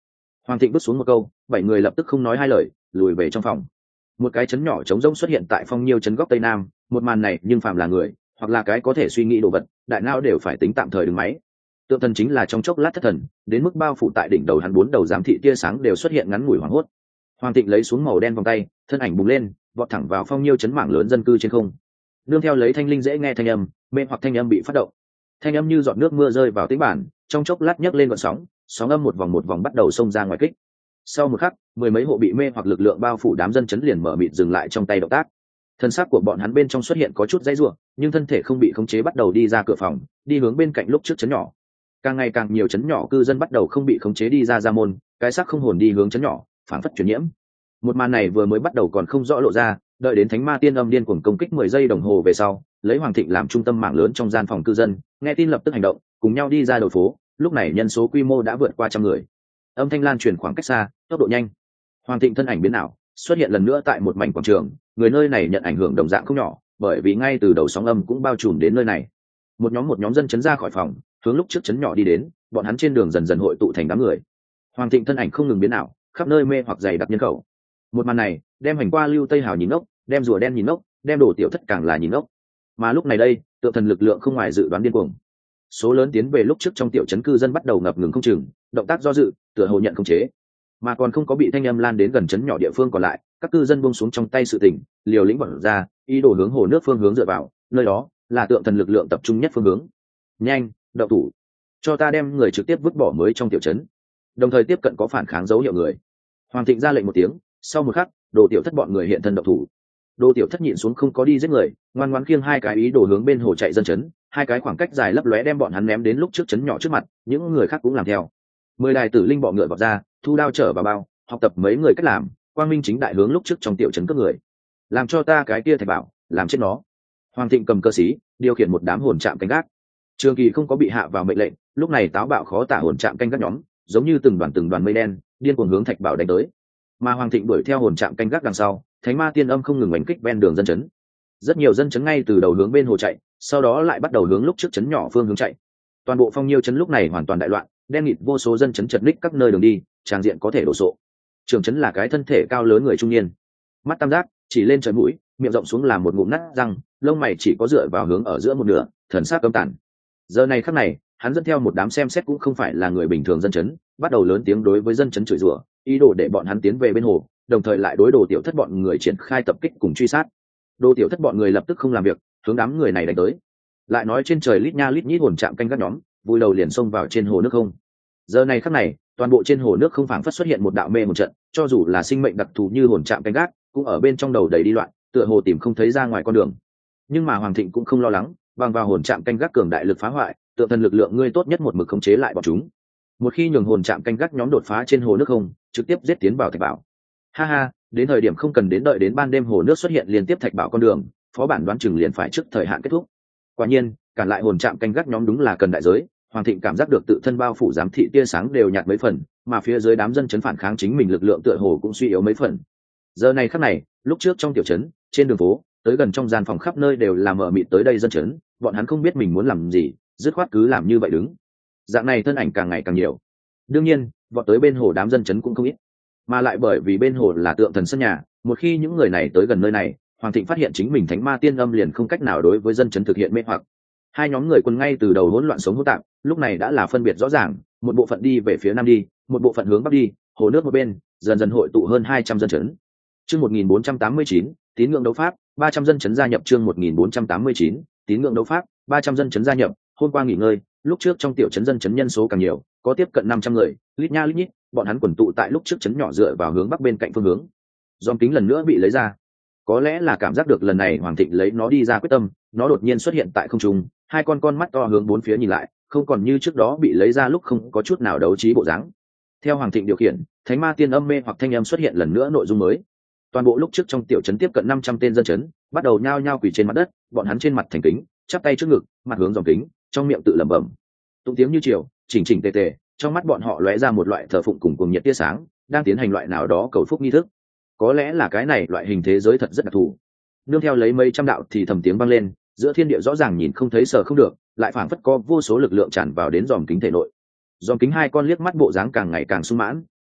Hoàng Thịnh bước xuống một câu, bảy người lập tức không nói hai lời, lùi về trong phòng. Một cái chấn nhỏ trống rỗng xuất hiện tại Phong Nhiêu chấn góc tây nam, một màn này nhưng phàm là người hoặc là cái có thể suy nghĩ đồ vật, đại não đều phải tính tạm thời đứng máy. Tượng thần chính là trong chốc lát thất thần, đến mức bao phủ tại đỉnh đầu hắn bốn đầu giám thị tia sáng đều xuất hiện ngắn ngủi hoảng hốt. Hoàng Thịnh lấy xuống màu đen vòng tay, thân ảnh bùng lên, vọt thẳng vào Phong Nhiêu chấn mảng lớn dân cư trên không. Nương theo lấy thanh linh dễ nghe thanh âm, mê hoặc thanh âm bị phát động. Thanh âm như giọt nước mưa rơi vào tĩnh bản, trong chốc lát nhấc lên gợn sóng, sóng âm một vòng một vòng bắt đầu xông ra ngoài kích. Sau một khắc, mười mấy hộ bị mê hoặc lực lượng bao phủ đám dân chấn liền mở mịt dừng lại trong tay động tác. Thân xác của bọn hắn bên trong xuất hiện có chút dãy rủa, nhưng thân thể không bị khống chế bắt đầu đi ra cửa phòng, đi hướng bên cạnh lúc trước chấn nhỏ. Càng ngày càng nhiều chấn nhỏ cư dân bắt đầu không bị khống chế đi ra ra môn, cái xác không hồn đi hướng chấn nhỏ, phản phất truyền nhiễm. Một màn này vừa mới bắt đầu còn không rõ lộ ra, đợi đến thánh ma tiên âm điên cuồng công kích mười giây đồng hồ về sau, lấy Hoàng Thịnh làm trung tâm mạng lớn trong gian phòng cư dân, nghe tin lập tức hành động, cùng nhau đi ra đầu phố. Lúc này nhân số quy mô đã vượt qua trăm người, âm thanh lan truyền khoảng cách xa, tốc độ nhanh. Hoàng Thịnh thân ảnh biến ảo, xuất hiện lần nữa tại một mảnh quảng trường, người nơi này nhận ảnh hưởng đồng dạng không nhỏ, bởi vì ngay từ đầu sóng âm cũng bao trùm đến nơi này. Một nhóm một nhóm dân chấn ra khỏi phòng, hướng lúc trước chấn nhỏ đi đến, bọn hắn trên đường dần dần hội tụ thành đám người. Hoàng Thịnh thân ảnh không ngừng biến ảo, khắp nơi mê hoặc dày đặc nhân khẩu. Một màn này, đem hành qua Lưu Tây Hào nhìn ngốc, đem rùa đen nhìn ngốc, đem đồ tiểu thất càng là nhìn ngốc. Mà lúc này đây, tượng thần lực lượng không ngoài dự đoán điên cuồng. Số lớn tiến về lúc trước trong tiểu trấn cư dân bắt đầu ngập ngừng không chừng, động tác do dự, tựa hồ nhận không chế, mà còn không có bị thanh âm lan đến gần trấn nhỏ địa phương còn lại, các cư dân buông xuống trong tay sự tình, liều lĩnh bỏ ra, ý đồ hướng hồ nước phương hướng dựa vào, nơi đó là tượng thần lực lượng tập trung nhất phương hướng. Nhanh, động thủ, cho ta đem người trực tiếp vứt bỏ mới trong tiểu trấn, đồng thời tiếp cận có phản kháng dấu hiệu người. Hoàng Thịnh ra lệnh một tiếng, sau một khắc, đồ tiểu thất bọn người hiện thân động thủ. Đồ tiểu thất nhịn xuống không có đi giết người, ngoan ngoãn khiêng hai cái ý đồ hướng bên hồ chạy dân chấn, hai cái khoảng cách dài lấp lóe đem bọn hắn ném đến lúc trước chấn nhỏ trước mặt, những người khác cũng làm theo. Mười đài tử linh bọ ngựa vọt ra, thu đao trở vào bao, học tập mấy người cách làm, quang minh chính đại hướng lúc trước trong tiểu trấn cướp người. Làm cho ta cái kia thạch bảo, làm chết nó. Hoàng Thịnh cầm cơ sĩ, điều khiển một đám hồn trạm canh gác. Trường Kỳ không có bị hạ vào mệnh lệnh, lúc này táo bạo khó tả hồn trạm canh gác nhóm, giống như từng đoàn từng đoàn mây đen, điên cuồng hướng thạch bảo đánh tới. Mà Hoàng Thịnh đuổi theo hồn trạm canh gác đằng sau, thánh ma tiên âm không ngừng đánh kích ven đường dân chấn. Rất nhiều dân chấn ngay từ đầu hướng bên hồ chạy, sau đó lại bắt đầu hướng lúc trước chấn nhỏ phương hướng chạy. Toàn bộ Phong Nhiêu chấn lúc này hoàn toàn đại loạn, đen nghịt vô số dân chấn chật ních các nơi đường đi, tràng diện có thể đổ sộ. Trường chấn là cái thân thể cao lớn người trung niên, mắt tam giác chỉ lên trời mũi, miệng rộng xuống làm một ngụm nát răng, lông mày chỉ có dựa vào hướng ở giữa một nửa, thần sắc cấm tản. Giờ này khắc này, hắn dẫn theo một đám xem xét cũng không phải là người bình thường dân chấn, bắt đầu lớn tiếng đối với dân chấn chửi rủa, ý đồ để bọn hắn tiến về bên hồ, đồng thời lại đối đồ tiểu thất bọn người triển khai tập kích cùng truy sát. Đồ tiểu thất bọn người lập tức không làm việc, hướng đám người này đánh tới. Lại nói trên trời lít nha lít nhít hồn chạm canh các nhóm, vui đầu liền xông vào trên hồ nước không. Giờ này khắc này, toàn bộ trên hồ nước không phảng phất xuất hiện một đạo mê một trận, cho dù là sinh mệnh đặc thù như hồn chạm canh gác, cũng ở bên trong đầu đầy đi loạn, tựa hồ tìm không thấy ra ngoài con đường. Nhưng mà Hoàng Thịnh cũng không lo lắng, bằng vào hồn chạm canh gác cường đại lực phá hoại, tượng thần lực lượng ngươi tốt nhất một mực khống chế lại bọn chúng. Một khi nhường hồn chạm canh gác nhóm đột phá trên hồ nước không, trực tiếp giết tiến vào thạch bảo. Ha ha, đến thời điểm không cần đến đợi đến ban đêm hồ nước xuất hiện liên tiếp thạch bảo con đường, phó bản đoán chừng liền phải trước thời hạn kết thúc. Quả nhiên, cản lại hồn chạm canh gác nhóm đúng là cần đại giới. Hoàng Thịnh cảm giác được tự thân bao phủ giám thị tia sáng đều nhạt mấy phần, mà phía dưới đám dân chấn phản kháng chính mình lực lượng tựa hồ cũng suy yếu mấy phần. Giờ này khắc này, lúc trước trong tiểu trấn, trên đường phố, tới gần trong gian phòng khắp nơi đều là mờ mịt tới đây dân chấn, bọn hắn không biết mình muốn làm gì, dứt khoát cứ làm như vậy đứng. Dạng này thân ảnh càng ngày càng nhiều. Đương nhiên, vọt tới bên hồ đám dân chấn cũng không ít, mà lại bởi vì bên hồ là tượng thần sân nhà, một khi những người này tới gần nơi này, Hoàng Thịnh phát hiện chính mình thánh ma tiên âm liền không cách nào đối với dân chấn thực hiện mê hoặc. Hai nhóm người quân ngay từ đầu hỗn loạn sống hỗn tạp, lúc này đã là phân biệt rõ ràng, một bộ phận đi về phía nam đi, một bộ phận hướng bắc đi, hồ nước một bên, dần dần hội tụ hơn hai trăm dân chấn. Chương một nghìn bốn trăm tám mươi chín, tín ngưỡng đấu pháp, ba trăm dân chấn gia nhập chương một nghìn bốn trăm tám mươi chín, tín ngưỡng đấu pháp, ba trăm dân chấn gia nhập. Hôm qua nghỉ ngơi, lúc trước trong tiểu trấn dân chấn nhân số càng nhiều, có tiếp cận năm trăm người, lít nha lít nhít, bọn hắn quần tụ tại lúc trước trấn nhỏ dựa vào hướng bắc bên cạnh phương hướng. Dòm kính lần nữa bị lấy ra. Có lẽ là cảm giác được lần này Hoàng Thịnh lấy nó đi ra quyết tâm, nó đột nhiên xuất hiện tại không trung, hai con con mắt to hướng bốn phía nhìn lại, không còn như trước đó bị lấy ra lúc không có chút nào đấu trí bộ dáng. Theo Hoàng Thịnh điều khiển, thánh ma tiên âm mê hoặc thanh âm xuất hiện lần nữa nội dung mới. Toàn bộ lúc trước trong tiểu trấn tiếp cận năm trăm tên dân chấn, bắt đầu nhao nhao quỳ trên mặt đất, bọn hắn trên mặt thành kính, chắp tay trước ngực, mặt hướng dòng kính, trong miệng tự lẩm bẩm, tụng tiếng như triều, chỉnh chỉnh tề tề, trong mắt bọn họ lóe ra một loại thờ phụng cùng cùng nhiệt tia sáng, đang tiến hành loại nào đó cầu phúc nghi thức. Có lẽ là cái này loại hình thế giới thật rất đặc thù. Nương theo lấy mấy trăm đạo thì thầm tiếng vang lên, giữa thiên địa rõ ràng nhìn không thấy sờ không được, lại phảng phất có vô số lực lượng tràn vào đến dòm kính thể nội. Dòm kính hai con liếc mắt bộ dáng càng ngày càng sung mãn,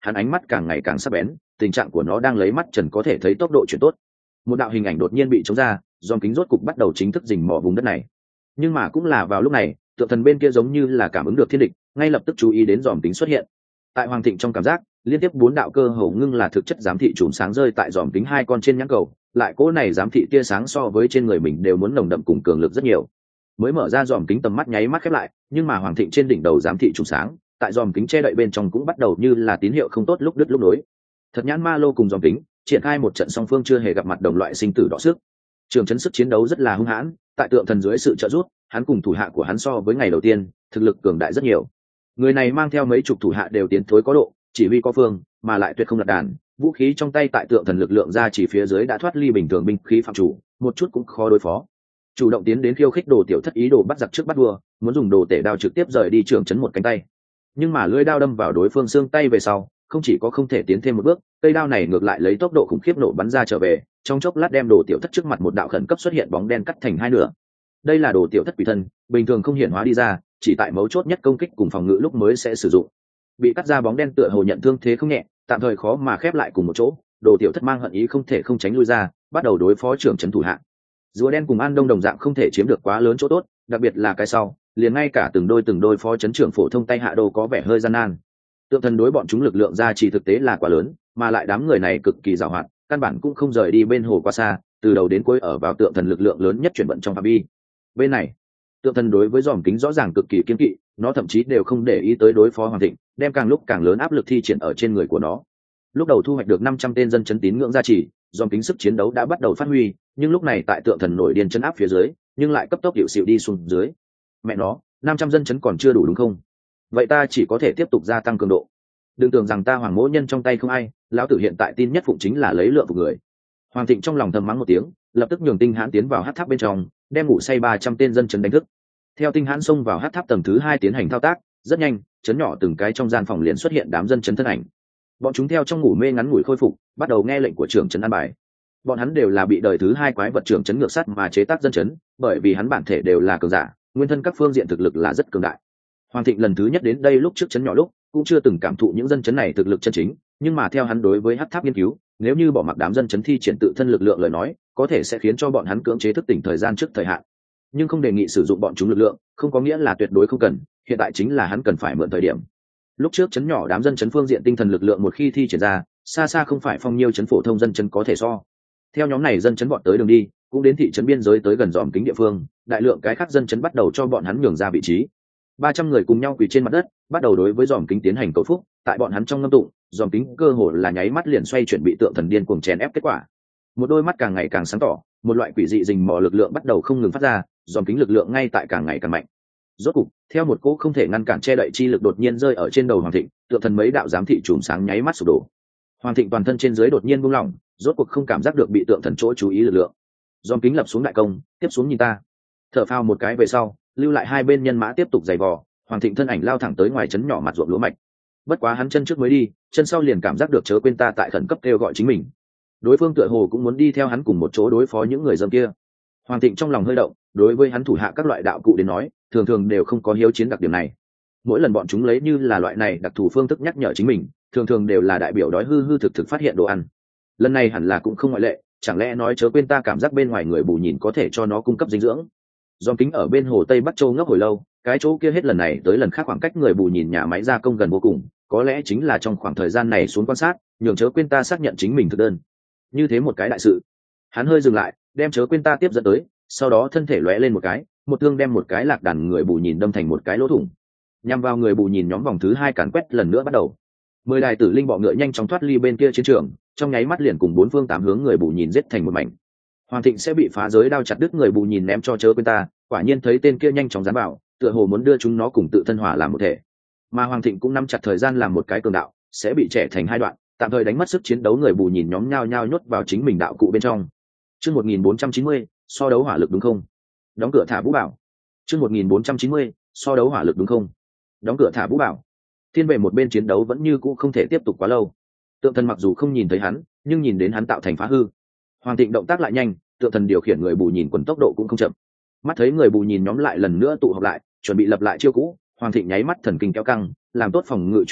hắn ánh mắt càng ngày càng sắc bén, tình trạng của nó đang lấy mắt trần có thể thấy tốc độ chuyển tốt. Một đạo hình ảnh đột nhiên bị chống ra, dòm kính rốt cục bắt đầu chính thức rình mò vùng đất này. Nhưng mà cũng là vào lúc này, tượng thần bên kia giống như là cảm ứng được thiên địch, ngay lập tức chú ý đến dòm kính xuất hiện. Tại Hoàng Thịnh trong cảm giác, liên tiếp bốn đạo cơ hồ ngưng là thực chất giám thị chùm sáng rơi tại dòm kính hai con trên nhãn cầu, lại cỗ này giám thị tia sáng so với trên người mình đều muốn nồng đậm cùng cường lực rất nhiều. Mới mở ra dòm kính tầm mắt nháy mắt khép lại, nhưng mà Hoàng Thịnh trên đỉnh đầu giám thị chùm sáng, tại dòm kính che đậy bên trong cũng bắt đầu như là tín hiệu không tốt lúc đứt lúc nối. Thật nhãn ma lô cùng dòm kính triển khai một trận song phương chưa hề gặp mặt đồng loại sinh tử đọ sức. Trường chấn sức chiến đấu rất là hung hãn, tại tượng thần dưới sự trợ giúp, hắn cùng thủ hạ của hắn so với ngày đầu tiên thực lực cường đại rất nhiều. Người này mang theo mấy chục thủ hạ đều tiến thối có độ, chỉ huy có phương, mà lại tuyệt không lật đàn, vũ khí trong tay tại tượng thần lực lượng ra chỉ phía dưới đã thoát ly bình thường binh khí phạm chủ, một chút cũng khó đối phó. Chủ động tiến đến khiêu khích đồ tiểu thất ý đồ bắt giặc trước bắt vua, muốn dùng đồ tể đao trực tiếp rời đi trường chấn một cánh tay. Nhưng mà lưỡi đao đâm vào đối phương xương tay về sau, không chỉ có không thể tiến thêm một bước, cây đao này ngược lại lấy tốc độ khủng khiếp nổ bắn ra trở về, trong chốc lát đem đồ tiểu thất trước mặt một đạo khẩn cấp xuất hiện bóng đen cắt thành hai nửa. Đây là đồ tiểu thất quỷ thân, bình thường không hiện hóa đi ra, chỉ tại mấu chốt nhất công kích cùng phòng ngự lúc mới sẽ sử dụng. Bị cắt ra bóng đen tựa hồ nhận thương thế không nhẹ, tạm thời khó mà khép lại cùng một chỗ, đồ tiểu thất mang hận ý không thể không tránh lui ra, bắt đầu đối phó trưởng trấn thủ hạ. Rùa đen cùng An Đông đồng dạng không thể chiếm được quá lớn chỗ tốt, đặc biệt là cái sau, liền ngay cả từng đôi từng đôi phó trấn trưởng phổ thông tay hạ đô có vẻ hơi gian nan. Tượng thần đối bọn chúng lực lượng ra chỉ thực tế là quá lớn, mà lại đám người này cực kỳ giàu hoạt, căn bản cũng không rời đi bên hồ quá xa, từ đầu đến cuối ở vào tượng thần lực lượng lớn nhất chuyển vận trong phạm vi. Bên này, tượng thần đối với dòm kính rõ ràng cực kỳ kiên kỵ, nó thậm chí đều không để ý tới đối phó Hoàng Thịnh, đem càng lúc càng lớn áp lực thi triển ở trên người của nó. Lúc đầu thu hoạch được năm trăm tên dân chấn tín ngưỡng gia trì, dòm kính sức chiến đấu đã bắt đầu phát huy, nhưng lúc này tại tượng thần nổi điên chấn áp phía dưới, nhưng lại cấp tốc hiệu xịu đi xuống dưới. Mẹ nó, năm trăm dân chấn còn chưa đủ đúng không? Vậy ta chỉ có thể tiếp tục gia tăng cường độ. Đừng tưởng rằng ta Hoàng Mỗ Nhân trong tay không ai, lão tử hiện tại tin nhất phụng chính là lấy lượng phục người. Hoàng Thịnh trong lòng thầm mắng một tiếng, lập tức nhường Tinh Hãn tiến vào hắc tháp bên trong, đem ngủ say ba trăm tên dân chấn đánh thức. Theo Tinh Hãn xông vào hắc tháp tầng thứ hai tiến hành thao tác, rất nhanh, chấn nhỏ từng cái trong gian phòng liền xuất hiện đám dân chấn thân ảnh. Bọn chúng theo trong ngủ mê ngắn ngủi khôi phục, bắt đầu nghe lệnh của trưởng chấn an bài. Bọn hắn đều là bị đời thứ hai quái vật trưởng chấn ngược sắt mà chế tác dân chấn, bởi vì hắn bản thể đều là cường giả, nguyên thân các phương diện thực lực là rất cường đại. Hoàng Thịnh lần thứ nhất đến đây lúc trước chấn nhỏ lúc, cũng chưa từng cảm thụ những dân chấn này thực lực chân chính, nhưng mà theo hắn đối với hắc tháp nghiên cứu, nếu như bỏ mặc đám dân chấn thi triển tự thân lực lượng lời nói, có thể sẽ khiến cho bọn hắn cưỡng chế thức tỉnh thời gian trước thời hạn. Nhưng không đề nghị sử dụng bọn chúng lực lượng, không có nghĩa là tuyệt đối không cần, hiện tại chính là hắn cần phải mượn thời điểm. Lúc trước chấn nhỏ đám dân chấn phương diện tinh thần lực lượng một khi thi triển ra, xa xa không phải phong nhiêu chấn phổ thông dân chấn có thể so. Theo nhóm này dân chấn bọn tới đường đi, cũng đến thị trấn biên giới tới gần dòm kính địa phương, đại lượng cái khác dân chấn bắt đầu cho bọn hắn nhường ra vị trí. Ba trăm người cùng nhau quỳ trên mặt đất, bắt đầu đối với dòm kính tiến hành cầu phúc, tại bọn hắn trong ngâm tụng, dòm kính cơ hồ là nháy mắt liền xoay chuyển bị tượng thần điên cuồng chèn ép kết quả. Một đôi mắt càng ngày càng sáng tỏ, một loại quỷ dị rình mò lực lượng bắt đầu không ngừng phát ra, dòm kính lực lượng ngay tại càng ngày càng mạnh. Rốt cục, theo một cỗ không thể ngăn cản che đậy chi lực đột nhiên rơi ở trên đầu Hoàng Thịnh, tượng thần mấy đạo giám thị chùm sáng nháy mắt sụp đổ. Hoàng Thịnh toàn thân trên dưới đột nhiên buông lỏng, rốt cuộc không cảm giác được bị tượng thần chỗ chú ý lực lượng. Dòm kính lập xuống đại công, tiếp xuống nhìn ta. Thở phào một cái về sau, lưu lại hai bên nhân mã tiếp tục giày vò. Hoàng Thịnh thân ảnh lao thẳng tới ngoài trấn nhỏ mặt ruộng lúa mạch. Bất quá hắn chân trước mới đi, chân sau liền cảm giác được chớ quên ta tại khẩn cấp kêu gọi chính mình. Đối phương tựa hồ cũng muốn đi theo hắn cùng một chỗ đối phó những người dâm kia. Hoàng Thịnh trong lòng hơi động, đối với hắn thủ hạ các loại đạo cụ đến nói, thường thường đều không có hiếu chiến đặc điểm này. Mỗi lần bọn chúng lấy như là loại này đặc thù phương thức nhắc nhở chính mình, thường thường đều là đại biểu đói hư hư thực thực phát hiện đồ ăn. Lần này hẳn là cũng không ngoại lệ, chẳng lẽ nói chớ quên ta cảm giác bên ngoài người bù nhìn có thể cho nó cung cấp dinh dưỡng. Dòm kính ở bên hồ Tây Bắc Châu ngốc hồi lâu, cái chỗ kia hết lần này tới lần khác khoảng cách người bù nhìn nhà máy gia công gần vô cùng, có lẽ chính là trong khoảng thời gian này xuống quan sát, nhường chớ quên ta xác nhận chính mình thực đơn. Như thế một cái đại sự. Hắn hơi dừng lại, đem chớ quên ta tiếp dẫn tới, sau đó thân thể lóe lên một cái, một thương đem một cái lạc đàn người bù nhìn đâm thành một cái lỗ thủng. Nhằm vào người bù nhìn nhóm vòng thứ hai càn quét lần nữa bắt đầu. Mười đài tử linh bọ ngựa nhanh chóng thoát ly bên kia chiến trường, trong nháy mắt liền cùng bốn phương tám hướng người bù nhìn giết thành một mảnh. Hoàng Thịnh sẽ bị phá giới đao chặt đứt người bù nhìn ném cho chớ quên ta, quả nhiên thấy tên kia nhanh chóng dán vào, tựa hồ muốn đưa chúng nó cùng tự thân hỏa làm một thể. Mà Hoàng Thịnh cũng nắm chặt thời gian làm một cái cường đạo, sẽ bị trẻ thành hai đoạn, tạm thời đánh mất sức chiến đấu người bù nhìn nhóm nhao nhao nhốt vào chính mình đạo cụ bên trong. Chương một nghìn bốn trăm chín mươi, so đấu hỏa lực đúng không? Đóng cửa thả Vũ Bảo. Chương một nghìn bốn trăm chín mươi, so đấu hỏa lực đúng không? Đóng cửa thả Vũ Bảo. Thiên vệ một bên chiến đấu vẫn như cũ không thể tiếp tục quá lâu. Tượng thần mặc dù không nhìn thấy hắn, nhưng nhìn đến hắn tạo thành phá hư. Hoàng Thịnh động tác lại nhanh, tượng thần điều khiển người bù nhìn quần tốc độ cũng không chậm. Mắt thấy người bù nhìn nhóm lại lần nữa tụ họp lại, chuẩn bị lập lại chiêu cũ, Hoàng Thịnh nháy mắt thần kinh kéo căng, làm tốt phòng ngự chuẩn bị,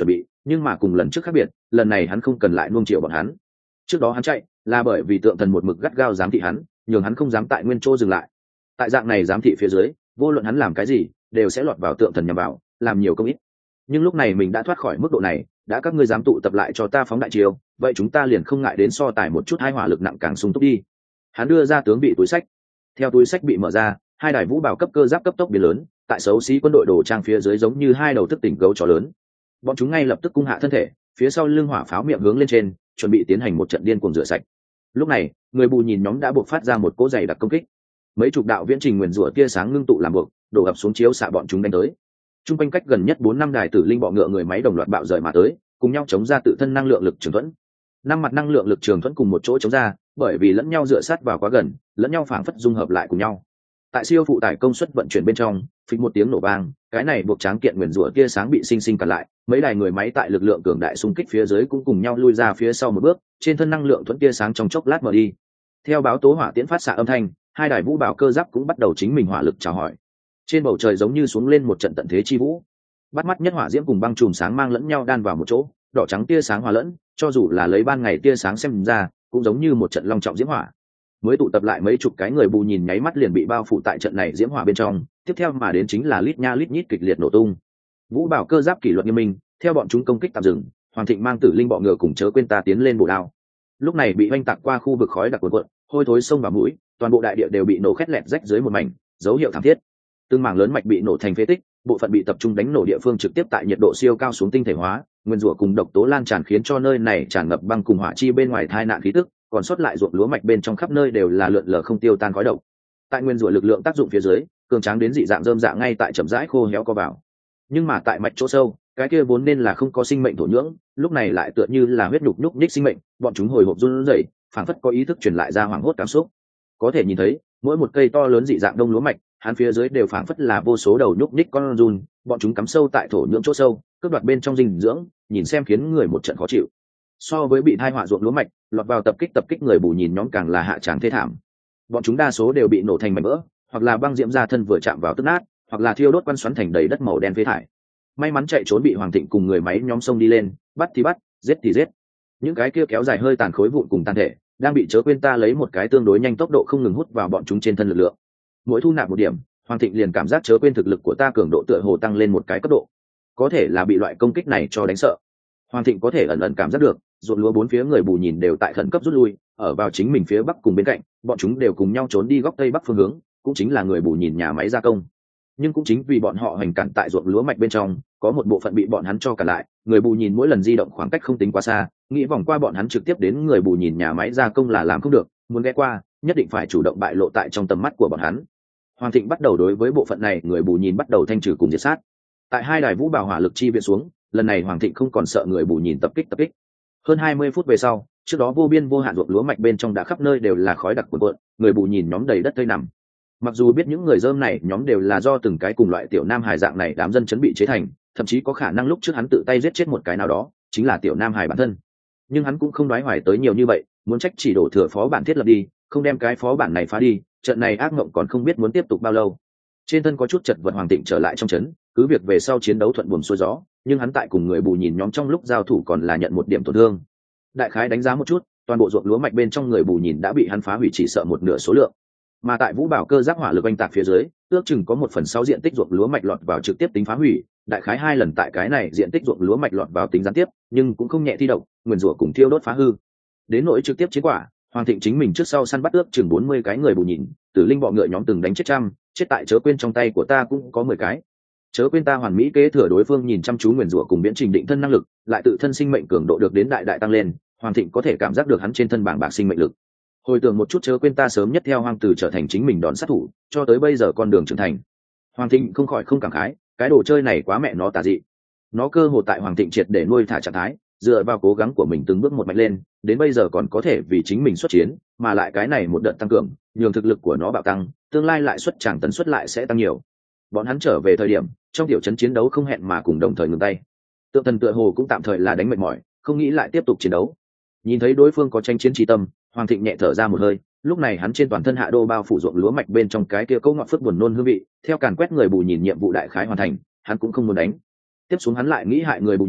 nhưng mà cùng lần trước khác biệt, lần này hắn không cần lại nuông chiều bọn hắn. Trước đó hắn chạy là bởi vì tượng thần một mực gắt gao giám thị hắn, nhường hắn không dám tại nguyên chỗ dừng lại. Tại dạng này giám thị phía dưới, vô luận hắn làm cái gì đều sẽ lọt vào tượng thần nhằm vào, làm nhiều công ít. Nhưng lúc này mình đã thoát khỏi mức độ này, đã các ngươi dám tụ tập lại cho ta phóng đại chiêu, vậy chúng ta liền không ngại đến so tài một chút, hai hỏa lực nặng càng sung túc đi. Hắn đưa ra tướng bị túi sách, theo túi sách bị mở ra, hai đài vũ bảo cấp cơ giáp cấp tốc biến lớn, tại xấu xí quân đội đồ trang phía dưới giống như hai đầu thức tỉnh gấu chó lớn. Bọn chúng ngay lập tức cung hạ thân thể, phía sau lưng hỏa pháo miệng hướng lên trên, chuẩn bị tiến hành một trận điên cuồng rửa sạch. Lúc này, người bù nhìn nhóm đã buộc phát ra một cỗ dày đặc công kích. Mấy chục đạo viễn trình nguyền rủa tia sáng ngưng tụ làm buộc, đổ ập xuống chiếu xạ bọn chúng đánh tới. Trung quanh cách gần nhất bốn năm đài tử linh bọ ngựa người máy đồng loạt bạo rời mà tới, cùng nhau chống ra tự thân năng lượng lực trường thuẫn. Năm mặt năng lượng lực trường thuẫn cùng một chỗ chống ra, bởi vì lẫn nhau dựa sát vào quá gần, lẫn nhau phảng phất dung hợp lại cùng nhau. Tại siêu phụ tải công suất vận chuyển bên trong, phịch một tiếng nổ vang, cái này buộc tráng kiện nguyền rủa tia sáng bị sinh sinh cản lại, mấy đài người máy tại lực lượng cường đại xung kích phía dưới cũng cùng nhau lui ra phía sau một bước, trên thân năng lượng thuẫn tia sáng trong chốc lát mở đi. Theo báo tố hỏa tiễn phát xạ âm thanh, hai đài vũ bảo cơ giáp cũng bắt đầu chính mình hỏa lực chào hỏi. Trên bầu trời giống như xuống lên một trận tận thế chi vũ, bắt mắt nhất hỏa diễm cùng băng chùm sáng mang lẫn nhau đan vào một chỗ, đỏ trắng tia sáng hòa lẫn, cho dù là lấy ban ngày tia sáng xem ra, cũng giống như một trận long trọng diễm hỏa. Mới tụ tập lại mấy chục cái người bù nhìn nháy mắt liền bị bao phủ tại trận này diễm hỏa bên trong, tiếp theo mà đến chính là lít nha lít nhít kịch liệt nổ tung. Vũ bảo cơ giáp kỷ luật nghiêm minh, theo bọn chúng công kích tạm dừng, Hoàng Thịnh mang tử linh bọ ngựa cùng chớ quên ta tiến lên bổ đao. Lúc này bị oanh tạc qua khu vực khói đặc cuồn cuộn, hôi thối sông vào mũi, toàn bộ đại địa đều bị nổ khét lẹt rách dưới một mảnh, dấu hiệu thảm thiết. Từng mảng lớn mạch bị nổ thành phế tích, bộ phận bị tập trung đánh nổ địa phương trực tiếp tại nhiệt độ siêu cao xuống tinh thể hóa, nguyên rủa cùng độc tố lan tràn khiến cho nơi này tràn ngập băng cùng hỏa chi bên ngoài tai nạn khí tức, còn sót lại ruộng lúa mạch bên trong khắp nơi đều là lượn lờ không tiêu tan khói độc. Tại nguyên rủa lực lượng tác dụng phía dưới, cường tráng đến dị dạng rơm dạ ngay tại chậm rãi khô héo co vào. Nhưng mà tại mạch chỗ sâu, cái kia vốn nên là không có sinh mệnh thổ nhưỡng, lúc này lại tựa như là huyết nhục nhúc nhích sinh mệnh, bọn chúng hồi hộp run rẩy, phảng phất có ý thức truyền lại ra hoảng hốt cảm xúc. Có thể nhìn thấy, mỗi một cây to lớn dị dạng đông lúa mạch, hắn phía dưới đều phảng phất là vô số đầu nhúc nhích con run, bọn chúng cắm sâu tại thổ nhưỡng chỗ sâu, cướp đoạt bên trong dinh dưỡng, nhìn xem khiến người một trận khó chịu. So với bị thai họa ruộng lúa mạch, lọt vào tập kích tập kích người bù nhìn nhóm càng là hạ tràng thê thảm. Bọn chúng đa số đều bị nổ thành mảnh vỡ, hoặc là băng diễm ra thân vừa chạm vào tức nát, hoặc là thiêu đốt quan xoắn thành đầy đất màu đen phế thải. May mắn chạy trốn bị Hoàng Thịnh cùng người máy nhóm sông đi lên, bắt thì bắt, giết thì giết. Những cái kia kéo dài hơi tàn khối vụn cùng tàn thể, đang bị chớ quên ta lấy một cái tương đối nhanh tốc độ không ngừng hút vào bọn chúng trên thân lực lượng. Mỗi thu nạp một điểm, Hoàng Thịnh liền cảm giác chớ quên thực lực của ta cường độ tựa hồ tăng lên một cái cấp độ. Có thể là bị loại công kích này cho đánh sợ. Hoàng Thịnh có thể ẩn ẩn cảm giác được, ruộng lúa bốn phía người bù nhìn đều tại khẩn cấp rút lui, ở vào chính mình phía bắc cùng bên cạnh, bọn chúng đều cùng nhau trốn đi góc tây bắc phương hướng, cũng chính là người bù nhìn nhà máy gia công. Nhưng cũng chính vì bọn họ hành cản tại ruộng lúa mạch bên trong, có một bộ phận bị bọn hắn cho cả lại, người bù nhìn mỗi lần di động khoảng cách không tính quá xa, nghĩ vòng qua bọn hắn trực tiếp đến người bù nhìn nhà máy gia công là làm không được, muốn ghé qua, nhất định phải chủ động bại lộ tại trong tầm mắt của bọn hắn. Hoàng Thịnh bắt đầu đối với bộ phận này người bù nhìn bắt đầu thanh trừ cùng diệt sát. Tại hai đài vũ bảo hỏa lực chi viện xuống, lần này Hoàng Thịnh không còn sợ người bù nhìn tập kích tập kích. Hơn hai mươi phút về sau, trước đó vô biên vô hạn ruộng lúa mạch bên trong đã khắp nơi đều là khói đặc cuồn cuộn, người bù nhìn nhóm đầy đất tơi nằm. Mặc dù biết những người dơm này nhóm đều là do từng cái cùng loại tiểu nam hải dạng này đám dân chấn bị chế thành, thậm chí có khả năng lúc trước hắn tự tay giết chết một cái nào đó, chính là tiểu nam hải bản thân. Nhưng hắn cũng không đoái hoài tới nhiều như vậy, muốn trách chỉ đổ thừa phó bản thiết lập đi, không đem cái phó bản này phá đi, trận này ác mộng còn không biết muốn tiếp tục bao lâu. Trên thân có chút chật vật Hoàng Thịnh trở lại trong trấn, cứ việc về sau chiến đấu thuận buồm xuôi gió, nhưng hắn tại cùng người bù nhìn nhóm trong lúc giao thủ còn là nhận một điểm tổn thương. Đại khái đánh giá một chút, toàn bộ ruộng lúa mạch bên trong người bù nhìn đã bị hắn phá hủy chỉ sợ một nửa số lượng. Mà tại vũ bảo cơ giáp hỏa lực oanh tạc phía dưới, ước chừng có một phần sáu diện tích ruộng lúa mạch lọt vào trực tiếp tính phá hủy, đại khái hai lần tại cái này diện tích ruộng lúa mạch lọt vào tính gián tiếp, nhưng cũng không nhẹ thi độc, nguyền rủa cùng thiêu đốt phá hư. Đến nỗi trực tiếp chiến quả, Hoàng Thịnh chính mình trước sau săn bắt ước chừng bốn mươi cái người bù nhìn, tử linh bọ ngựa nhóm từng đánh chết trăm, chết tại chớ quên trong tay của ta cũng có mười cái. Chớ quên ta hoàn mỹ kế thừa đối phương nhìn chăm chú nguyền rủa cùng biến trình định thân năng lực, lại tự thân sinh mệnh cường độ được đến đại đại tăng lên, Hoàng Thịnh có thể cảm giác được hắn trên thân bảng bạc sinh mệnh lực. Hồi tưởng một chút chớ quên ta sớm nhất theo hoang tử trở thành chính mình đòn sát thủ, cho tới bây giờ con đường trưởng thành. Hoàng Thịnh không khỏi không cảm khái, cái đồ chơi này quá mẹ nó tà dị. Nó cơ hồ tại Hoàng Thịnh triệt để nuôi thả trạng thái, dựa vào cố gắng của mình từng bước một mạnh lên, đến bây giờ còn có thể vì chính mình xuất chiến, mà lại cái này một đợt tăng cường, nhường thực lực của nó bạo tăng, tương lai lại xuất tràng tần suất lại sẽ tăng nhiều. Bọn hắn trở về thời điểm, trong tiểu trấn chiến đấu không hẹn mà cùng đồng thời ngừng tay. Tượng thần tựa hồ cũng tạm thời là đánh mệt mỏi, không nghĩ lại tiếp tục chiến đấu. Nhìn thấy đối phương có tranh chiến trí tâm, Hoàng Thịnh nhẹ thở ra một hơi, lúc này hắn trên toàn thân hạ đô bao phủ ruộng lúa mạch bên trong cái kia câu ngọt phức buồn nôn hương vị, theo càn quét người bù nhìn nhiệm vụ đại khái hoàn thành, hắn cũng không muốn đánh. Tiếp xuống hắn lại nghĩ hại người bù nhìn,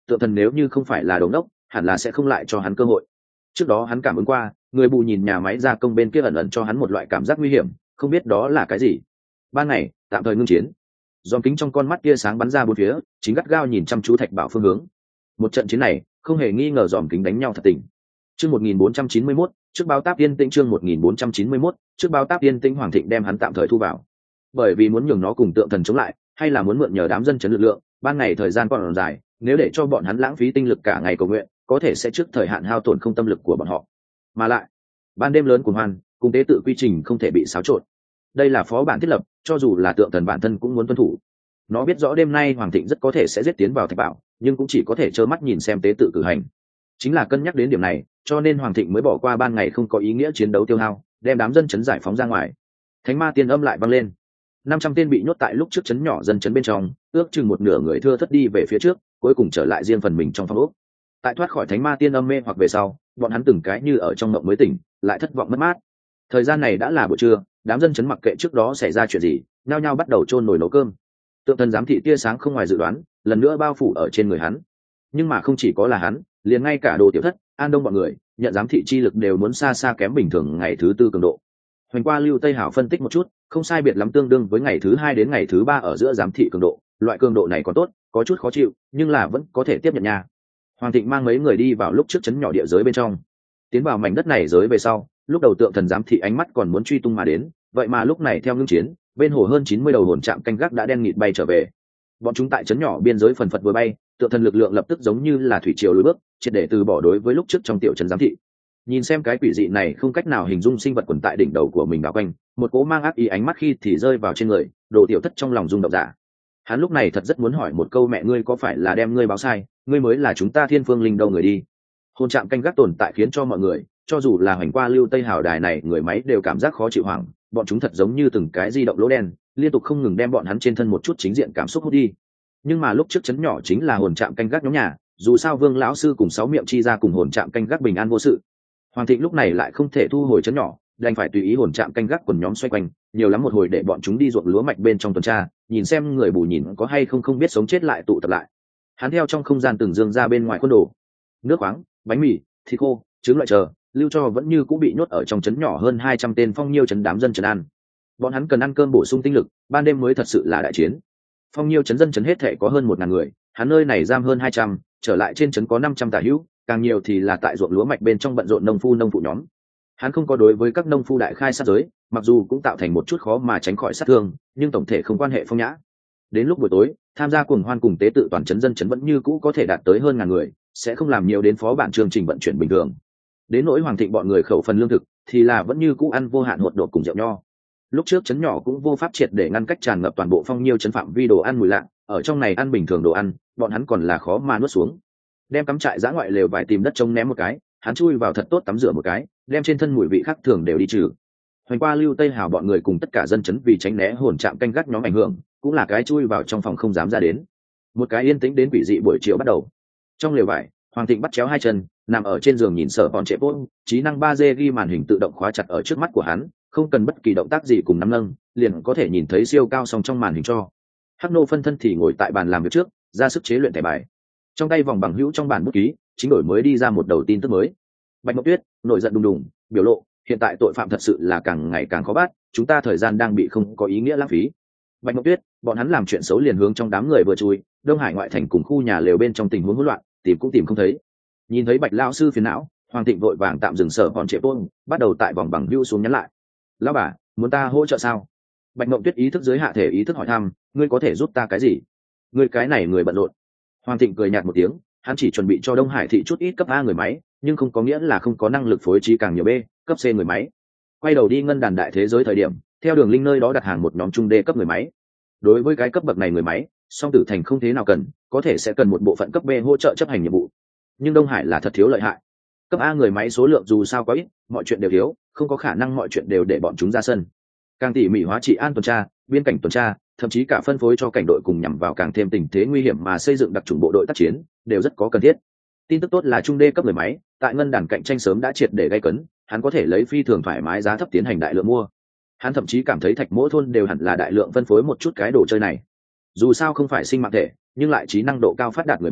tượng thần nếu như không phải là đống đốc hẳn là sẽ không lại cho hắn cơ hội. Trước đó hắn cảm ứng qua người bù nhìn nhà máy gia công bên kia ẩn ẩn cho hắn một loại cảm giác nguy hiểm, không biết đó là cái gì. Ban ngày tạm thời ngưng chiến. Dòm kính trong con mắt tia sáng bắn ra bốn phía, chính gắt gao nhìn chăm chú Thạch Bảo phương hướng. Một trận chiến này không hề nghi ngờ dòm kính đánh nhau thật tình. Chương một nghìn bốn trăm chín mươi mốt, trước báo táp yên tĩnh chương một nghìn bốn trăm chín mươi mốt, trước báo táp yên tĩnh Hoàng Thịnh đem hắn tạm thời thu vào. Bởi vì muốn nhường nó cùng tượng thần chống lại, hay là muốn mượn nhờ đám dân chấn lực lượng, ban ngày thời gian còn dài, nếu để cho bọn hắn lãng phí tinh lực cả ngày cầu nguyện, có thể sẽ trước thời hạn hao tổn không tâm lực của bọn họ. Mà lại, ban đêm lớn của hoan, cùng tế tự quy trình không thể bị xáo trộn. Đây là phó bản thiết lập, cho dù là tượng thần bản thân cũng muốn tuân thủ. Nó biết rõ đêm nay Hoàng Thịnh rất có thể sẽ giết tiến vào Thạch Bảo, nhưng cũng chỉ có thể trơ mắt nhìn xem tế tự cử hành. Chính là cân nhắc đến điểm này, cho nên Hoàng Thịnh mới bỏ qua ban ngày không có ý nghĩa chiến đấu tiêu hao, đem đám dân chấn giải phóng ra ngoài. Thánh ma tiên âm lại vang lên. Năm trăm tên bị nhốt tại lúc trước chấn nhỏ dân chấn bên trong, ước chừng một nửa người thưa thất đi về phía trước, cuối cùng trở lại riêng phần mình trong phòng ốc. Tại thoát khỏi thánh ma tiên âm mê hoặc về sau, bọn hắn từng cái như ở trong mộng mới tỉnh, lại thất vọng mất mát. Thời gian này đã là buổi trưa, đám dân chấn mặc kệ trước đó xảy ra chuyện gì, nhao nhao bắt đầu chôn nồi nấu cơm. Tượng thần giám thị tia sáng không ngoài dự đoán, lần nữa bao phủ ở trên người hắn. Nhưng mà không chỉ có là hắn, liền ngay cả Đồ Tiểu Thất, An Đông bọn người, nhận giám thị chi lực đều muốn xa xa kém bình thường ngày thứ tư cường độ. Hoành qua Lưu Tây Hảo phân tích một chút, không sai biệt lắm tương đương với ngày thứ hai đến ngày thứ ba ở giữa giám thị cường độ, loại cường độ này còn tốt, có chút khó chịu, nhưng là vẫn có thể tiếp nhận nha. Hoàng Thịnh mang mấy người đi vào lúc trước chấn nhỏ địa giới bên trong, tiến vào mảnh đất này giới về sau, lúc đầu tượng thần giám thị ánh mắt còn muốn truy tung mà đến, vậy mà lúc này theo ngưng chiến, bên hồ hơn chín mươi đầu hồn trạm canh gác đã đen nghịt bay trở về. Bọn chúng tại chấn nhỏ biên giới phần phật vừa bay, tượng thần lực lượng lập tức giống như là thủy triều lùi bước, triệt để từ bỏ đối với lúc trước trong tiểu trấn giám thị. Nhìn xem cái quỷ dị này không cách nào hình dung sinh vật quần tại đỉnh đầu của mình đảo quanh, một cỗ mang ác ý ánh mắt khi thì rơi vào trên người, Đồ Tiểu Thất trong lòng rung động giả. Hắn lúc này thật rất muốn hỏi một câu, mẹ ngươi có phải là đem ngươi báo sai, ngươi mới là chúng ta Thiên Phương Linh đâu người đi. Hồn trạm canh gác tồn tại khiến cho mọi người, cho dù là Hoành qua Lưu Tây Hào đài này người máy đều cảm giác khó chịu hoảng, bọn chúng thật giống như từng cái di động lỗ đen, liên tục không ngừng đem bọn hắn trên thân một chút chính diện cảm xúc hút đi. Nhưng mà lúc trước chấn nhỏ chính là hồn trạm canh gác nhóm nhà, dù sao Vương lão sư cùng sáu miệng chi ra cùng hồn trạm canh gác bình an vô sự. Hoàng Thịnh lúc này lại không thể thu hồi chấn nhỏ, đành phải tùy ý hồn trạm canh gác quần nhóm xoay quanh, nhiều lắm một hồi để bọn chúng đi ruộng lúa mạch bên trong tuần tra, nhìn xem người bù nhìn có hay không không biết sống chết lại tụ tập lại. Hắn theo trong không gian từng dương ra bên ngoài khuôn đồ, nước khoáng, bánh mì, thịt khô, trứng loại chờ, lưu cho vẫn như cũng bị nhốt ở trong chấn nhỏ hơn hai trăm tên phong nhiêu chấn đám dân trấn ăn. Bọn hắn cần ăn cơm bổ sung tinh lực, ban đêm mới thật sự là đại chiến. Phong nhiêu chấn dân chấn hết thể có hơn một ngàn người, hắn nơi này giam hơn hai trăm, trở lại trên chấn có năm trăm tả hữu, càng nhiều thì là tại ruộng lúa mạch bên trong bận rộn nông phu nông phụ nhóm. Hắn không có đối với các nông phu đại khai sát giới, mặc dù cũng tạo thành một chút khó mà tránh khỏi sát thương, nhưng tổng thể không quan hệ phong nhã. Đến lúc buổi tối, tham gia cuồng hoan cùng tế tự toàn chấn dân chấn vẫn như cũ có thể đạt tới hơn ngàn người, sẽ không làm nhiều đến phó bản chương trình vận chuyển bình thường. Đến nỗi Hoàng Thịnh bọn người khẩu phần lương thực thì là vẫn như cũ ăn vô hạn hột đột cùng rượu nho. Lúc trước chấn nhỏ cũng vô pháp triệt để ngăn cách tràn ngập toàn bộ phong nhiêu chấn phạm vi đồ ăn mùi lạ, ở trong này ăn bình thường đồ ăn, bọn hắn còn là khó mà nuốt xuống. Đem cắm trại giã ngoại lều vải tìm đất trống ném một cái, hắn chui vào thật tốt tắm rửa một cái, đem trên thân mùi vị khác thường đều đi trừ. Hoành qua Lưu Tây Hào bọn người cùng tất cả dân chấn vì tránh né hồn trạm canh gác nhóm ảnh hưởng, cũng là cái chui vào trong phòng không dám ra đến. Một cái yên tĩnh đến quỷ dị buổi chiều bắt đầu. Trong lều vải, Hoàng Thịnh bắt chéo hai chân, nằm ở trên giường nhìn sợ bọn trẻ bốt, trí năng ba D ghi màn hình tự động khóa chặt ở trước mắt của hắn, không cần bất kỳ động tác gì cùng nắm nâng, liền có thể nhìn thấy siêu cao song trong màn hình cho. Hắc Nô phân thân thì ngồi tại bàn làm việc trước, ra sức chế luyện thẻ bài. Trong tay vòng bằng hữu trong bản bút ký, chính đổi mới đi ra một đầu tin tức mới. Bạch Mộng Tuyết nổi giận đùng đùng, biểu lộ, hiện tại tội phạm thật sự là càng ngày càng khó bắt, chúng ta thời gian đang bị không có ý nghĩa lãng phí. Bạch Mộng Tuyết, bọn hắn làm chuyện xấu liền hướng trong đám người vừa chui, Đông Hải ngoại thành cùng khu nhà lều bên trong tình huống hỗn loạn, tìm cũng tìm không thấy. Nhìn thấy Bạch lão sư phiền não, Hoàng Thịnh vội vàng tạm dừng sở bọn trẻ tôn, bắt đầu tại vòng bằng hữu xuống nhắn lại. Lão bà, muốn ta hỗ trợ sao? Bạch Mộng Tuyết ý thức dưới hạ thể ý thức hỏi thăm, ngươi có thể giúp ta cái gì? Ngươi cái này người bận rộn. Hoàng Thịnh cười nhạt một tiếng, hắn chỉ chuẩn bị cho Đông Hải thị chút ít cấp A người máy, nhưng không có nghĩa là không có năng lực phối trí càng nhiều B, cấp C người máy. Quay đầu đi ngân đàn đại thế giới thời điểm, theo đường linh nơi đó đặt hàng một nhóm trung D cấp người máy. Đối với cái cấp bậc này người máy, song tử thành không thế nào cần, có thể sẽ cần một bộ phận cấp B hỗ trợ chấp hành nhiệm vụ. Nhưng Đông Hải là thật thiếu lợi hại. Cấp A người máy số lượng dù sao quá ít, mọi chuyện đều thiếu, không có khả năng mọi chuyện đều để bọn chúng ra sân. Càng tỉ mỉ hóa trị an tuần tra, biên cảnh tuần tra, thậm chí cả phân phối cho cảnh đội cùng nhằm vào càng thêm tình thế nguy hiểm mà xây dựng đặc chủng bộ đội tác chiến, đều rất có cần thiết. Tin tức tốt là trung đê cấp người máy, tại ngân đàn cạnh tranh sớm đã triệt để gây cấn, hắn có thể lấy phi thường thoải mái giá thấp tiến hành đại lượng mua. Hắn thậm chí cảm thấy thạch mỗi thôn đều hẳn là đại lượng phân phối một chút cái đồ chơi này. Dù sao không phải sinh mạng thể, nhưng lại trí năng độ cao phát đạt người máy,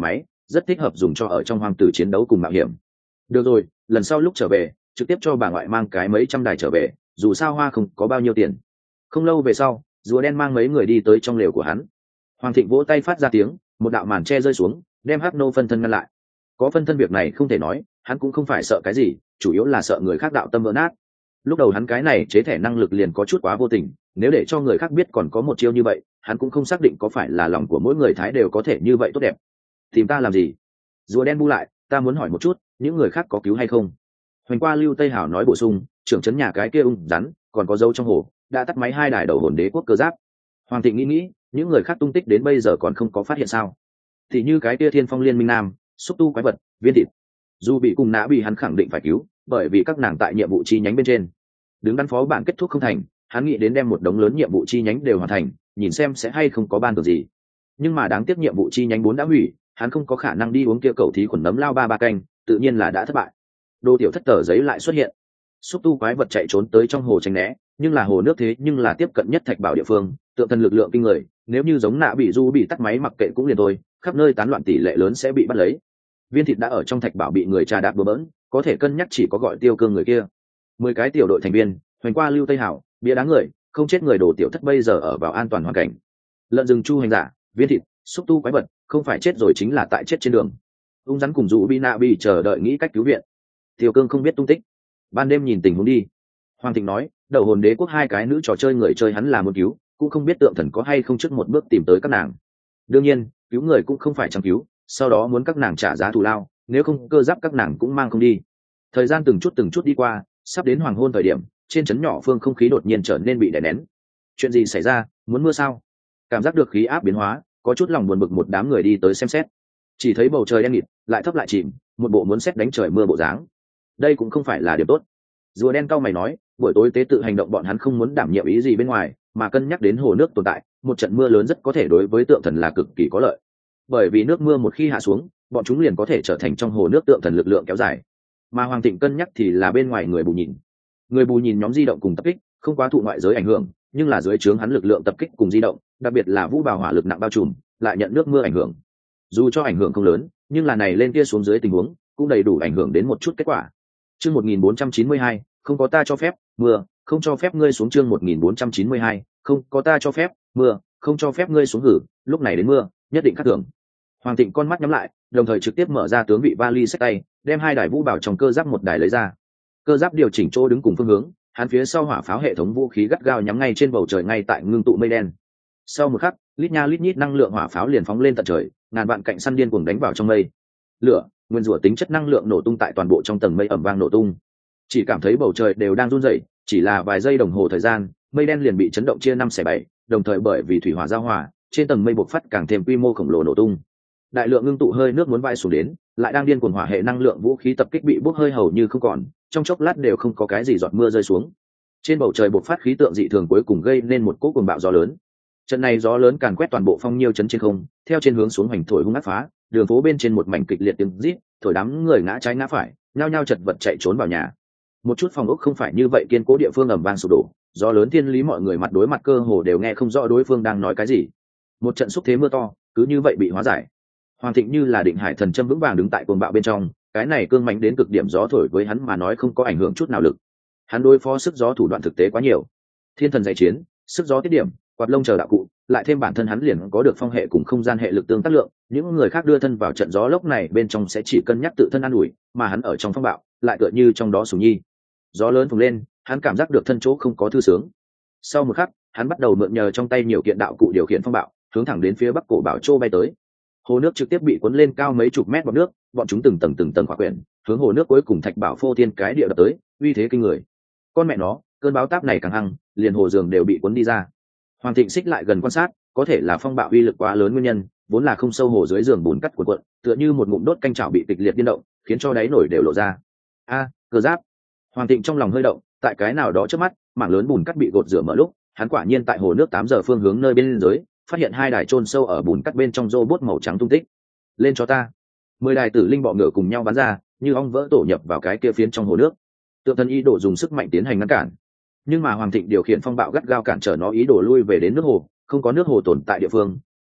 rất thích hợp dùng cho ở trong hoang tử chiến đấu cùng mạo hiểm. Được rồi, lần sau lúc trở về trực tiếp cho bà ngoại mang cái mấy trăm đài trở về, dù sao hoa không có bao nhiêu tiền. Không lâu về sau, rùa đen mang mấy người đi tới trong lều của hắn. Hoàng Thịnh vỗ tay phát ra tiếng, một đạo màn che rơi xuống, đem Hắc Nô phân thân ngăn lại. Có phân thân việc này không thể nói, hắn cũng không phải sợ cái gì, chủ yếu là sợ người khác đạo tâm vỡ nát. Lúc đầu hắn cái này chế thẻ năng lực liền có chút quá vô tình, nếu để cho người khác biết còn có một chiêu như vậy, hắn cũng không xác định có phải là lòng của mỗi người thái đều có thể như vậy tốt đẹp. Tìm ta làm gì? Rùa đen bu lại, ta muốn hỏi một chút, những người khác có cứu hay không? Hoành qua Lưu Tây Hảo nói bổ sung, trưởng trấn nhà cái kia ung rắn, còn có dấu trong hồ, đã tắt máy hai đài đầu hồn đế quốc cơ giáp. Hoàng Thịnh nghĩ nghĩ, những người khác tung tích đến bây giờ còn không có phát hiện sao? Thì như cái kia Thiên Phong Liên Minh Nam, xúc tu quái vật, viên thịt, dù bị cùng nã bị hắn khẳng định phải cứu, bởi vì các nàng tại nhiệm vụ chi nhánh bên trên. Đứng đắn phó bản kết thúc không thành, hắn nghĩ đến đem một đống lớn nhiệm vụ chi nhánh đều hoàn thành, nhìn xem sẽ hay không có ban được gì. Nhưng mà đáng tiếc nhiệm vụ chi nhánh bốn đã hủy, hắn không có khả năng đi uống kia cầu thí khuẩn nấm lao ba ba canh, tự nhiên là đã thất bại. Đồ tiểu thất tờ giấy lại xuất hiện, xúc tu quái vật chạy trốn tới trong hồ tránh né, nhưng là hồ nước thế nhưng là tiếp cận nhất thạch bảo địa phương, tượng thần lực lượng kinh người, nếu như giống nạ bị du bị tắt máy mặc kệ cũng liền thôi, khắp nơi tán loạn tỷ lệ lớn sẽ bị bắt lấy. Viên thịt đã ở trong thạch bảo bị người trà đạp bừa bỡn, có thể cân nhắc chỉ có gọi tiêu cương người kia. Mười cái tiểu đội thành viên, hoành qua Lưu Tây Hảo, bia đá người, không chết người đồ tiểu thất bây giờ ở vào an toàn hoàn cảnh. Lợn rừng chu hành giả, viên thịt, xúc tu quái vật, không phải chết rồi chính là tại chết trên đường. Ung rắn cùng dụ bi nạ bị chờ đợi nghĩ cách cứu viện. Tiêu cương không biết tung tích, ban đêm nhìn tình huống đi. Hoàng Thịnh nói, đầu hồn đế quốc hai cái nữ trò chơi người chơi hắn là muốn cứu, cũng không biết tượng thần có hay không trước một bước tìm tới các nàng. Đương nhiên, cứu người cũng không phải chẳng cứu, sau đó muốn các nàng trả giá thù lao, nếu không cơ giáp các nàng cũng mang không đi. Thời gian từng chút từng chút đi qua, sắp đến hoàng hôn thời điểm, trên trấn nhỏ phương không khí đột nhiên trở nên bị đè nén. Chuyện gì xảy ra? Muốn mưa sao? Cảm giác được khí áp biến hóa, có chút lòng buồn bực một đám người đi tới xem xét. Chỉ thấy bầu trời đen nghịt, lại thấp lại chìm, một bộ muốn xét đánh trời mưa bộ dáng. Đây cũng không phải là điểm tốt. Rùa đen cau mày nói, buổi tối tế tự hành động bọn hắn không muốn đảm nhiệm ý gì bên ngoài, mà cân nhắc đến hồ nước tồn tại, một trận mưa lớn rất có thể đối với tượng thần là cực kỳ có lợi. Bởi vì nước mưa một khi hạ xuống, bọn chúng liền có thể trở thành trong hồ nước tượng thần lực lượng kéo dài. Mà Hoàng Thịnh cân nhắc thì là bên ngoài người bù nhìn. Người bù nhìn nhóm di động cùng tập kích, không quá thụ ngoại giới ảnh hưởng, nhưng là dưới trướng hắn lực lượng tập kích cùng di động, đặc biệt là vũ bào hỏa lực nặng bao trùm, lại nhận nước mưa ảnh hưởng. Dù cho ảnh hưởng không lớn, nhưng là này lên kia xuống dưới tình huống, cũng đầy đủ ảnh hưởng đến một chút kết quả. Chương một nghìn bốn trăm chín mươi hai, không có ta cho phép, mưa, không cho phép ngươi xuống. Chương một nghìn bốn trăm chín mươi hai, không có ta cho phép, mưa, không cho phép ngươi xuống hử, lúc này đến mưa, nhất định khắc thường. Hoàng Thịnh con mắt nhắm lại, đồng thời trực tiếp mở ra tướng vị vali xách tay, đem hai đài vũ bảo trong cơ giáp một đài lấy ra. Cơ giáp điều chỉnh chỗ đứng cùng phương hướng, hắn phía sau hỏa pháo hệ thống vũ khí gắt gao nhắm ngay trên bầu trời ngay tại ngưng tụ mây đen. Sau một khắc, lít nha lít nhít năng lượng hỏa pháo liền phóng lên tận trời, ngàn vạn cạnh săn điên cuồng đánh vào trong mây. Lửa, nguyên rủa tính chất năng lượng nổ tung tại toàn bộ trong tầng mây ẩm vang nổ tung. Chỉ cảm thấy bầu trời đều đang run rẩy, chỉ là vài giây đồng hồ thời gian, mây đen liền bị chấn động chia năm xẻ bảy, đồng thời bởi vì thủy hỏa giao hòa, trên tầng mây bộc phát càng thêm quy mô khổng lồ nổ tung. Đại lượng ngưng tụ hơi nước muốn vai xuống đến, lại đang điên cuồng hỏa hệ năng lượng vũ khí tập kích bị bốc hơi hầu như không còn, trong chốc lát đều không có cái gì giọt mưa rơi xuống. Trên bầu trời bộc phát khí tượng dị thường cuối cùng gây nên một cỗ cuồng bạo gió lớn. Trận này gió lớn càn quét toàn bộ phong nhiêu trấn trên không, theo trên hướng xuống hoành thổi hung ác phá, đường phố bên trên một mảnh kịch liệt tiếng rít, thổi đám người ngã trái ngã phải, nhao nhao chật vật chạy trốn vào nhà. Một chút phòng ốc không phải như vậy kiên cố địa phương ầm vang sụp đổ, gió lớn thiên lý mọi người mặt đối mặt cơ hồ đều nghe không rõ đối phương đang nói cái gì. Một trận xúc thế mưa to, cứ như vậy bị hóa giải. Hoàng Thịnh như là định hải thần châm vững vàng đứng tại cuồng bạo bên trong, cái này cương mạnh đến cực điểm gió thổi với hắn mà nói không có ảnh hưởng chút nào lực. Hắn đối phó sức gió thủ đoạn thực tế quá nhiều. Thiên thần dạy chiến, sức gió tiết điểm, quạt lông chờ đạo cụ, lại thêm bản thân hắn liền có được phong hệ cùng không gian hệ lực tương tác lượng, những người khác đưa thân vào trận gió lốc này bên trong sẽ chỉ cân nhắc tự thân an ủi, mà hắn ở trong phong bạo, lại tựa như trong đó sủng nhi. Gió lớn phồng lên, hắn cảm giác được thân chỗ không có thư sướng. Sau một khắc, hắn bắt đầu mượn nhờ trong tay nhiều kiện đạo cụ điều khiển phong bạo, hướng thẳng đến phía bắc cổ bảo châu bay tới. Hồ nước trực tiếp bị cuốn lên cao mấy chục mét bọt nước, bọn chúng từng tầng từng tầng khỏa quyển, hướng hồ nước cuối cùng thạch bảo phô thiên cái địa đập tới, uy thế kinh người. Con mẹ nó, cơn bão táp này càng hăng, liền hồ giường đều bị cuốn đi ra. Hoàng Thịnh xích lại gần quan sát, có thể là phong bạo uy lực quá lớn nguyên nhân, vốn là không sâu hồ dưới giường bùn cắt cuộn cuộn, tựa như một ngụm đốt canh chảo bị kịch liệt điên động, khiến cho đáy nổi đều lộ ra. A, cơ giáp. Hoàng Thịnh trong lòng hơi động, tại cái nào đó trước mắt, mảng lớn bùn cắt bị gột rửa mở lúc, hắn quả nhiên tại hồ nước tám giờ phương hướng nơi bên dưới, phát hiện hai đài chôn sâu ở bùn cắt bên trong robot màu trắng tung tích. Lên cho ta. Mười đài tử linh bọ ngựa cùng nhau bắn ra, như ong vỡ tổ nhập vào cái kia phiến trong hồ nước. Tượng thần ý đồ dùng sức mạnh tiến hành ngăn cản, nhưng mà Hoàng Thịnh điều khiển phong bạo gắt gao cản trở nó ý đồ lui về đến nước hồ, không có nước hồ tồn tại địa phương,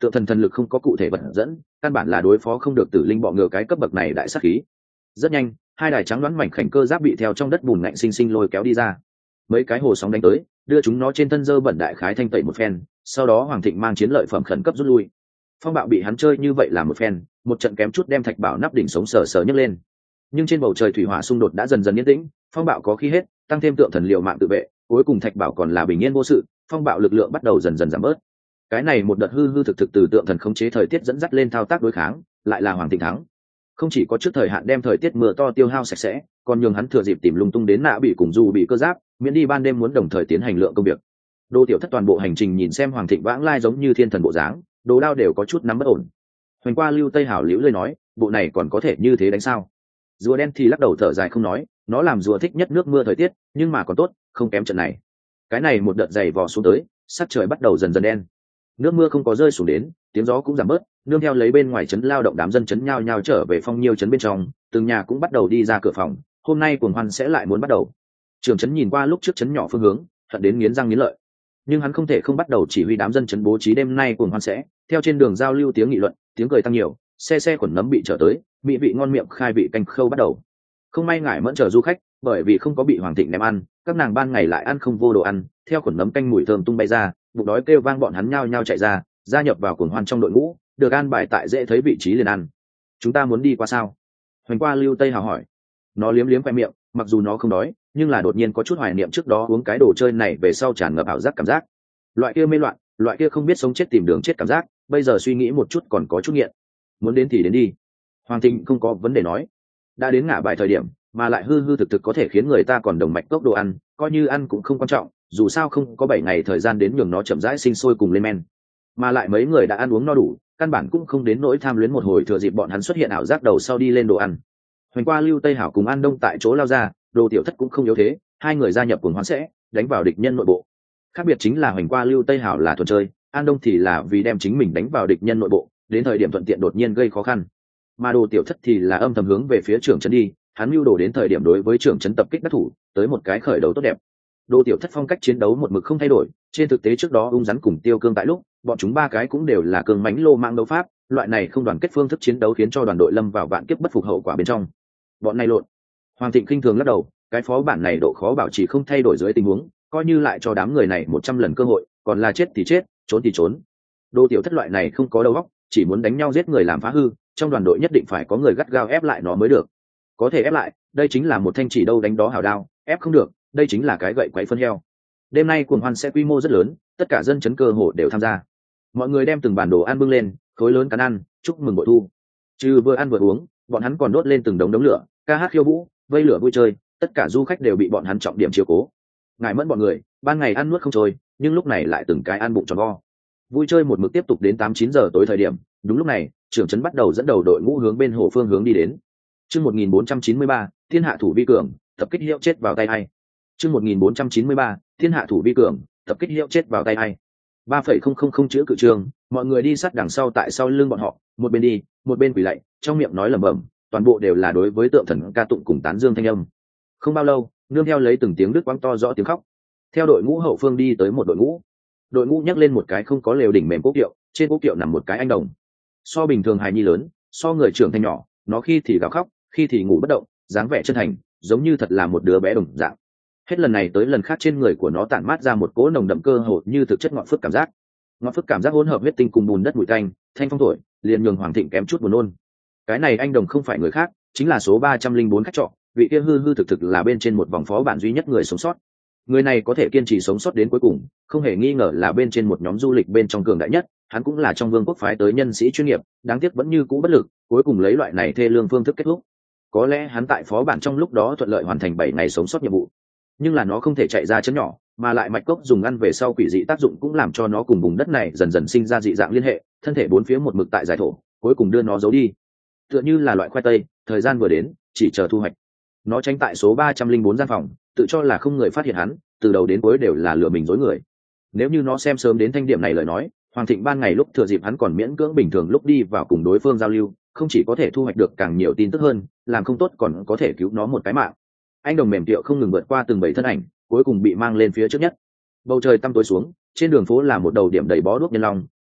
tượng thần thần lực không có cụ thể vật dẫn, căn bản là đối phó không được tử linh bọ ngựa cái cấp bậc này đại sát khí. Rất nhanh, hai đài trắng đoán mảnh khảnh cơ giáp bị theo trong đất bùn ngạnh sinh sinh lôi kéo đi ra. Mấy cái hồ sóng đánh tới, đưa chúng nó trên thân dơ bẩn đại khái thanh tẩy một phen, sau đó Hoàng Thịnh mang chiến lợi phẩm khẩn cấp rút lui. Phong bạo bị hắn chơi như vậy là một phen, một trận kém chút đem thạch bảo nắp đỉnh sống sờ sờ nhấc lên. Nhưng trên bầu trời thủy hỏa xung đột đã dần dần yên tĩnh, phong bạo có khí hết, tăng thêm tượng thần liệu mạng tự vệ, cuối cùng thạch bảo còn là bình yên vô sự, phong bạo lực lượng bắt đầu dần dần giảm bớt. Cái này một đợt hư hư thực thực từ tượng thần khống chế thời tiết dẫn dắt lên thao tác đối kháng, lại là Hoàng Thịnh thắng. Không chỉ có trước thời hạn đem thời tiết mưa to tiêu hao sạch sẽ, còn nhường hắn thừa dịp tìm lung tung đến nạ bị cùng dù bị cơ giáp, miễn đi ban đêm muốn đồng thời tiến hành lượng công việc. Đô Tiểu Thất toàn bộ hành trình nhìn xem Hoàng Thịnh vãng lai giống như thiên thần bộ dáng, đồ đao đều có chút nắm bất ổn. Hoành qua Lưu Tây Hảo liễu lơi nói, bộ này còn có thể như thế đánh sao? Rùa đen thì lắc đầu thở dài không nói, nó làm rùa thích nhất nước mưa thời tiết, nhưng mà còn tốt, không kém trận này. Cái này một đợt dày vò xuống tới, sắc trời bắt đầu dần dần đen. Nước mưa không có rơi xuống đến, tiếng gió cũng giảm bớt, nương theo lấy bên ngoài trấn lao động đám dân trấn nhao nhao trở về phong nhiêu trấn bên trong, từng nhà cũng bắt đầu đi ra cửa phòng, hôm nay cuồng hoan sẽ lại muốn bắt đầu. Trưởng trấn nhìn qua lúc trước trấn nhỏ phương hướng, hận đến nghiến răng nghiến lợi. Nhưng hắn không thể không bắt đầu chỉ huy đám dân trấn bố trí đêm nay cuồng hoan sẽ, theo trên đường giao lưu tiếng nghị luận, tiếng cười tăng nhiều, xe xe khuẩn nấm bị trở tới, mỹ vị ngon miệng khai vị canh khâu bắt đầu. Không may ngại mẫn chờ du khách, bởi vì không có bị Hoàng Thịnh ném ăn, các nàng ban ngày lại ăn không vô đồ ăn, theo khuẩn nấm canh mùi thơm tung bay ra, bụng đói kêu vang bọn hắn nhao nhao chạy ra, gia nhập vào cuồng hoan trong đội ngũ, được an bài tại dễ thấy vị trí liền ăn. Chúng ta muốn đi qua sao? Hoành qua Lưu Tây Hào hỏi. Nó liếm liếm khoe miệng, mặc dù nó không đói, nhưng là đột nhiên có chút hoài niệm trước đó uống cái đồ chơi này về sau tràn ngập ảo giác cảm giác. Loại kia mê loạn, loại kia không biết sống chết tìm đường chết cảm giác, bây giờ suy nghĩ một chút còn có chút nghiện. Muốn đến thì đến đi. Hoàng Thịnh không có vấn đề nói. Đã đến ngã bài thời điểm, mà lại hư hư thực thực có thể khiến người ta còn đồng mạch cốc đồ ăn, coi như ăn cũng không quan trọng, dù sao không có bảy ngày thời gian đến nhường nó chậm rãi sinh sôi cùng lên men. Mà lại mấy người đã ăn uống no đủ, căn bản cũng không đến nỗi tham luyến một hồi thừa dịp bọn hắn xuất hiện ảo giác đầu sau đi lên đồ ăn. Hoành qua Lưu Tây Hảo cùng An Đông tại chỗ lao ra, Đồ Tiểu Thất cũng không yếu thế, hai người gia nhập cuồng hoan sẽ đánh vào địch nhân nội bộ. Khác biệt chính là Hoành qua Lưu Tây Hảo là thuần chơi, An Đông thì là vì đem chính mình đánh vào địch nhân nội bộ, đến thời điểm thuận tiện đột nhiên gây khó khăn. Mà Đồ Tiểu Thất thì là âm thầm hướng về phía trưởng trấn đi, hắn mưu đồ đến thời điểm đối với trưởng trấn tập kích đắc thủ, tới một cái khởi đầu tốt đẹp. Đồ Tiểu Thất phong cách chiến đấu một mực không thay đổi, trên thực tế trước đó ung rắn cùng Tiêu Cương tại lúc, bọn chúng ba cái cũng đều là cường mãnh lô mang đấu pháp, loại này không đoàn kết phương thức chiến đấu khiến cho đoàn đội lâm vào vạn kiếp bất phục hậu quả bên trong. Bọn này lộn. Hoàng Thịnh khinh thường lắc đầu, cái phó bản này độ khó bảo trì không thay đổi dưới tình huống, coi như lại cho đám người này một trăm lần cơ hội, còn là chết thì chết, trốn thì trốn. Đồ Tiểu Thất loại này không có đầu óc, chỉ muốn đánh nhau giết người làm phá hư, trong đoàn đội nhất định phải có người gắt gao ép lại nó mới được. Có thể ép lại, đây chính là một thanh chỉ đâu đánh đó hảo đao, ép không được, đây chính là cái gậy quấy phân heo. Đêm nay cuồng hoan sẽ quy mô rất lớn, tất cả dân chấn cơ hồ đều tham gia. Mọi người đem từng bản đồ ăn bưng lên, khối lớn cắn ăn, chúc mừng bội thu. Trừ vừa ăn vừa uống, bọn hắn còn đốt lên từng đống đống lửa, ca hát khiêu vũ, vây lửa vui chơi, tất cả du khách đều bị bọn hắn trọng điểm chiếu cố. Ngại mẫn bọn người, ban ngày ăn nuốt không trôi, nhưng lúc này lại từng cái ăn bụng tròn vo. Vui chơi một mực tiếp tục đến tám chín giờ tối thời điểm, đúng lúc này, trưởng trấn bắt đầu dẫn đầu đội ngũ hướng bên hồ phương hướng đi đến. Chương một nghìn bốn trăm chín mươi ba, Thiên hạ thủ vi cường, tập kích hiệu chết vào tay hay. Chương một nghìn bốn trăm chín mươi ba, Thiên hạ thủ vi cường, tập kích hiệu chết vào tay hay. ba phẩy không không không chữ cự trường, mọi người đi sát đằng sau tại sau lưng bọn họ, một bên đi, một bên quỳ lạy, trong miệng nói lẩm bẩm, toàn bộ đều là đối với tượng thần ca tụng cùng tán dương thanh âm. Không bao lâu, nương theo lấy từng tiếng đứt quãng to rõ tiếng khóc. Theo đội ngũ hậu phương đi tới một đội ngũ. Đội ngũ nhấc lên một cái không có lều đỉnh mềm cố kiệu, trên cố kiệu nằm một cái anh đồng. So bình thường hài nhi lớn, so người trưởng thành nhỏ, nó khi thì gào khóc, khi thì ngủ bất động, dáng vẻ chân thành, giống như thật là một đứa bé đồng dạng. Hết lần này tới lần khác trên người của nó tản mát ra một cỗ nồng đậm cơ hồ như thực chất ngọt phức cảm giác. Ngọt phức cảm giác hỗn hợp huyết tinh cùng bùn đất bụi tanh, thanh phong thổi, liền nhường Hoàng Thịnh kém chút buồn nôn. Cái này anh đồng không phải người khác, chính là số ba trăm linh bốn khách trọ, vị kia hư hư thực thực là bên trên một vòng phó bản duy nhất người sống sót. Người này có thể kiên trì sống sót đến cuối cùng, không hề nghi ngờ là bên trên một nhóm du lịch bên trong cường đại nhất, hắn cũng là trong vương quốc phái tới nhân sĩ chuyên nghiệp, đáng tiếc vẫn như cũ bất lực, cuối cùng lấy loại này thê lương phương thức kết thúc. Có lẽ hắn tại phó bản trong lúc đó thuận lợi hoàn thành bảy ngày sống sót nhiệm vụ, nhưng là nó không thể chạy ra chấn nhỏ, mà lại mạch cốc dùng ăn về sau quỷ dị tác dụng cũng làm cho nó cùng vùng đất này dần dần sinh ra dị dạng liên hệ, thân thể bốn phía một mực tại giải thổ, cuối cùng đưa nó giấu đi. Tựa như là loại khoai tây, thời gian vừa đến, chỉ chờ thu hoạch. Nó tránh tại số ba trăm linh bốn gian phòng, tự cho là không người phát hiện hắn, từ đầu đến cuối đều là lừa mình dối người. Nếu như nó xem sớm đến thanh điểm này lời nói, Hoàng Thịnh ban ngày lúc thừa dịp hắn còn miễn cưỡng bình thường lúc đi vào cùng đối phương giao lưu, không chỉ có thể thu hoạch được càng nhiều tin tức hơn, làm không tốt còn có thể cứu nó một cái mạng. Anh đồng mềm tiệu không ngừng vượt qua từng bảy thân ảnh, cuối cùng bị mang lên phía trước nhất. Bầu trời tăm tối xuống, trên đường phố là một đầu điểm đầy bó đuốc nhân long,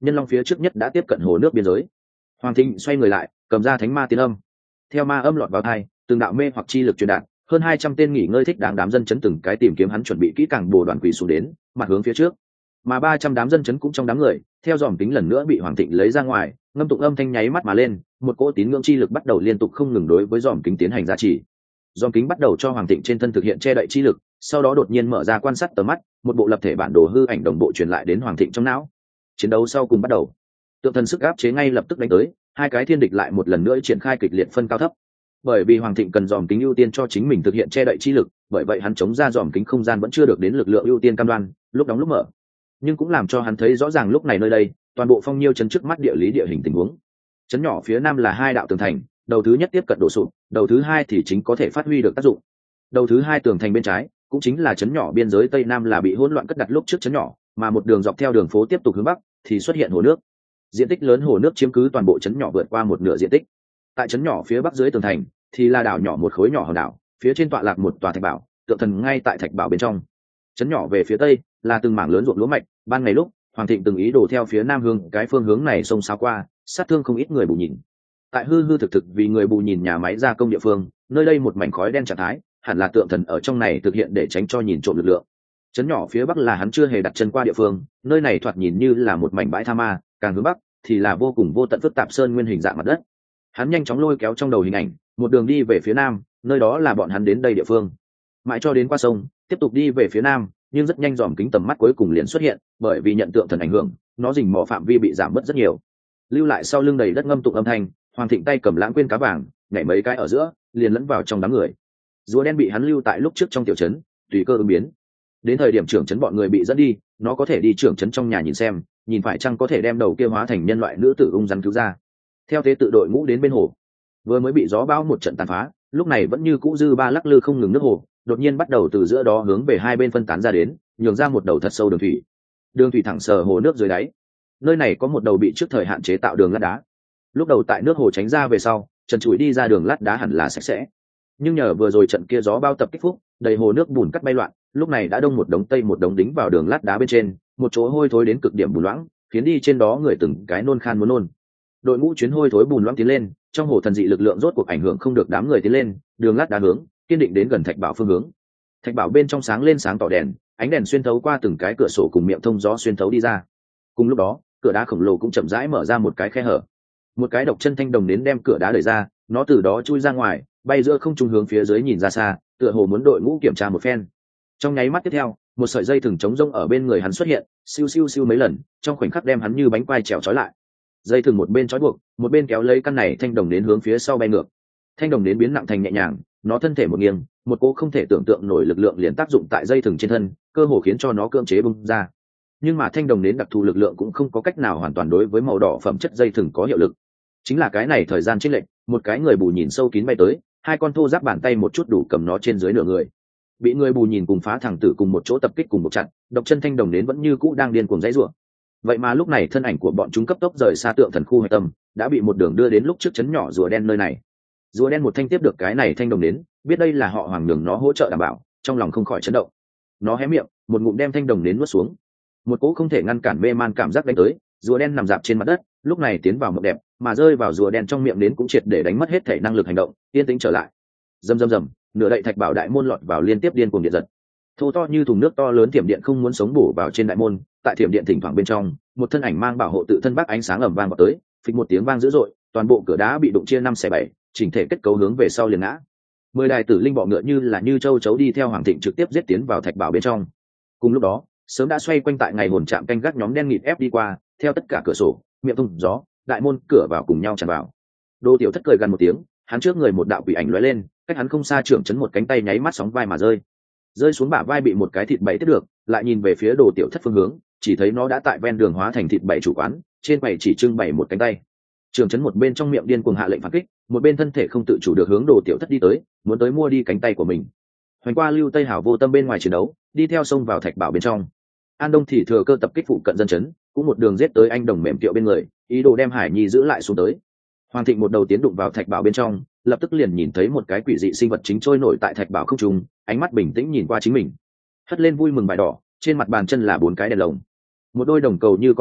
nhân long phía trước nhất đã tiếp cận hồ nước biên giới. Hoàng Thịnh xoay người lại, cầm ra thánh ma tiên âm, theo ma âm lọt vào tai, từng đạo mê hoặc chi lực truyền đạt, hơn hai trăm tên nghỉ ngơi thích đáng đám dân chấn từng cái tìm kiếm hắn chuẩn bị kỹ càng bồ đoàn quỷ xuống đến, mặt hướng phía trước. Mà ba trăm đám dân chấn cũng trong đám người, theo dòm tính lần nữa bị Hoàng Thịnh lấy ra ngoài, ngâm tụng âm thanh nháy mắt mà lên, một cỗ tín ngưỡng chi lực bắt đầu liên tục không ngừng đối với dòm kính tiến hành gia trì. Dòm kính bắt đầu cho Hoàng Thịnh trên thân thực hiện che đậy chi lực, sau đó đột nhiên mở ra quan sát tầm mắt, một bộ lập thể bản đồ hư ảnh đồng bộ truyền lại đến Hoàng Thịnh trong não. Chiến đấu sau cùng bắt đầu. Tượng thần sức áp chế ngay lập tức đánh tới, hai cái thiên địch lại một lần nữa triển khai kịch liệt phân cao thấp. Bởi vì Hoàng Thịnh cần dòm kính ưu tiên cho chính mình thực hiện che đậy chi lực, bởi vậy hắn chống ra dòm kính không gian vẫn chưa được đến lực lượng ưu tiên cam đoan, lúc đóng lúc mở. Nhưng cũng làm cho hắn thấy rõ ràng lúc này nơi đây, toàn bộ phong nhiêu chấn trước mắt địa lý địa hình tình huống. Chấn nhỏ phía nam là hai đạo tường thành, đầu thứ nhất tiếp cận đổ sụp, đầu thứ hai thì chính có thể phát huy được tác dụng. Đầu thứ hai tường thành bên trái, cũng chính là chấn nhỏ biên giới tây nam là bị hỗn loạn cất đặt lúc trước chấn nhỏ, mà một đường dọc theo đường phố tiếp tục hướng bắc thì xuất hiện hồ nước. Diện tích lớn hồ nước chiếm cứ toàn bộ chấn nhỏ vượt qua một nửa diện tích. Tại chấn nhỏ phía bắc dưới tường thành thì là đảo nhỏ một khối nhỏ hòn đảo, phía trên tọa lạc một tòa thạch bảo, tượng thần ngay tại thạch bảo bên trong. Chấn nhỏ về phía tây là từng mảng lớn ruộng lúa mạch, ban ngày lúc Hoàng Thịnh từng ý đồ theo phía nam hướng cái phương hướng này xông xáo qua, sát thương không ít người bù nhìn. Tại hư hư thực thực vì người bù nhìn nhà máy gia công địa phương, nơi đây một mảnh khói đen trạng thái, hẳn là tượng thần ở trong này thực hiện để tránh cho nhìn trộm lực lượng. Chấn nhỏ phía bắc là hắn chưa hề đặt chân qua địa phương, nơi này thoạt nhìn như là một mảnh bãi tha ma, càng hướng bắc thì là vô cùng vô tận phức tạp sơn nguyên hình dạng mặt đất. Hắn nhanh chóng lôi kéo trong đầu hình ảnh, một đường đi về phía nam, nơi đó là bọn hắn đến đây địa phương. Mãi cho đến qua sông, tiếp tục đi về phía nam, nhưng rất nhanh dòm kính tầm mắt cuối cùng liền xuất hiện, bởi vì nhận tượng thần ảnh hưởng, nó rình mò phạm vi bị giảm mất rất nhiều. Lưu lại sau lưng đầy đất ngâm tụng âm thanh, Hoàng Thịnh tay cầm lãng quên cá vàng, nhảy mấy cái ở giữa, liền lẫn vào trong đám người. Rùa đen bị hắn lưu tại lúc trước trong tiểu trấn, tùy cơ ứng biến. Đến thời điểm trưởng trấn bọn người bị dẫn đi, nó có thể đi trưởng trấn trong nhà nhìn xem, nhìn phải chăng có thể đem đầu kia hóa thành nhân loại nữ tử ung rắn cứu ra. Theo thế tự đội ngũ đến bên hồ, vừa mới bị gió bão một trận tàn phá, lúc này vẫn như cũ dư ba lắc lư không ngừng nước hồ, đột nhiên bắt đầu từ giữa đó hướng về hai bên phân tán ra đến, nhường ra một đầu thật sâu đường thủy. Đường thủy thẳng sờ hồ nước dưới đáy. Nơi này có một đầu bị trước thời hạn chế tạo đường lát đá. Lúc đầu tại nước hồ tránh ra về sau, trần trụi đi ra đường lát đá hẳn là sạch sẽ. Nhưng nhờ vừa rồi trận kia gió bao tập kích phúc, đầy hồ nước bùn cắt bay loạn, lúc này đã đông một đống tây một đống đính vào đường lát đá bên trên, một chỗ hôi thối đến cực điểm bùn loãng, khiến đi trên đó người từng cái nôn khan muốn nôn. Đội ngũ chuyến hôi thối bùn loãng tiến lên, trong hồ thần dị lực lượng rốt cuộc ảnh hưởng không được đám người tiến lên, đường lát đá hướng kiên định đến gần thạch bảo phương hướng. Thạch bảo bên trong sáng lên sáng tỏ đèn, ánh đèn xuyên thấu qua từng cái cửa sổ cùng miệng thông gió xuyên thấu đi ra. Cùng lúc đó, cửa đá khổng lồ cũng chậm rãi mở ra một cái khe hở. Một cái độc chân thanh đồng đến đem cửa đá đẩy ra, nó từ đó chui ra ngoài, bay giữa không trung hướng phía dưới nhìn ra xa, tựa hồ muốn đội ngũ kiểm tra một phen. Trong nháy mắt tiếp theo, một sợi dây thừng chống rông ở bên người hắn xuất hiện, siêu siêu siêu mấy lần, trong khoảnh khắc đem hắn như bánh quai trèo trói lại. Dây thừng một bên trói buộc, một bên kéo lấy căn này thanh đồng đến hướng phía sau bay ngược. Thanh đồng đến biến nặng thành nhẹ nhàng, nó thân thể một nghiêng, một cỗ không thể tưởng tượng nổi lực lượng liền tác dụng tại dây thừng trên thân, cơ hồ khiến cho nó cưỡng chế bung ra. Nhưng mà thanh đồng đến đặc thù lực lượng cũng không có cách nào hoàn toàn đối với màu đỏ phẩm chất dây thừng có hiệu lực. Chính là cái này thời gian chênh lệch, một cái người bù nhìn sâu kín bay tới, hai con thô giáp bàn tay một chút đủ cầm nó trên dưới nửa người. Bị người bù nhìn cùng phá thẳng tử cùng một chỗ tập kích cùng một chặn, độc chân thanh đồng đến vẫn như cũ đang điên cuồng dãy rủa. Vậy mà lúc này thân ảnh của bọn chúng cấp tốc rời xa tượng thần khu hải tâm, đã bị một đường đưa đến lúc trước chấn nhỏ rùa đen nơi này. Rùa đen một thanh tiếp được cái này thanh đồng đến, biết đây là họ Hoàng nhường nó hỗ trợ đảm bảo, trong lòng không khỏi chấn động. Nó hé miệng, một ngụm đem thanh đồng đến nuốt xuống. Một cỗ không thể ngăn cản mê man cảm giác đánh tới, rùa đen nằm dạp trên mặt đất, lúc này tiến vào mộng đẹp, mà rơi vào rùa đen trong miệng đến cũng triệt để đánh mất hết thể năng lực hành động, yên tĩnh trở lại. Rầm rầm rầm, nửa đậy thạch bảo đại môn lọt vào liên tiếp điên cuồng điện giật. Thô to như thùng nước to lớn thiểm điện không muốn sống bổ vào trên đại môn, tại thiểm điện thỉnh thoảng bên trong, một thân ảnh mang bảo hộ tự thân bắc ánh sáng ầm vang vào tới, phịch một tiếng vang dữ dội, toàn bộ cửa đá bị đụng chia năm xẻ bảy, chỉnh thể kết cấu hướng về sau liền ngã. Mười đài tử linh bọ ngựa như là như châu chấu đi theo Hoàng Thịnh trực tiếp giết tiến vào thạch bảo bên trong. Cùng lúc đó, sớm đã xoay quanh tại ngày hồn trạm canh gác nhóm đen nghịt ép đi qua, theo tất cả cửa sổ, miệng thông gió, đại môn cửa vào cùng nhau tràn vào. Đô Tiểu Thất cười gần một tiếng, hắn trước người một đạo quỷ ảnh lóe lên, cách hắn không xa trưởng chấn một cánh tay nháy mắt sóng vai mà rơi. Rơi xuống bả vai bị một cái thịt bảy tiếp được, lại nhìn về phía Đồ Tiểu Thất phương hướng, chỉ thấy nó đã tại ven đường hóa thành thịt bảy chủ quán, trên quầy chỉ trưng bày một cánh tay. Trưởng chấn một bên trong miệng điên cuồng hạ lệnh phản kích, một bên thân thể không tự chủ được hướng Đồ Tiểu Thất đi tới, muốn tới mua đi cánh tay của mình. Hoành qua Lưu Tây Hảo vô tâm bên ngoài chiến đấu, đi theo sông vào thạch bảo bên trong. An Đông thì thừa cơ tập kích phụ cận dân chấn, cũng một đường giết tới anh đồng mềm tiệu bên người, ý đồ đem Hải Nhi giữ lại xuống tới. Hoàng Thịnh một đầu tiến đụng vào thạch bảo bên trong, lập tức liền nhìn thấy một cái quỷ dị sinh vật chính trôi nổi tại thạch bảo không trung, ánh mắt bình tĩnh nhìn qua chính mình, hất lên vui mừng bài đỏ, trên mặt bàn chân là bốn cái đèn lồng, một đôi đồng cầu như con mắt,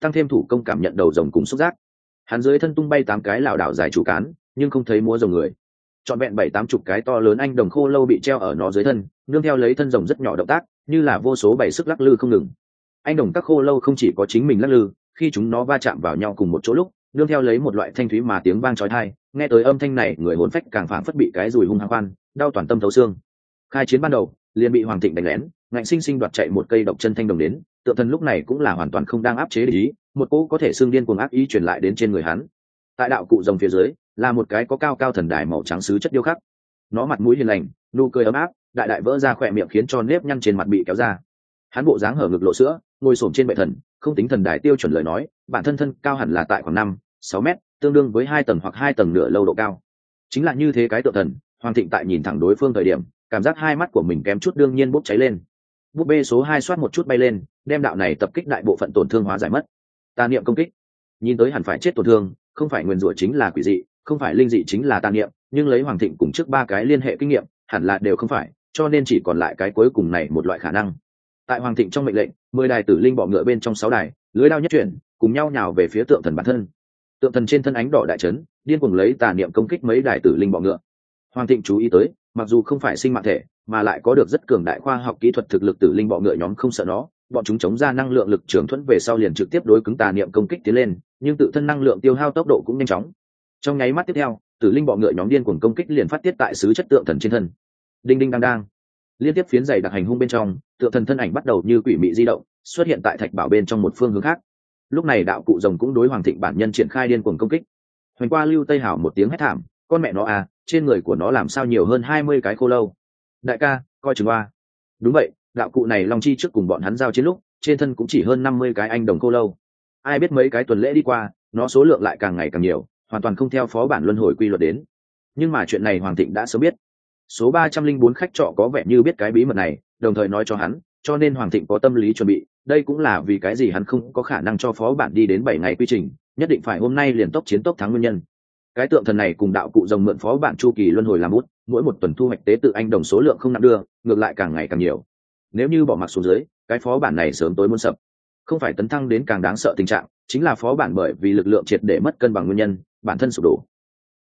tăng thêm thủ công cảm nhận đầu rồng cùng xúc giác. Hắn dưới thân tung bay tám cái lảo đảo dài chủ cán, nhưng không thấy múa rồng người. Trọn vẹn bảy tám chục cái to lớn anh đồng khô lâu bị treo ở nó dưới thân, nương theo lấy thân rồng rất nhỏ động tác, như là vô số bảy sức lắc lư không ngừng. Anh đồng các khô lâu không chỉ có chính mình lắc lư, khi chúng nó va chạm vào nhau cùng một chỗ lúc, nương theo lấy một loại thanh thúy mà tiếng vang chói tai, nghe tới âm thanh này, người hồn phách càng phảng phất bị cái dùi hung hăng khoan, đau toàn tâm thấu xương. Khai chiến ban đầu, liền bị Hoàng Thịnh đánh lén, ngạnh sinh sinh đoạt chạy một cây độc chân thanh đồng đến, Tượng Thần lúc này cũng là hoàn toàn không đang áp chế ý, một cỗ có thể xương điên cuồng ác ý truyền lại đến trên người hắn. Tại đạo cụ rồng phía dưới, là một cái có cao cao thần đài màu trắng sứ chất điêu khắc. Nó mặt mũi hiền lành, nụ cười ấm áp, đại đại vỡ ra khỏe miệng khiến cho nếp nhăn trên mặt bị kéo ra. Hắn bộ dáng hở ngực lộ sữa, ngồi xổm trên bệ thần, không tính thần đài tiêu chuẩn lời nói, bản thân thân cao hẳn là tại khoảng năm, sáu mét, tương đương với hai tầng hoặc hai tầng nửa lâu độ cao. Chính là như thế cái Tượng Thần, Hoàng Thịnh tại nhìn thẳng đối phương thời điểm, cảm giác hai mắt của mình kém chút đương nhiên bốc cháy lên. Búp bê số hai xoát một chút bay lên, đem đạo này tập kích đại bộ phận tổn thương hóa giải mất. Tà niệm công kích, nhìn tới hẳn phải chết tổn thương, không phải nguyên rủa chính là quỷ dị, không phải linh dị chính là tà niệm, nhưng lấy Hoàng Thịnh cùng trước ba cái liên hệ kinh nghiệm, hẳn là đều không phải, cho nên chỉ còn lại cái cuối cùng này một loại khả năng. Tại Hoàng Thịnh trong mệnh lệnh, mười đài tử linh bọ ngựa bên trong sáu đài, lưới đao nhất chuyển, cùng nhau nhào về phía Tượng Thần bản thân. Tượng Thần trên thân ánh đỏ đại chấn, điên cuồng lấy tà niệm công kích mấy đài tử linh bọ ngựa. Hoàng Thịnh chú ý tới, mặc dù không phải sinh mạng thể, mà lại có được rất cường đại khoa học kỹ thuật thực lực, tử linh bọ ngựa nhóm không sợ nó, bọn chúng chống ra năng lượng lực trường thuẫn về sau liền trực tiếp đối cứng tà niệm công kích tiến lên, nhưng tự thân năng lượng tiêu hao tốc độ cũng nhanh chóng. Trong nháy mắt tiếp theo, tử linh bọ ngựa nhóm điên cuồng công kích liền phát tiết tại sứ chất Tượng Thần trên thân. Đinh đinh đang đang, liên tiếp phiến dày đặc hành hung bên trong, Tượng Thần thân ảnh bắt đầu như quỷ mị di động, xuất hiện tại thạch bảo bên trong một phương hướng khác. Lúc này đạo cụ rồng cũng đối Hoàng Thịnh bản nhân triển khai điên cuồng công kích. Hoành qua Lưu Tây Hảo một tiếng hét thảm, con mẹ nó à, trên người của nó làm sao nhiều hơn hai mươi cái khô lâu. Đại ca, coi chừng ba. Đúng vậy, đạo cụ này Long Chi trước cùng bọn hắn giao chiến lúc, trên thân cũng chỉ hơn năm mươi cái anh đồng khô lâu. Ai biết mấy cái tuần lễ đi qua, nó số lượng lại càng ngày càng nhiều, hoàn toàn không theo phó bản luân hồi quy luật đến. Nhưng mà chuyện này Hoàng Thịnh đã sớm biết. Số ba trăm linh bốn khách trọ có vẻ như biết cái bí mật này, đồng thời nói cho hắn, cho nên Hoàng Thịnh có tâm lý chuẩn bị, đây cũng là vì cái gì hắn không có khả năng cho phó bản đi đến bảy ngày quy trình, nhất định phải hôm nay liền tốc chiến tốc thắng nguyên nhân. Cái Tượng Thần này cùng đạo cụ rồng mượn phó bản chu kỳ luân hồi làm bút, mỗi một tuần thu hoạch tế tự anh đồng số lượng không nặng đưa, ngược lại càng ngày càng nhiều. Nếu như bỏ mặc xuống dưới, cái phó bản này sớm tối muốn sập. Không phải tấn thăng đến càng đáng sợ tình trạng, chính là phó bản bởi vì lực lượng triệt để mất cân bằng nguyên nhân, bản thân sụp đổ.